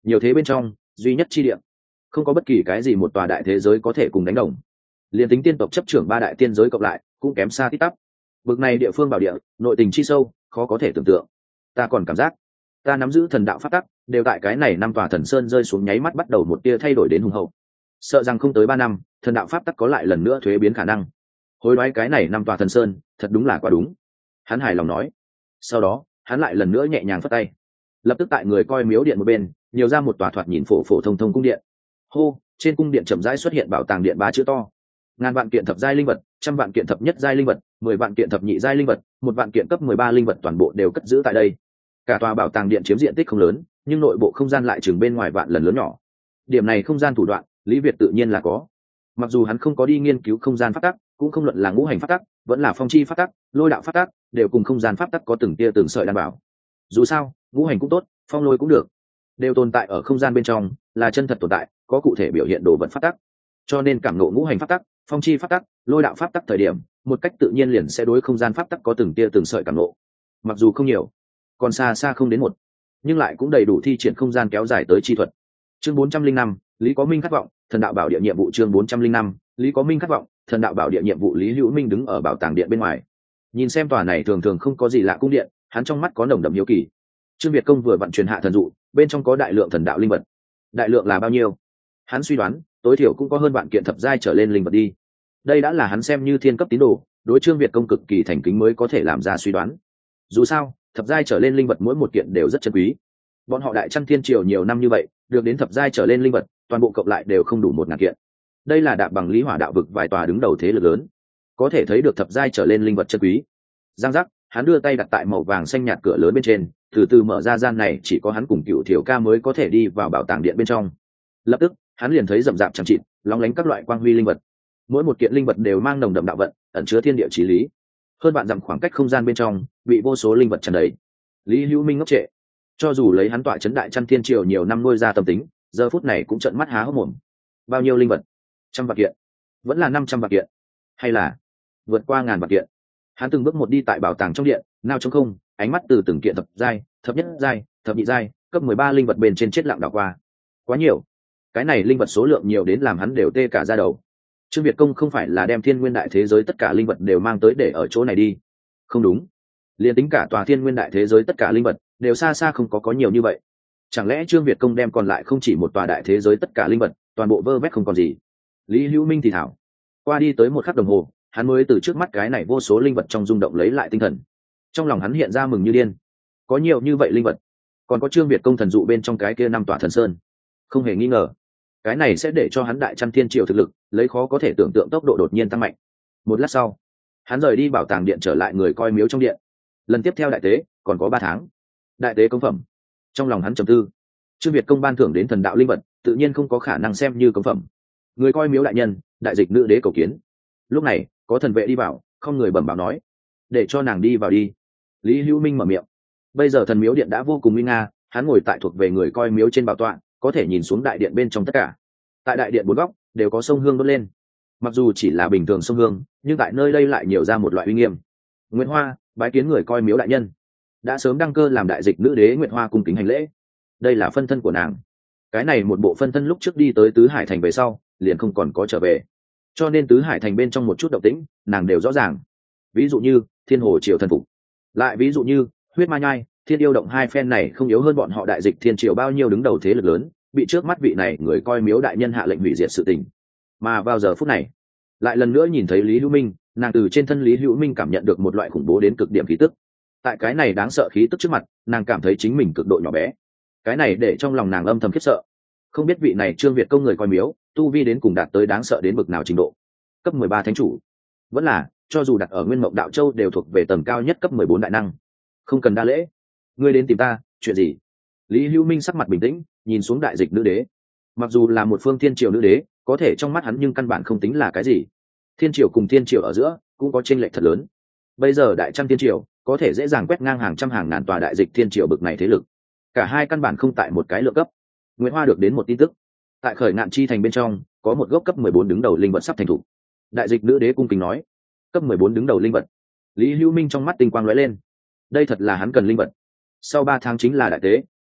nhiều thế bên trong duy nhất chi địa, không có bất kỳ cái gì một tòa đại thế giới có thể cùng đánh đồng. Liên tính tiên tộc chấp trưởng ba đại tiên giới cộng lại cũng kém xa tít tắp. Bực này địa phương bảo địa, nội tình chi sâu khó có thể tưởng tượng. Ta còn cảm giác ta nắm giữ thần đạo pháp tắc đều tại cái này năm tòa thần sơn rơi xuống nháy mắt bắt đầu một tia thay đổi đến hùng hậu. Sợ rằng không tới ba năm thần đạo pháp tắc có lại lần nữa thuế biến khả năng. Hối đoái cái này năm tòa thần sơn thật đúng là quá đúng, hắn hài lòng nói. Sau đó hắn lại lần nữa nhẹ nhàng phất tay, lập tức tại người coi miếu điện một bên nhiều ra một tòa thoạt nhìn phổ phổ thông thông cung điện. Hô, trên cung điện chậm rãi xuất hiện bảo tàng điện ba chữ to. Ngàn vạn kiện thập giai linh vật, trăm vạn kiện thập nhất giai linh vật, mười vạn kiện thập nhị giai linh vật, một vạn kiện cấp mười ba linh vật toàn bộ đều cất giữ tại đây. Cả tòa bảo tàng điện chiếm diện tích không lớn, nhưng nội bộ không gian lại chừng bên ngoài vạn lần lớn nhỏ. Điểm này không gian thủ đoạn, Lý Việt tự nhiên là có. Mặc dù hắn không có đi nghiên cứu không gian pháp tắc, cũng không luận là ngũ hành pháp tắc, vẫn là phong chi pháp tắc, lôi đạo pháp tắc, đều cùng không gian pháp tắc có từng tia từng sợi đảm bảo. Dù sao, ngũ hành cũng tốt, phong lôi cũng được, đều tồn tại ở không gian bên trong, là chân thật tồn tại, có cụ thể biểu hiện đồ vật pháp tắc. Cho nên cảm ngộ ngũ hành pháp tắc, phong chi pháp tắc, lôi đạo pháp tắc thời điểm, một cách tự nhiên liền sẽ đối không gian pháp tắc có từng tia từng sợi cảm ngộ. Mặc dù không nhiều, còn xa xa không đến một, nhưng lại cũng đầy đủ thi triển không gian kéo dài tới chi thuật. Chương bốn trăm linh năm, Lý Có Minh khát vọng, thần đạo bảo địa nhiệm vụ. Chương bốn trăm linh năm, Lý Có Minh khát vọng, thần đạo bảo địa nhiệm vụ. Lý Hữu Minh đứng ở bảo tàng điện bên ngoài, nhìn xem tòa này thường thường không có gì lạ cung điện, hắn trong mắt có nồng đậm hiếu kỳ. Trương Việt Công vừa vận truyền hạ thần dụ, bên trong có đại lượng thần đạo linh vật. Đại lượng là bao nhiêu? Hắn suy đoán, tối thiểu cũng có hơn vạn kiện thập giai trở lên linh vật đi. Đây đã là hắn xem như thiên cấp tín đồ, đối Trương Việt Công cực kỳ thành kính mới có thể làm ra suy đoán. Dù sao, thập giai trở lên linh vật mỗi một kiện đều rất chân quý. Bọn họ Đại Chân Thiên Triều nhiều năm như vậy, được đến thập giai trở lên linh vật, toàn bộ cộng lại đều không đủ một ngàn kiện. Đây là đạp bằng Lý Hỏa đạo vực vài tòa đứng đầu thế lực lớn, có thể thấy được thập giai trở lên linh vật chân quý. Giang giác, hắn đưa tay đặt tại màu vàng xanh nhạt cửa lớn bên trên, từ từ mở ra gian này chỉ có hắn cùng Cựu Thiểu Ca mới có thể đi vào bảo tàng điện bên trong. Lập tức, hắn liền thấy rậm rạp chẳng chịt, lóng lánh các loại quang huy linh vật. Mỗi một kiện linh vật đều mang nồng đậm đạo vận, ẩn chứa thiên địa chí lý. Hơn bạn dặm khoảng cách không gian bên trong, bị vô số linh vật tràn đầy. Lý Hữu Minh ngốc trệ, cho dù lấy hắn tọa chấn Đại Chân Thiên Triều nhiều năm nuôi ra tâm tính, giờ phút này cũng trợn mắt há hốc mồm. Bao nhiêu linh vật? Trăm vạn kiện, vẫn là năm trăm vạn kiện, hay là vượt qua ngàn vạn kiện? Hắn từng bước một đi tại bảo tàng trong điện, nao trống không, ánh mắt từ từng kiện thập giai, thập nhất giai, thập nhị giai, cấp mười ba linh vật bên trên chết lặng đảo qua. Quá nhiều, cái này linh vật số lượng nhiều đến làm hắn đều tê cả da đầu. Trương Việt Công không phải là đem thiên nguyên đại thế giới tất cả linh vật đều mang tới để ở chỗ này đi? Không đúng, liền tính cả tòa thiên nguyên đại thế giới tất cả linh vật đều xa xa không có có nhiều như vậy. Chẳng lẽ Trương Việt Công đem còn lại không chỉ một tòa đại thế giới tất cả linh vật toàn bộ vơ vét không còn gì? Lý Hữu Minh thì thảo. Qua đi tới một khắc đồng hồ, hắn mới từ trước mắt cái này vô số linh vật trong rung động lấy lại tinh thần. Trong lòng hắn hiện ra mừng như điên. Có nhiều như vậy linh vật, còn có Trương Việt Công thần dụ bên trong cái kia năm tòa thần sơn, không hề nghi ngờ, cái này sẽ để cho hắn Đại Chân Thiên Triều thực lực lấy khó có thể tưởng tượng tốc độ đột nhiên tăng mạnh. Một lát sau, hắn rời đi bảo tàng điện trở lại người coi miếu trong điện. Lần tiếp theo đại tế còn có ba tháng. Đại tế công phẩm. Trong lòng hắn trầm tư, Trương Việt Công ban thưởng đến thần đạo linh vật, tự nhiên không có khả năng xem như công phẩm. Người coi miếu đại nhân, đại dịch nữ đế cầu kiến. Lúc này, có thần vệ đi vào, không người bẩm báo nói, để cho nàng đi vào đi. Lý Hữu Minh mở miệng. Bây giờ thần miếu điện đã vô cùng nguy nga, hắn ngồi tại thuộc về người coi miếu trên bảo tọa, có thể nhìn xuống đại điện bên trong tất cả. Tại đại điện bốn góc đều có sông hương đốt lên. Mặc dù chỉ là bình thường sông hương, nhưng tại nơi đây lại nhiều ra một loại uy nghiêm. Nguyệt Hoa bái kiến người coi miếu đại nhân. Đã sớm đăng cơ làm đại dịch nữ đế Nguyệt Hoa cung kính hành lễ. Đây là phân thân của nàng. Cái này một bộ phân thân lúc trước đi tới Tứ Hải thành về sau, liền không còn có trở về. Cho nên Tứ Hải thành bên trong một chút động tĩnh, nàng đều rõ ràng. Ví dụ như Thiên Hồ Triều thần phục, lại ví dụ như Huyết Ma Nhai, Thiên Yêu động hai phen này không yếu hơn bọn họ đại dịch Thiên Triều bao nhiêu đứng đầu thế lực lớn, bị trước mắt vị này người coi miếu đại nhân hạ lệnh hủy diệt sự tình. Mà vào giờ phút này, lại lần nữa nhìn thấy Lý Hữu Minh, nàng từ trên thân Lý Hữu Minh cảm nhận được một loại khủng bố đến cực điểm khí tức. Tại cái này đáng sợ khí tức trước mặt, nàng cảm thấy chính mình cực độ nhỏ bé. Cái này để trong lòng nàng âm thầm khiếp sợ. Không biết vị này Trương Việt Công người coi miếu, tu vi đến cùng đạt tới đáng sợ đến bực nào trình độ. Cấp mười ba thánh chủ, vẫn là cho dù đặt ở Nguyên Mộng Đạo Châu đều thuộc về tầng cao nhất cấp mười bốn đại năng. Không cần đa lễ, ngươi đến tìm ta, chuyện gì? Lý Hữu Minh sắc mặt bình tĩnh, nhìn xuống đại dịch nữ đế. Mặc dù là một phương thiên triều nữ đế, có thể trong mắt hắn nhưng căn bản không tính là cái gì. Thiên triều cùng thiên triều ở giữa cũng có chênh lệch thật lớn. Bây giờ Đại Chân Thiên Triều có thể dễ dàng quét ngang hàng trăm hàng ngàn tòa đại dịch thiên triều bực này thế lực. Cả hai căn bản không tại một cái lượng cấp. Nguyễn Hoa được đến một tin tức, tại Khởi Ngạn Chi thành bên trong có một gốc cấp mười bốn đứng đầu linh vật sắp thành thủ. Đại dịch nữ đế cung kính nói, cấp mười bốn đứng đầu linh vật. Lý Hữu Minh trong mắt tinh quang lóe lên. Đây thật là hắn cần linh vật. Sau ba tháng chính là đại tế,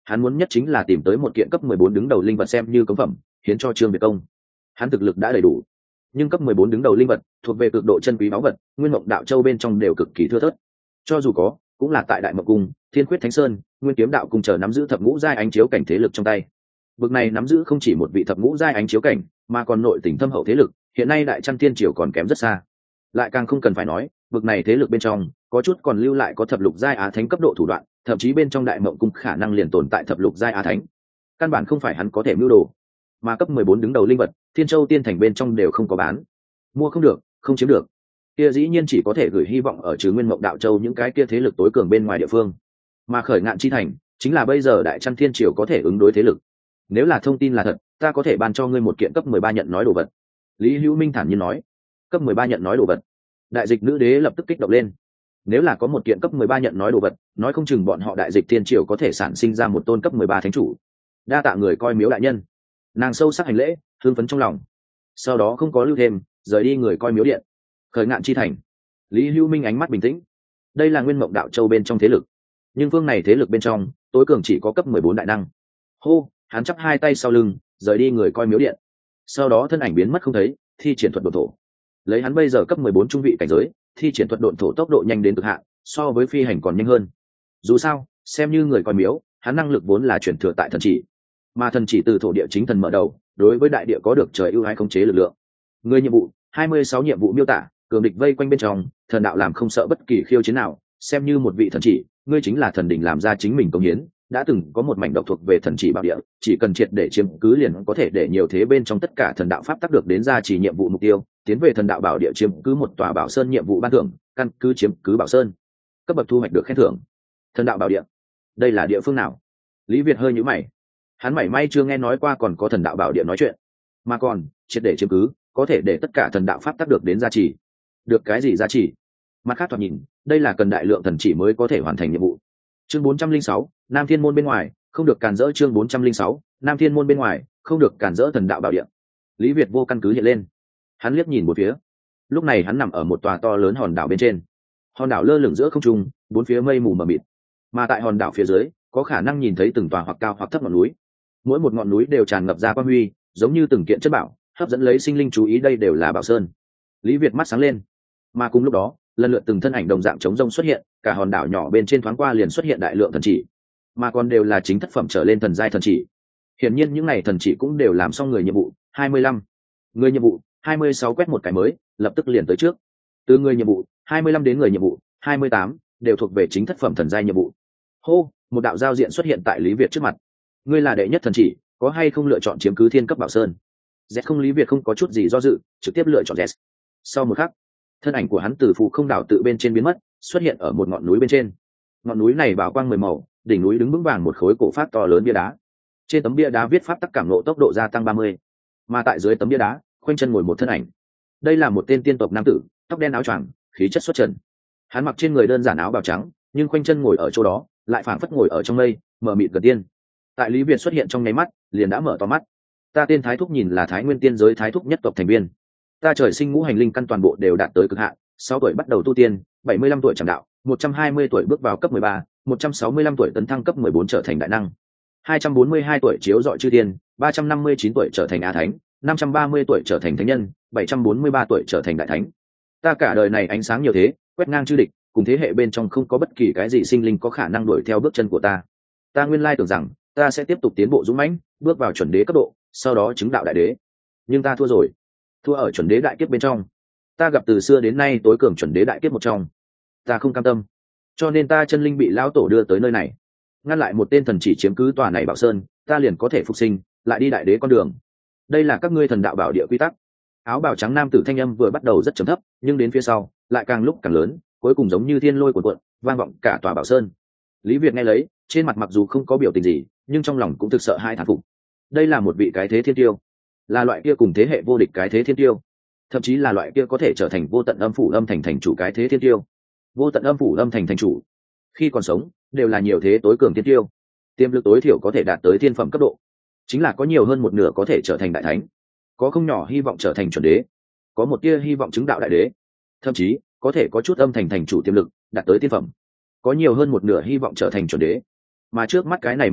Hắn muốn nhất chính là tìm tới một kiện cấp mười bốn đứng đầu linh vật xem như cống phẩm hiến cho Trương Việt Công. Hắn thực lực đã đầy đủ, nhưng cấp mười bốn đứng đầu linh vật thuộc về cực độ chân quý báu vật, nguyên mộng đạo châu bên trong đều cực kỳ thưa thớt. Cho dù có, cũng là tại Đại Mộng Cung, Thiên Khuyết Thánh Sơn, Nguyên Kiếm Đạo Cung chờ nắm giữ thập ngũ giai ánh chiếu cảnh thế lực trong tay. Bực này nắm giữ không chỉ một vị thập ngũ giai ánh chiếu cảnh, mà còn nội tình thâm hậu thế lực, hiện nay Đại Chân Thiên Triều còn kém rất xa. Lại càng không cần phải nói, bực này thế lực bên trong, có chút còn lưu lại có thập lục giai á thánh cấp độ thủ đoạn, thậm chí bên trong Đại Mộng Cung khả năng liền tồn tại thập lục giai á thánh. Căn bản không phải hắn có thể mưu đồ. Mà cấp mười bốn đứng đầu linh vật, Thiên Châu Tiên Thành bên trong đều không có bán. Mua không được, không chiếm được. Kia dĩ nhiên chỉ có thể gửi hy vọng ở trừ Nguyên Mộng Đạo Châu những cái kia thế lực tối cường bên ngoài địa phương. Mà Khởi Ngạn Chi Thành, chính là bây giờ Đại Chân Thiên Triều có thể ứng đối thế lực. Nếu là thông tin là thật, ta có thể ban cho ngươi một kiện cấp mười ba nhận nói đồ vật. Lý Hữu Minh thản nhiên nói. Cấp mười ba nhận nói đồ vật. Đại Dịch Nữ Đế lập tức kích động lên. Nếu là có một kiện cấp mười ba nhận nói đồ vật, nói không chừng bọn họ Đại Dịch Thiên Triều có thể sản sinh ra một tôn cấp mười ba thánh chủ. Đa tạ người coi miếu đại nhân. Nàng sâu sắc hành lễ, hương phấn trong lòng. Sau đó không có lưu thêm, rời đi người coi miếu điện. Khởi Ngạn Chi Thành. Lý Hữu Minh ánh mắt bình tĩnh. Đây là Nguyên Mộng Đạo Châu bên trong thế lực, nhưng phương này thế lực bên trong tối cường chỉ có cấp mười bốn đại năng. Hô, hắn chắp hai tay sau lưng, rời đi người coi miếu điện. Sau đó thân ảnh biến mất không thấy, thi triển thuật độn thổ. Lấy hắn bây giờ cấp mười bốn trung vị cảnh giới, thi triển thuật độn thổ tốc độ nhanh đến cực hạn, so với phi hành còn nhanh hơn. Dù sao, xem như người coi miếu, hắn năng lực vốn là chuyển thừa tại thần chỉ, mà thần chỉ từ thổ địa chính thần mở đầu, đối với đại địa có được trời ưu ái khống chế lực lượng. Người nhiệm vụ, hai mươi sáu nhiệm vụ miêu tả, cường địch vây quanh bên trong, thần đạo làm không sợ bất kỳ khiêu chiến nào, xem như một vị thần chỉ, ngươi chính là thần đỉnh làm ra chính mình công hiến, đã từng có một mảnh độc thuộc về thần chỉ bảo địa, chỉ cần triệt để chiếm cứ liền có thể để nhiều thế bên trong tất cả thần đạo pháp tác được đến ra chỉ nhiệm vụ mục tiêu, tiến về thần đạo bảo địa chiếm cứ một tòa bảo sơn nhiệm vụ ban thưởng, căn cứ chiếm cứ bảo sơn, cấp bậc thu hoạch được khen thưởng. Thần đạo bảo địa, đây là địa phương nào? Lý Việt hơi nhíu mày, hắn mảy may chưa nghe nói qua còn có thần đạo bảo địa nói chuyện, mà còn triệt để chiếm cứ, có thể để tất cả thần đạo pháp tác được đến gia trì. Được cái gì gia trì? Mặt khác thoạt nhìn, đây là cần đại lượng thần chỉ mới có thể hoàn thành nhiệm vụ. Chương bốn trăm linh sáu, Nam Thiên môn bên ngoài, không được cản rỡ. Chương bốn trăm linh sáu, Nam Thiên môn bên ngoài, không được cản rỡ thần đạo bảo địa. Lý Việt vô căn cứ hiện lên, hắn liếc nhìn một phía. Lúc này hắn nằm ở một tòa to lớn hòn đảo bên trên. Hòn đảo lơ lửng giữa không trung, bốn phía mây mù mờ mịt. Mà tại hòn đảo phía dưới, có khả năng nhìn thấy từng tòa hoặc cao hoặc thấp ngọn núi. Mỗi một ngọn núi đều tràn ngập ra quang huy, giống như từng kiện chất bảo, hấp dẫn lấy sinh linh chú ý. Đây đều là bảo sơn. Lý Việt mắt sáng lên. Mà cùng lúc đó, lần lượt từng thân ảnh đồng dạng chống rông xuất hiện, cả hòn đảo nhỏ bên trên thoáng qua liền xuất hiện đại lượng thần chỉ, mà còn đều là chính thất phẩm trở lên thần giai thần chỉ. Hiển nhiên những này thần chỉ cũng đều làm xong người nhiệm vụ. hai mươi lăm người nhiệm vụ hai mươi sáu quét một cái mới, lập tức liền tới trước. Từ người nhiệm vụ hai mươi lăm đến người nhiệm vụ hai mươi tám đều thuộc về chính thất phẩm thần giai nhiệm vụ. Hô, một đạo giao diện xuất hiện tại Lý Việt trước mặt. Ngươi là đệ nhất thần chỉ, có hay không lựa chọn chiếm cứ thiên cấp bảo sơn? Z không. Lý Việt không có chút gì do dự, trực tiếp lựa chọn Z. Sau một khắc, thân ảnh của hắn từ phù không đảo tự bên trên biến mất, xuất hiện ở một ngọn núi bên trên. Ngọn núi này bảo quang mười màu, đỉnh núi đứng vững vàng một khối cổ phát to lớn bia đá. Trên tấm bia đá viết pháp tắc cảm nộ tốc độ gia tăng ba mươi. Mà tại dưới tấm bia đá, khoanh chân ngồi một thân ảnh. Đây là một tên tiên tộc nam tử, tóc đen áo choàng, khí chất xuất trần. Hắn mặc trên người đơn giản áo bào trắng, nhưng khoanh chân ngồi ở chỗ đó, lại phảng phất ngồi ở trong mây, mờ mịt gần tiên. Tại Lý Việt xuất hiện trong nháy mắt, liền đã mở to mắt. Ta tên Thái Thúc, nhìn là Thái Nguyên tiên giới Thái Thúc nhất tộc thành viên. Ta trời sinh ngũ hành linh căn toàn bộ đều đạt tới cực hạn, sáu tuổi bắt đầu tu tiên, bảy mươi lăm tuổi trảm đạo, một trăm hai mươi tuổi bước vào cấp mười ba, một trăm sáu mươi lăm tuổi tấn thăng cấp mười bốn trở thành đại năng, hai trăm bốn mươi hai tuổi chiếu rọi chư tiên, ba trăm năm mươi chín tuổi trở thành a thánh, năm trăm ba mươi tuổi trở thành thánh nhân, bảy trăm bốn mươi ba tuổi trở thành đại thánh. Ta cả đời này ánh sáng nhiều thế, quét ngang chư địch, cùng thế hệ bên trong không có bất kỳ cái gì sinh linh có khả năng đuổi theo bước chân của ta. Ta nguyên lai tưởng rằng ta sẽ tiếp tục tiến bộ dũng mãnh, bước vào chuẩn đế cấp độ, sau đó chứng đạo đại đế. Nhưng ta thua rồi. Thua ở chuẩn đế đại kiếp bên trong. Ta gặp từ xưa đến nay tối cường chuẩn đế đại kiếp một trong. Ta không cam tâm, cho nên ta chân linh bị lão tổ đưa tới nơi này, ngăn lại một tên thần chỉ chiếm cứ tòa này bảo sơn, ta liền có thể phục sinh, lại đi đại đế con đường. Đây là các ngươi thần đạo bảo địa quy tắc. Áo bào trắng nam tử thanh âm vừa bắt đầu rất trầm thấp, nhưng đến phía sau lại càng lúc càng lớn, cuối cùng giống như thiên lôi cuộn cuộn, vang vọng cả tòa bảo sơn. Lý Việt nghe lấy, trên mặt mặc dù không có biểu tình gì, nhưng trong lòng cũng thực sợ hai thán phục. Đây là một vị cái thế thiên tiêu, là loại kia cùng thế hệ vô địch cái thế thiên tiêu, thậm chí là loại kia có thể trở thành vô tận âm phủ âm thành thành chủ cái thế thiên tiêu. Vô tận âm phủ âm thành thành chủ khi còn sống đều là nhiều thế tối cường thiên tiêu, tiềm lực tối thiểu có thể đạt tới thiên phẩm cấp độ, chính là có nhiều hơn một nửa có thể trở thành đại thánh, có không nhỏ hy vọng trở thành chuẩn đế, có một tia hy vọng chứng đạo đại đế, thậm chí có thể có chút âm thành thành chủ tiềm lực đạt tới tiên phẩm, có nhiều hơn một nửa hy vọng trở thành chuẩn đế. Mà trước mắt cái này một vị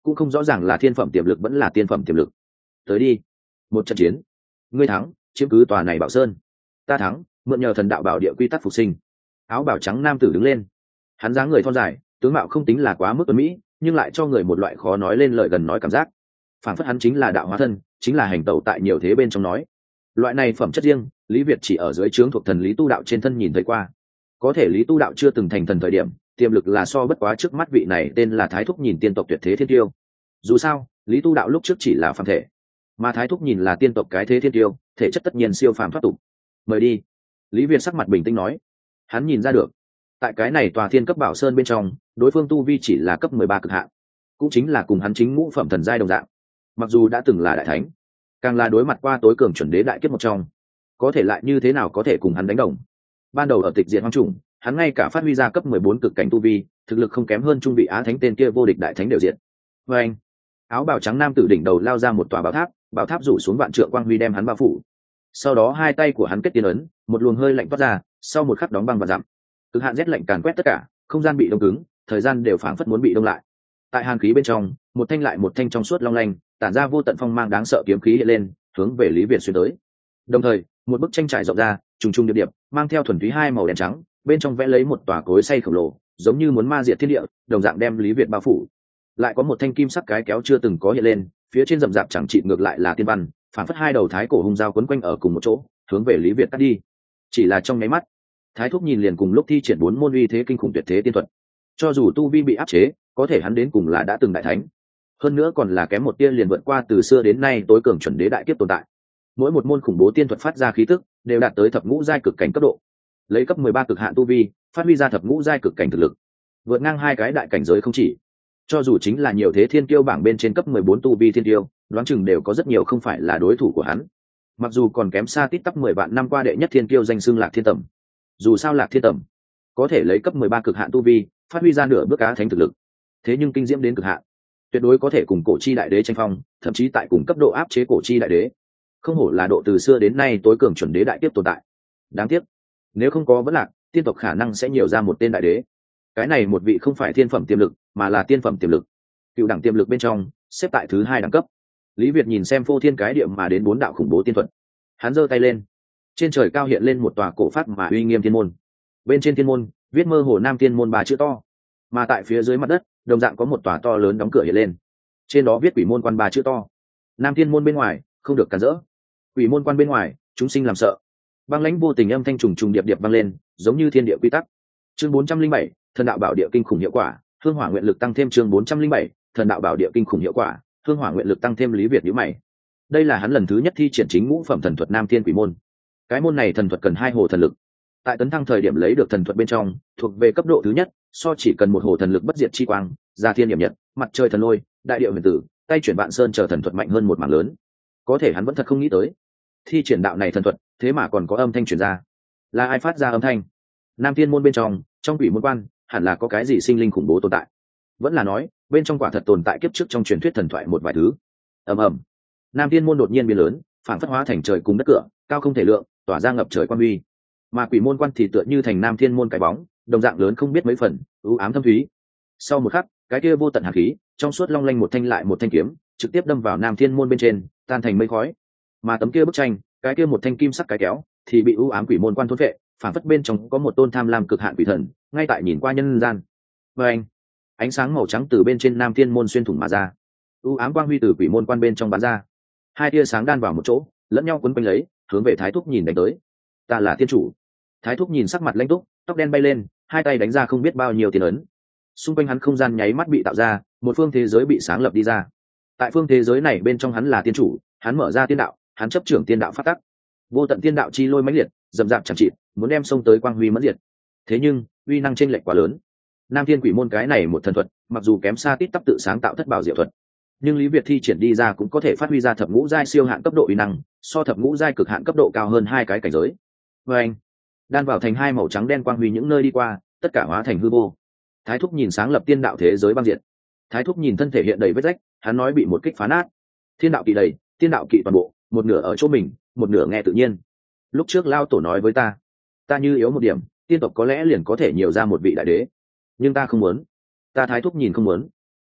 cũng không rõ ràng là thiên phẩm tiềm lực vẫn là tiên phẩm tiềm lực. Tới đi, một trận chiến, ngươi thắng chiếm cứ tòa này bảo sơn, ta thắng mượn nhờ thần đạo bảo địa quy tắc phục sinh. Áo bào trắng nam tử đứng lên, hắn dáng người thon dài, tướng mạo không tính là quá mức tuấn mỹ, nhưng lại cho người một loại khó nói lên lời gần nói cảm giác, phản phất hắn chính là đạo hóa thân, chính là hành tẩu tại nhiều thế bên trong nói. Loại này phẩm chất riêng, Lý Việt chỉ ở dưới trướng thuộc thần Lý Tu đạo trên thân nhìn thấy qua. Có thể Lý Tu đạo chưa từng thành thần thời điểm, tiềm lực là so bất quá trước mắt vị này tên là Thái Thúc nhìn tiên tộc tuyệt thế thiên tiêu. Dù sao, Lý Tu đạo lúc trước chỉ là phàm thể, mà Thái Thúc nhìn là tiên tộc cái thế thiên tiêu, thể chất tất nhiên siêu phàm thoát tục. Mời đi. Lý Việt sắc mặt bình tĩnh nói. Hắn nhìn ra được, tại cái này tòa thiên cấp bảo sơn bên trong, đối phương tu vi chỉ là cấp mười ba cực hạn, cũng chính là cùng hắn chính ngũ phẩm thần giai đồng dạng. Mặc dù đã từng là đại thánh, càng là đối mặt qua tối cường chuẩn đế đại kiếp một trong, có thể lại như thế nào có thể cùng hắn đánh đồng. Ban đầu ở tịch diệt hoang trùng, hắn ngay cả phát huy ra cấp mười bốn cực cảnh tu vi, thực lực không kém hơn trung vị á thánh tên kia vô địch đại thánh đều diện. Và anh, áo bào trắng nam tử đỉnh đầu lao ra một tòa bảo tháp, bảo tháp rủ xuống vạn trượng quang huy đem hắn bao phủ. Sau đó hai tay của hắn kết tiên ấn, một luồng hơi lạnh toát ra, sau một khắc đóng băng và dặm. Cực hạn rét lạnh càn quét tất cả, không gian bị đông cứng, thời gian đều phảng phất muốn bị đông lại. Tại hàn khí bên trong, một thanh lại một thanh trong suốt long lanh, tản ra vô tận phong mang đáng sợ kiếm khí hiện lên, hướng về Lý Việt xuyên tới. Đồng thời, một bức tranh trải rộng ra, trùng trùng điệp điệp, mang theo thuần túy hai màu đen trắng, bên trong vẽ lấy một tòa cối xay khổng lồ, giống như muốn ma diệt thiên địa, đồng dạng đem Lý Việt bao phủ. Lại có một thanh kim sắc cái kéo chưa từng có hiện lên, phía trên rậm rạp chẳng chịt ngược lại là tiên văn, phản phất hai đầu thái cổ hung dao quấn quanh ở cùng một chỗ, hướng về Lý Việt cắt đi. Chỉ là trong nháy mắt, Thái Thúc nhìn liền cùng lúc thi triển bốn môn uy thế kinh khủng tuyệt thế tiên thuật. Cho dù tu vi bị áp chế, có thể hắn đến cùng là đã từng đại thánh, hơn nữa còn là kém một tia liền vượt qua từ xưa đến nay tối cường chuẩn đế đại kiếp tồn tại. Mỗi một môn khủng bố tiên thuật phát ra khí tức đều đạt tới thập ngũ giai cực cảnh cấp độ, lấy cấp mười ba cực hạn tu vi phát huy ra thập ngũ giai cực cảnh thực lực, vượt ngang hai cái đại cảnh giới không chỉ. Cho dù chính là nhiều thế thiên kiêu bảng bên trên cấp mười bốn tu vi thiên kiêu, đoán chừng đều có rất nhiều không phải là đối thủ của hắn. Mặc dù còn kém xa tít tắp mười vạn năm qua đệ nhất thiên kiêu danh xưng Lạc Thiên Tầm. Dù sao Lạc Thiên Tầm có thể lấy cấp mười ba cực hạn tu vi phát huy ra nửa bước á thánh thực lực, thế nhưng kinh diễm đến cực hạn, tuyệt đối có thể cùng cổ chi đại đế tranh phong, thậm chí tại cùng cấp độ áp chế cổ chi đại đế. Không hổ là độ từ xưa đến nay tối cường chuẩn đế đại tiếp tồn tại. Đáng tiếc, nếu không có Vẫn Lạc, tiên tộc khả năng sẽ nhiều ra một tên đại đế. Cái này một vị không phải thiên phẩm tiềm lực, mà là tiên phẩm tiềm lực. Cựu đẳng tiềm lực bên trong, xếp tại thứ hai đẳng cấp. Lý Việt nhìn xem phô thiên cái địa mà đến bốn đạo khủng bố tiên thuật, hắn giơ tay lên, trên trời cao hiện lên một tòa cổ phát mà uy nghiêm thiên môn. Bên trên thiên môn viết mơ hồ Nam Thiên môn ba chữ to, mà tại phía dưới mặt đất đồng dạng có một tòa to lớn đóng cửa hiện lên, trên đó viết Quỷ môn quan ba chữ to. Nam Thiên môn bên ngoài không được cản rỡ, Quỷ môn quan bên ngoài chúng sinh làm sợ. Băng lãnh vô tình âm thanh trùng trùng điệp điệp vang lên, giống như thiên địa quy tắc. Chương bốn trăm linh bảy, thần đạo bảo địa kinh khủng hiệu quả, hương hỏa nguyện lực tăng thêm. Chương bốn trăm linh bảy, thần đạo bảo địa kinh khủng hiệu quả, hương hỏa nguyện lực tăng thêm. Lý Việt nhíu mày. Đây là hắn lần thứ nhất thi triển chính ngũ phẩm thần thuật Nam Thiên Quỷ môn. Cái môn này thần thuật cần hai hồ thần lực, tại tấn thăng thời điểm lấy được thần thuật bên trong thuộc về cấp độ thứ nhất, so chỉ cần một hồ thần lực bất diệt chi quang, gia thiên điểm nhật, mặt trời thần lôi, đại địa huyền tử, tay chuyển vạn sơn chờ thần thuật mạnh hơn một mảng lớn. Có thể hắn vẫn thật không nghĩ tới, thi triển đạo này thần thuật thế mà còn có âm thanh truyền ra. Là ai phát ra âm thanh? Nam Thiên môn bên trong, trong Quỷ môn quan hẳn là có cái gì sinh linh khủng bố tồn tại, vẫn là nói bên trong quả thật tồn tại kiếp trước trong truyền thuyết thần thoại một vài thứ. Ầm ầm, Nam Thiên môn đột nhiên biến lớn, phảng phất hóa thành trời cùng đất cửa, cao không thể lượng, tỏa ra ngập trời quan uy. Mà Quỷ môn quan thì tựa như thành Nam Thiên môn cái bóng, đồng dạng lớn không biết mấy phần, u ám thâm thúy. Sau một khắc, cái kia vô tận hàn khí trong suốt long lanh một thanh lại một thanh kiếm trực tiếp đâm vào Nam Thiên môn bên trên, tan thành mây khói. Mà tấm kia bức tranh, cái kia một thanh kim sắc cái kéo thì bị u ám Quỷ môn quan thôn vệ, phảng phất bên trong có một tôn tham lam cực hạn quỷ thần ngay tại nhìn qua nhân gian. Và anh, ánh sáng màu trắng từ bên trên Nam Thiên môn xuyên thủng mà ra, u ám quang huy từ Quỷ môn quan bên trong bắn ra, hai tia sáng đan vào một chỗ, lẫn nhau quấn quanh lấy, hướng về Thái Thúc nhìn đánh tới. Ta là tiên chủ. Thái Thúc nhìn sắc mặt lãnh túc, tóc đen bay lên, hai tay đánh ra không biết bao nhiêu tiền ấn. Xung quanh hắn không gian nháy mắt bị tạo ra, một phương thế giới bị sáng lập đi ra. Tại phương thế giới này bên trong hắn là tiên chủ, hắn mở ra tiên đạo, hắn chấp trưởng tiên đạo phát tắc. Vô tận tiên đạo chi lôi mãnh liệt, dầm dạp chẳng trị, muốn đem xông tới quang huy mẫn diệt. Thế nhưng, uy năng chênh lệch quá lớn. Nam Thiên Quỷ môn cái này một thần thuật, mặc dù kém xa tít tắp tự sáng tạo thất bảo diệu thuật, nhưng Lý Việt thi triển đi ra cũng có thể phát huy ra thập ngũ giai siêu hạn cấp độ uy năng, so thập ngũ giai cực hạn cấp độ cao hơn hai cái cảnh giới. Và anh, đan vào thành hai màu trắng đen quang huy những nơi đi qua, tất cả hóa thành hư vô. Thái Thúc nhìn sáng lập tiên đạo thế giới băng diệt. Thái Thúc nhìn thân thể hiện đầy vết rách, hắn nói bị một kích phá nát. Thiên đạo kỵ đầy, tiên đạo kỵ toàn bộ, một nửa ở chỗ mình, một nửa nghe tự nhiên. Lúc trước lao tổ nói với ta, ta như yếu một điểm, tiên tộc có lẽ liền có thể nhiều ra một vị đại đế, nhưng ta không muốn. Ta Thái Thúc nhìn không muốn.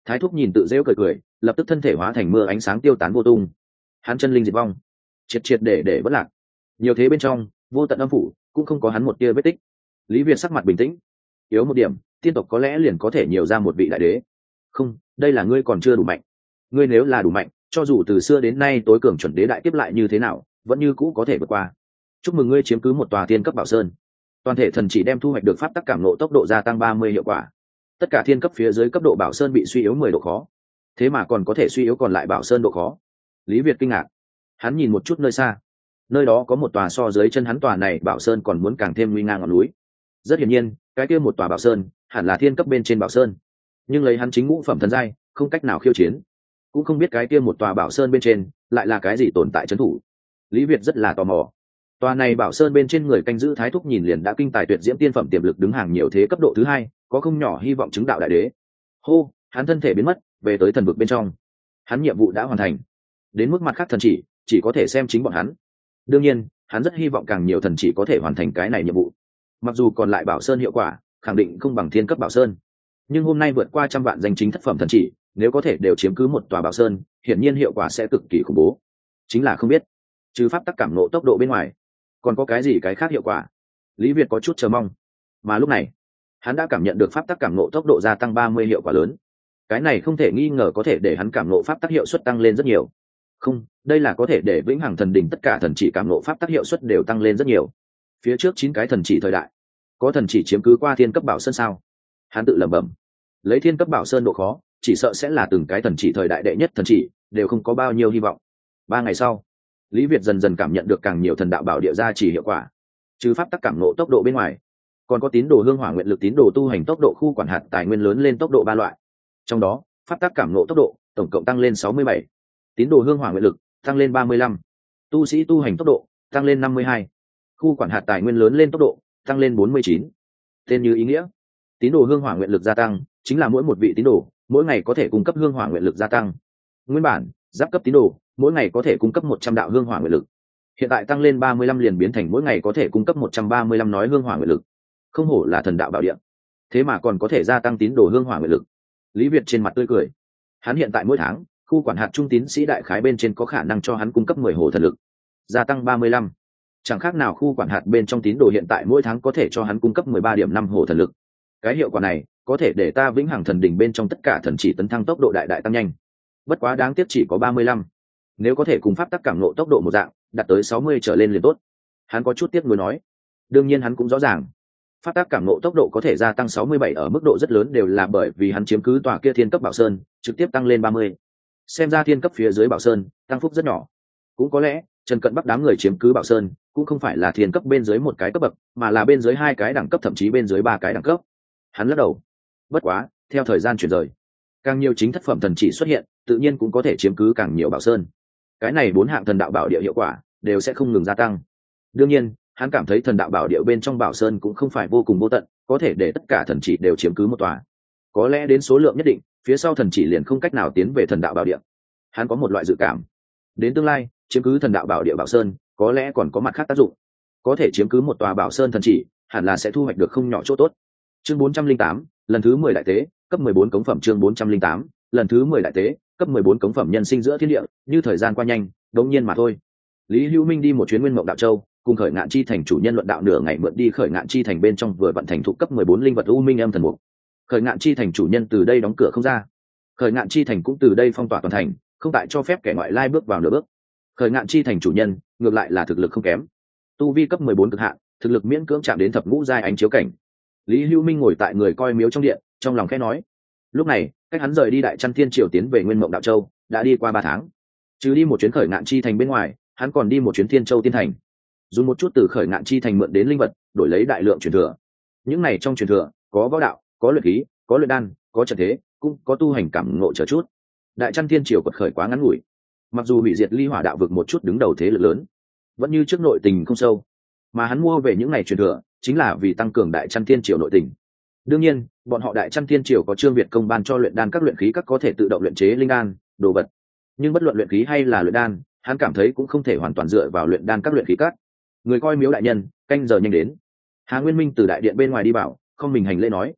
Thái thúc nhìn tự rêu cười cười, lập tức thân thể hóa thành mưa ánh sáng tiêu tán vô tung. Hắn chân linh diệt vong, triệt triệt để để bất lạc. Nhiều thế bên trong vô tận âm phủ cũng không có hắn một tia vết tích. Lý Việt sắc mặt bình tĩnh. Yếu một điểm, tiên tộc có lẽ liền có thể nhiều ra một vị đại đế. Không, đây là ngươi còn chưa đủ mạnh. Ngươi nếu là đủ mạnh, cho dù từ xưa đến nay tối cường chuẩn đế đại tiếp lại như thế nào, vẫn như cũ có thể vượt qua. Chúc mừng ngươi chiếm cứ một tòa tiên cấp bảo sơn. Toàn thể thần chỉ đem thu hoạch được pháp tắc cảm ngộ tốc độ gia tăng ba mươi hiệu quả. Tất cả thiên cấp phía dưới cấp độ bảo sơn bị suy yếu mười độ khó. Thế mà còn có thể suy yếu còn lại bảo sơn độ khó. Lý Việt kinh ngạc. Hắn nhìn một chút nơi xa. Nơi đó có một tòa so dưới chân hắn tòa này bảo sơn còn muốn càng thêm nguy nga ngọn núi. Rất hiển nhiên, cái kia một tòa bảo sơn hẳn là thiên cấp bên trên bảo sơn. Nhưng lấy hắn chính ngũ phẩm thần giai, không cách nào khiêu chiến. Cũng không biết cái kia một tòa bảo sơn bên trên lại là cái gì tồn tại trấn thủ. Lý Việt rất là tò mò. Tòa này bảo sơn bên trên người canh giữ Thái thúc nhìn liền đã kinh tài tuyệt diễm tiên phẩm tiềm lực đứng hàng nhiều thế cấp độ thứ hai, có không nhỏ hy vọng chứng đạo đại đế. Hô, hắn thân thể biến mất, về tới thần vực bên trong. Hắn nhiệm vụ đã hoàn thành. Đến mức mặt khác thần chỉ, chỉ có thể xem chính bọn hắn. Đương nhiên, hắn rất hy vọng càng nhiều thần chỉ có thể hoàn thành cái này nhiệm vụ. Mặc dù còn lại bảo sơn hiệu quả khẳng định không bằng thiên cấp bảo sơn, nhưng hôm nay vượt qua trăm vạn danh chính thất phẩm thần chỉ, nếu có thể đều chiếm cứ một tòa bảo sơn, hiển nhiên hiệu quả sẽ cực kỳ khủng bố. Chính là không biết, trừ pháp tắc cảm ngộ tốc độ bên ngoài, còn có cái gì cái khác hiệu quả. Lý Việt có chút chờ mong. Mà lúc này, hắn đã cảm nhận được pháp tắc cảm ngộ tốc độ gia tăng ba mươi hiệu quả lớn. Cái này không thể nghi ngờ có thể để hắn cảm ngộ pháp tắc hiệu suất tăng lên rất nhiều. Không, đây là có thể để vĩnh hằng thần đỉnh tất cả thần chỉ cảm ngộ pháp tắc hiệu suất đều tăng lên rất nhiều. Phía trước chín cái thần chỉ thời đại, có thần chỉ chiếm cứ qua thiên cấp bảo sơn sao? Hắn tự lẩm bẩm. Lấy thiên cấp bảo sơn độ khó, chỉ sợ sẽ là từng cái thần chỉ thời đại đệ nhất thần chỉ đều không có bao nhiêu hy vọng. Ba ngày sau, Lý Việt dần dần cảm nhận được càng nhiều thần đạo bảo địa gia chỉ hiệu quả. Trừ pháp tắc cảm ngộ tốc độ bên ngoài, còn có tín đồ hương hỏa nguyện lực tín đồ tu hành tốc độ khu quản hạt tài nguyên lớn lên tốc độ ba loại. Trong đó, pháp tắc cảm ngộ tốc độ tổng cộng tăng lên sáu mươi bảy, tín đồ hương hỏa nguyện lực tăng lên ba mươi lăm, tu sĩ tu hành tốc độ tăng lên năm mươi hai, khu quản hạt tài nguyên lớn lên tốc độ tăng lên bốn mươi chín. Tên như ý nghĩa, tín đồ hương hỏa nguyện lực gia tăng chính là mỗi một vị tín đồ mỗi ngày có thể cung cấp hương hỏa nguyện lực gia tăng. Nguyên bản giáp cấp tín đồ mỗi ngày có thể cung cấp một trăm đạo hương hỏa nguyện lực, hiện tại tăng lên ba mươi lăm liền biến thành mỗi ngày có thể cung cấp một trăm ba mươi lăm nói hương hỏa nguyện lực. Không hổ là thần đạo bảo địa, thế mà còn có thể gia tăng tín đồ hương hỏa nguyện lực. Lý Việt trên mặt tươi cười. Hắn hiện tại mỗi tháng khu quản hạt trung tín sĩ đại khái bên trên có khả năng cho hắn cung cấp mười hồ thần lực, gia tăng ba mươi lăm. Chẳng khác nào khu quản hạt bên trong tín đồ hiện tại mỗi tháng có thể cho hắn cung cấp mười ba điểm năm hồ thần lực. Cái hiệu quả này có thể để ta vĩnh hằng thần đỉnh bên trong tất cả thần chỉ tấn thăng tốc độ đại đại tăng nhanh. Bất quá đáng tiếc chỉ có ba mươi lăm. Nếu có thể cùng pháp tắc cảm ngộ tốc độ một dạng, đạt tới sáu mươi trở lên liền tốt. Hắn có chút tiếc nuối nói. Đương nhiên hắn cũng rõ ràng, pháp tắc cảm ngộ tốc độ có thể gia tăng sáu mươi bảy ở mức độ rất lớn đều là bởi vì hắn chiếm cứ tòa kia thiên cấp bảo sơn, trực tiếp tăng lên ba mươi. Xem ra thiên cấp phía dưới bảo sơn, tăng phúc rất nhỏ. Cũng có lẽ, Trần Cận Bắc đám người chiếm cứ bảo sơn, cũng không phải là thiên cấp bên dưới một cái cấp bậc, mà là bên dưới hai cái đẳng cấp thậm chí bên dưới ba cái đẳng cấp. Hắn lắc đầu. Bất quá, theo thời gian chuyển rời, càng nhiều chính thất phẩm thần chỉ xuất hiện, tự nhiên cũng có thể chiếm cứ càng nhiều bảo sơn. Cái này bốn hạng thần đạo bảo địa hiệu quả đều sẽ không ngừng gia tăng. Đương nhiên, hắn cảm thấy thần đạo bảo địa bên trong bảo sơn cũng không phải vô cùng vô tận, có thể để tất cả thần chỉ đều chiếm cứ một tòa. Có lẽ đến số lượng nhất định, phía sau thần chỉ liền không cách nào tiến về thần đạo bảo địa. Hắn có một loại dự cảm, đến tương lai chiếm cứ thần đạo bảo địa bảo sơn có lẽ còn có mặt khác tác dụng. Có thể chiếm cứ một tòa bảo sơn thần chỉ, hẳn là sẽ thu hoạch được không nhỏ chỗ tốt. Chương bốn trăm linh tám, lần thứ mười đại tế, cấp mười bốn cống phẩm. Chương bốn trăm linh tám, lần thứ mười đại tế, cấp mười bốn cống phẩm. Nhân sinh giữa thiên địa, như thời gian qua nhanh, đống nhiên mà thôi. Lý Hữu Minh đi một chuyến Nguyên Mộng Đạo Châu, cùng Khởi Ngạn Chi Thành chủ nhân luận đạo nửa ngày, mượn đi Khởi Ngạn Chi Thành bên trong vừa vận thành thụ cấp mười bốn linh vật U Minh Âm Thần Mục. Khởi Ngạn Chi Thành chủ nhân từ đây đóng cửa không ra. Khởi Ngạn Chi Thành cũng từ đây phong tỏa toàn thành, không tại cho phép kẻ ngoại lai bước vào nửa bước. Khởi Ngạn Chi Thành chủ nhân ngược lại là thực lực không kém, tu vi cấp mười bốn cực hạn, thực lực miễn cưỡng chạm đến thập ngũ giai ánh chiếu cảnh. Lý Hữu Minh ngồi tại người coi miếu trong điện, trong lòng khẽ nói. Lúc này, cách hắn rời đi Đại Chân Thiên Triều tiến về Nguyên Mộng Đạo Châu, đã đi qua ba tháng. Trừ đi một chuyến Khởi Ngạn Chi Thành bên ngoài, hắn còn đi một chuyến Thiên Châu Tiên Thành, dùng một chút từ Khởi Ngạn Chi Thành mượn đến linh vật, đổi lấy đại lượng truyền thừa. Những này trong truyền thừa, có võ đạo, có luyện khí, có luyện đan, có trận thế, cũng có tu hành cảm ngộ chờ chút. Đại Chân Thiên Triều quật khởi quá ngắn ngủi, mặc dù hủy diệt Ly Hỏa đạo vực một chút đứng đầu thế lực lớn, vẫn như trước nội tình không sâu, mà hắn mua về những này truyền thừa chính là vì tăng cường Đại Chân Thiên Triều nội tình. Đương nhiên, bọn họ Đại Chân Thiên Triều có Trương Việt công ban cho luyện đan các luyện khí các có thể tự động luyện chế linh đan, đồ vật. Nhưng bất luận luyện khí hay là luyện đan, hắn cảm thấy cũng không thể hoàn toàn dựa vào luyện đan các luyện khí các. Người coi miếu đại nhân, canh giờ nhanh đến. Hà Nguyên Minh từ đại điện bên ngoài đi bảo, không mình hành lễ nói: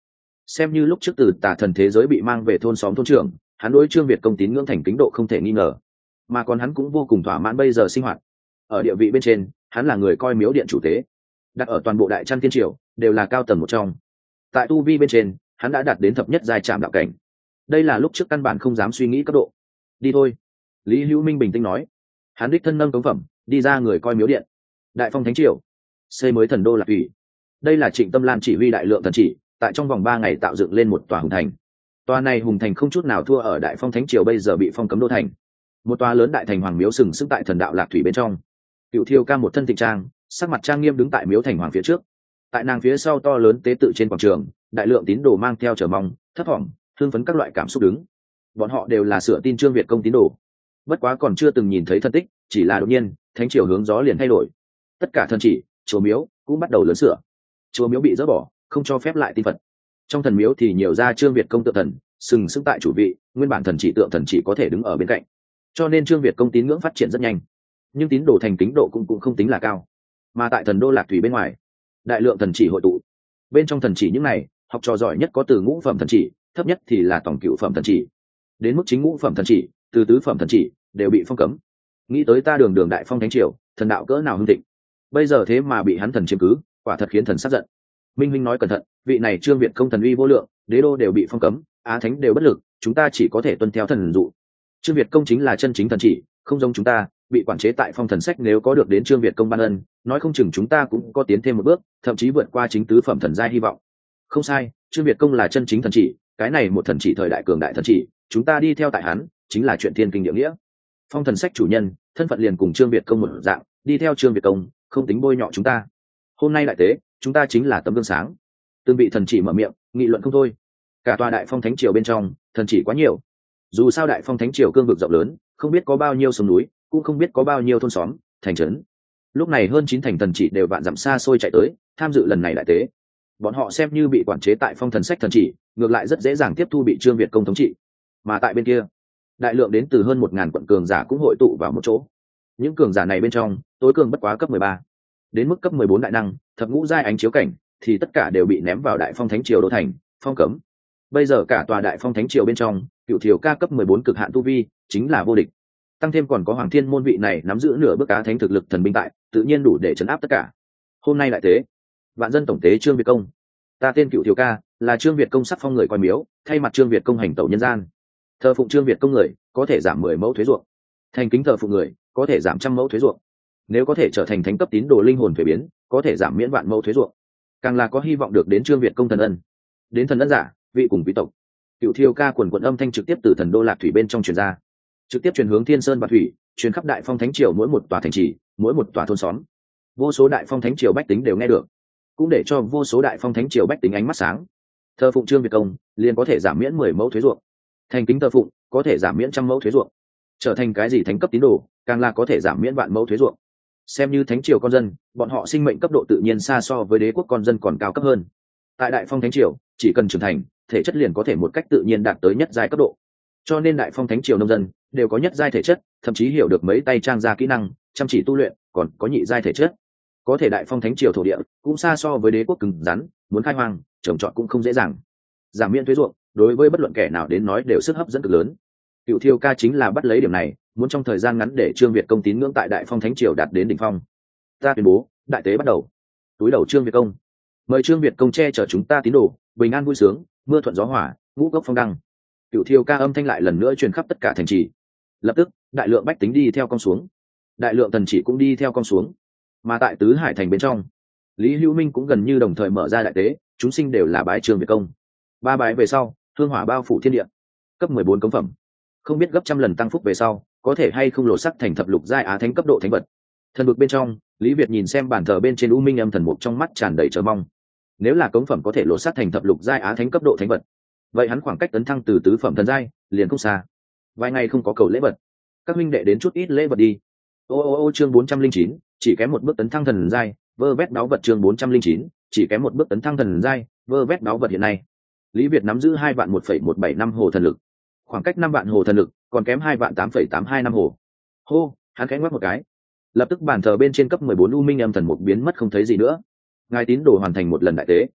Xem như lúc trước từ tà thần thế giới bị mang về thôn xóm thôn trưởng, hắn đối Trương Việt công tín ngưỡng thành kính độ không thể nghi ngờ, mà còn hắn cũng vô cùng thỏa mãn bây giờ sinh hoạt. Ở địa vị bên trên, hắn là người coi miếu điện chủ tế, đặt ở toàn bộ Đại Trăn Thiên Triều đều là cao tầng một trong. Tại tu vi bên trên, hắn đã đạt đến thập nhất giai trạm đạo cảnh. Đây là lúc trước căn bản không dám suy nghĩ cấp độ. Đi thôi, Lý Hữu Minh bình tĩnh nói. Hắn đích thân nâng cống phẩm, đi ra người coi miếu điện. Đại Phong Thánh Triều, xây mới thần đô Lạc Thủy. Đây là Trịnh Tâm Lan chỉ huy đại lượng thần chỉ, tại trong vòng ba ngày tạo dựng lên một tòa hùng thành. Tòa này hùng thành không chút nào thua ở Đại Phong Thánh Triều bây giờ bị phong cấm đô thành. Một tòa lớn đại thành hoàng miếu sừng sững tại thần đạo Lạc Thủy bên trong. Cựu Thiêu Ca một thân thịnh trang, sắc mặt trang nghiêm đứng tại miếu thành hoàng phía trước. Tại nàng phía sau to lớn tế tự trên quảng trường, đại lượng tín đồ mang theo chờ mong, thất vọng, thương phấn các loại cảm xúc đứng. Bọn họ đều là sửa tin Trương Việt công tín đồ, bất quá còn chưa từng nhìn thấy thân tích, chỉ là đột nhiên thánh triều hướng gió liền thay đổi, tất cả thần chỉ chùa miếu cũng bắt đầu lớn sửa. Chùa miếu bị dỡ bỏ, không cho phép lại tin phật. Trong thần miếu thì nhiều ra Trương Việt công tượng thần sừng sững tại chủ vị, nguyên bản thần chỉ tượng thần chỉ có thể đứng ở bên cạnh, cho nên Trương Việt công tín ngưỡng phát triển rất nhanh, nhưng tín đồ thành kính độ cũng cũng không tính là cao. Mà tại thần đô Lạc Thủy bên ngoài, đại lượng thần chỉ hội tụ. Bên trong thần chỉ những này, học trò giỏi nhất có từ ngũ phẩm thần chỉ, thấp nhất thì là tổng cựu phẩm thần chỉ, đến mức chính ngũ phẩm thần chỉ, từ tứ phẩm thần chỉ đều bị phong cấm. Nghĩ tới ta đường đường Đại Phong Thánh Triều, thần đạo cỡ nào hưng thịnh, bây giờ thế mà bị hắn thần chiếm cứ, quả thật khiến thần sát giận. Minh Minh nói cẩn thận, vị này Trương Việt công thần uy vô lượng, đế đô đều bị phong cấm, á thánh đều bất lực, chúng ta chỉ có thể tuân theo thần dụ. Trương Việt công chính là chân chính thần chỉ, không giống chúng ta bị quản chế tại phong thần sách, nếu có được đến Trương Việt công ban ân, nói không chừng chúng ta cũng có tiến thêm một bước, thậm chí vượt qua chính tứ phẩm thần giai hy vọng. Không sai, Trương Việt công là chân chính thần chỉ, cái này một thần chỉ thời đại cường đại thần chỉ, chúng ta đi theo tại hắn chính là chuyện thiên kinh địa nghĩa. Phong thần sách chủ nhân thân phận liền cùng Trương Việt công một dạng, đi theo Trương Việt công không tính bôi nhọ chúng ta. Hôm nay đại tế, chúng ta chính là tấm gương sáng. Từng bị thần chỉ mở miệng nghị luận không thôi. Cả tòa Đại Phong Thánh Triều bên trong thần chỉ quá nhiều, dù sao Đại Phong Thánh Triều cương vực rộng lớn, không biết có bao nhiêu sông núi, cũng không biết có bao nhiêu thôn xóm thành trấn. Lúc này hơn chín thành thần chỉ đều vạn dặm xa xôi chạy tới tham dự lần này đại tế. Bọn họ xem như bị quản chế tại phong thần sách thần chỉ, ngược lại rất dễ dàng tiếp thu bị Trương Việt công thống trị. Mà tại bên kia, đại lượng đến từ hơn một ngàn quận cường giả cũng hội tụ vào một chỗ. Những cường giả này bên trong, tối cường bất quá cấp mười ba, đến mức cấp mười bốn đại năng, thập ngũ giai ánh chiếu cảnh, thì tất cả đều bị ném vào Đại Phong Thánh Triều đô thành, phong cấm. Bây giờ cả tòa Đại Phong Thánh Triều bên trong, Cựu Thiều Ca cấp mười bốn cực hạn tu vi, chính là vô địch. Tăng thêm còn có Hoàng Thiên môn vị này nắm giữ nửa bước cá thánh thực lực thần binh tại, tự nhiên đủ để trấn áp tất cả. Hôm nay đại tế, vạn dân tổng tế Trương Việt công, ta tên Cựu Thiều Ca, là Trương Việt công sắc phong người coi miếu, thay mặt Trương Việt công hành tẩu nhân gian. Thờ phụng Trương Việt công người có thể giảm mười mẫu thuế ruộng, thành kính thờ phụng người có thể giảm trăm mẫu thuế ruộng, nếu có thể trở thành thánh cấp tín đồ linh hồn thuế biến, có thể giảm miễn vạn mẫu thuế ruộng, càng là có hy vọng được đến Trương Việt công thần ân. Đến thần ân giả, vị cùng quý tộc. Cựu Thiều Ca quần quần âm thanh trực tiếp từ thần đô Lạc Thủy bên trong truyền ra, trực tiếp truyền hướng Thiên Sơn Bạt Thủy, truyền khắp Đại Phong Thánh Triều mỗi một tòa thành trì, mỗi một tòa thôn xóm. Vô số Đại Phong Thánh Triều bách tính đều nghe được, cũng để cho vô số Đại Phong Thánh Triều bách tính ánh mắt sáng. Thờ phụng Trương Việt công liền có thể giảm miễn mười mẫu thuế ruộng, thành kính thờ phụng có thể giảm miễn trăm mẫu thuế ruộng, trở thành cái gì thánh cấp tín đồ, càng là có thể giảm miễn vạn mẫu thuế ruộng. Xem như Thánh Triều con dân, bọn họ sinh mệnh cấp độ tự nhiên xa so với đế quốc con dân còn cao cấp hơn. Tại Đại Phong Thánh Triều, chỉ cần trưởng thành, thể chất liền có thể một cách tự nhiên đạt tới nhất giai cấp độ. Cho nên Đại Phong Thánh Triều nông dân đều có nhất giai thể chất, thậm chí hiểu được mấy tay trang ra kỹ năng, chăm chỉ tu luyện, còn có nhị giai thể chất. Có thể Đại Phong Thánh Triều thổ địa cũng xa so với đế quốc cứng rắn, muốn khai hoang, trồng trọt cũng không dễ dàng. Giảm miễn thuế ruộng, đối với bất luận kẻ nào đến nói đều sức hấp dẫn cực lớn. Cựu Thiều Ca chính là bắt lấy điểm này, muốn trong thời gian ngắn để Trương Việt công tín ngưỡng tại Đại Phong Thánh Triều đạt đến đỉnh phong. Ta tuyên bố, đại tế bắt đầu. Túi đầu Trương Việt công, mời Trương Việt công che chở chúng ta tín đồ, bình an vui sướng, mưa thuận gió hòa, ngũ gốc phong đăng. Cựu Thiều Ca âm thanh lại lần nữa truyền khắp tất cả thành trì. Lập tức, đại lượng bách tính đi theo con xuống, đại lượng thần chỉ cũng đi theo con xuống. Mà tại Tứ Hải thành bên trong, Lý Hữu Minh cũng gần như đồng thời mở ra đại tế, chúng sinh đều là bái Trương Việt công. Ba bái về sau, hương hỏa bao phủ thiên địa. Cấp mười bốn cống phẩm, không biết gấp trăm lần tăng phúc về sau, có thể hay không lột sắc thành thập lục giai á thánh cấp độ thánh vật. Thần vực bên trong, Lý Việt nhìn xem bàn thờ bên trên U Minh âm thần mục, trong mắt tràn đầy chờ mong. Nếu là cống phẩm có thể lột sắc thành thập lục giai á thánh cấp độ thánh vật, vậy hắn khoảng cách tấn thăng từ tứ phẩm thần giai liền không xa. Vài ngày không có cầu lễ vật, các huynh đệ đến chút ít lễ vật đi. Ô ô ô chương bốn trăm linh chín, chỉ kém một bước tấn thăng thần giai, vơ vét đáo vật chương bốn trăm linh chín, chỉ kém một bước tấn thăng thần giai, vơ vét đáo vật hiện nay. Lý Việt nắm giữ hai vạn một phẩy một bảy năm hồ thần lực, khoảng cách năm vạn hồ thần lực còn kém hai vạn tám phẩy tám hai năm hồ. Hô, hắn khẽ ngoắc một cái, lập tức bàn thờ bên trên cấp mười bốn U Minh âm thần mục biến mất không thấy gì nữa. Ngài tín đồ hoàn thành một lần đại tế.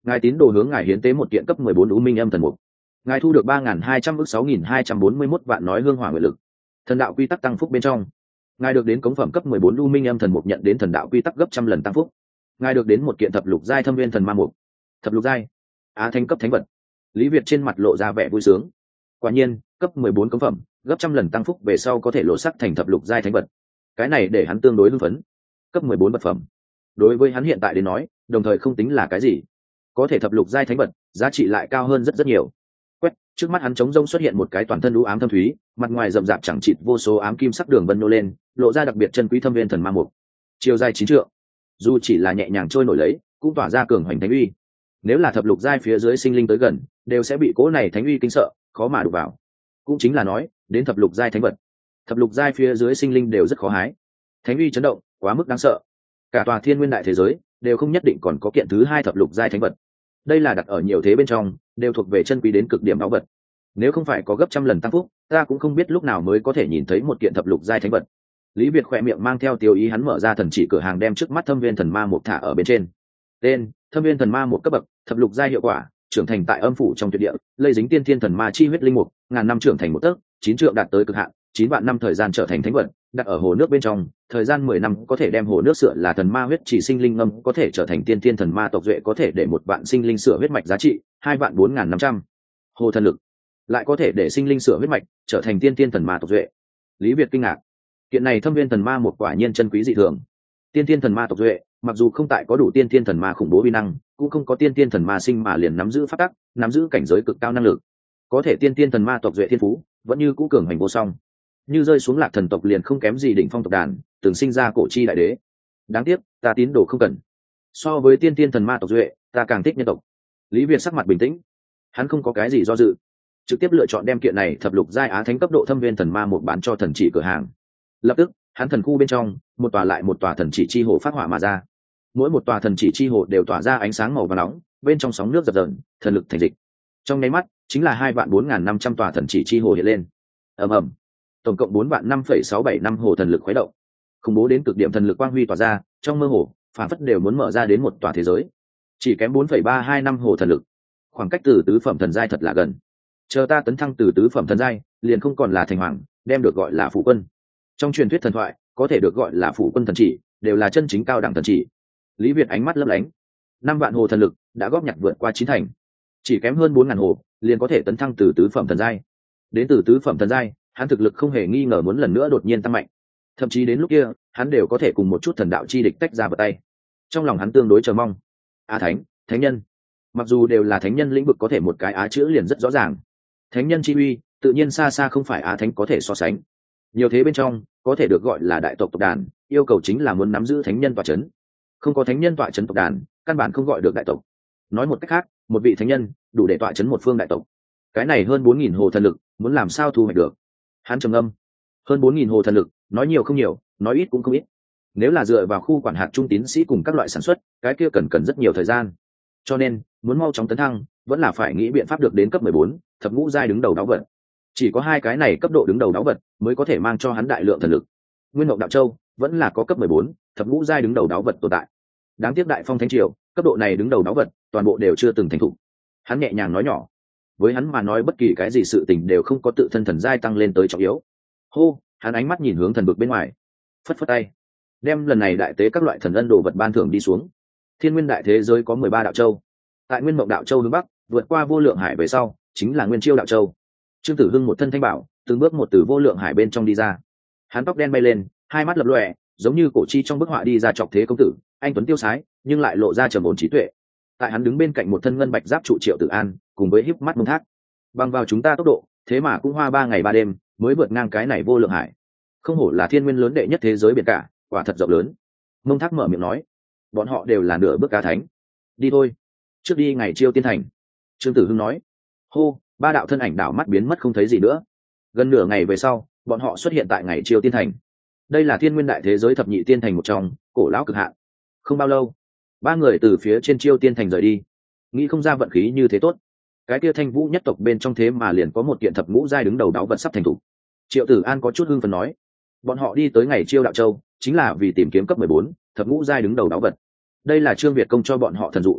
Ngài tín đồ hướng ngài hiến tế một kiện cấp mười bốn u minh âm thần mục. Ngài thu được ba nghìn hai trăm ước sáu nghìn hai trăm bốn mươi mốt vạn nói hương hỏa nguyện lực. Thần đạo quy tắc tăng phúc bên trong, ngài được đến cống phẩm cấp mười bốn u minh âm thần mục, nhận đến thần đạo quy tắc gấp trăm lần tăng phúc. Ngài được đến một kiện thập lục giai thâm viên thần ma mục. Thập lục giai, á thánh cấp thánh vật. Lý Việt trên mặt lộ ra vẻ vui sướng. Quả nhiên, cấp mười bốn cống phẩm, gấp trăm lần tăng phúc về sau có thể lộ sắc thành thập lục giai thánh vật. Cái này để hắn tương đối hưng phấn. Cấp mười bốn vật phẩm, đối với hắn hiện tại đến nói, đồng thời không tính là cái gì. Có thể thập lục giai thánh vật, giá trị lại cao hơn rất rất nhiều. Quét, trước mắt hắn trống rông xuất hiện một cái toàn thân u ám thâm thúy, mặt ngoài rậm rạp chẳng chịt vô số ám kim sắc đường vân nô lên, lộ ra đặc biệt chân quý thâm viên thần ma mục. Chiều dài chín trượng, dù chỉ là nhẹ nhàng trôi nổi lấy, cũng tỏa ra cường hoành thánh uy. Nếu là thập lục giai phía dưới sinh linh tới gần, đều sẽ bị cỗ này thánh uy kinh sợ, khó mà đụng vào. Cũng chính là nói, đến thập lục giai thánh vật, thập lục giai phía dưới sinh linh đều rất khó hái. Thánh uy chấn động, quá mức đáng sợ. Cả tòa thiên nguyên đại thế giới đều không nhất định còn có kiện thứ hai thập lục giai thánh vật. Đây là đặt ở nhiều thế bên trong, đều thuộc về chân quý đến cực điểm báu vật. Nếu không phải có gấp trăm lần tăng phúc, ta cũng không biết lúc nào mới có thể nhìn thấy một kiện thập lục giai thánh vật. Lý Việt khỏe miệng mang theo tiêu ý, hắn mở ra thần chỉ cửa hàng, đem trước mắt thâm viên thần ma một thả ở bên trên. Tên: thâm viên thần ma một cấp bậc, thập lục giai hiệu quả, trưởng thành tại âm phủ trong tuyệt địa, lây dính tiên thiên thần ma chi huyết linh mục, ngàn năm trưởng thành một tấc, chín trượng đạt tới cực hạn, chín vạn năm thời gian trở thành thánh vật, đặt ở hồ nước bên trong, thời gian mười năm có thể đem hồ nước sửa là thần ma huyết chỉ sinh linh ngâm, có thể trở thành tiên thiên thần ma tộc duệ, có thể để một vạn sinh linh sửa huyết mạch, giá trị hai vạn bốn ngàn năm trăm. Hồ thần lực lại có thể để sinh linh sửa huyết mạch, trở thành tiên thiên thần ma tộc duệ. Lý Việt kinh ngạc, kiện này thâm viên thần ma một quả nhiên chân quý dị thường. Tiên thiên thần ma tộc duệ, mặc dù không tại có đủ tiên thiên thần ma khủng bố uy năng, cũng không có tiên thiên thần ma sinh mà liền nắm giữ pháp tắc, nắm giữ cảnh giới cực cao năng lực. Có thể tiên thiên thần ma tộc duệ thiên phú vẫn như cũ cường hành vô song, như rơi xuống lạc thần tộc liền không kém gì đỉnh phong tộc đàn, từng sinh ra cổ chi đại đế. Đáng tiếc, ta tín đồ không cần. So với tiên thiên thần ma tộc duệ, ta càng thích nhân tộc. Lý Việt sắc mặt bình tĩnh, hắn không có cái gì do dự, trực tiếp lựa chọn đem kiện này thập lục giai á thánh cấp độ thâm viên thần ma một bán cho thần chỉ cửa hàng. Lập tức, hắn thần khu bên trong, một tòa lại một tòa thần chỉ chi hồ phát hỏa mà ra. Mỗi một tòa thần chỉ chi hồ đều tỏa ra ánh sáng màu vàng nóng, bên trong sóng nước dập dờn, thần lực thành dịch. Trong nháy mắt, chính là hai vạn bốn ngàn năm trăm tòa thần chỉ chi hồ hiện lên. Ầm ầm, tổng cộng bốn vạn năm phẩy sáu bảy năm hồ thần lực khuấy động, khủng bố đến cực điểm thần lực quang huy tỏa ra, trong mơ hồ, phản phất đều muốn mở ra đến một tòa thế giới. Chỉ kém bốn phẩy ba hai năm hồ thần lực, khoảng cách từ tứ phẩm thần giai thật là gần. Chờ ta tấn thăng từ tứ phẩm thần giai, liền không còn là thành hoàng, đem được gọi là phủ quân. Trong truyền thuyết thần thoại, có thể được gọi là phủ quân thần chỉ, đều là chân chính cao đẳng thần chỉ. Lý Việt ánh mắt lấp lánh, năm vạn hồ thần lực đã góp nhặt vượt qua chín thành, chỉ kém hơn bốn ngàn hồ, liền có thể tấn thăng từ tứ phẩm thần giai. Đến từ tứ phẩm thần giai, hắn thực lực không hề nghi ngờ muốn lần nữa đột nhiên tăng mạnh, thậm chí đến lúc kia, hắn đều có thể cùng một chút thần đạo chi địch tách ra vào tay. Trong lòng hắn tương đối chờ mong. Á thánh, thánh nhân, mặc dù đều là thánh nhân lĩnh vực, có thể một cái á chữ liền rất rõ ràng. Thánh nhân chi uy, tự nhiên xa xa không phải á thánh có thể so sánh. Nhiều thế bên trong, có thể được gọi là đại tộc tộc đàn, yêu cầu chính là muốn nắm giữ thánh nhân tọa chấn. Không có thánh nhân tọa chấn tộc đàn, căn bản không gọi được đại tộc. Nói một cách khác, một vị thánh nhân đủ để tọa chấn một phương đại tộc. Cái này hơn bốn nghìn hồ thần lực, muốn làm sao thu hoạch được? Hắn trầm ngâm. Hơn bốn nghìn hồ thần lực, nói nhiều không nhiều, nói ít cũng không ít. Nếu là dựa vào khu quản hạt trung tín sĩ cùng các loại sản xuất, cái kia cần cần rất nhiều thời gian. Cho nên, muốn mau chóng tấn thăng, vẫn là phải nghĩ biện pháp được đến cấp mười bốn, thập ngũ giai đứng đầu đáo vật. Chỉ có hai cái này cấp độ đứng đầu đáo vật mới có thể mang cho hắn đại lượng thần lực. Nguyên Ngộng Đạo Châu vẫn là có cấp mười bốn, thập ngũ giai đứng đầu đáo vật tồn tại. Đáng tiếc Đại Phong Thánh Triều, cấp độ này đứng đầu đáo vật, toàn bộ đều chưa từng thành thục. Hắn nhẹ nhàng nói nhỏ, với hắn mà nói bất kỳ cái gì sự tình đều không có tự thân thần giai tăng lên tới trọng yếu. Hô, hắn ánh mắt nhìn hướng thần vực bên ngoài, phất phất tay, đem lần này đại tế các loại thần ân đồ vật ban thưởng đi xuống. Thiên Nguyên đại thế giới có mười ba đạo châu, tại Nguyên Mộng Đạo Châu hướng bắc, vượt qua Vô Lượng Hải về sau, chính là Nguyên Chiêu Đạo Châu. Trương Tử Hưng một thân thanh bảo, từng bước một từ Vô Lượng Hải bên trong đi ra. Hắn tóc đen bay lên, hai mắt lập lòe, giống như cổ chi trong bức họa đi ra trọc thế công tử, anh tuấn tiêu sái, nhưng lại lộ ra trầm ổn trí tuệ. Tại hắn đứng bên cạnh một thân ngân bạch giáp trụ Triệu Tử An, cùng với híp mắt Mông Thác. Bằng vào chúng ta tốc độ, thế mà cũng hoa ba ngày ba đêm mới vượt ngang cái này Vô Lượng Hải. Không hổ là thiên nguyên lớn đệ nhất thế giới biển cả, quả thật rộng lớn. Mông Thác mở miệng nói, bọn họ đều là nửa bước cá thánh. Đi thôi, trước đi ngày Chiêu Tiên Thành. Trương Tử Hưng nói. Hô, ba đạo thân ảnh đảo mắt biến mất không thấy gì nữa. Gần nửa ngày về sau, bọn họ xuất hiện tại ngày Chiêu Tiên Thành. Đây là thiên nguyên đại thế giới thập nhị tiên thành một trong, cổ lão cực hạn. Không bao lâu, ba người từ phía trên Chiêu Tiên Thành rời đi. Nghĩ không ra vận khí như thế tốt, cái kia Thanh Vũ nhất tộc bên trong thế mà liền có một kiện thập ngũ giai đứng đầu đáo vật sắp thành thủ. Triệu Tử An có chút hưng phấn nói, bọn họ đi tới ngày Chiêu Đạo Châu chính là vì tìm kiếm cấp mười bốn, thập ngũ giai đứng đầu đáo vật. Đây là Trương Việt công cho bọn họ thần dụ.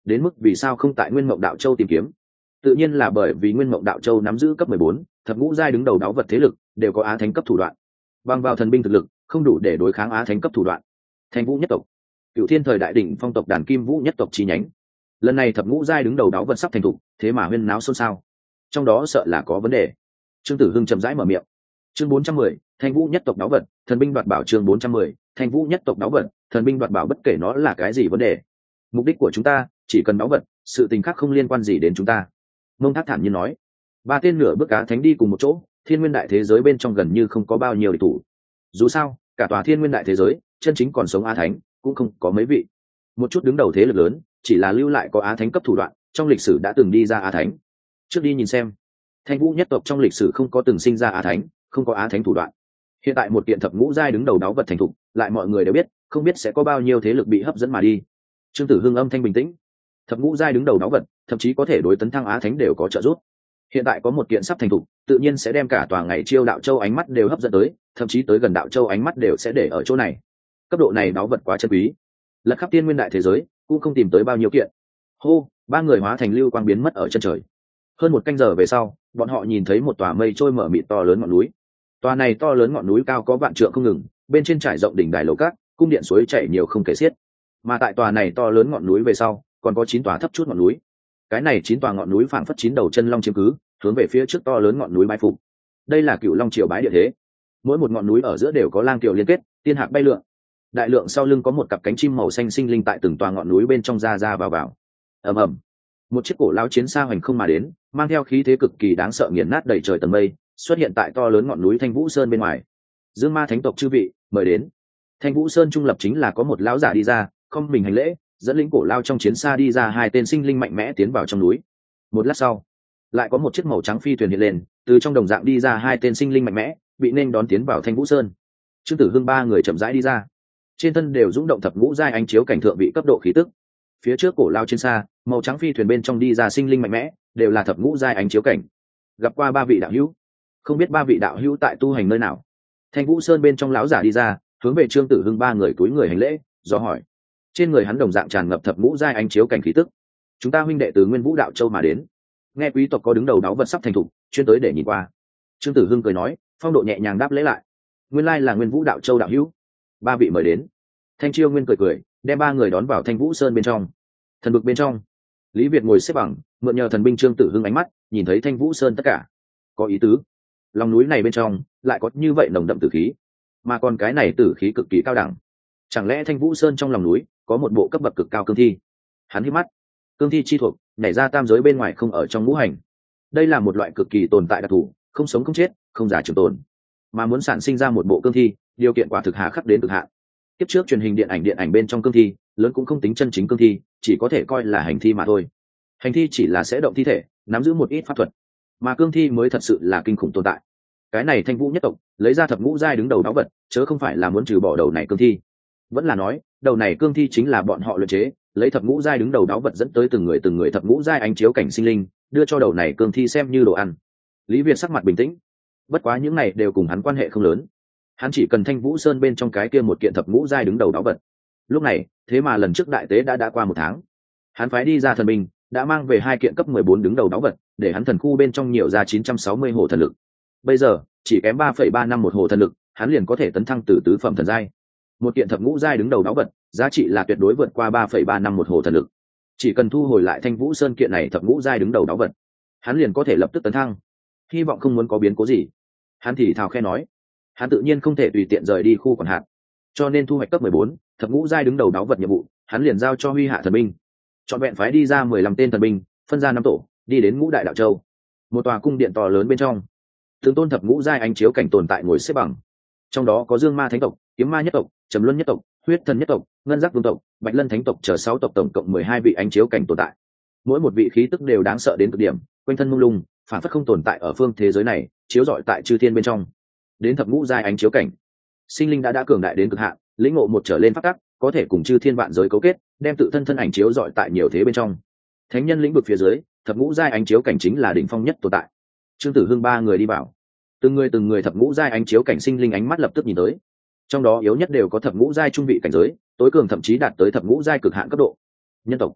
đến mức vì sao không tại Nguyên Mộng Đạo Châu tìm kiếm? Tự nhiên là bởi vì Nguyên Mộng Đạo Châu nắm giữ cấp mười bốn, thập ngũ giai đứng đầu đáo vật thế lực, đều có á thánh cấp thủ đoạn. Bằng vào thần binh thực lực, không đủ để đối kháng á thánh cấp thủ đoạn. Thanh Vũ nhất tộc, Cửu Thiên thời đại đỉnh phong tộc đàn Kim Vũ nhất tộc chi nhánh. Lần này thập ngũ giai đứng đầu đáo vật sắp thành thục, thế mà huyên náo xôn xao. Trong đó sợ là có vấn đề. Trương Tử Hưng chậm rãi mở miệng. Chương bốn trăm mười, Thanh Vũ nhất tộc đáo vật, thần binh đoạt bảo. Chương bốn trăm mười, Thanh Vũ nhất tộc đáo vật, thần binh đoạt bảo. Bất kể nó là cái gì vấn đề, mục đích của chúng ta chỉ cần đáo vật, sự tình khác không liên quan gì đến chúng ta. Mông Thác thản nhiên nói. Ba tên nửa bước cá thánh đi cùng một chỗ, thiên nguyên đại thế giới bên trong gần như không có bao nhiêu địch thủ. Dù sao, cả tòa thiên nguyên đại thế giới, chân chính còn sống á thánh cũng không có mấy vị. Một chút đứng đầu thế lực lớn, chỉ là lưu lại có á thánh cấp thủ đoạn, trong lịch sử đã từng đi ra á thánh. Trước đi nhìn xem, Thanh Vũ nhất tộc trong lịch sử không có từng sinh ra á thánh, không có á thánh thủ đoạn. Hiện tại một kiện thập ngũ giai đứng đầu đáo vật thành thục, lại mọi người đều biết, không biết sẽ có bao nhiêu thế lực bị hấp dẫn mà đi. Trương Tử Hưng âm thanh bình tĩnh. Thập ngũ giai đứng đầu đáo vật, thậm chí có thể đối tấn thăng á thánh đều có trợ giúp. Hiện tại có một kiện sắp thành thục, tự nhiên sẽ đem cả tòa ngày chiêu đạo châu ánh mắt đều hấp dẫn tới, thậm chí tới gần đạo châu ánh mắt đều sẽ để ở chỗ này. Cấp độ này đáo vật quá chân quý, lật khắp thiên nguyên đại thế giới cũng không tìm tới bao nhiêu kiện. Hô, ba người hóa thành lưu quang biến mất ở chân trời. Hơn một canh giờ về sau, bọn họ nhìn thấy một tòa mây trôi mở mịt to lớn ngọn núi. Tòa này to lớn ngọn núi cao có vạn trượng không ngừng, bên trên trải rộng đỉnh đài lầu cát, cung điện suối chảy nhiều không kể xiết. Mà tại tòa này to lớn ngọn núi về sau, còn có chín tòa thấp chút ngọn núi. Cái này chín tòa ngọn núi phảng phất chín đầu chân long chiếm cứ, hướng về phía trước to lớn ngọn núi bái phục. Đây là Cửu Long triều bái địa thế. Mỗi một ngọn núi ở giữa đều có lang kiều liên kết, tiên hạc bay lượn. Đại lượng sau lưng có một cặp cánh chim màu xanh sinh linh tại từng tòa ngọn núi bên trong ra ra vào vào. Ầm ầm. Một chiếc cổ lão chiến xa hoành không mà đến, mang theo khí thế cực kỳ đáng sợ nghiền nát đầy trời tầng mây, xuất hiện tại to lớn ngọn núi Thanh Vũ Sơn bên ngoài. Dương Ma thánh tộc chư vị, mời đến. Thanh Vũ Sơn trung lập chính là có một lão giả đi ra, không mình hành lễ, dẫn lĩnh cổ lao trong chiến xa đi ra hai tên sinh linh mạnh mẽ tiến vào trong núi. Một lát sau, lại có một chiếc màu trắng phi thuyền hiện lên, từ trong đồng dạng đi ra hai tên sinh linh mạnh mẽ, bị nên đón tiến vào Thanh Vũ Sơn. Trương Tử Hưng ba người chậm rãi đi ra, trên thân đều dũng động thập ngũ giai ánh chiếu cảnh thượng vị cấp độ khí tức. Phía trước cổ lao trên xa, màu trắng phi thuyền bên trong đi ra sinh linh mạnh mẽ, đều là thập ngũ giai ánh chiếu cảnh. Gặp qua ba vị đạo hữu, không biết ba vị đạo hữu tại tu hành nơi nào? Thanh Vũ Sơn bên trong lão giả đi ra, hướng về Trương Tử Hưng ba người cúi người hành lễ, do hỏi. Trên người hắn đồng dạng tràn ngập thập ngũ giai ánh chiếu cảnh khí tức. Chúng ta huynh đệ từ Nguyên Vũ đạo châu mà đến, nghe quý tộc có đứng đầu đáo vật sắp thành thục, chuyên tới để nhìn qua. Trương Tử Hưng cười nói, phong độ nhẹ nhàng đáp lễ lại. Nguyên lai là Nguyên Vũ đạo châu đạo hữu, ba vị mời đến. Thanh Chiêu Nguyên cười cười, đem ba người đón vào Thanh Vũ Sơn bên trong. Thần vực bên trong, Lý Việt ngồi xếp bằng, mượn nhờ thần binh Trương Tử Hưng ánh mắt, nhìn thấy Thanh Vũ Sơn tất cả. Có ý tứ, lòng núi này bên trong lại có như vậy nồng đậm tử khí, mà còn cái này tử khí cực kỳ cao đẳng. Chẳng lẽ Thanh Vũ Sơn trong lòng núi có một bộ cấp bậc cực cao cương thi? Hắn hít mắt, cương thi chi thuộc nhảy ra tam giới bên ngoài, không ở trong ngũ hành. Đây là một loại cực kỳ tồn tại đặc thù, không sống không chết, không giả trường tồn, mà muốn sản sinh ra một bộ cương thi, điều kiện quả thực hà khắc đến cực hạn. Tiếp trước truyền hình điện ảnh điện ảnh bên trong cương thi lớn cũng không tính chân chính cương thi, chỉ có thể coi là hành thi mà thôi. Hành thi chỉ là sẽ động thi thể, nắm giữ một ít pháp thuật, mà cương thi mới thật sự là kinh khủng tồn tại. Cái này Thanh Vũ nhất tộc lấy ra thập ngũ giai đứng đầu đáo vật, chớ không phải là muốn trừ bỏ đầu này cương thi, vẫn là nói đầu này cương thi chính là bọn họ luyện chế, lấy thập ngũ giai đứng đầu đáo vật dẫn tới từng người từng người thập ngũ giai ánh chiếu cảnh sinh linh, đưa cho đầu này cương thi xem như đồ ăn. Lý Việt sắc mặt bình tĩnh, bất quá những này đều cùng hắn quan hệ không lớn. Hắn chỉ cần Thanh Vũ Sơn bên trong cái kia một kiện thập ngũ giai đứng đầu đáo vật. Lúc này, thế mà lần trước đại tế đã đã qua một tháng, hắn phái đi ra thần binh, đã mang về hai kiện cấp mười bốn đứng đầu đáo vật, để hắn thần khu bên trong nhiều ra chín trăm sáu mươi hồ thần lực. Bây giờ, chỉ kém ba phẩy ba năm một hồ thần lực, hắn liền có thể tấn thăng từ tứ phẩm thần giai. Một kiện thập ngũ giai đứng đầu đáo vật, giá trị là tuyệt đối vượt qua ba phẩy ba năm một hồ thần lực. Chỉ cần thu hồi lại Thanh Vũ Sơn kiện này thập ngũ giai đứng đầu đáo vật, hắn liền có thể lập tức tấn thăng. Hy vọng không muốn có biến cố gì. Hắn thì thào khe nói, hắn tự nhiên không thể tùy tiện rời đi khu quản hạt, cho nên thu hoạch cấp mười bốn, thập ngũ giai đứng đầu đáo vật nhiệm vụ, hắn liền giao cho Huy Hạ thần binh. Chọn vẹn phái đi ra mười lăm tên thần binh, phân ra năm tổ, đi đến Ngũ Đại đạo châu. Một tòa cung điện to lớn bên trong, từng tôn thập ngũ giai ánh chiếu cảnh tồn tại ngồi xếp bằng. Trong đó có Dương Ma thánh tộc, Kiếm Ma nhất tộc, Trầm Luân nhất tộc, Huyết Thần nhất tộc, Ngân Giác vương tộc, Bạch Lân thánh tộc chờ sáu tộc, tổng cộng mười hai vị ánh chiếu cảnh tồn tại. Mỗi một vị khí tức đều đáng sợ đến cực điểm, quanh thân mông lung, phản phất không tồn tại ở phương thế giới này, chiếu rọi tại chư thiên bên trong. Đến thập ngũ giai ánh chiếu cảnh, sinh linh đã đã cường đại đến cực hạn, lĩnh ngộ một trở lên pháp tắc, có thể cùng chư thiên vạn giới cấu kết, đem tự thân thân ảnh chiếu rọi tại nhiều thế bên trong. Thánh nhân lĩnh vực phía dưới, thập ngũ giai ánh chiếu cảnh chính là đỉnh phong nhất tồn tại. Trương Tử Hưng ba người đi vào, từng người từng người thập ngũ giai ánh chiếu cảnh sinh linh ánh mắt lập tức nhìn tới. Trong đó yếu nhất đều có thập ngũ giai trung vị cảnh giới, tối cường thậm chí đạt tới thập ngũ giai cực hạn cấp độ. Nhân tộc,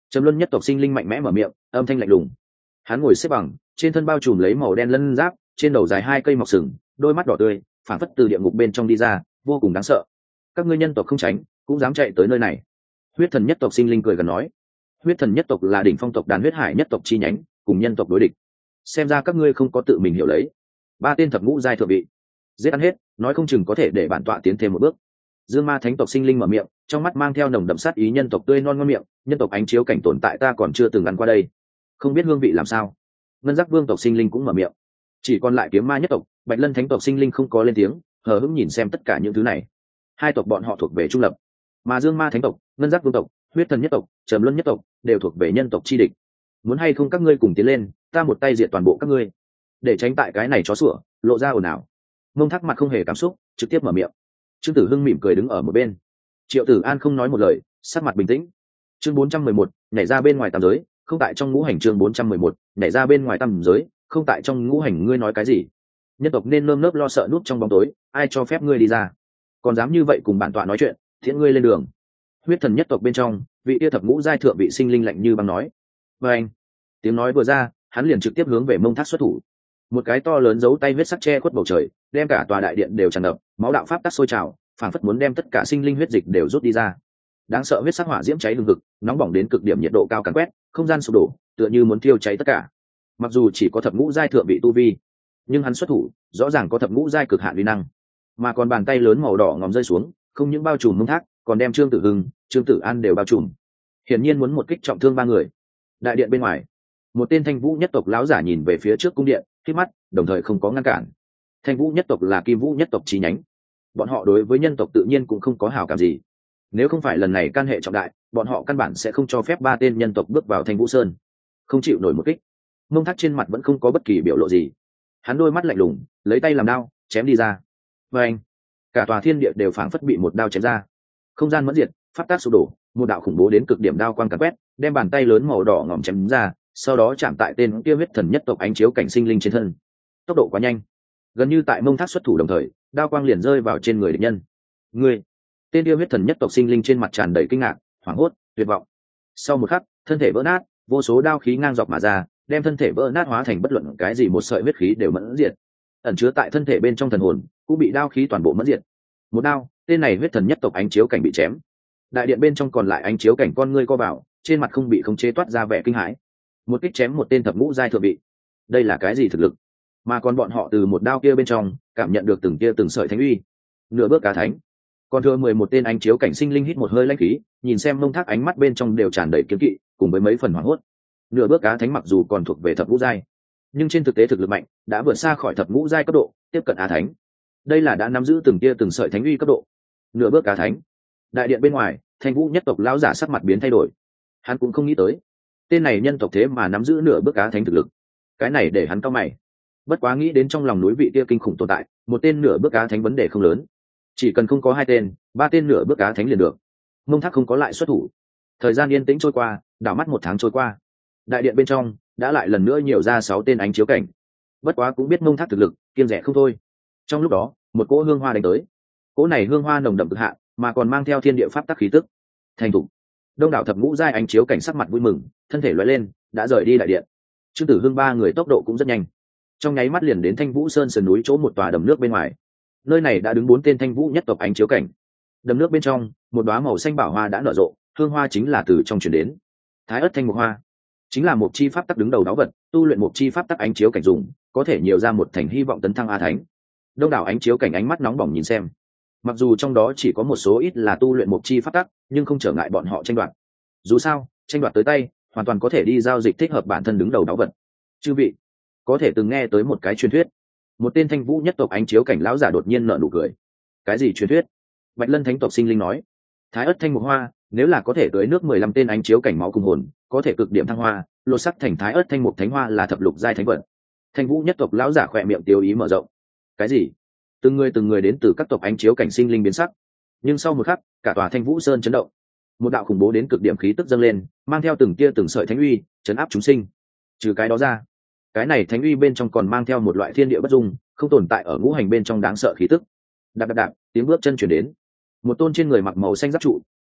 Trầm luân nhất tộc sinh linh mạnh mẽ mở miệng, âm thanh lạnh lùng. Hắn ngồi xếp bằng, trên thân bao trùm lấy màu đen lân giáp, trên đầu dài hai cây mọc sừng, đôi mắt đỏ tươi phản phất từ địa ngục bên trong đi ra, vô cùng đáng sợ. Các ngươi nhân tộc không tránh cũng dám chạy tới nơi này. Huyết thần nhất tộc sinh linh cười gần nói. Huyết thần nhất tộc là đỉnh phong tộc đàn huyết hải nhất tộc chi nhánh, cùng nhân tộc đối địch. Xem ra các ngươi không có tự mình hiểu lấy. Ba tên thập ngũ giai thượng vị, giết ăn hết, nói không chừng có thể để bản tọa tiến thêm một bước. Dương Ma thánh tộc sinh linh mở miệng, trong mắt mang theo nồng đậm sát ý. Nhân tộc tươi non ngon miệng, nhân tộc ánh chiếu cảnh tồn tại ta còn chưa từng ăn qua đây, không biết hương vị làm sao. Ngân giác vương tộc sinh linh cũng mở miệng. Chỉ còn lại kiếm ma nhất tộc, bạch lân thánh tộc sinh linh không có lên tiếng, hờ hững nhìn xem tất cả những thứ này. Hai tộc bọn họ thuộc về trung lập, mà Dương Ma thánh tộc, ngân giác vương tộc, huyết thần nhất tộc, trầm luân nhất tộc đều thuộc về nhân tộc chi địch. Muốn hay không các ngươi cùng tiến lên, ta một tay diệt toàn bộ các ngươi, để tránh tại cái này chó sủa lộ ra ồn ào. Mông Thác mặt không hề cảm xúc, trực tiếp mở miệng. Trương Tử Hưng mỉm cười đứng ở một bên. Triệu Tử An không nói một lời, sắc mặt bình tĩnh. Chương bốn trăm mười một, nhảy ra bên ngoài tam giới, không tại trong ngũ hành. Chương bốn trăm mười một, nhảy ra bên ngoài tam giới, không tại trong ngũ hành. Ngươi nói cái gì? Nhân tộc nên nơm nớp lo sợ núp trong bóng tối, ai cho phép ngươi đi ra? Còn dám như vậy cùng bản tọa nói chuyện, thiện ngươi lên đường. Huyết thần nhất tộc bên trong, vị tia thập ngũ giai thượng vị sinh linh lạnh như băng nói. Và anh, tiếng nói vừa ra, hắn liền trực tiếp hướng về Mông Thác xuất thủ. Một cái to lớn giấu tay huyết sắc che khuất bầu trời, đem cả tòa đại điện đều tràn ngập, máu đạo pháp tắc sôi trào, phảng phất muốn đem tất cả sinh linh huyết dịch đều rút đi ra. Đáng sợ huyết sắc hỏa diễm cháy hừng hực, nóng bỏng đến cực điểm, nhiệt độ cao càn quét, không gian sụp đổ, tựa như muốn thiêu cháy tất cả. Mặc dù chỉ có thập ngũ giai thượng vị tu vi, nhưng hắn xuất thủ, rõ ràng có thập ngũ giai cực hạn uy năng. Mà còn bàn tay lớn màu đỏ ngòm rơi xuống, không những bao trùm Mông Thác, còn đem Trương Tử Hưng, Trương Tử An đều bao trùm. Hiển nhiên muốn một kích trọng thương ba người. Đại điện bên ngoài, một tên Thanh Vũ nhất tộc lão giả nhìn về phía trước cung điện, khép mắt, đồng thời không có ngăn cản. Thanh Vũ nhất tộc là Kim Vũ nhất tộc chi nhánh, bọn họ đối với nhân tộc tự nhiên cũng không có hảo cảm gì. Nếu không phải lần này can hệ trọng đại, bọn họ căn bản sẽ không cho phép ba tên nhân tộc bước vào Thanh Vũ Sơn. Không chịu nổi một kích, Mông Thác trên mặt vẫn không có bất kỳ biểu lộ gì. Hắn đôi mắt lạnh lùng, lấy tay làm đao, chém đi ra. Và anh, cả tòa thiên địa đều phảng phất bị một đao chém ra. Không gian mẫn diệt, pháp tắc sụp đổ, một đạo khủng bố đến cực điểm đao quang càn quét, đem bàn tay lớn màu đỏ ngòm chém ra, sau đó chạm tại tên kia huyết thần nhất tộc ánh chiếu cảnh sinh linh trên thân. Tốc độ quá nhanh, gần như tại Mông Thác xuất thủ đồng thời, đao quang liền rơi vào trên người địch nhân. Người, tên kia huyết thần nhất tộc sinh linh trên mặt tràn đầy kinh ngạc, hoảng hốt, tuyệt vọng. Sau một khắc, thân thể vỡ nát, vô số đao khí ngang dọc mà ra, đem thân thể vỡ nát hóa thành bất luận cái gì một sợi huyết khí đều mẫn diệt. Ẩn chứa tại thân thể bên trong thần hồn cũng bị đao khí toàn bộ mẫn diệt. Một đao, tên này huyết thần nhất tộc ánh chiếu cảnh bị chém. Đại điện bên trong còn lại ánh chiếu cảnh con ngươi co vào, trên mặt không bị khống chế toát ra vẻ kinh hãi. Một kích chém một tên thập ngũ giai thượng vị, đây là cái gì thực lực? Mà còn bọn họ từ một đao kia bên trong cảm nhận được từng kia từng sợi thánh uy. Nửa bước cá thánh, còn thừa mười một tên ánh chiếu cảnh sinh linh hít một hơi lãnh khí, nhìn xem Mông Thác ánh mắt bên trong đều tràn đầy kiếm kỵ, cùng với mấy phần hoảng hốt. Nửa bước cá thánh mặc dù còn thuộc về thập ngũ giai, nhưng trên thực tế thực lực mạnh đã vượt xa khỏi thập ngũ giai cấp độ, tiếp cận á thánh. Đây là đã nắm giữ từng kia từng sợi thánh uy cấp độ. Nửa bước cá thánh. Đại điện bên ngoài, Thanh Vũ nhất tộc lão giả sắc mặt biến thay đổi. Hắn cũng không nghĩ tới, tên này nhân tộc thế mà nắm giữ nửa bước cá thánh thực lực. Cái này để hắn cau mày. Bất quá nghĩ đến trong lòng núi vị kia kinh khủng tồn tại, một tên nửa bước cá thánh vấn đề không lớn. Chỉ cần không có hai tên, ba tên nửa bước cá thánh liền được. Mông Thác không có lại xuất thủ. Thời gian yên tĩnh trôi qua, đảo mắt một tháng trôi qua. Đại điện bên trong đã lại lần nữa nhiều ra sáu tên ánh chiếu cảnh. Bất quá cũng biết Mông Thác thực lực kiêng rẻ không thôi. Trong lúc đó, một cỗ hương hoa đánh tới. Cỗ này hương hoa nồng đậm cực hạn, mà còn mang theo thiên địa pháp tắc khí tức. Thành thủ. Đông đảo thập ngũ giai ánh chiếu cảnh sắc mặt vui mừng, thân thể lóe lên, đã rời đi đại điện. Trương Tử Hưng ba người tốc độ cũng rất nhanh, trong nháy mắt liền đến Thanh Vũ Sơn sườn núi chỗ một tòa đầm nước bên ngoài. Nơi này đã đứng bốn tên Thanh Vũ nhất tộc ánh chiếu cảnh. Đầm nước bên trong, một đóa màu xanh bảo hoa đã nở rộ, hương hoa chính là từ trong truyền đến. Thái ất thanh mục hoa, chính là một chi pháp tắc đứng đầu đáo vật, tu luyện một chi pháp tắc ánh chiếu cảnh dùng, có thể nhiều ra một thành hy vọng tấn thăng a thánh. Đông đảo ánh chiếu cảnh ánh mắt nóng bỏng nhìn xem. Mặc dù trong đó chỉ có một số ít là tu luyện một chi pháp tắc, nhưng không trở ngại bọn họ tranh đoạt. Dù sao, tranh đoạt tới tay, hoàn toàn có thể đi giao dịch thích hợp bản thân đứng đầu đáo vật. Chư vị, có thể từng nghe tới một cái truyền thuyết. Một tên Thanh Vũ nhất tộc ánh chiếu cảnh lão giả đột nhiên nở nụ cười. Cái gì truyền thuyết? Bạch Lân thánh tộc sinh linh nói. Thái ất thanh mục hoa, nếu là có thể tưới nước mười lăm tên ánh chiếu cảnh máu cùng hồn, có thể cực điểm thăng hoa, lột sắc thành thái ất thanh mục thánh hoa là thập lục giai thánh vật. Thanh Vũ nhất tộc lão giả khỏe miệng tiêu ý mở rộng. Cái gì? Từng người từng người đến từ các tộc ánh chiếu cảnh sinh linh biến sắc. Nhưng sau một khắc, cả tòa Thanh Vũ Sơn chấn động. Một đạo khủng bố đến cực điểm khí tức dâng lên, mang theo từng tia từng sợi thánh uy, chấn áp chúng sinh. Trừ cái đó ra, cái này thánh uy bên trong còn mang theo một loại thiên địa bất dung, không tồn tại ở ngũ hành bên trong đáng sợ khí tức. Đạp đạp đạp, tiếng bước chân chuyển đến. Một tôn trên người mặc màu xanh giáp trụ,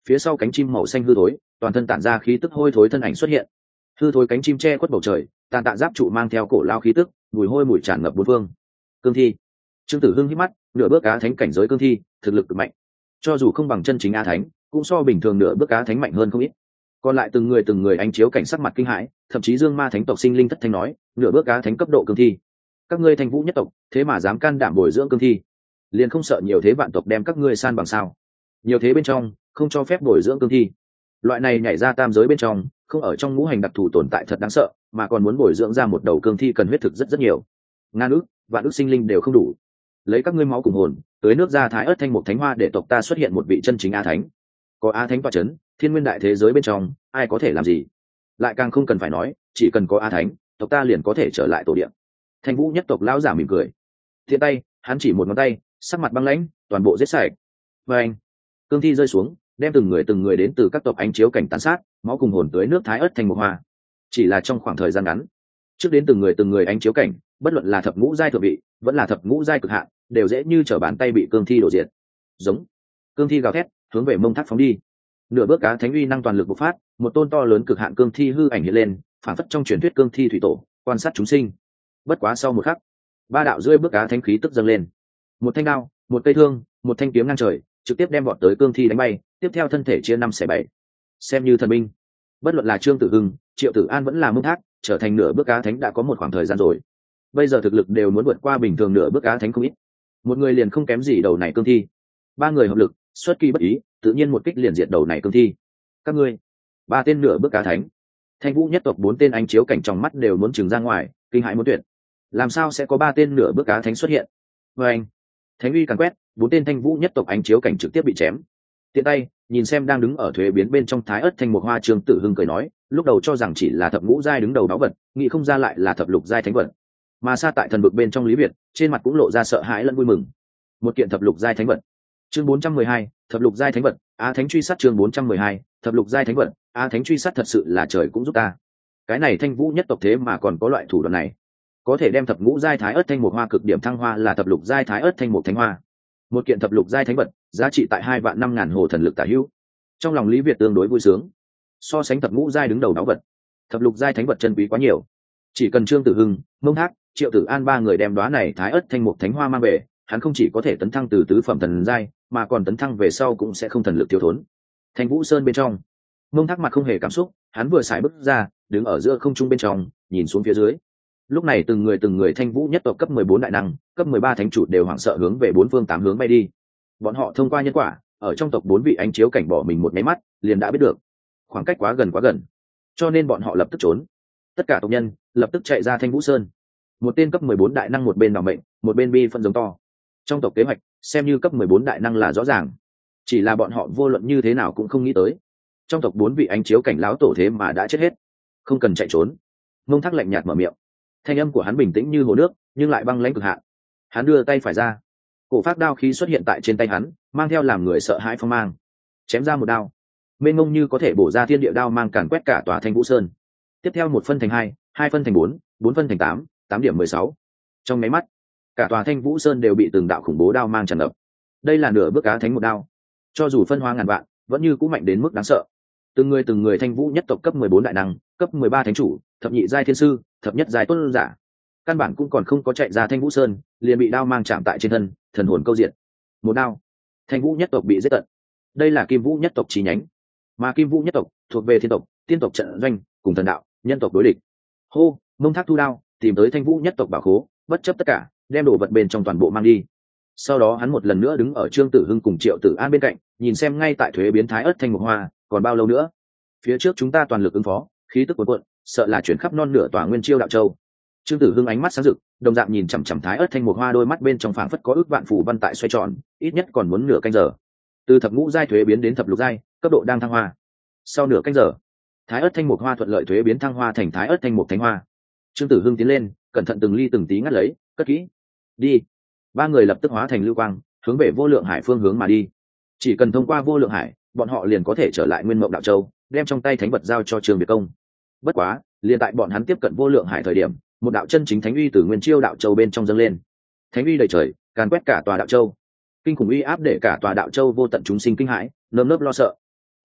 phía sau cánh chim màu xanh hư thối, toàn thân tản ra khí tức hôi thối thân ảnh xuất hiện. Hư thối cánh chim che khuất bầu trời, tàn tạ giáp trụ mang theo cổ lao khí tức, mùi hôi mùi tràn ngập bốn phương. Cương thi. Trương Tử Hưng hít mắt, nửa bước cá thánh cảnh giới cương thi, thực lực cực mạnh. Cho dù không bằng chân chính a thánh, cũng so bình thường nửa bước cá thánh mạnh hơn không ít. Còn lại từng người từng người ánh chiếu cảnh sắc mặt kinh hãi, thậm chí Dương Ma thánh tộc sinh linh thất thanh nói, nửa bước cá thánh cấp độ cương thi. Các ngươi Thanh Vũ nhất tộc, thế mà dám can đảm bồi dưỡng cương thi, liền không sợ nhiều thế vạn tộc đem các ngươi san bằng sao? Nhiều thế bên trong, không cho phép bồi dưỡng cương thi. Loại này nhảy ra tam giới bên trong, không ở trong ngũ hành đặc thù tồn tại thật đáng sợ, mà còn muốn bồi dưỡng ra một đầu cương thi cần huyết thực rất rất nhiều. Ngàn ước, vạn ước sinh linh đều không đủ. Lấy các ngươi máu cùng hồn, tới nước ra thái ớt thanh một thánh hoa để tộc ta xuất hiện một vị chân chính a thánh. Có a thánh tọa chấn, thiên nguyên đại thế giới bên trong, ai có thể làm gì? Lại càng không cần phải nói, chỉ cần có a thánh, tộc ta liền có thể trở lại tổ địa. Thanh Vũ nhất tộc lão giả mỉm cười, thiện tay hắn chỉ một ngón tay, sắc mặt băng lãnh, toàn bộ giết sạch. Và anh, cương thi rơi xuống, đem từng người từng người đến từ các tộc ánh chiếu cảnh tàn sát, máu cùng hồn tới nước thái ớt thành một hoa. Chỉ là trong khoảng thời gian ngắn, trước đến từng người từng người ánh chiếu cảnh, bất luận là thập ngũ giai thượng vị, vẫn là thập ngũ giai cực hạn, đều dễ như trở bàn tay bị cương thi đổ diệt. Giống, cương thi gào thét, hướng về Mông Thác phóng đi. Nửa bước cá thánh uy năng toàn lực bộc phát, một tôn to lớn cực hạn cương thi hư ảnh hiện lên, phản phất trong truyền thuyết cương thi thủy tổ, quan sát chúng sinh. Bất quá sau một khắc, ba đạo rơi bước cá thánh khí tức dâng lên, một thanh đao, một cây thương, một thanh kiếm ngang trời, trực tiếp đem bọn tới cương thi đánh bay, tiếp theo thân thể chia năm xẻ bảy. Xem như thần binh, bất luận là Trương Tử Hưng, Triệu Tử An vẫn là Mông Thác, trở thành nửa bước cá thánh đã có một khoảng thời gian rồi. Bây giờ thực lực đều muốn vượt qua bình thường nửa bước cá thánh không ít. Một người liền không kém gì đầu này cương thi. Ba người hợp lực, xuất kỳ bất ý, tự nhiên một kích liền diệt đầu này cương thi. Các ngươi, ba tên nửa bước cá thánh. Thanh Vũ nhất tộc bốn tên ánh chiếu cảnh trong mắt đều muốn trừng ra ngoài, kinh hãi muốn tuyệt. Làm sao sẽ có ba tên nửa bước cá thánh xuất hiện? Và anh, thánh uy càn quét, bốn tên Thanh Vũ nhất tộc ánh chiếu cảnh trực tiếp bị chém. Tiện tay nhìn xem đang đứng ở thuế biến bên trong thái ớt thanh một hoa, Trương Tử Hưng cười nói, lúc đầu cho rằng chỉ là thập ngũ giai đứng đầu đáo vật, nghĩ không ra lại là thập lục giai thánh vật. Mà xa tại thần vực bên trong Lý Việt, trên mặt cũng lộ ra sợ hãi lẫn vui mừng. Một kiện thập lục giai thánh vật. Chương bốn trăm mười hai, thập lục giai thánh vật, a thánh truy sát. Chương bốn trăm mười hai, thập lục giai thánh vật, a thánh truy sát. Thật sự là trời cũng giúp ta. Cái này Thanh Vũ nhất tộc thế mà còn có loại thủ đoạn này, có thể đem thập ngũ giai thái ớt thanh một hoa cực điểm thăng hoa là thập lục giai thái ớt thanh một thánh hoa. Một kiện thập lục giai thánh vật, giá trị tại hai vạn năm ngàn hồ thần lực tả hữu. Trong lòng Lý Việt tương đối vui sướng. So sánh thập ngũ giai đứng đầu đáo vật, thập lục giai thánh vật chân quý quá nhiều. Chỉ cần Trương Tử Hưng, Mông Thác, Triệu Tử An ba người đem đóa này thái ớt thanh một thánh hoa mang về, hắn không chỉ có thể tấn thăng từ tứ phẩm thần giai, mà còn tấn thăng về sau cũng sẽ không thần lực thiếu thốn. Thanh Vũ Sơn bên trong, Mông Thác mặt không hề cảm xúc, hắn vừa xài bước ra, đứng ở giữa không trung bên trong, nhìn xuống phía dưới. Lúc này từng người từng người Thanh Vũ nhất tộc cấp mười bốn đại năng, cấp mười ba thánh chủ đều hoảng sợ hướng về bốn phương tám hướng bay đi. Bọn họ thông qua nhân quả, ở trong tộc bốn vị ánh chiếu cảnh bỏ mình một máy mắt, liền đã biết được khoảng cách quá gần quá gần, cho nên bọn họ lập tức trốn. Tất cả tộc nhân lập tức chạy ra Thanh Vũ Sơn. Một tên cấp mười bốn đại năng một bên đảm mệnh, một bên bi phân giống to. Trong tộc kế hoạch, xem như cấp mười bốn đại năng là rõ ràng, chỉ là bọn họ vô luận như thế nào cũng không nghĩ tới, trong tộc bốn vị ánh chiếu cảnh láo tổ thế mà đã chết hết. Không cần chạy trốn. Mông Thác lạnh nhạt mở miệng, thanh âm của hắn bình tĩnh như hồ nước, nhưng lại băng lãnh cực hạn. Hắn đưa tay phải ra, cổ phát đao khí xuất hiện tại trên tay hắn, mang theo làm người sợ hãi phong mang, chém ra một đao mênh mông như có thể bổ ra thiên địa đao mang càn quét cả tòa Thanh Vũ Sơn. Tiếp theo một phân thành hai, hai phân thành bốn, bốn phân thành tám, tám điểm mười sáu. Trong máy mắt, cả tòa Thanh Vũ Sơn đều bị từng đạo khủng bố đao mang tràn ngập. Đây là nửa bước cá thánh một đao, cho dù phân hóa ngàn vạn, vẫn như cũng mạnh đến mức đáng sợ. Từng người từng người Thanh Vũ nhất tộc cấp mười bốn đại năng, cấp mười ba thánh chủ, thập nhị giai thiên sư, thập nhất giai tuân giả, căn bản cũng còn không có chạy ra Thanh Vũ Sơn, liền bị đao mang chạm tại trên thân, thần hồn câu diện. Một đao, Thanh Vũ nhất tộc bị giết tận. Đây là Kim Vũ nhất tộc chi nhánh, mà Kim Vũ nhất tộc thuộc về thiên tộc, tiên tộc trận doanh, cùng thần đạo, nhân tộc đối địch. Hô, Mông Thác thu đao, tìm tới Thanh Vũ nhất tộc bảo khố, bất chấp tất cả, đem đồ vật bên trong toàn bộ mang đi. Sau đó hắn một lần nữa đứng ở Trương Tử Hưng cùng Triệu Tử An bên cạnh, nhìn xem ngay tại thuế biến thái ớt thanh một hoa, còn bao lâu nữa? Phía trước chúng ta toàn lực ứng phó, khí tức cuồn cuộn, sợ là chuyển khắp non nửa tòa Nguyên Chiêu Đạo Châu. Trương Tử Hưng ánh mắt sáng rực, đồng dạng nhìn chằm chằm thái ớt thanh một hoa, đôi mắt bên trong phảng phất có ước vạn phù văn tại xoay tròn, ít nhất còn muốn nửa canh giờ. Từ thập ngũ giai thuế biến đến thập lục giai, cấp độ đang thăng hoa. Sau nửa canh giờ, thái ớt thanh một hoa thuận lợi thuế biến thăng hoa thành thái ớt thanh một thánh hoa. Trương Tử Hưng tiến lên, cẩn thận từng ly từng tí ngắt lấy, cất kỹ. Đi. Ba người lập tức hóa thành lưu quang, hướng về Vô Lượng Hải phương hướng mà đi. Chỉ cần thông qua Vô Lượng Hải, bọn họ liền có thể trở lại Nguyên Mộng Đạo Châu, đem trong tay thánh vật giao cho Trương Việt Công. Bất quá, liền tại bọn hắn tiếp cận Vô Lượng Hải thời điểm, một đạo chân chính thánh uy từ Nguyên Chiêu Đạo Châu bên trong dâng lên. Thánh uy đầy trời, càn quét cả tòa đạo châu. Kinh khủng uy áp để cả tòa đạo châu vô tận chúng sinh kinh hãi, nơm nớp lo sợ.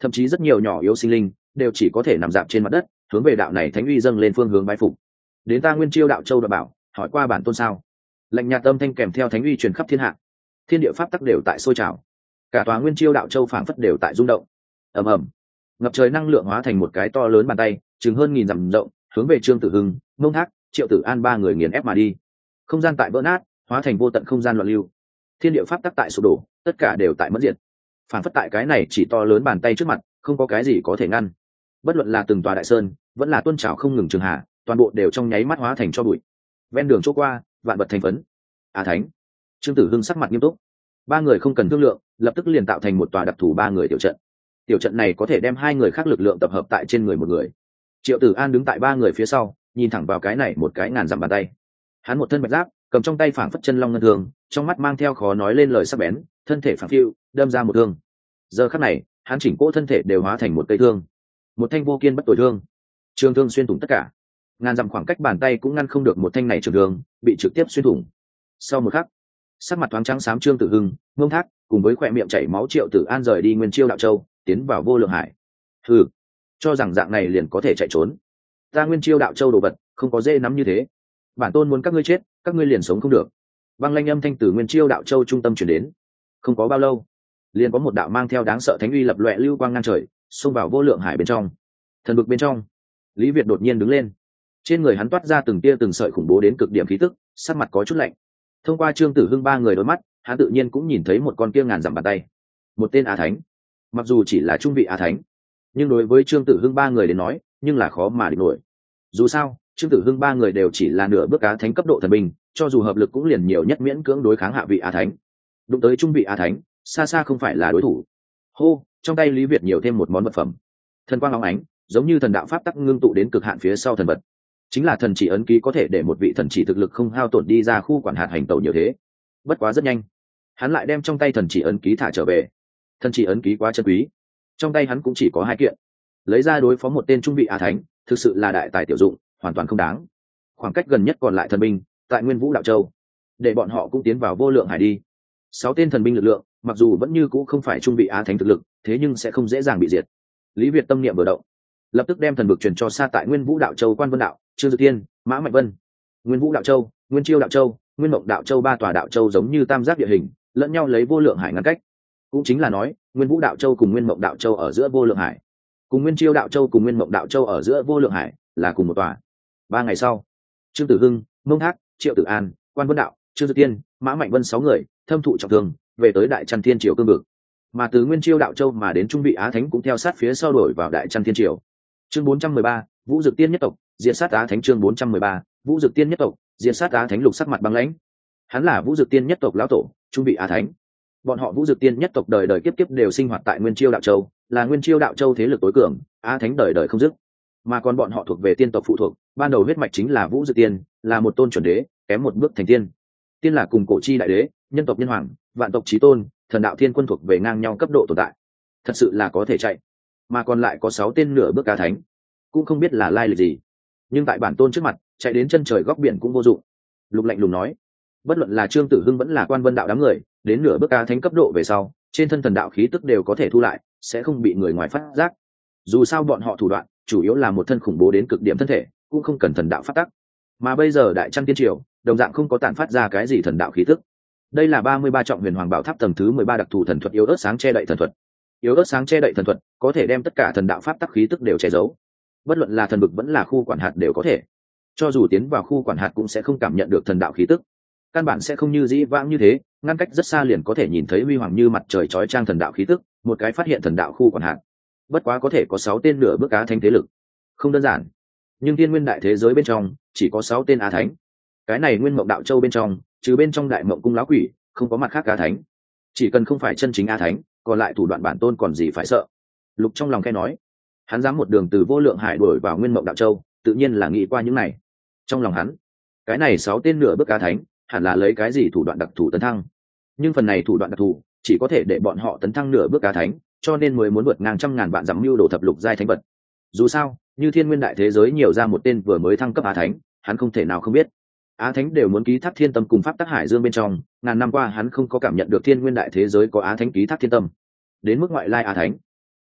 thậm chí rất nhiều nhỏ yếu sinh linh đều chỉ có thể nằm dạp trên mặt đất hướng về đạo này thánh uy dâng lên phương hướng bái phục. Đến ta Nguyên Chiêu đạo châu đã bảo hỏi qua bản tôn sao? Lệnh nhạt âm thanh kèm theo thánh uy truyền khắp thiên hạ, thiên địa pháp tắc đều tại sôi trào, cả tòa Nguyên Chiêu đạo châu phảng phất đều tại rung động. Ầm ầm, ngập trời năng lượng hóa thành một cái to lớn bàn tay chừng hơn nghìn dặm rộng, hướng về Trương Tử Hưng, Mông Thác, Triệu Tử An ba người nghiền ép mà đi. Không gian tại vỡ nát, hóa thành vô tận không gian loạn lưu, thiên địa pháp tắc tại sụp đổ, tất cả đều tại mất diệt. Phảng phất tại cái này chỉ to lớn bàn tay trước mặt không có cái gì có thể ngăn. Bất luận là từng tòa đại sơn vẫn là tuôn trào không ngừng trường hạ, toàn bộ đều trong nháy mắt hóa thành cho bụi. Ven đường chỗ qua, vạn vật thành phấn. A Thánh, Trương Tử Hưng sắc mặt nghiêm túc. Ba người không cần thương lượng, lập tức liền tạo thành một tòa đặc thù ba người tiểu trận. Tiểu trận này có thể đem hai người khác lực lượng tập hợp tại trên người một người. Triệu Tử An đứng tại ba người phía sau, nhìn thẳng vào cái này một cái ngàn dặm bàn tay. Hắn một thân bạch giáp, cầm trong tay phảng phất chân long ngân thường, trong mắt mang theo khó nói lên lời sắc bén, thân thể phảng phiu, đâm ra một thương. Giờ khắc này, hắn chỉnh cỗ thân thể đều hóa thành một cây thương, một thanh vô kiên bất tồi thương. Trường thương xuyên thủng tất cả, ngàn dặm khoảng cách bàn tay cũng ngăn không được một thanh này trường thương bị trực tiếp xuyên thủng. Sau một khắc, sắc mặt thoáng trắng xám Trương Tử Hưng, Mông Thác cùng với khỏe miệng chảy máu Triệu Tử An rời đi Nguyên Chiêu đạo châu, tiến vào Vô Lượng Hải. Hừ, cho rằng dạng này liền có thể chạy trốn? Ta Nguyên Chiêu đạo châu đồ vật không có dễ nắm như thế, bản tôn muốn các ngươi chết, các ngươi liền sống không được. Băng lanh âm thanh từ Nguyên Chiêu đạo châu trung tâm truyền đến. Không có bao lâu, liền có một đạo mang theo đáng sợ thánh uy lập loè lưu quang ngang trời, xông vào Vô Lượng Hải bên trong. Thần vực bên trong, Lý Việt đột nhiên đứng lên, trên người hắn toát ra từng tia từng sợi khủng bố đến cực điểm khí tức, sắc mặt có chút lạnh. Thông qua Trương Tử Hưng ba người đôi mắt, hắn tự nhiên cũng nhìn thấy một con kia ngàn dặm bàn tay, một tên Á Thánh. Mặc dù chỉ là trung vị Á Thánh, nhưng đối với Trương Tử Hưng ba người đến nói, nhưng là khó mà địch nổi. Dù sao, Trương Tử Hưng ba người đều chỉ là nửa bước Á Thánh cấp độ thần binh, cho dù hợp lực cũng liền nhiều nhất miễn cưỡng đối kháng hạ vị Á Thánh. Đụng tới trung vị Á Thánh, xa xa không phải là đối thủ. Hô, trong tay Lý Việt nhiều thêm một món vật phẩm. Thần quang óng ánh, giống như thần đạo pháp tắc ngưng tụ đến cực hạn phía sau thần vật. Chính là thần chỉ ấn ký, có thể để một vị thần chỉ thực lực không hao tổn đi ra khu quản hạt hành tẩu nhiều thế. Bất quá rất nhanh, hắn lại đem trong tay thần chỉ ấn ký thả trở về. Thần chỉ ấn ký quá chân quý, trong tay hắn cũng chỉ có hai kiện, lấy ra đối phó một tên trung vị Á Thánh, thực sự là đại tài tiểu dụng, hoàn toàn không đáng. Khoảng cách gần nhất còn lại thần binh tại Nguyên Vũ đạo châu, để bọn họ cũng tiến vào Vô Lượng Hải đi. Sáu tên thần binh lực lượng, mặc dù vẫn như cũ không phải trung vị Á Thánh thực lực, thế nhưng sẽ không dễ dàng bị diệt. Lý Việt tâm niệm vừa động, lập tức đem thần vực truyền cho xa tại Nguyên Vũ đạo châu Quan Vân đạo, Trương Dực Thiên, Mã Mạnh Vân. Nguyên Vũ đạo châu, Nguyên Chiêu đạo châu, Nguyên Mộng đạo châu ba tòa đạo châu giống như tam giác địa hình, lẫn nhau lấy Vô Lượng Hải ngăn cách. Cũng chính là nói, Nguyên Vũ đạo châu cùng Nguyên Mộng đạo châu ở giữa Vô Lượng Hải, cùng Nguyên Chiêu đạo châu cùng Nguyên Mộng đạo châu ở giữa Vô Lượng Hải là cùng một tòa. Ba ngày sau, Trương Tử Hưng, Mông Thác, Triệu Tử An, Quan Vân đạo, Trương Dực Thiên, Mã Mạnh Vân sáu người thâm thụ trọng thương, về tới Đại Trăn Thiên Triều cương vực. Mà từ Nguyên Chiêu đạo châu mà đến trung vị Á Thánh cũng theo sát phía sau đổi vào Đại Trăn Thiên Triều. Chương bốn trăm mười ba, Vũ Dực Tiên nhất tộc diệt sát Á Thánh. Chương bốn trăm mười ba, Vũ Dực Tiên nhất tộc diệt sát Á Thánh. Lục sắc mặt băng lãnh, hắn là Vũ Dực Tiên nhất tộc lão tổ, trung vị Á Thánh. Bọn họ Vũ Dực Tiên nhất tộc đời đời kiếp kiếp đều sinh hoạt tại Nguyên Chiêu đạo châu, là Nguyên Chiêu đạo châu thế lực tối cường, Á Thánh đời đời không dứt. Mà còn bọn họ thuộc về tiên tộc phụ thuộc, ban đầu huyết mạch chính là Vũ Dực Tiên, là một tôn chuẩn đế, kém một bước thành tiên. Tiên là cùng cổ chi đại đế, nhân tộc nhân hoàng, vạn tộc chí tôn, thần đạo thiên quân thuộc về ngang nhau cấp độ tồn tại. Thật sự là có thể chạy. Mà còn lại có sáu tên nửa bước Á Thánh, cũng không biết là lai lịch gì, nhưng tại bản tôn trước mặt, chạy đến chân trời góc biển cũng vô dụng. Lục lạnh lùng nói, bất luận là Trương Tử Hưng vẫn là Quan Vân đạo đám người, đến nửa bước Á Thánh cấp độ về sau, trên thân thần đạo khí tức đều có thể thu lại, sẽ không bị người ngoài phát giác. Dù sao bọn họ thủ đoạn chủ yếu là một thân khủng bố đến cực điểm thân thể, cũng không cần thần đạo phát tắc. Mà bây giờ Đại Trăn Tiên Triều đồng dạng không có tản phát ra cái gì thần đạo khí tức. Đây là ba mươi ba trọng huyền hoàng bảo tháp tầng thứ mười ba đặc thù thần thuật yếu ớt sáng che đậy thần thuật. Yếu ớt sáng che đậy thần thuật có thể đem tất cả thần đạo pháp tắc khí tức đều che giấu, bất luận là thần vực vẫn là khu quản hạt đều có thể. Cho dù tiến vào khu quản hạt cũng sẽ không cảm nhận được thần đạo khí tức, căn bản sẽ không như dĩ vãng như thế, ngăn cách rất xa liền có thể nhìn thấy huy hoàng như mặt trời chói chang thần đạo khí tức, một cái phát hiện thần đạo khu quản hạt. Bất quá có thể có sáu tên nửa bước Á Thánh thế lực, không đơn giản. Nhưng thiên nguyên đại thế giới bên trong chỉ có sáu tên Á Thánh. Cái này Nguyên Mộng đạo châu bên trong, trừ bên trong Đại Mộng cung lão quỷ, không có mặt khác Á Thánh. Chỉ cần không phải chân chính Á Thánh, còn lại thủ đoạn bản tôn còn gì phải sợ. Lục trong lòng khẽ nói, hắn dám một đường từ Vô Lượng Hải đuổi vào Nguyên Mộng đạo châu, tự nhiên là nghĩ qua những này. Trong lòng hắn, cái này sáu tên nửa bước Á Thánh hẳn là lấy cái gì thủ đoạn đặc thù tấn thăng, nhưng phần này thủ đoạn đặc thù chỉ có thể để bọn họ tấn thăng nửa bước Á Thánh, cho nên mới muốn vượt ngang trăm ngàn vạn dặm mưu đồ thập lục giai thánh vật. Dù sao, như thiên nguyên đại thế giới nhiều ra một tên vừa mới thăng cấp Á Thánh, hắn không thể nào không biết. Á Thánh đều muốn ký thác thiên tâm cùng pháp tắc hải dương bên trong, ngàn năm qua hắn không có cảm nhận được thiên nguyên đại thế giới có Á Thánh ký thác thiên tâm. Đến mức ngoại lai Á Thánh,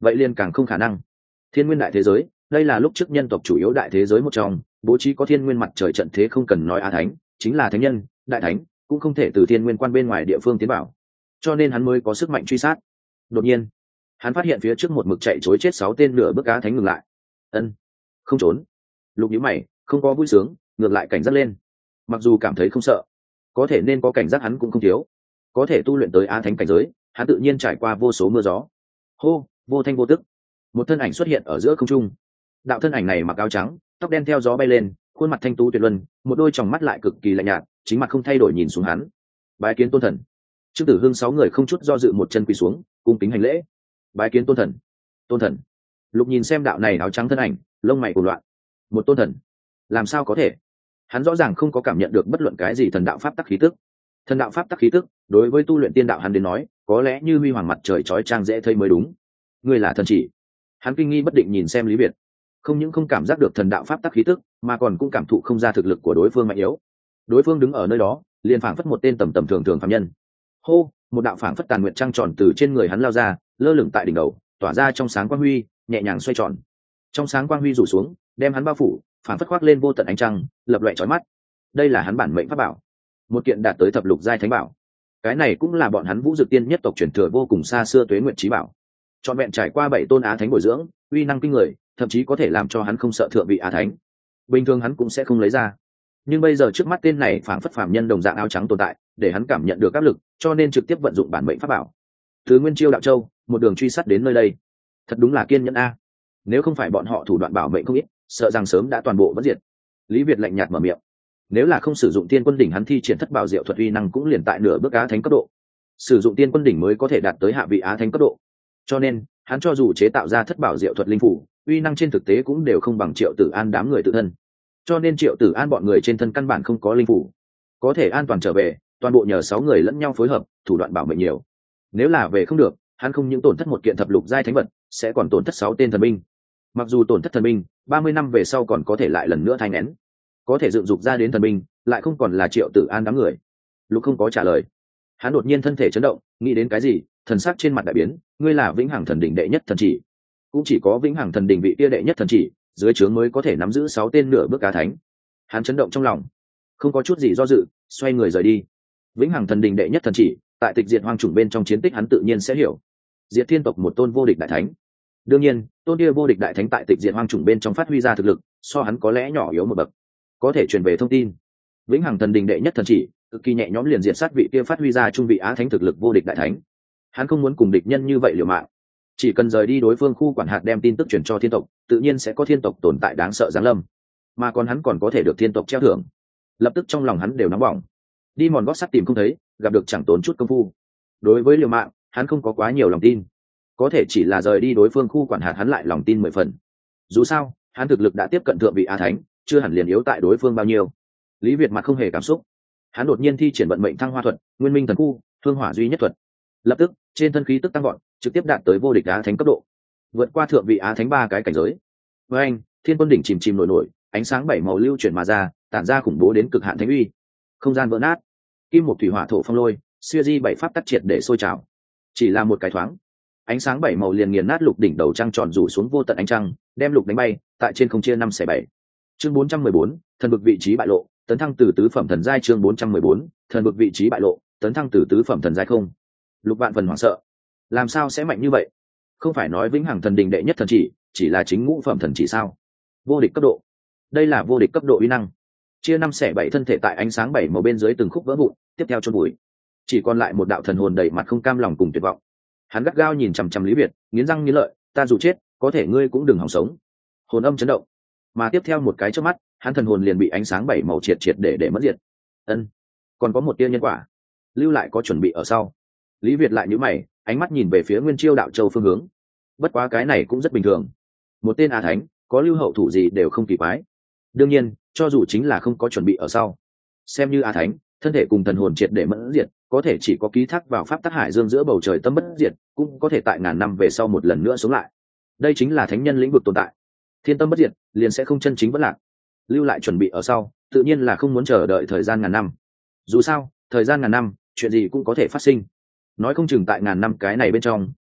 vậy liền càng không khả năng. Thiên nguyên đại thế giới, đây là lúc trước nhân tộc chủ yếu đại thế giới một trong, bố trí có thiên nguyên mặt trời trận thế, không cần nói á thánh, chính là thánh nhân, đại thánh cũng không thể từ thiên nguyên quan bên ngoài địa phương tiến vào, cho nên hắn mới có sức mạnh truy sát. Đột nhiên hắn phát hiện phía trước một mực chạy chối chết sáu tên nửa bước á thánh ngừng lại. Ân, không trốn. Lục nhíu mày, không có vui sướng, ngược lại cảnh giác lên. Mặc dù cảm thấy không sợ, có thể nên có cảnh giác hắn cũng không thiếu. Có thể tu luyện tới á thánh cảnh giới, hắn tự nhiên trải qua vô số mưa gió. Hô, vô thanh vô tức, một thân ảnh xuất hiện ở giữa không trung. Đạo thân ảnh này mặc áo trắng, tóc đen theo gió bay lên, khuôn mặt thanh tú tuyệt luân, một đôi tròng mắt lại cực kỳ lạnh nhạt, chính mặt không thay đổi nhìn xuống hắn. Bái kiến tôn thần. Trương Tử Hưng sáu người không chút do dự một chân quỳ xuống, cung kính hành lễ. Bái kiến tôn thần. Tôn thần. Lục nhìn xem đạo này áo trắng thân ảnh, lông mày cuồng loạn. Một tôn thần, làm sao có thể? Hắn rõ ràng không có cảm nhận được bất luận cái gì thần đạo pháp tắc khí tức. Thần đạo pháp tắc khí tức, đối với tu luyện tiên đạo hắn đến nói, có lẽ như huy hoàng mặt trời chói chang dễ thấy mới đúng. Ngươi là thần chỉ. Hắn kinh nghi bất định nhìn xem Lý Việt, không những không cảm giác được thần đạo pháp tắc khí tức, mà còn cũng cảm thụ không ra thực lực của đối phương mạnh yếu. Đối phương đứng ở nơi đó, liền phảng phất một tên tầm tầm thường thường phàm nhân. Hô, một đạo phảng phất tàn nguyệt trăng tròn từ trên người hắn lao ra, lơ lửng tại đỉnh đầu, tỏa ra trong sáng quang huy, nhẹ nhàng xoay tròn. Trong sáng quang huy rủ xuống, đem hắn bao phủ, phảng phất khoác lên vô tận ánh trăng, lập loè chói mắt. Đây là hắn bản mệnh pháp bảo, một kiện đạt tới thập lục giai thánh bảo. Cái này cũng là bọn hắn Vũ Dực Tiên nhất tộc truyền thừa vô cùng xa xưa Tuế Nguyệt Chí Bảo. Trọn vẹn trải qua bảy tôn á thánh bồi dưỡng, uy năng kinh người, thậm chí có thể làm cho hắn không sợ thượng vị á thánh. Bình thường hắn cũng sẽ không lấy ra, nhưng bây giờ trước mắt tên này phảng phất phàm nhân đồng dạng áo trắng tồn tại, để hắn cảm nhận được áp lực, cho nên trực tiếp vận dụng bản mệnh pháp bảo. Từ Nguyên Chiêu Đạo Châu, một đường truy sát đến nơi đây, thật đúng là kiên nhẫn a. Nếu không phải bọn họ thủ đoạn bảo mệnh không ít, sợ rằng sớm đã toàn bộ vẫn diệt. Lý Việt lạnh nhạt mở miệng. Nếu là không sử dụng Tiên Quân đỉnh, hắn thi triển thất bảo diệu thuật uy năng cũng liền tại nửa bước á thánh cấp độ. Sử dụng Tiên Quân đỉnh mới có thể đạt tới hạ vị á thánh cấp độ. Cho nên, hắn cho dù chế tạo ra thất bảo diệu thuật linh phủ, uy năng trên thực tế cũng đều không bằng Triệu Tử An đám người tự thân. Cho nên Triệu Tử An bọn người trên thân căn bản không có linh phủ, có thể an toàn trở về, toàn bộ nhờ sáu người lẫn nhau phối hợp, thủ đoạn bảo mệnh nhiều. Nếu là về không được, hắn không những tổn thất một kiện thập lục giai thánh vật, sẽ còn tổn thất sáu tên thần binh. Mặc dù tổn thất thần binh, ba mươi năm về sau còn có thể lại lần nữa thay nén, có thể dựng dục ra đến thần binh, lại không còn là Triệu Tử An đám người. Lục không có trả lời, hắn đột nhiên thân thể chấn động, nghĩ đến cái gì, thần sắc trên mặt đại biến. Ngươi là Vĩnh Hằng Thần Đỉnh đệ nhất thần chỉ, cũng chỉ có Vĩnh Hằng Thần Đỉnh vị kia đệ nhất thần chỉ dưới trướng mới có thể nắm giữ sáu tên nửa bước á thánh. Hắn chấn động trong lòng, không có chút gì do dự, xoay người rời đi. Vĩnh Hằng Thần Đỉnh đệ nhất thần chỉ, tại tịch diệt hoang chủng bên trong chiến tích hắn tự nhiên sẽ hiểu. Diệt thiên tộc một tôn vô địch đại thánh, đương nhiên tôn kia vô địch đại thánh tại tịch diệt hoang chủng bên trong phát huy ra thực lực so hắn có lẽ nhỏ yếu một bậc, có thể truyền về thông tin. Vĩnh Hằng Thần Đỉnh đệ nhất thần chỉ cực kỳ nhẹ nhõm liền diệt sát vị kia phát huy ra trung vị á thánh thực lực vô địch đại thánh. Hắn không muốn cùng địch nhân như vậy liều mạng, chỉ cần rời đi đối phương khu quản hạt đem tin tức truyền cho thiên tộc, tự nhiên sẽ có thiên tộc tồn tại đáng sợ giáng lâm, mà còn hắn còn có thể được thiên tộc treo thưởng. Lập tức trong lòng hắn đều nóng bỏng, đi mòn gót sắt tìm không thấy, gặp được chẳng tốn chút công phu. Đối với liều mạng, hắn không có quá nhiều lòng tin, có thể chỉ là rời đi đối phương khu quản hạt hắn lại lòng tin mười phần. Dù sao hắn thực lực đã tiếp cận thượng vị á thánh, chưa hẳn liền yếu tại đối phương bao nhiêu. Lý Việt mặt không hề cảm xúc, hắn đột nhiên thi triển vận mệnh thăng hoa thuật, nguyên minh thần khu, hương hỏa duy nhất thuật. Lập tức trên thân khí tức tăng gọn, trực tiếp đạt tới vô địch á thánh cấp độ, vượt qua thượng vị á thánh ba cái cảnh giới. Với anh, Thiên Quân đỉnh chìm chìm nổi nổi, ánh sáng bảy màu lưu chuyển mà ra, tản ra khủng bố đến cực hạn thánh uy. Không gian vỡ nát, kim một thủy hỏa thổ phong lôi, siêu di bảy pháp tắc triệt để sôi trào. Chỉ là một cái thoáng, ánh sáng bảy màu liền nghiền nát lục đỉnh đầu trăng tròn rủ xuống vô tận ánh trăng, đem lục đánh bay, tại trên không chia năm xẻ bảy. Chương bốn trăm mười bốn, thần vực vị trí bại lộ, tấn thăng từ tứ phẩm thần giai. Chương bốn trăm mười bốn, thần vực vị trí bại lộ, tấn thăng từ tứ phẩm thần giai. Không, Lục vạn phần hoảng sợ, làm sao sẽ mạnh như vậy? Không phải nói Vĩnh Hằng Thần Đỉnh đệ nhất thần chỉ chỉ là chính ngũ phẩm thần chỉ sao? Vô địch cấp độ, đây là vô địch cấp độ uy năng. Chia năm xẻ bảy thân thể tại ánh sáng bảy màu bên dưới từng khúc vỡ vụn, tiếp theo chôn bụi, chỉ còn lại một đạo thần hồn đầy mặt không cam lòng cùng tuyệt vọng. Hắn gắt gao nhìn chằm chằm Lý Việt, nghiến răng nghiến lợi, ta dù chết, có thể ngươi cũng đừng hòng sống. Hồn âm chấn động, mà tiếp theo một cái chớp mắt, hắn thần hồn liền bị ánh sáng bảy màu triệt triệt để để mất diệt. Ân, còn có một tia nhân quả, lưu lại có chuẩn bị ở sau. Lý Việt lại nhíu mày, ánh mắt nhìn về phía Nguyên Chiêu Đạo Châu phương hướng. Bất quá cái này cũng rất bình thường, một tên a thánh có lưu hậu thủ gì đều không kỳ quái. Đương nhiên, cho dù chính là không có chuẩn bị ở sau, xem như a thánh, thân thể cùng thần hồn triệt để mẫn diệt, có thể chỉ có ký thác vào pháp tắc hải dương giữa bầu trời tâm bất diệt, cũng có thể tại ngàn năm về sau một lần nữa sống lại. Đây chính là thánh nhân lĩnh vực tồn tại. Thiên tâm bất diệt, liền sẽ không chân chính bất lạc. Lưu lại chuẩn bị ở sau, tự nhiên là không muốn chờ đợi thời gian ngàn năm. Dù sao, thời gian ngàn năm, chuyện gì cũng có thể phát sinh. Nói không chừng tại ngàn năm cái này bên trong,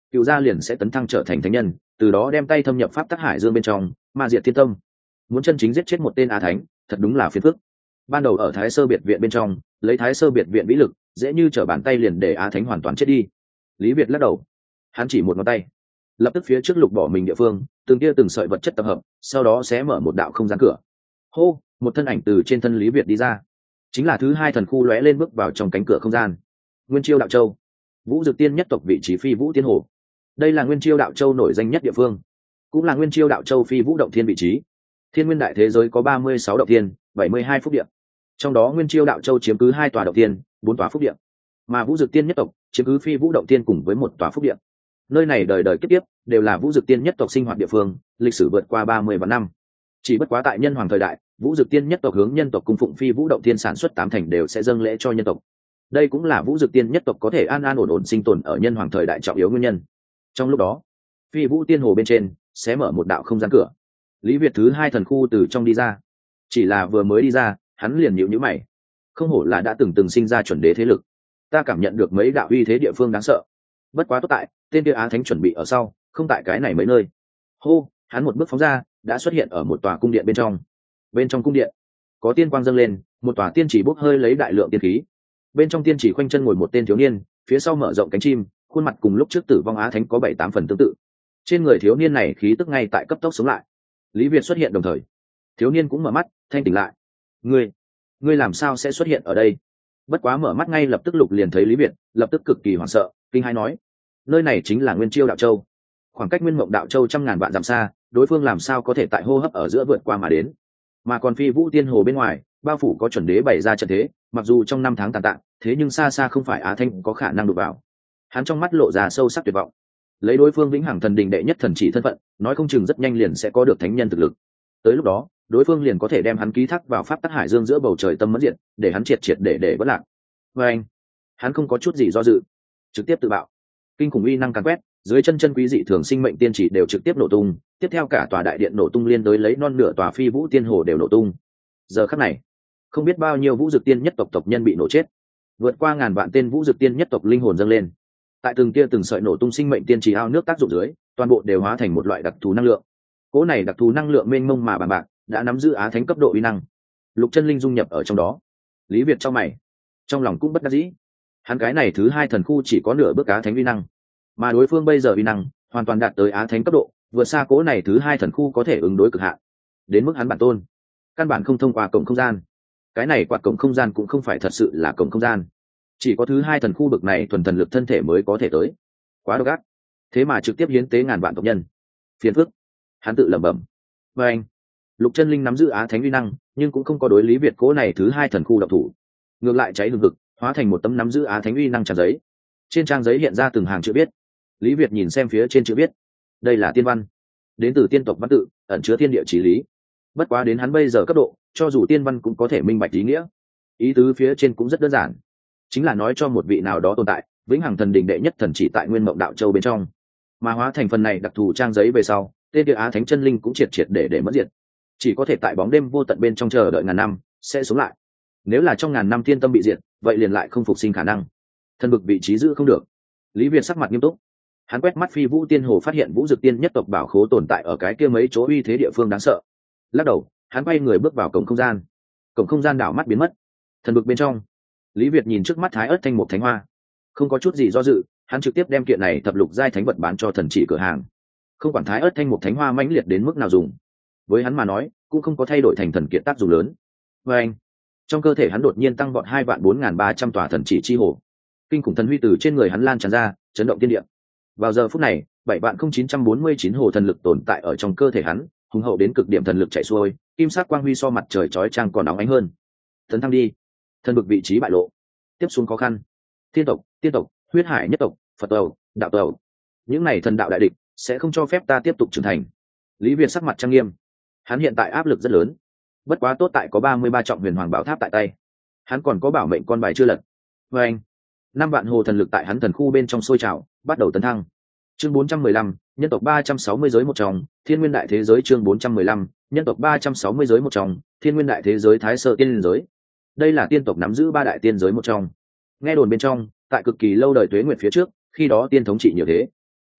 cựu gia liền sẽ tấn thăng trở thành thánh nhân, từ đó đem tay thâm nhập pháp tắc hải dương bên trong, ma diệt thiên tâm. Muốn chân chính giết chết một tên á thánh, thật đúng là phiền phức. Ban đầu ở Thái Sơ biệt viện bên trong, lấy Thái Sơ biệt viện vĩ lực, dễ như trở bàn tay liền để á thánh hoàn toàn chết đi. Lý Việt lắc đầu, hắn chỉ một ngón tay, lập tức phía trước lục bỏ mình địa phương, từng tia từng sợi vật chất tập hợp, sau đó sẽ mở một đạo không gian cửa. Hô, một thân ảnh từ trên thân Lý Việt đi ra, chính là thứ hai thần khu lóe lên bước vào trong cánh cửa không gian. Nguyên Chiêu Đạo Châu, Vũ Dực Tiên nhất tộc vị trí Phi Vũ Tiên Hồ. Đây là Nguyên Chiêu Đạo Châu nổi danh nhất địa phương, cũng là Nguyên Chiêu Đạo Châu Phi Vũ động thiên vị trí. Thiên Nguyên đại thế giới có ba mươi sáu động thiên, bảy mươi hai phúc địa. Trong đó Nguyên Chiêu Đạo Châu chiếm cứ hai tòa động thiên, bốn tòa phúc địa, mà Vũ Dực Tiên nhất tộc chiếm cứ Phi Vũ động thiên cùng với một tòa phúc địa. Nơi này đời đời kiếp kiếp đều là Vũ Dực Tiên nhất tộc sinh hoạt địa phương, lịch sử vượt qua ba mươi vạn năm. Chỉ bất quá tại nhân hoàng thời đại, Vũ Dực Tiên nhất tộc hướng nhân tộc cung phụng Phi Vũ động thiên sản xuất tám thành đều sẽ dâng lễ cho nhân tộc. Đây cũng là Vũ Dực Tiên nhất tộc có thể an an ổn ổn sinh tồn ở nhân hoàng thời đại trọng yếu nguyên nhân. Trong lúc đó, Phi Vũ Tiên Hồ bên trên sẽ mở một đạo không gian cửa. Lý Việt thứ hai thần khu từ trong đi ra, chỉ là vừa mới đi ra, hắn liền nhíu nhíu mày. Không hổ là đã từng từng sinh ra chuẩn đế thế lực, ta cảm nhận được mấy đạo uy thế địa phương đáng sợ. Bất quá tốt tại, tên kia á thánh chuẩn bị ở sau, không tại cái này mấy nơi. Hô, hắn một bước phóng ra, đã xuất hiện ở một tòa cung điện bên trong. Bên trong cung điện, có tiên quang dâng lên, một tòa tiên chỉ bốc hơi lấy đại lượng tiên khí. Bên trong tiên chỉ khoanh chân ngồi một tên thiếu niên, phía sau mở rộng cánh chim, khuôn mặt cùng lúc trước tử vong á thánh có bảy tám phần tương tự. Trên người thiếu niên này khí tức ngay tại cấp tốc sống lại. Lý Việt xuất hiện đồng thời, thiếu niên cũng mở mắt, thanh tỉnh lại. Ngươi, ngươi làm sao sẽ xuất hiện ở đây? Bất quá mở mắt ngay lập tức Lục liền thấy Lý Việt, lập tức cực kỳ hoảng sợ, kinh hãi nói: nơi này chính là Nguyên Chiêu Đạo Châu. Khoảng cách Nguyên Mộng Đạo Châu trăm ngàn vạn dặm xa, đối phương làm sao có thể tại hô hấp ở giữa vượt qua mà đến? Mà còn Phi Vũ Tiên Hồ bên ngoài, bao phủ có chuẩn đế bày ra trận thế, mặc dù trong năm tháng tàn tạ, thế nhưng xa xa không phải Á Thanh có khả năng đụng vào. Hắn trong mắt lộ ra sâu sắc tuyệt vọng. Lấy đối phương vĩnh hằng thần đình đệ nhất thần chỉ thân phận, nói không chừng rất nhanh liền sẽ có được thánh nhân thực lực. Tới lúc đó, đối phương liền có thể đem hắn ký thác vào pháp tắc hải dương giữa bầu trời tâm mẫn diện, để hắn triệt triệt để để bất lạc. Và anh, hắn không có chút gì do dự, trực tiếp tự bạo. Kinh khủng uy năng càn quét, dưới chân chân quý dị thường sinh mệnh tiên chỉ đều trực tiếp nổ tung, tiếp theo cả tòa đại điện nổ tung liên đối lấy non nửa tòa Phi Vũ Tiên Hồ đều nổ tung. Giờ khắc này, không biết bao nhiêu Vũ Dực Tiên nhất tộc tộc nhân bị nổ chết, vượt qua ngàn vạn tên Vũ Dực Tiên nhất tộc linh hồn dâng lên. Tại từng kia từng sợi nổ tung sinh mệnh tiên chỉ ao nước tác dụng dưới, toàn bộ đều hóa thành một loại đặc thù năng lượng. Cỗ này đặc thù năng lượng mênh mông mà bằng bạc, đã nắm giữ á thánh cấp độ uy năng. Lục Chân Linh dung nhập ở trong đó. Lý Việt trong mày, trong lòng cũng bất đắc dĩ. Hắn cái này thứ hai thần khu chỉ có nửa bước á thánh uy năng, mà đối phương bây giờ uy năng hoàn toàn đạt tới á thánh cấp độ, vượt xa cỗ này thứ hai thần khu có thể ứng đối cực hạn. Đến mức hắn bản tôn, căn bản không thông qua cổng không gian. Cái này quạt cổng không gian cũng không phải thật sự là cổng không gian, chỉ có thứ hai thần khu bực này thuần thần lực thân thể mới có thể tới. Quá độc ác, thế mà trực tiếp hiến tế ngàn vạn tộc nhân, phiền phức. Hắn tự lẩm bẩm. Và anh, Lục Chân Linh nắm giữ á thánh uy năng, nhưng cũng không có đối Lý Việt cố này thứ hai thần khu độc thủ, ngược lại cháy hừng hực, hóa thành một tấm nắm giữ á thánh uy năng trang giấy. Trên trang giấy hiện ra từng hàng chữ viết. Lý Việt nhìn xem phía trên chữ viết, đây là tiên văn, đến từ tiên tộc văn tự, ẩn chứa thiên địa chí lý. Bất quá đến hắn bây giờ cấp độ, cho dù tiên văn cũng có thể minh bạch ý nghĩa. Ý tứ phía trên cũng rất đơn giản, chính là nói cho một vị nào đó tồn tại vĩnh hằng thần đình đệ nhất thần chỉ tại Nguyên Mộng Đạo Châu bên trong, mà hóa thành phần này đặc thù trang giấy về sau, tên kia á thánh chân linh cũng triệt triệt để để mất diệt, chỉ có thể tại bóng đêm vô tận bên trong chờ đợi ngàn năm sẽ sống lại. Nếu là trong ngàn năm thiên tâm bị diệt, vậy liền lại không phục sinh khả năng, thân bực vị trí giữ không được. Lý Việt sắc mặt nghiêm túc, hắn quét mắt Phi Vũ Tiên Hồ, phát hiện Vũ Dực Tiên nhất tộc bảo khố tồn tại ở cái kia mấy chỗ uy thế địa phương đáng sợ. Lắc đầu, hắn quay người bước vào cổng không gian. Cổng không gian đảo mắt biến mất. Thần bực bên trong, Lý Việt nhìn trước mắt Thái Ức Thanh Mục Thánh Hoa, không có chút gì do dự, hắn trực tiếp đem kiện này thập lục giai thánh vật bán cho thần chỉ cửa hàng. Không quản Thái Ức Thanh Mục Thánh Hoa mãnh liệt đến mức nào dùng, với hắn mà nói, cũng không có thay đổi thành thần kiện tác dụng lớn. Và anh, trong cơ thể hắn đột nhiên tăng vọt hai vạn bốn nghìn ba trăm tòa thần chỉ chi hồ, kinh khủng thần huy từ trên người hắn lan tràn ra, chấn động thiên địa. Vào giờ phút này, bảy vạn không chín trăm bốn mươi chín hồ thần lực tồn tại ở trong cơ thể hắn, hùng hậu đến cực điểm thần lực chảy xuôi, kim sắc quang huy so mặt trời chói chang còn nóng ánh hơn. Tấn thăng đi, thần bực vị trí bại lộ, tiếp xuống khó khăn. Thiên tộc, tiên tộc, huyết hải nhất tộc, Phật tộc, đạo tộc, những này thần đạo đại địch sẽ không cho phép ta tiếp tục trưởng thành. Lý Việt sắc mặt trang nghiêm, hắn hiện tại áp lực rất lớn. Bất quá tốt tại có ba mươi ba trọng huyền hoàng bảo tháp tại tay, hắn còn có bảo mệnh con bài chưa lật. Và anh, năm vạn hồ thần lực tại hắn thần khu bên trong sôi trào, bắt đầu tấn thăng. Chương bốn trăm mười lăm, nhân tộc ba trăm sáu mươi giới một trong, Thiên Nguyên đại thế giới. Chương bốn trăm mười lăm, nhân tộc ba trăm sáu mươi giới một trong, Thiên Nguyên đại thế giới. Thái Sơ tiên giới, đây là tiên tộc nắm giữ ba đại tiên giới một trong. Nghe đồn bên trong, tại cực kỳ lâu đời tuế nguyệt phía trước, khi đó tiên thống trị nhiều thế,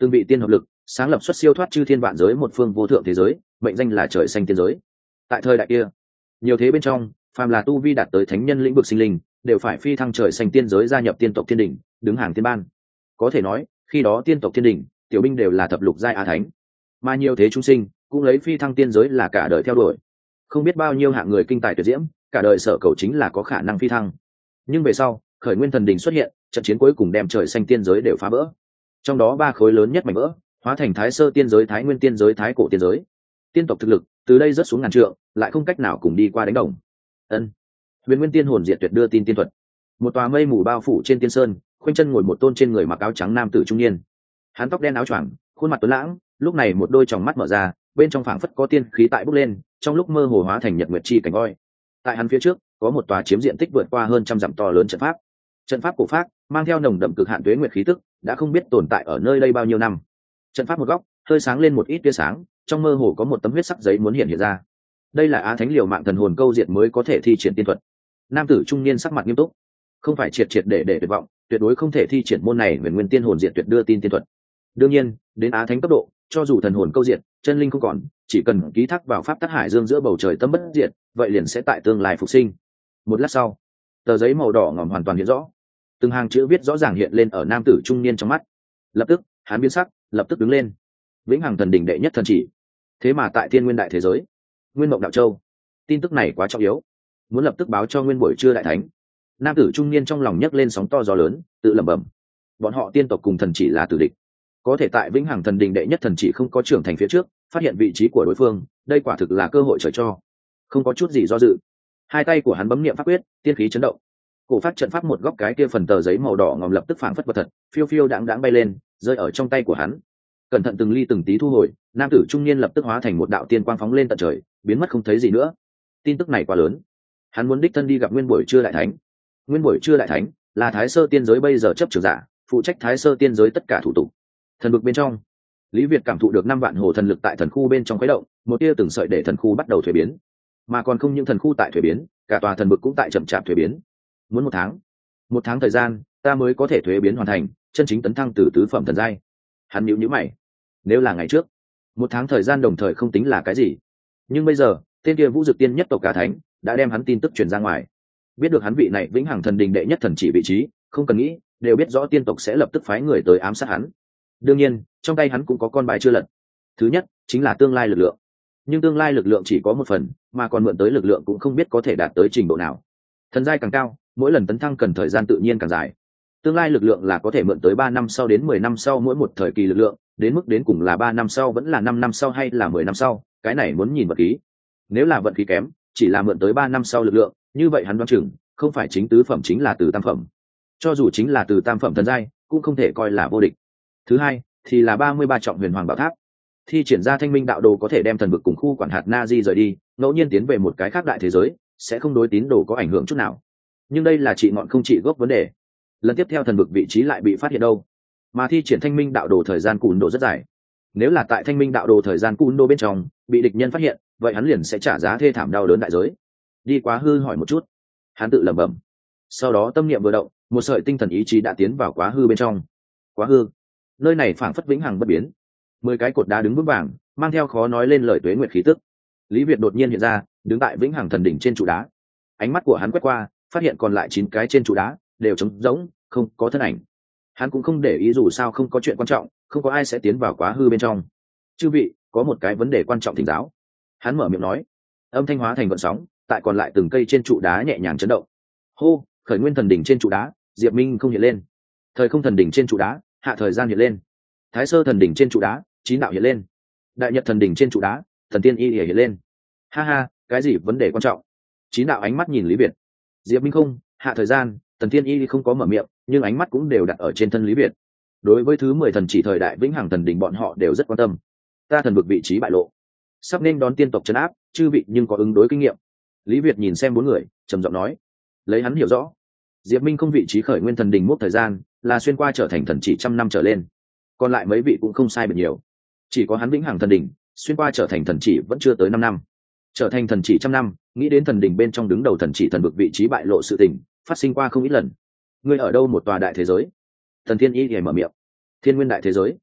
từng vị tiên hợp lực sáng lập xuất siêu thoát chư thiên vạn giới một phương vô thượng thế giới, mệnh danh là trời xanh tiên giới. Tại thời đại kia, nhiều thế bên trong, phàm là tu vi đạt tới thánh nhân lĩnh vực sinh linh đều phải phi thăng trời xanh tiên giới, gia nhập tiên tộc thiên đình, đứng hàng tiên ban. Có thể nói khi đó tiên tộc thiên đình tiểu binh đều là thập lục giai á thánh, mà nhiều thế chúng sinh cũng lấy phi thăng tiên giới là cả đời theo đuổi. Không biết bao nhiêu hạng người kinh tài tuyệt diễm, cả đời sở cầu chính là có khả năng phi thăng. Nhưng về sau khởi nguyên thần đình xuất hiện, trận chiến cuối cùng đem trời xanh tiên giới đều phá vỡ. Trong đó ba khối lớn nhất mảnh vỡ hóa thành thái sơ tiên giới, thái nguyên tiên giới, thái cổ tiên giới. Tiên tộc thực lực từ đây rớt xuống ngàn trượng, lại không cách nào cùng đi qua đánh đồng. Ân. Huyền Nguyên Tiên hồn diệt tuyệt đưa tin tiên thuật. Một tòa mây mù bao phủ trên tiên sơn, khoanh chân ngồi một tôn trên người mặc áo trắng nam tử trung niên. Hắn tóc đen áo choàng, khuôn mặt tuấn lãng, lúc này một đôi tròng mắt mở ra, bên trong phảng phất có tiên khí tại bốc lên, trong lúc mơ hồ hóa thành nhật nguyệt chi cảnh voi. Tại hắn phía trước có một tòa chiếm diện tích vượt qua hơn trăm dặm to lớn trận pháp. Trận pháp cổ phác, mang theo nồng đậm cực hạn tuế nguyệt khí tức, đã không biết tồn tại ở nơi đây bao nhiêu năm. Trận pháp một góc hơi sáng lên một ít tia sáng, trong mơ hồ có một tấm huyết sắc giấy muốn hiện hiện ra. Đây là á thánh liều mạng thần hồn câu diệt mới có thể thi triển tiên thuật. Nam tử trung niên sắc mặt nghiêm túc, không phải triệt triệt để để tuyệt vọng, tuyệt đối không thể thi triển môn này Huyền Nguyên Tiên hồn diệt tuyệt đưa tin tiên thuật. Đương nhiên đến á thánh cấp độ, cho dù thần hồn câu diệt, chân linh không còn, chỉ cần ký thác vào pháp tắc hải dương giữa bầu trời tâm bất diệt, vậy liền sẽ tại tương lai phục sinh. Một lát sau, tờ giấy màu đỏ ngòm hoàn toàn hiện rõ, từng hàng chữ viết rõ ràng hiện lên ở nam tử trung niên trong mắt. Lập tức hắn biến sắc, lập tức đứng lên. Vĩnh hằng thần đỉnh đệ nhất thần chỉ, thế mà tại thiên nguyên đại thế giới, Nguyên Mộng Đạo Châu. Tin tức này quá trọng yếu, muốn lập tức báo cho Nguyên Buổi Trưa đại thánh. Nam tử trung niên trong lòng nhấc lên sóng to gió lớn, tự lẩm bẩm, bọn họ tiên tộc cùng thần chỉ là tử địch, có thể tại Vĩnh hằng thần đình đệ nhất thần chỉ không có trưởng thành phía trước phát hiện vị trí của đối phương, đây quả thực là cơ hội trời cho. Không có chút gì do dự, hai tay của hắn bấm niệm pháp quyết, tiên khí chấn động. Cổ phát trận pháp một góc cái kia phần tờ giấy màu đỏ ngòm lập tức phảng phất vật thật, phiêu phiêu đãng đãng bay lên, rơi ở trong tay của hắn. Cẩn thận từng ly từng tí thu hồi, nam tử trung niên lập tức hóa thành một đạo tiên quang phóng lên tận trời, biến mất không thấy gì nữa. Tin tức này quá lớn, hắn muốn đích thân đi gặp Nguyên Buổi Trưa đại thánh. Nguyên Buổi Trưa đại thánh là thái sơ tiên giới bây giờ chấp trưởng giả, phụ trách thái sơ tiên giới tất cả thủ tục. Thần vực bên trong, Lý Việt cảm thụ được năm vạn hồ thần lực tại thần khu bên trong khuấy động, một tia từng sợi để thần khu bắt đầu thuế biến, mà còn không những thần khu tại thuế biến, cả tòa thần vực cũng tại chậm chạp thuế biến. Muốn một tháng, một tháng thời gian, ta mới có thể thuế biến hoàn thành, chân chính tấn thăng từ tứ phẩm thần giai. Hắn nhíu nhíu mày, nếu là ngày trước, một tháng thời gian đồng thời không tính là cái gì, nhưng bây giờ tên kia Vũ Dực Tiên nhất tộc Cá Thánh đã đem hắn tin tức truyền ra ngoài, biết được hắn vị này Vĩnh hằng thần đình đệ nhất thần chỉ vị trí, không cần nghĩ đều biết rõ tiên tộc sẽ lập tức phái người tới ám sát hắn. Đương nhiên trong tay hắn cũng có con bài chưa lật, thứ nhất chính là tương lai lực lượng, nhưng tương lai lực lượng chỉ có một phần, mà còn mượn tới lực lượng cũng không biết có thể đạt tới trình độ nào. Thần giai càng cao, mỗi lần tấn thăng cần thời gian tự nhiên càng dài. Tương lai lực lượng là có thể mượn tới ba năm sau đến mười năm sau mỗi một thời kỳ lực lượng, đến mức đến cùng là ba năm sau vẫn là năm năm sau hay là mười năm sau, cái này muốn nhìn vận khí. Nếu là vận khí kém, chỉ là mượn tới ba năm sau lực lượng, như vậy hắn đoán chừng không phải chính tứ phẩm chính là từ tam phẩm. Cho dù chính là từ tam phẩm thần giai, cũng không thể coi là vô địch. Thứ hai thì là ba mươi ba trọng huyền hoàng bảo tháp. Thi triển ra thanh minh đạo đồ có thể đem thần vực cùng khu quản hạt na di rời đi, ngẫu nhiên tiến về một cái khác đại thế giới, sẽ không đối tín đồ có ảnh hưởng chút nào. Nhưng đây là trị ngọn không trị gốc vấn đề. Lần tiếp theo thần vực vị trí lại bị phát hiện đâu, mà thi triển thanh minh đạo đồ thời gian cùn đồ rất dài. Nếu là tại thanh minh đạo đồ thời gian cùn đồ bên trong bị địch nhân phát hiện, vậy hắn liền sẽ trả giá thê thảm đau đớn đại giới. Đi quá hư hỏi một chút, hắn tự lẩm bẩm. Sau đó tâm niệm vừa động, một sợi tinh thần ý chí đã tiến vào quá hư bên trong. Quá hư, nơi này phảng phất vĩnh hằng bất biến, mười cái cột đá đứng vững vàng, mang theo khó nói lên lời tuế nguyệt khí tức. Lý Việt đột nhiên hiện ra, đứng tại vĩnh hằng thần đỉnh trên trụ đá. Ánh mắt của hắn quét qua, phát hiện còn lại chín cái trên trụ đá đều trống rỗng, không có thân ảnh. Hắn cũng không để ý, dù sao không có chuyện quan trọng, không có ai sẽ tiến vào quá hư bên trong. Chư vị, có một cái vấn đề quan trọng thỉnh giáo. Hắn mở miệng nói, âm thanh hóa thành gợn sóng, tại còn lại từng cây trên trụ đá nhẹ nhàng chấn động. Hô, khởi nguyên thần đỉnh trên trụ đá, Diệp Minh không hiện lên. Thời không thần đỉnh trên trụ đá, hạ thời gian hiện lên. Thái sơ thần đỉnh trên trụ đá, chín đạo hiện lên. Đại nhật thần đỉnh trên trụ đá, thần tiên y hiện lên. Ha ha, cái gì vấn đề quan trọng? Chín đạo ánh mắt nhìn Lý Việt. Diệp Minh không, hạ thời gian, thần tiên y không có mở miệng, nhưng ánh mắt cũng đều đặt ở trên thân Lý Việt. Đối với thứ mười thần chỉ thời đại vĩnh hằng thần đỉnh, bọn họ đều rất quan tâm. Ta thần vực vị trí bại lộ, sắp nên đón tiên tộc trấn áp, chư vị nhưng có ứng đối kinh nghiệm. Lý Việt nhìn xem bốn người, trầm giọng nói. Lấy hắn hiểu rõ, Diệp Minh không vị trí khởi nguyên thần đỉnh mốc thời gian là xuyên qua trở thành thần chỉ trăm năm trở lên, còn lại mấy vị cũng không sai biệt nhiều. Chỉ có hắn vĩnh hằng thần đỉnh xuyên qua trở thành thần chỉ vẫn chưa tới năm năm, trở thành thần chỉ trăm năm, nghĩ đến thần đỉnh bên trong đứng đầu thần chỉ thần vực vị trí bại lộ sự tình phát sinh qua không ít lần. Ngươi ở đâu một tòa đại thế giới? Thần Thiên Y hề mở miệng. Thiên Nguyên đại thế giới.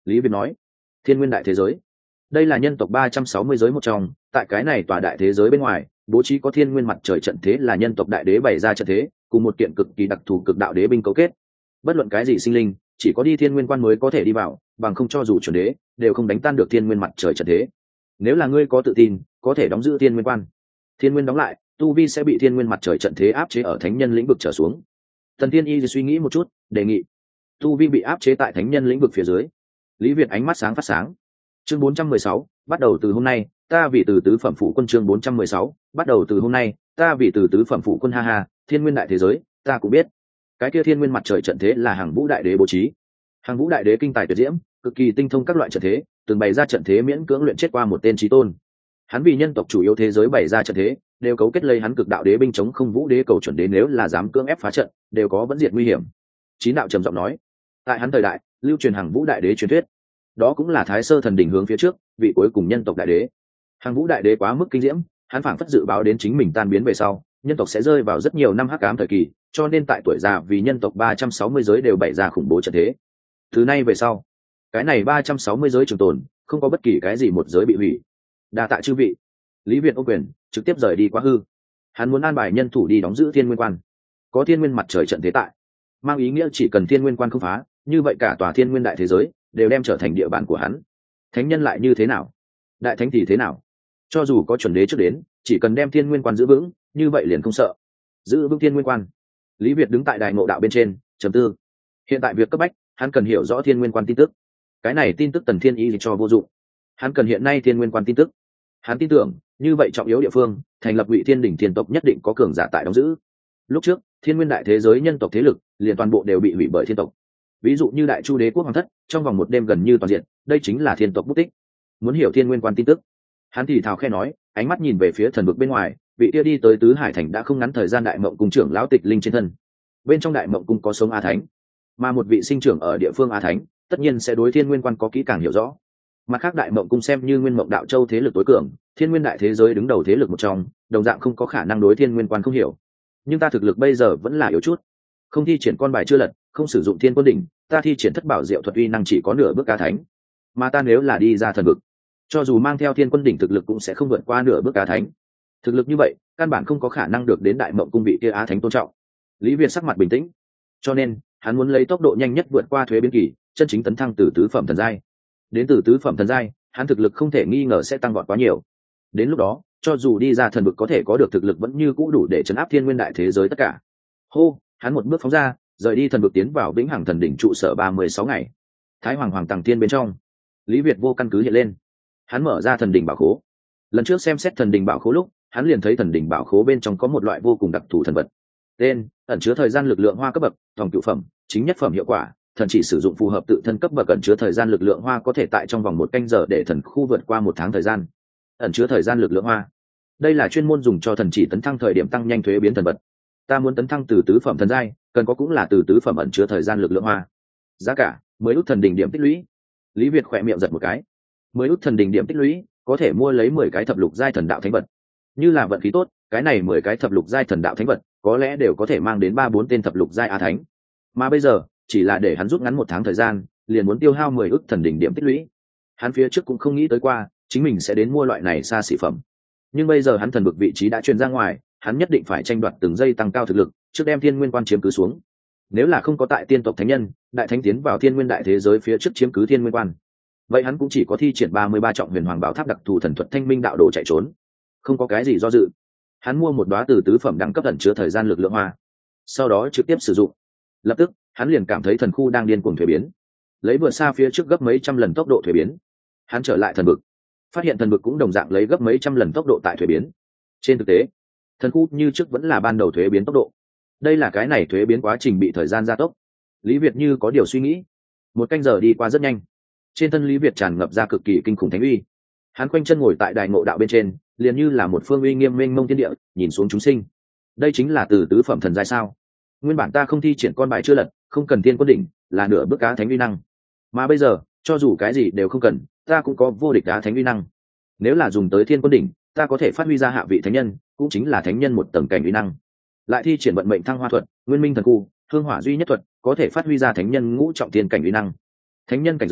Lý Việt nói. Thiên nguyên đại thế giới, đây là nhân tộc ba trăm sáu mươi giới một trong, tại cái này tòa đại thế giới bên ngoài bố trí có thiên nguyên mặt trời trận thế, là nhân tộc đại đế bày ra trận thế, cùng một kiện cực kỳ đặc thù cực đạo đế binh cấu kết. Bất luận cái gì sinh linh chỉ có đi thiên nguyên quan mới có thể đi vào, bằng không cho dù chuẩn đế đều không đánh tan được thiên nguyên mặt trời trận thế. Nếu là ngươi có tự tin có thể đóng giữ thiên nguyên quan, thiên nguyên đóng lại, tu vi sẽ bị thiên nguyên mặt trời trận thế áp chế ở thánh nhân lĩnh vực trở xuống. Thần Tiên Y suy nghĩ một chút, đề nghị tu vi bị áp chế tại thánh nhân lĩnh vực phía dưới. Lý Việt ánh mắt sáng phát sáng. Chương bốn trăm mười sáu, bắt đầu từ hôm nay ta vì từ tứ phẩm phụ quân. Chương bốn trăm mười sáu, bắt đầu từ hôm nay ta vì từ tứ phẩm phụ quân. Ha ha, thiên nguyên đại thế giới ta cũng biết, cái kia thiên nguyên mặt trời trận thế là hàng vũ đại đế bố trí. Hàng vũ đại đế kinh tài tuyệt diễm, cực kỳ tinh thông các loại trận thế, từng bày ra trận thế miễn cưỡng luyện chết qua một tên chí tôn. Hắn vì nhân tộc chủ yếu thế giới bày ra trận thế, đều cấu kết lấy hắn cực đạo đế binh chống không vũ đế cầu chuẩn đế, nếu là dám cưỡng ép phá trận đều có vẫn diệt nguy hiểm. Chín đạo trầm giọng nói, tại hắn thời đại lưu truyền hàng vũ đại đế truyền thuyết, đó cũng là thái sơ thần đỉnh hướng phía trước vị cuối cùng nhân tộc đại đế. Hàng vũ đại đế quá mức kinh diễm, hắn phảng phất dự báo đến chính mình tan biến về sau nhân tộc sẽ rơi vào rất nhiều năm hắc ám thời kỳ, cho nên tại tuổi già vì nhân tộc ba trăm sáu mươi giới đều bày ra khủng bố trận thế. Từ nay về sau cái này ba trăm sáu mươi giới trường tồn, không có bất kỳ cái gì một giới bị hủy. Đa tạ chư vị. Lý Việt ô quyền trực tiếp rời đi quá hư. Hắn muốn an bài nhân thủ đi đóng giữ thiên nguyên quan. Có thiên nguyên mặt trời trận thế tại, mang ý nghĩa chỉ cần thiên nguyên quan không phá, như vậy cả tòa thiên nguyên đại thế giới đều đem trở thành địa bàn của hắn. Thánh nhân lại như thế nào, đại thánh thì thế nào, cho dù có chuẩn đế trước đến, chỉ cần đem thiên nguyên quan giữ vững, như vậy liền không sợ. Giữ vững thiên nguyên quan. Lý Việt đứng tại đại ngộ đạo bên trên trầm tư. Hiện tại việc cấp bách, hắn cần hiểu rõ thiên nguyên quan tin tức. Cái này tin tức Tần Thiên Y cho vô dụng, hắn cần hiện nay thiên nguyên quan tin tức. Hắn tin tưởng như vậy trọng yếu địa phương thành lập Ngụy Thiên đỉnh thiên tộc nhất định có cường giả tại đóng giữ. Lúc trước thiên nguyên đại thế giới nhân tộc thế lực liền toàn bộ đều bị hủy bởi thiên tộc, ví dụ như đại chu đế quốc hoàng thất trong vòng một đêm gần như toàn diện, đây chính là thiên tộc bút tích. Muốn hiểu thiên nguyên quan tin tức, hắn thì thào khe nói, ánh mắt nhìn về phía thần vực bên ngoài, vị kia đi tới tứ hải thành đã không ngắn thời gian đại mộng cung trưởng lão Tịch Linh trên thân. Bên trong đại mộng cung có sống a thánh, mà một vị sinh trưởng ở địa phương a thánh tất nhiên sẽ đối thiên nguyên quan có kỹ càng hiểu rõ. Mặt khác đại mộng cung xem như nguyên mộng đạo châu thế lực tối cường, thiên nguyên đại thế giới đứng đầu thế lực một trong, đồng dạng không có khả năng đối thiên nguyên quan không hiểu. Nhưng ta thực lực bây giờ vẫn là yếu chút, không thi triển con bài chưa lật, không sử dụng thiên quân đỉnh, ta thi triển thất bảo diệu thuật uy năng chỉ có nửa bước a thánh. Mà ta nếu là đi ra thần vực, cho dù mang theo thiên quân đỉnh thực lực cũng sẽ không vượt qua nửa bước a thánh. Thực lực như vậy căn bản không có khả năng được đến đại mộng cung vị kia á thánh tôn trọng. Lý Việt sắc mặt bình tĩnh, cho nên hắn muốn lấy tốc độ nhanh nhất vượt qua thuế biến kỳ, chân chính tấn thăng từ tứ phẩm thần giai. Đến từ tứ phẩm thần giai, hắn thực lực không thể nghi ngờ sẽ tăng vọt quá nhiều. Đến lúc đó cho dù đi ra thần vực có thể có được thực lực vẫn như cũ đủ để chấn áp thiên nguyên đại thế giới tất cả. Hô, hắn một bước phóng ra, rời đi thần vực tiến vào vĩnh hằng thần đỉnh trụ sở ba mươi sáu ngày. Thái hoàng hoàng tàng thiên bên trong, Lý Việt vô căn cứ hiện lên. Hắn mở ra thần đỉnh bảo khố. Lần trước xem xét thần đỉnh bảo khố lúc, hắn liền thấy thần đỉnh bảo khố bên trong có một loại vô cùng đặc thù thần vật. Tên: ẩn chứa thời gian lực lượng hoa cấp bậc, thòng cửu phẩm, chính nhất phẩm hiệu quả, thần chỉ sử dụng phù hợp tự thân cấp bậc ẩn chứa thời gian lực lượng hoa có thể tại trong vòng một canh giờ để thần khu vượt qua một tháng thời gian. Ẩn chứa thời gian lực lượng hoa, đây là chuyên môn dùng cho thần chỉ tấn thăng thời điểm tăng nhanh thuế biến thần vật. Ta muốn tấn thăng từ tứ phẩm thần giai, cần có cũng là từ tứ phẩm ẩn chứa thời gian lực lượng hoa. Giá cả mới út thần đỉnh điểm tích lũy. Lý Việt khỏe miệng giật một cái. Mới út thần đỉnh điểm tích lũy có thể mua lấy mười cái thập lục giai thần đạo thánh vật. Như là vận khí tốt, cái này mười cái thập lục giai thần đạo thánh vật có lẽ đều có thể mang đến ba bốn tên thập lục giai a thánh. Mà bây giờ chỉ là để hắn rút ngắn một tháng thời gian, liền muốn tiêu hao mười ức thần đỉnh điểm tích lũy. Hắn phía trước cũng không nghĩ tới qua chính mình sẽ đến mua loại này xa xỉ phẩm, nhưng bây giờ hắn thần vực vị trí đã truyền ra ngoài, hắn nhất định phải tranh đoạt từng giây tăng cao thực lực, trước đem thiên nguyên quan chiếm cứ xuống. Nếu là không có tại tiên tộc thánh nhân đại thánh tiến vào thiên nguyên đại thế giới phía trước chiếm cứ thiên nguyên quan, vậy hắn cũng chỉ có thi triển ba mươi ba trọng huyền hoàng bảo tháp đặc thù thần thuật thanh minh đạo đồ chạy trốn. Không có cái gì do dự, hắn mua một đóa từ tứ phẩm đẳng cấp ẩn chứa thời gian lực lượng hoa, sau đó trực tiếp sử dụng. Lập tức hắn liền cảm thấy thần khu đang điên cuồng thuế biến, lấy vượt xa phía trước gấp mấy trăm lần tốc độ thuế biến. Hắn trở lại thần vực, phát hiện thần vực cũng đồng dạng lấy gấp mấy trăm lần tốc độ tại thuế biến. Trên thực tế thần khu như trước vẫn là ban đầu thuế biến tốc độ, đây là cái này thuế biến quá trình bị thời gian gia tốc. Lý Việt như có điều suy nghĩ. Một canh giờ đi qua rất nhanh, trên thân Lý Việt tràn ngập ra cực kỳ kinh khủng thánh uy. Hắn quanh chân ngồi tại đài ngộ đạo bên trên, liền như là một phương uy nghiêm mênh mông thiên địa, nhìn xuống chúng sinh. Đây chính là từ tứ phẩm thần giai sao? Nguyên bản ta không thi triển con bài chưa lật, không cần tiên quân đỉnh, là nửa bước cá thánh uy năng. Mà bây giờ, cho dù cái gì đều không cần, ta cũng có vô địch cá thánh uy năng. Nếu là dùng tới thiên quân đỉnh, ta có thể phát huy ra hạ vị thánh nhân, cũng chính là thánh nhân một tầng cảnh uy năng. Lại thi triển vận mệnh thăng hoa thuật, nguyên minh thần khu, hương hỏa duy nhất thuật, có thể phát huy ra thánh nhân ngũ trọng thiên cảnh uy năng. Thánh nhân cảnh giới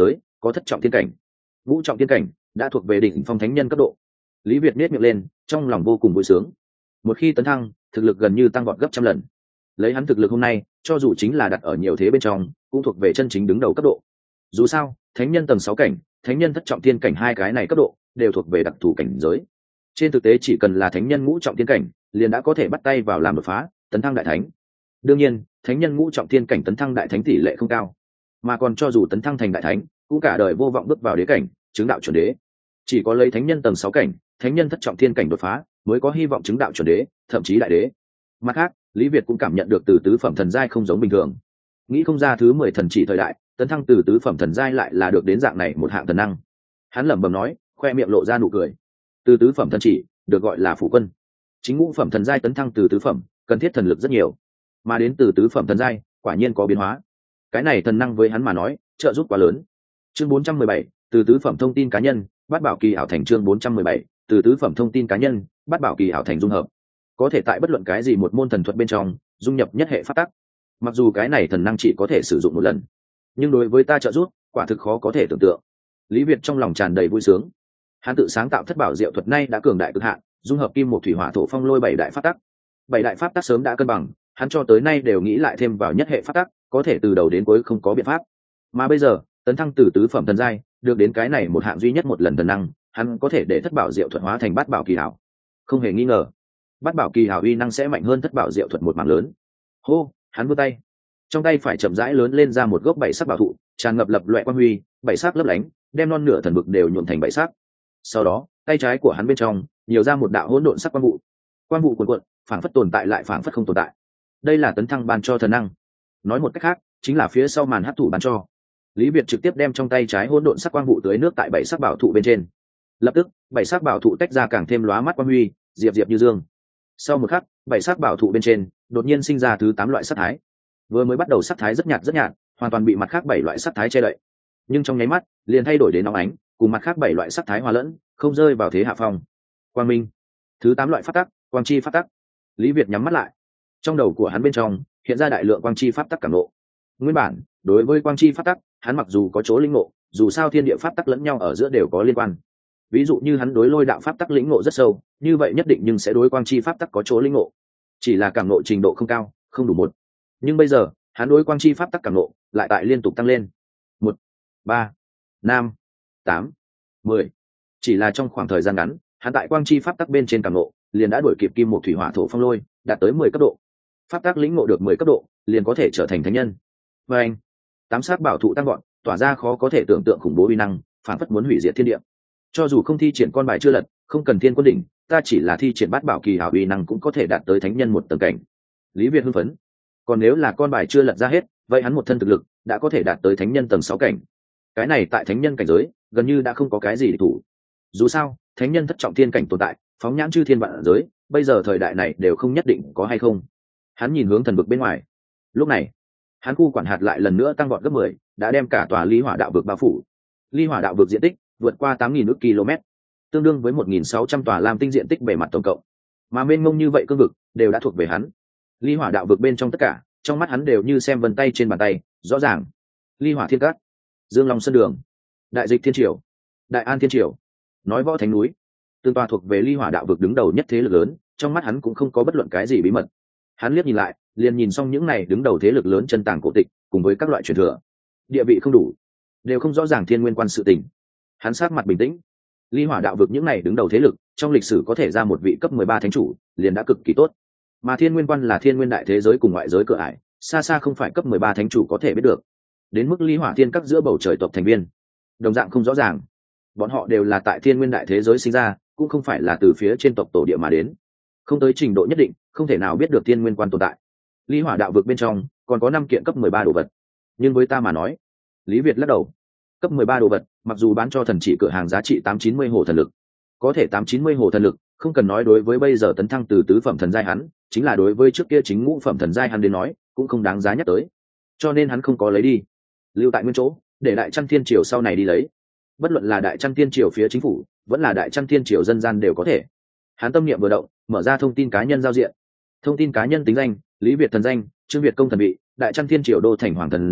có thất trọng thiên cảnh, ngũ trọng thiên cảnh đã thuộc về đỉnh phong thánh nhân cấp độ. Lý Việt nết miệng lên, trong lòng vô cùng vui sướng. Một khi tấn thăng, thực lực gần như tăng vọt gấp trăm lần. Lấy hắn thực lực hôm nay, cho dù chính là đặt ở nhiều thế bên trong, cũng thuộc về chân chính đứng đầu cấp độ. Dù sao, thánh nhân tầng sáu cảnh, thánh nhân thất trọng thiên cảnh hai cái này cấp độ đều thuộc về đặc thù cảnh giới. Trên thực tế chỉ cần là thánh nhân ngũ trọng thiên cảnh, liền đã có thể bắt tay vào làm đột phá, tấn thăng đại thánh. Đương nhiên, thánh nhân ngũ trọng thiên cảnh tấn thăng đại thánh tỷ lệ không cao, mà còn cho dù tấn thăng thành đại thánh, cũng cả đời vô vọng bước vào đế cảnh, chứng đạo chuẩn đế. Chỉ có lấy thánh nhân tầng sáu cảnh, thánh nhân thất trọng thiên cảnh đột phá, mới có hy vọng chứng đạo chuẩn đế, thậm chí đại đế. Mặt khác, Lý Việt cũng cảm nhận được từ tứ phẩm thần giai không giống bình thường. Nghĩ không ra thứ mười thần chỉ thời đại, tấn thăng từ tứ phẩm thần giai lại là được đến dạng này một hạng thần năng. Hắn lẩm bẩm nói, khoe miệng lộ ra nụ cười. Từ tứ phẩm thần chỉ được gọi là phủ quân. Chính ngũ phẩm thần giai tấn thăng từ tứ phẩm, cần thiết thần lực rất nhiều, mà đến từ tứ phẩm thần giai, quả nhiên có biến hóa. Cái này thần năng với hắn mà nói, trợ giúp quá lớn. Chương bốn trăm mười bảy, từ tứ phẩm thông tin cá nhân, Bát Bảo Kỳ ảo thành. Chương bốn trăm mười bảy, từ tứ phẩm thông tin cá nhân, Bát Bảo Kỳ ảo thành dung hợp. Có thể tại bất luận cái gì một môn thần thuật bên trong, dung nhập nhất hệ pháp tắc. Mặc dù cái này thần năng chỉ có thể sử dụng một lần, nhưng đối với ta trợ giúp, quả thực khó có thể tưởng tượng. Lý Việt trong lòng tràn đầy vui sướng. Hắn tự sáng tạo thất bảo diệu thuật nay đã cường đại cực hạn, dung hợp kim một thủy hỏa thổ phong lôi bảy đại pháp tắc. Bảy đại pháp tắc sớm đã cân bằng, hắn cho tới nay đều nghĩ lại thêm vào nhất hệ pháp tắc, có thể từ đầu đến cuối không có biện pháp. Mà bây giờ, tấn thăng từ tứ phẩm thần giai, được đến cái này một hạng duy nhất một lần thần năng, hắn có thể để thất bảo diệu thuật hóa thành bát bảo kỳ hảo. Không hề nghi ngờ, bát bảo kỳ hảo uy năng sẽ mạnh hơn thất bảo diệu thuật một mảng lớn. Hô, hắn vươn tay, trong tay phải chậm rãi lớn lên ra một gốc bảy sắc bảo thụ, tràn ngập lập loè quang huy, bảy sắc lấp lánh, đem non nửa thần vực đều nhuộm thành bảy sắc. Sau đó, tay trái của hắn bên trong nhiều ra một đạo hỗn độn sắc quang vụ. Quang vụ cuồn cuộn, phảng phất tồn tại lại phảng phất không tồn tại. Đây là tấn thăng ban cho thần năng. Nói một cách khác, chính là phía sau màn hấp thụ ban cho. Lý Việt trực tiếp đem trong tay trái hỗn độn sắc quang vụ tưới nước tại bảy sắc bảo thụ bên trên. Lập tức, bảy sắc bảo thụ tách ra càng thêm lóa mắt quang huy, diệp diệp như dương. Sau một khắc, bảy sắc bảo thụ bên trên đột nhiên sinh ra thứ tám loại sắc thái. Vừa mới bắt đầu sắc thái rất nhạt rất nhạt, hoàn toàn bị mặt khác bảy loại sắc thái che đậy. Nhưng trong nháy mắt, liền thay đổi đến nóng ánh, cùng mặt khác bảy loại sắc thái hòa lẫn, không rơi vào thế hạ phong. Quang minh, thứ tám loại pháp tắc, quang chi pháp tắc. Lý Việt nhắm mắt lại, trong đầu của hắn bên trong hiện ra đại lượng quang chi pháp tắc cảm ngộ. Nguyên bản, đối với quang chi pháp tắc, hắn mặc dù có chỗ linh ngộ, dù sao thiên địa pháp tắc lẫn nhau ở giữa đều có liên quan. Ví dụ như hắn đối lôi đạo pháp tắc lĩnh ngộ rất sâu, như vậy nhất định nhưng sẽ đối quang chi pháp tắc có chỗ lĩnh ngộ. Chỉ là cảm ngộ trình độ không cao, không đủ một. Nhưng bây giờ, hắn đối quang chi pháp tắc cảm ngộ lại tại liên tục tăng lên. Một, ba, năm, tám, mười. Chỉ là trong khoảng thời gian ngắn, hắn tại quang chi pháp tắc bên trên cảm ngộ, liền đã đuổi kịp kim một thủy hỏa thổ phong lôi, đạt tới mười cấp độ. Pháp tắc lĩnh ngộ được mười cấp độ, liền có thể trở thành thánh nhân. Và anh, tám sát bảo thụ tăng gọn, tỏa ra khó có thể tưởng tượng khủng bố uy năng, phản phất muốn hủy diệt thiên địa. Cho dù không thi triển con bài chưa lật, không cần thiên quân đỉnh, ta chỉ là thi triển bát bảo kỳ hảo uy năng cũng có thể đạt tới thánh nhân một tầng cảnh. Lý Việt hưng phấn. Còn nếu là con bài chưa lật ra hết, vậy hắn một thân thực lực đã có thể đạt tới thánh nhân tầng sáu cảnh. Cái này tại thánh nhân cảnh giới, gần như đã không có cái gì để thủ. Dù sao, thánh nhân thất trọng thiên cảnh tồn tại, phóng nhãn chư thiên vạn giới, bây giờ thời đại này đều không nhất định có hay không. Hắn nhìn hướng thần vực bên ngoài. Lúc này, hắn khu quản hạt lại lần nữa tăng vọt gấp mười, đã đem cả tòa ly hỏa đạo vực bao phủ. Ly hỏa đạo vực diện tích vượt qua tám nghìn ước km, tương đương với một nghìn sáu trăm tòa lam tinh diện tích bề mặt tổng cộng. Mà mênh mông như vậy cương vực đều đã thuộc về hắn. Ly hỏa đạo vực bên trong tất cả, trong mắt hắn đều như xem vân tay trên bàn tay, rõ ràng. Ly hỏa thiên cát, Dương Long Sơn Đường, Đại Dịch Thiên Triều, Đại An Thiên Triều, nói võ thánh núi, tương tòa thuộc về ly hỏa đạo vực đứng đầu nhất thế lực lớn, trong mắt hắn cũng không có bất luận cái gì bí mật. Hắn liếc nhìn lại, liền nhìn xong những này đứng đầu thế lực lớn chân tàng cổ tịch, cùng với các loại truyền thừa, địa vị không đủ, đều không rõ ràng thiên nguyên quan sự tình. Hắn sát mặt bình tĩnh. Ly hỏa đạo vực những này đứng đầu thế lực, trong lịch sử có thể ra một vị cấp mười ba thánh chủ, liền đã cực kỳ tốt. Mà thiên nguyên quan là thiên nguyên đại thế giới cùng ngoại giới cửa ải, xa xa không phải cấp mười ba thánh chủ có thể biết được. Đến mức ly hỏa thiên các giữa bầu trời tộc thành viên, đồng dạng không rõ ràng. Bọn họ đều là tại thiên nguyên đại thế giới sinh ra, cũng không phải là từ phía trên tộc tổ địa mà đến, không tới trình độ nhất định, không thể nào biết được thiên nguyên quan tồn tại. Ly hỏa đạo vực bên trong còn có năm kiện cấp mười ba đồ vật, nhưng với ta mà nói, Lý Việt lắc đầu, cấp mười ba đồ vật, mặc dù bán cho thần chỉ cửa hàng giá trị tám chín mươi hồ thần lực, có thể tám chín mươi hồ thần lực, không cần nói đối với bây giờ tấn thăng từ tứ phẩm thần giai hắn, chính là đối với trước kia chính ngũ phẩm thần giai hắn đến nói, cũng không đáng giá nhắc tới. Cho nên hắn không có lấy đi, lưu tại nguyên chỗ, để Đại Chân Thiên Triều sau này đi lấy. Bất luận là Đại Chân Thiên Triều phía chính phủ, vẫn là Đại Chân Thiên Triều dân gian đều có thể. Hắn tâm niệm vừa động, mở ra thông tin cá nhân giao diện. Thông tin cá nhân tính danh: Lý Việt thần danh, Trương Việt công thần vị, Đại Chân Thiên Triều đô thành hoàng thần giai,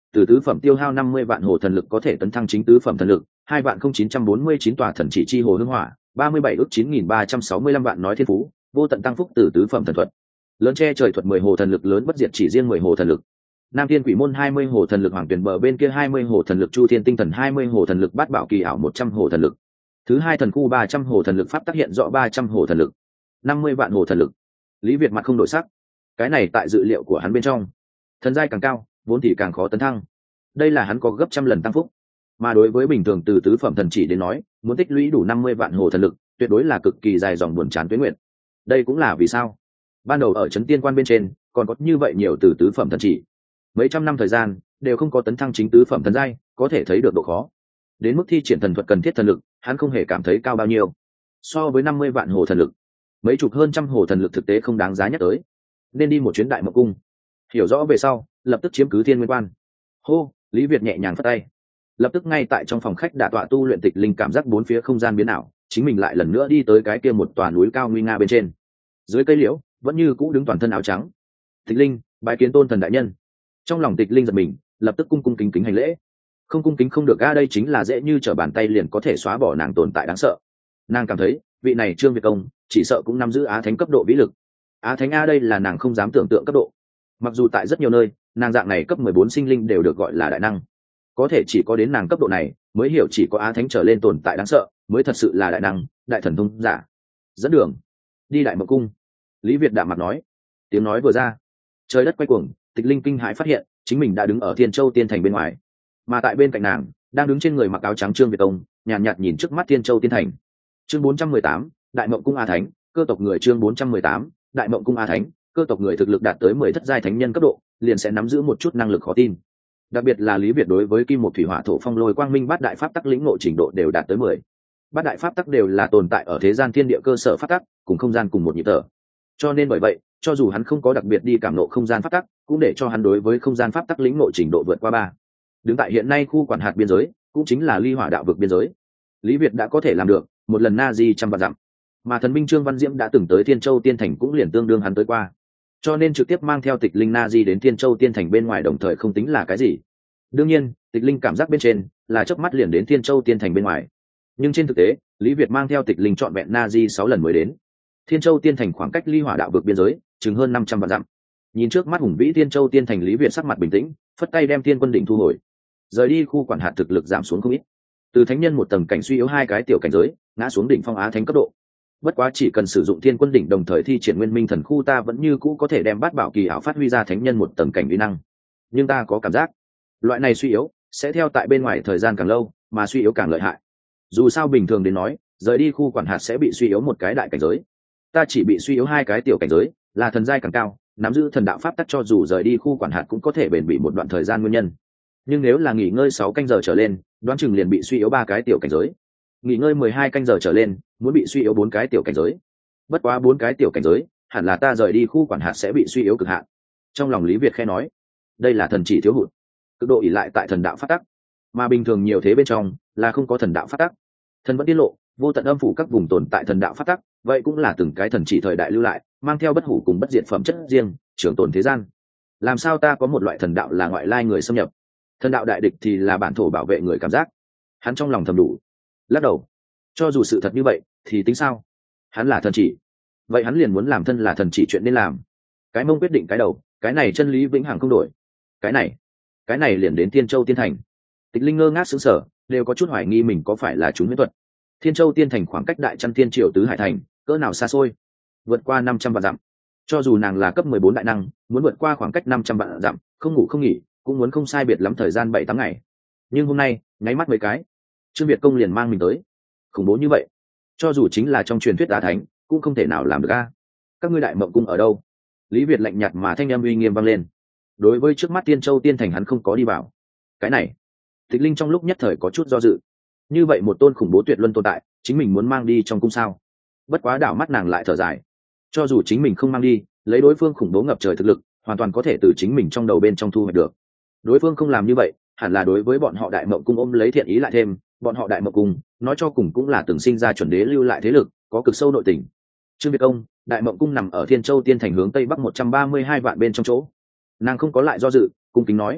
từ tứ phẩm tiêu hao năm mươi vạn hồ thần lực có thể tấn thăng chính tứ phẩm thần lực, hai vạn không chín trăm bốn mươi chín tòa thần chỉ chi hồ hương hỏa, ba mươi bảy ước chín nghìn ba trăm sáu mươi lăm vạn nói thiên phú, vô tận tăng phúc từ tứ phẩm thần thuật. Lớn che trời thuật mười hồ thần lực lớn bất diệt chỉ riêng mười hồ thần lực. Nam Thiên Quỷ môn hai mươi hồ thần lực, Hoàng Tuyền bờ bên kia hai mươi hồ thần lực, Chu Thiên tinh thần hai mươi hồ thần lực, Bát Bảo kỳ ảo một trăm hồ thần lực. Thứ hai thần khu ba trăm hồ thần lực, pháp tác hiện rõ ba trăm hồ thần lực. năm mươi vạn hồ thần lực. Lý Việt mặt không đổi sắc. Cái này tại dự liệu của hắn bên trong. Thần giai càng cao, vốn thì càng khó tấn thăng. Đây là hắn có gấp trăm lần tăng phúc. Mà đối với bình thường từ tứ phẩm thần chỉ đến nói, muốn tích lũy đủ năm mươi vạn hồ thần lực, tuyệt đối là cực kỳ dài dòng buồn chán tuế nguyện. Đây cũng là vì sao ban đầu ở trấn tiên quan bên trên còn có như vậy nhiều từ tứ phẩm thần chỉ, mấy trăm năm thời gian đều không có tấn thăng chính tứ phẩm thần giai, có thể thấy được độ khó. Đến mức thi triển thần thuật cần thiết thần lực, hắn không hề cảm thấy cao bao nhiêu. So với năm mươi vạn hồ thần lực, mấy chục hơn trăm hồ thần lực thực tế không đáng giá nhắc tới. Nên đi một chuyến Đại Mộng Cung. Hiểu rõ về sau, lập tức chiếm cứ Thiên Nguyên Quan. Hô, Lý Việt nhẹ nhàng phất tay. Lập tức ngay tại trong phòng khách đả tọa tu luyện, Tịch Linh cảm giác bốn phía không gian biến ảo, chính mình lại lần nữa đi tới cái kia một tòa núi cao nguy nga bên trên. Dưới cây liễu, vẫn như cũ đứng toàn thân áo trắng. Tịch Linh, bái kiến Tôn Thần đại nhân. Trong lòng Tịch Linh giật mình, lập tức cung cung kính kính hành lễ. Không cung kính không được, a đây chính là dễ như trở bàn tay liền có thể xóa bỏ nàng tồn tại đáng sợ. Nàng cảm thấy, vị này Trương Việt Công, chỉ sợ cũng nắm giữ Á Thánh cấp độ vĩ lực. Á Thánh a, đây là nàng không dám tưởng tượng cấp độ. Mặc dù tại rất nhiều nơi, nàng dạng này cấp mười bốn sinh linh đều được gọi là đại năng, có thể chỉ có đến nàng cấp độ này mới hiểu chỉ có Á Thánh trở lên tồn tại đáng sợ mới thật sự là đại năng, đại thần thông giả. Dẫn đường đi Đại Mộng Cung. Lý Việt đạm mặt nói. Tiếng nói vừa ra, trời đất quay cuồng. Tịch Linh kinh hãi phát hiện chính mình đã đứng ở Thiên Châu Tiên Thành bên ngoài, mà tại bên cạnh nàng đang đứng trên người mặc áo trắng Trương Việt Công, nhàn nhạt, nhạt nhìn trước mắt Thiên Châu Tiên Thành. Chương bốn trăm mười tám, Đại Mộng Cung Á Thánh, cơ tộc người. Chương bốn trăm mười tám, Đại Mộng Cung Á Thánh, cơ tộc người thực lực đạt tới mười thất giai thánh nhân cấp độ, liền sẽ nắm giữ một chút năng lực khó tin. Đặc biệt là Lý Việt đối với Kim Một Thủy Hỏa Thổ Phong Lôi Quang Minh bát đại pháp tắc lĩnh ngộ trình độ đều đạt tới mười. Bát đại pháp tắc đều là tồn tại ở thế gian thiên địa cơ sở pháp tắc, cùng không gian cùng một nhịp thở. Cho nên bởi vậy, cho dù hắn không có đặc biệt đi cảm ngộ không gian pháp tắc, cũng để cho hắn đối với không gian pháp tắc lĩnh ngộ trình độ vượt qua ba. Đứng tại hiện nay khu quản hạt biên giới, cũng chính là Ly Hỏa đạo vực biên giới, Lý Việt đã có thể làm được một lần na di trăm vạn dặm. Mà thần binh Trương Văn Diễm đã từng tới Thiên Châu Tiên Thành, cũng liền tương đương hắn tới qua. Cho nên trực tiếp mang theo Tịch Linh na di đến Thiên Châu Tiên Thành bên ngoài đồng thời không tính là cái gì. Đương nhiên, Tịch Linh cảm giác bên trên là chớp mắt liền đến Thiên Châu Tiên Thành bên ngoài. Nhưng trên thực tế, Lý Việt mang theo Tịch Linh trọn vẹn na di sáu lần mới đến. Thiên Châu Tiên Thành khoảng cách Ly Hỏa đạo vực biên giới chừng hơn năm trăm vạn dặm. Nhìn trước mắt hùng vĩ Thiên Châu Tiên Thành, Lý Việt sắc mặt bình tĩnh, phất tay đem Thiên Quân đỉnh thu hồi. Rời đi khu quản hạt, thực lực giảm xuống không ít. Từ thánh nhân một tầng cảnh suy yếu hai cái tiểu cảnh giới, ngã xuống đỉnh phong Á Thánh cấp độ. Bất quá chỉ cần sử dụng Thiên Quân đỉnh đồng thời thi triển Nguyên Minh thần khu, ta vẫn như cũ có thể đem Bát Bảo kỳ ảo phát huy ra thánh nhân một tầng cảnh uy năng. Nhưng ta có cảm giác, loại này suy yếu sẽ theo tại bên ngoài thời gian càng lâu mà suy yếu càng lợi hại. Dù sao bình thường đến nói, rời đi khu quản hạt sẽ bị suy yếu một cái đại cảnh giới, ta chỉ bị suy yếu hai cái tiểu cảnh giới, là thần giai càng cao, nắm giữ thần đạo pháp tắc, cho dù rời đi khu quản hạt cũng có thể bền bỉ một đoạn thời gian nguyên nhân. Nhưng nếu là nghỉ ngơi sáu canh giờ trở lên, đoán chừng liền bị suy yếu ba cái tiểu cảnh giới. Nghỉ ngơi mười hai canh giờ trở lên, muốn bị suy yếu bốn cái tiểu cảnh giới. Bất quá bốn cái tiểu cảnh giới, hẳn là ta rời đi khu quản hạt sẽ bị suy yếu cực hạn. Trong lòng Lý Việt khẽ nói, đây là thần chỉ thiếu hụt, cực độ ỷ lại tại thần đạo pháp tắc, mà bình thường nhiều thế bên trong là không có thần đạo pháp tắc. Thần vẫn tiết lộ, vô tận âm phủ các vùng tồn tại thần đạo pháp tắc, vậy cũng là từng cái thần chỉ thời đại lưu lại, mang theo bất hủ cùng bất diệt phẩm chất riêng, trường tồn thế gian. Làm sao ta có một loại thần đạo là ngoại lai người xâm nhập, thần đạo đại địch thì là bản thổ bảo vệ người cảm giác. Hắn trong lòng thầm đủ, lắc đầu. Cho dù sự thật như vậy thì tính sao, hắn là thần chỉ, vậy hắn liền muốn làm thân là thần chỉ chuyện nên làm. Cái mông quyết định cái đầu, cái này chân lý vĩnh hằng không đổi. Cái này cái này liền đến Thiên Châu Tiên Thành. Tịch Linh ngơ ngác sững sờ, đều có chút hoài nghi mình có phải là chúng huyễn thuật. Thiên Châu Tiên Thành khoảng cách Đại Chân Thiên Triều tứ hải thành cỡ nào xa xôi, vượt qua năm trăm vạn dặm. Cho dù nàng là cấp mười bốn đại năng, muốn vượt qua khoảng cách năm trăm vạn dặm, không ngủ không nghỉ, cũng muốn không sai biệt lắm thời gian bảy tám ngày. Nhưng hôm nay, nháy mắt mấy cái, Trương Việt Công liền mang mình tới. Khủng bố như vậy, cho dù chính là trong truyền thuyết Á Thánh, cũng không thể nào làm được a. Các ngươi Đại Mộng Cung ở đâu? Lý Việt lạnh nhạt mà thanh âm uy nghiêm vang lên. Đối với trước mắt Thiên Châu Tiên Thành hắn không có đi vào. Cái này, Tịch Linh trong lúc nhất thời có chút do dự. Như vậy một tôn khủng bố tuyệt luân tồn tại, chính mình muốn mang đi trong cung sao? Bất quá đảo mắt nàng lại thở dài. Cho dù chính mình không mang đi, lấy đối phương khủng bố ngập trời thực lực, hoàn toàn có thể từ chính mình trong đầu bên trong thu hoạch được. Đối phương không làm như vậy, hẳn là đối với bọn họ Đại Mộng Cung ôm lấy thiện ý lại thêm, bọn họ Đại Mộng Cung, nói cho cùng cũng là từng sinh ra chuẩn đế lưu lại thế lực, có cực sâu nội tình. Trương Việt Công, Đại Mộng Cung nằm ở Thiên Châu Tiên Thành hướng tây bắc một trăm ba mươi hai vạn bên trong chỗ. Nàng không có lại do dự, cung kính nói: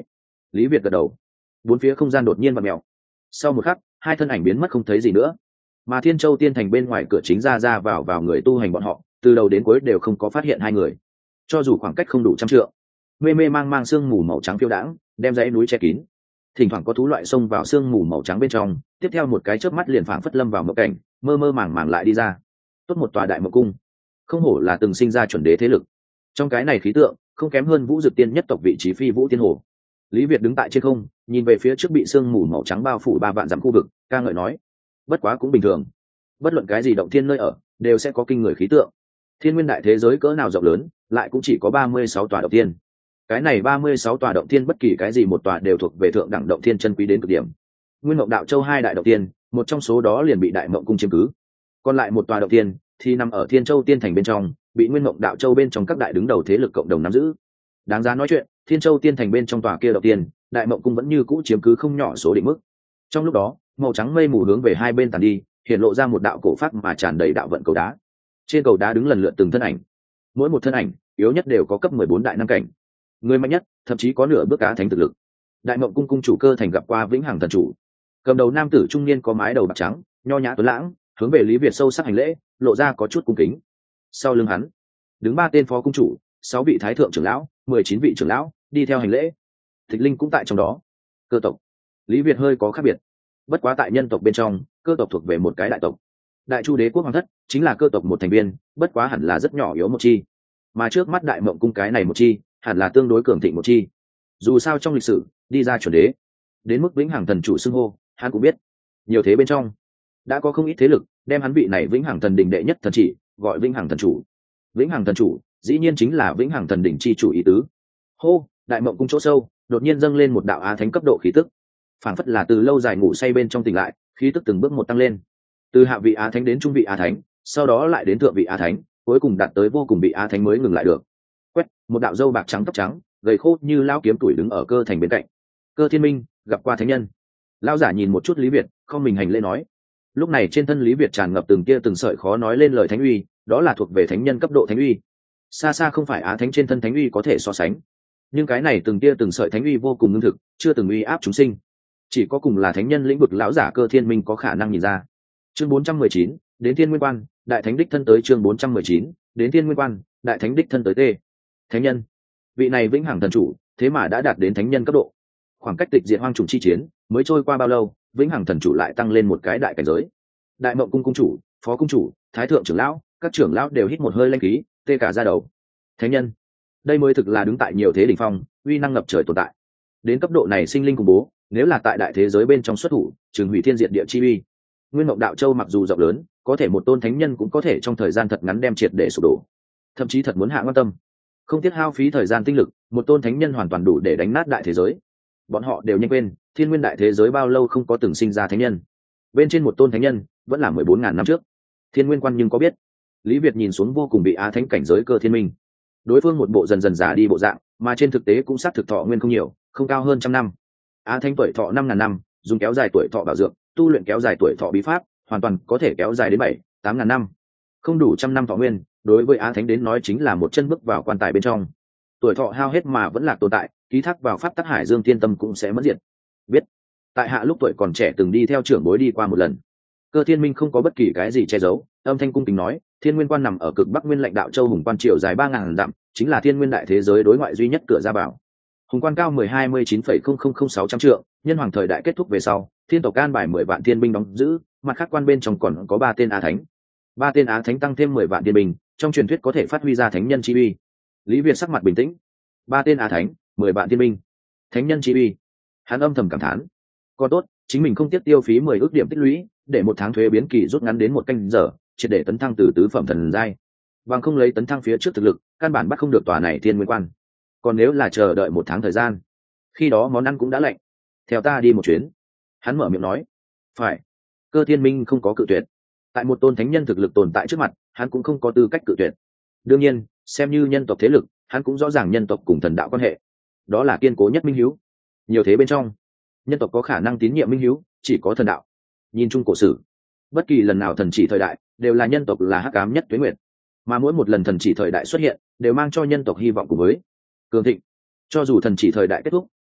Lý Việt gật đầu. Bốn phía không gian đột nhiên vặn mèo. Sau một khắc, hai thân ảnh biến mất không thấy gì nữa. Mà Thiên Châu Tiên Thành bên ngoài cửa chính ra ra vào vào người tu hành bọn họ, từ đầu đến cuối đều không có phát hiện hai người. Cho dù khoảng cách không đủ trăm trượng, mê mê mang mang sương mù màu trắng phiêu đãng, đem dãy núi che kín. Thỉnh thoảng có thú loại xông vào sương mù màu trắng bên trong, tiếp theo một cái chớp mắt liền phảng phất lâm vào mộng cảnh, mơ mơ màng màng lại đi ra. Tốt một tòa đại mộng cung, không hổ là từng sinh ra chuẩn đế thế lực. Trong cái này khí tượng, không kém hơn Vũ Dực Tiên nhất tộc vị trí Phi Vũ Tiên Hồ. Lý Việt đứng tại trên không, nhìn về phía trước bị sương mù màu trắng bao phủ ba vạn dặm khu vực, ca ngợi nói: bất quá cũng bình thường, bất luận cái gì động thiên nơi ở đều sẽ có kinh người khí tượng. Thiên nguyên đại thế giới cỡ nào rộng lớn, lại cũng chỉ có ba mươi sáu tòa động thiên. Cái này ba mươi sáu tòa động thiên bất kỳ cái gì một tòa đều thuộc về thượng đẳng động thiên chân quý đến cực điểm. Nguyên Mộng Đạo Châu hai đại động thiên, một trong số đó liền bị Đại Mộng cung chiếm cứ. Còn lại một tòa động thiên thì nằm ở Thiên Châu Tiên Thành bên trong, bị Nguyên Mộng Đạo Châu bên trong các đại đứng đầu thế lực cộng đồng nắm giữ. Đáng giá nói chuyện, Thiên Châu Tiên Thành bên trong tòa kia động thiên, Đại Mộng cung vẫn như cũ chiếm cứ không nhỏ số định mức. Trong lúc đó, màu trắng mây mù hướng về hai bên tàn đi, hiện lộ ra một đạo cổ phát mà tràn đầy đạo vận cầu đá. Trên cầu đá đứng lần lượt từng thân ảnh, mỗi một thân ảnh yếu nhất đều có cấp mười bốn đại năng cảnh, người mạnh nhất thậm chí có nửa bước cá thánh thực lực. Đại Mộng cung cung chủ Cơ Thành gặp qua Vĩnh Hằng thần chủ, cầm đầu nam tử trung niên có mái đầu bạc trắng, nho nhã tuấn lãng, hướng về Lý Việt sâu sắc hành lễ, lộ ra có chút cung kính. Sau lưng hắn đứng ba tên phó cung chủ, sáu vị thái thượng trưởng lão, mười chín vị trưởng lão đi theo hành lễ. Tịch Linh cũng tại trong đó. Cơ tộc, Lý Việt hơi có khác biệt. Bất quá tại nhân tộc bên trong, cơ tộc thuộc về một cái đại tộc. Đại Chu Đế quốc hoàng thất chính là cơ tộc một thành viên, bất quá hẳn là rất nhỏ yếu một chi. Mà trước mắt Đại Mộng cung cái này một chi, hẳn là tương đối cường thịnh một chi. Dù sao trong lịch sử đi ra chuẩn đế, đến mức Vĩnh Hằng thần chủ xưng hô, hắn cũng biết. Nhiều thế bên trong đã có không ít thế lực đem hắn vị này Vĩnh Hằng thần đỉnh đệ nhất thần chỉ gọi Vĩnh Hằng thần chủ. Vĩnh Hằng thần chủ dĩ nhiên chính là Vĩnh Hằng thần đỉnh chi chủ ý tứ. Hô, Đại Mộng cung chỗ sâu đột nhiên dâng lên một đạo á thánh cấp độ khí tức, phảng phất là từ lâu dài ngủ say bên trong tỉnh lại, khí tức từng bước một tăng lên, từ hạ vị á thánh đến trung vị á thánh, sau đó lại đến thượng vị á thánh, cuối cùng đạt tới vô cùng vị á thánh mới ngừng lại được. Quét, một đạo râu bạc trắng tóc trắng, gầy khô như lao kiếm tuổi đứng ở Cơ Thành bên cạnh. Cơ Thiên Minh gặp qua thánh nhân. Lão giả nhìn một chút Lý Việt, không mình hành lễ nói. Lúc này trên thân Lý Việt tràn ngập từng kia từng sợi khó nói lên lời thánh uy, đó là thuộc về thánh nhân cấp độ thánh uy, xa xa không phải á thánh trên thân thánh uy có thể so sánh. Nhưng cái này từng kia từng sợi thánh uy vô cùng ngưng thực, chưa từng uy áp chúng sinh, chỉ có cùng là thánh nhân lĩnh vực lão giả Cơ Thiên Minh có khả năng nhìn ra. Chương bốn trăm mười chín, đến Thiên Nguyên Quan, đại thánh đích thân tới. Chương bốn trăm mười chín, đến Thiên Nguyên Quan, đại thánh đích thân tới. T. Thánh nhân, vị này Vĩnh Hằng thần chủ, thế mà đã đạt đến thánh nhân cấp độ. Khoảng cách tịch diệt hoang trùng chi chiến mới trôi qua bao lâu, Vĩnh Hằng thần chủ lại tăng lên một cái đại cảnh giới. Đại Mộng cung cung chủ, phó cung chủ, thái thượng trưởng lão, các trưởng lão đều hít một hơi linh khí, tê cả da đầu. Thánh nhân, đây mới thực là đứng tại nhiều thế đỉnh phong, uy năng ngập trời tồn tại. Đến cấp độ này sinh linh khủng bố, nếu là tại đại thế giới bên trong xuất thủ, trường hủy thiên diệt địa chi uy. Nguyên Mộng Đạo Châu mặc dù rộng lớn, có thể một tôn thánh nhân cũng có thể trong thời gian thật ngắn đem triệt để sụp đổ. Thậm chí thật muốn hạ quan tâm, không tiếc hao phí thời gian tinh lực, một tôn thánh nhân hoàn toàn đủ để đánh nát đại thế giới. Bọn họ đều nhanh quên, thiên nguyên đại thế giới bao lâu không có từng sinh ra thánh nhân. Bên trên một tôn thánh nhân vẫn là mười bốn ngàn năm trước. Thiên Nguyên Quan nhưng có biết, Lý Việt nhìn xuống vô cùng bị á thánh cảnh giới Cơ Thiên Minh. Đối phương một bộ dần dần già đi bộ dạng, mà trên thực tế cũng xác thực thọ nguyên không nhiều, không cao hơn trăm năm. Á thánh tuổi thọ năm ngàn năm, dùng kéo dài tuổi thọ bảo dưỡng, tu luyện kéo dài tuổi thọ bí pháp, hoàn toàn có thể kéo dài đến bảy, tám ngàn năm. Không đủ trăm năm thọ nguyên, đối với á thánh đến nói chính là một chân bước vào quan tài bên trong. Tuổi thọ hao hết mà vẫn là tồn tại, ký thác vào pháp tắc hải dương thiên tâm cũng sẽ mất diệt. Biết, tại hạ lúc tuổi còn trẻ từng đi theo trưởng bối đi qua một lần. Cơ Thiên Minh không có bất kỳ cái gì che giấu, âm thanh cung kính nói, Thiên Nguyên Quan nằm ở cực bắc nguyên lãnh đạo châu hùng quan triều dài ba ngàn dặm, chính là thiên nguyên đại thế giới đối ngoại duy nhất cửa ra vào. Hùng quan cao mười hai mươi chín phẩy không không không sáu trăm trượng, nhân hoàng thời đại kết thúc về sau, thiên tộc can bài mười vạn thiên binh đóng giữ, mặt khác quan bên trong còn có ba tên á thánh. Ba tên á thánh tăng thêm mười vạn thiên binh, trong truyền thuyết có thể phát huy ra thánh nhân chi uy. Lý Việt sắc mặt bình tĩnh. Ba tên á thánh, mười vạn thiên binh, thánh nhân chi uy. Hắn âm thầm cảm thán. Còn tốt, chính mình không tiếc tiêu phí mười ước điểm tích lũy, để một tháng thuế biến kỳ rút ngắn đến một canh giờ, triệt để tấn thăng từ tứ phẩm thần giai. Bằng không lấy tấn thăng phía trước thực lực, căn bản bắt không được tòa này thiên nguyên quan. Còn nếu là chờ đợi một tháng thời gian, khi đó món ăn cũng đã lạnh. Theo ta đi một chuyến. Hắn mở miệng nói. Phải. Cơ Thiên Minh không có cự tuyệt. Tại một tôn thánh nhân thực lực tồn tại trước mặt, hắn cũng không có tư cách cự tuyệt. Đương nhiên, xem như nhân tộc thế lực, hắn cũng rõ ràng nhân tộc cùng thần đạo quan hệ. Đó là kiên cố nhất minh hiếu. Nhiều thế bên trong, nhân tộc có khả năng tín nhiệm minh hiếu, chỉ có thần đạo. Nhìn chung cổ sử, bất kỳ lần nào thần chỉ thời đại, đều là nhân tộc là hắc ám nhất tuế nguyệt. Mà mỗi một lần thần chỉ thời đại xuất hiện, đều mang cho nhân tộc hy vọng cùng với cường thịnh. Cho dù thần chỉ thời đại kết thúc,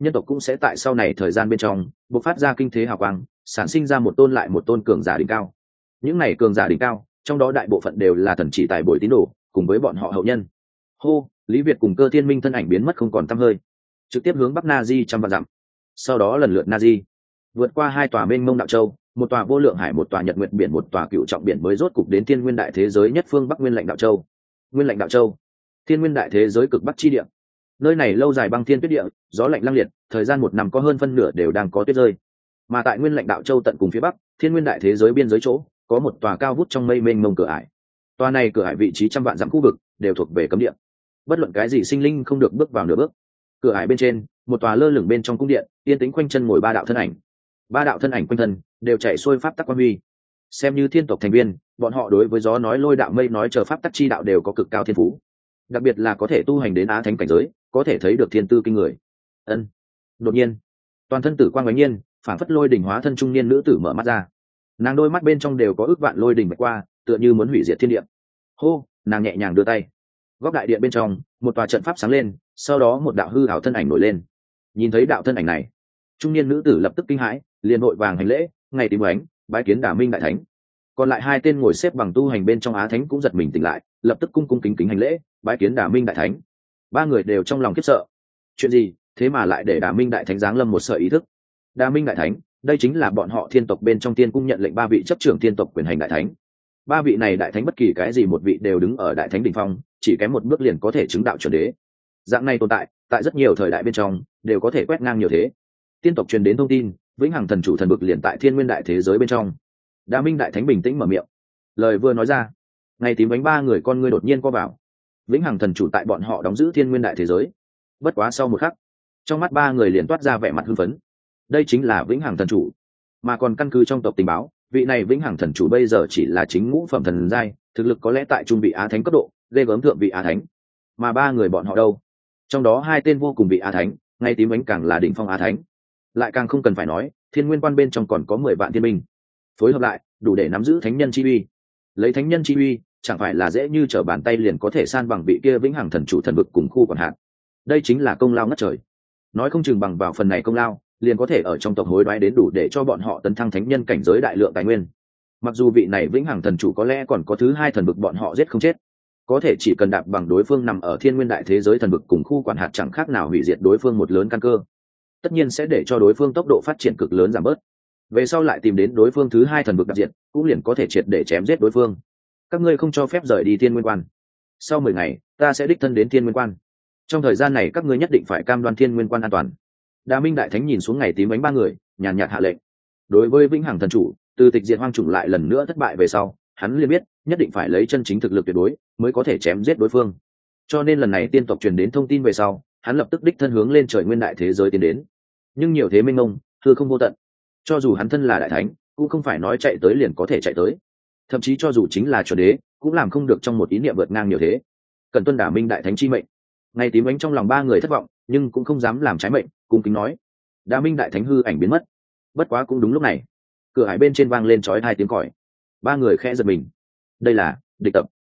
nhân tộc cũng sẽ tại sau này thời gian bên trong bộc phát ra kinh thế hào quang, sản sinh ra một tôn lại một tôn cường giả đỉnh cao. Những này cường giả đỉnh cao trong đó đại bộ phận đều là thần chỉ tài bồi tín đồ cùng với bọn họ hậu nhân. Hô, Lý Việt cùng Cơ Thiên Minh thân ảnh biến mất không còn tăm hơi, trực tiếp hướng bắc Na Di trăm vạn dặm. Sau đó lần lượt Na Di vượt qua hai tòa mênh mông đạo châu, một tòa vô lượng hải, một tòa nhật nguyệt biển, một tòa cựu trọng biển, mới rốt cục đến thiên nguyên đại thế giới nhất phương bắc nguyên lạnh đạo châu. Nguyên lạnh đạo châu, thiên nguyên đại thế giới cực bắc chi địa. Nơi này lâu dài băng thiên tuyết địa, gió lạnh lăng liệt, thời gian một năm có hơn phân nửa đều đang có tuyết rơi. Mà tại nguyên lạnh đạo châu tận cùng phía bắc, thiên nguyên đại thế giới biên giới chỗ, có một tòa cao vút trong mây mênh mông cửa ải. Tòa này cửa ải vị trí trăm vạn dặm khu vực đều thuộc về cấm địa, bất luận cái gì sinh linh không được bước vào nửa bước. Cửa ải bên trên, một tòa lơ lửng bên trong cung điện, yên tĩnh quanh chân ngồi ba đạo thân ảnh. Ba đạo thân ảnh quanh thân đều chạy xuôi pháp tắc quan huy, xem như thiên tộc thành viên, bọn họ đối với gió nói lôi đạo mây nói chờ pháp tắc chi đạo đều có cực cao thiên phú, đặc biệt là có thể tu hành đến á thánh cảnh giới, có thể thấy được thiên tư kinh người. Ân. Đột nhiên, toàn thân tử quang ngẫu nhiên, phản phất lôi đỉnh hóa thân trung niên nữ tử mở mắt ra. Nàng đôi mắt bên trong đều có ước vạn lôi đỉnh bạch qua, tựa như muốn hủy diệt thiên địa. Hô, nàng nhẹ nhàng đưa tay, góc đại điện bên trong một tòa trận pháp sáng lên, sau đó một đạo hư ảo thân ảnh nổi lên. Nhìn thấy đạo thân ảnh này, trung niên nữ tử lập tức kinh hãi, liền vội vàng hành lễ, ngày tím ánh bái kiến Đả Minh đại thánh. Còn lại hai tên ngồi xếp bằng tu hành bên trong á thánh cũng giật mình tỉnh lại, lập tức cung cung kính kính hành lễ, bái kiến Đả Minh đại thánh. Ba người đều trong lòng khiếp sợ, chuyện gì thế mà lại để Đả Minh đại thánh giáng lâm một sợi ý thức? Đả Minh đại thánh, đây chính là bọn họ thiên tộc bên trong tiên cung nhận lệnh ba vị chấp trưởng thiên tộc quyền hành đại thánh. Ba vị này đại thánh bất kỳ cái gì một vị đều đứng ở đại thánh đỉnh phong, chỉ kém một bước liền có thể chứng đạo chuẩn đế. Dạng này tồn tại tại rất nhiều thời đại bên trong đều có thể quét ngang nhiều thế. Tiên tộc truyền đến thông tin, vĩnh hằng thần chủ thần bực liền tại thiên nguyên đại thế giới bên trong. Đa Minh đại thánh bình tĩnh mở miệng, lời vừa nói ra, ngay tím bánh ba người con ngươi đột nhiên co vào. Vĩnh hằng thần chủ tại bọn họ đóng giữ thiên nguyên đại thế giới. Bất quá sau một khắc, trong mắt ba người liền toát ra vẻ mặt hưng phấn. Đây chính là vĩnh hằng thần chủ, mà còn căn cứ trong tộc tình báo, vị này vĩnh hằng thần chủ bây giờ chỉ là chính ngũ phẩm thần giai, thực lực có lẽ tại trung vị á thánh cấp độ, ghê gớm thượng vị á thánh. Mà ba người bọn họ đâu? Trong đó hai tên vô cùng vị á thánh, ngay tím bánh càng là đỉnh phong á thánh. Lại càng không cần phải nói, thiên nguyên quan bên trong còn có mười vạn thiên binh phối hợp lại, đủ để nắm giữ thánh nhân chi uy. Lấy thánh nhân chi uy, chẳng phải là dễ như trở bàn tay liền có thể san bằng vị kia vĩnh hằng thần chủ thần vực cùng khu quản hạt. Đây chính là công lao ngất trời. Nói không chừng bằng vào phần này công lao, liền có thể ở trong tộc hối đoái đến đủ để cho bọn họ tấn thăng thánh nhân cảnh giới đại lượng tài nguyên. Mặc dù vị này vĩnh hằng thần chủ có lẽ còn có thứ hai thần vực bọn họ giết không chết, có thể chỉ cần đạp bằng đối phương nằm ở thiên nguyên đại thế giới thần vực cùng khu quản hạt chẳng khác nào hủy diệt đối phương một lớn căn cơ, tất nhiên sẽ để cho đối phương tốc độ phát triển cực lớn giảm bớt. Về sau lại tìm đến đối phương thứ hai thần vực đặc diện, cũng liền có thể triệt để chém giết đối phương. Các ngươi không cho phép rời đi thiên nguyên quan. Sau mười ngày, ta sẽ đích thân đến thiên nguyên quan. Trong thời gian này các ngươi nhất định phải cam đoan thiên nguyên quan an toàn. Đa Minh đại thánh nhìn xuống ngày tím bánh ba người, nhàn nhạt hạ lệnh. Đối với vĩnh hằng thần chủ, từ tịch diệt hoang trùng lại lần nữa thất bại về sau, hắn liền biết nhất định phải lấy chân chính thực lực tuyệt đối mới có thể chém giết đối phương. Cho nên lần này tiên tộc truyền đến thông tin về sau, hắn lập tức đích thân hướng lên trời nguyên đại thế giới tiến đến. Nhưng nhiều thế minh mông, thưa không vô tận. Cho dù hắn thân là đại thánh, cũng không phải nói chạy tới liền có thể chạy tới. Thậm chí cho dù chính là chuẩn đế, cũng làm không được trong một ý niệm vượt ngang nhiều thế. Cần tuân Đả Minh đại thánh chi mệnh. Ngày tím ánh trong lòng ba người thất vọng, nhưng cũng không dám làm trái mệnh, cung kính nói. Đả Minh đại thánh hư ảnh biến mất. Bất quá cũng đúng lúc này, cửa hải bên trên vang lên chói hai tiếng còi. Ba người khẽ giật mình. Đây là địch tập.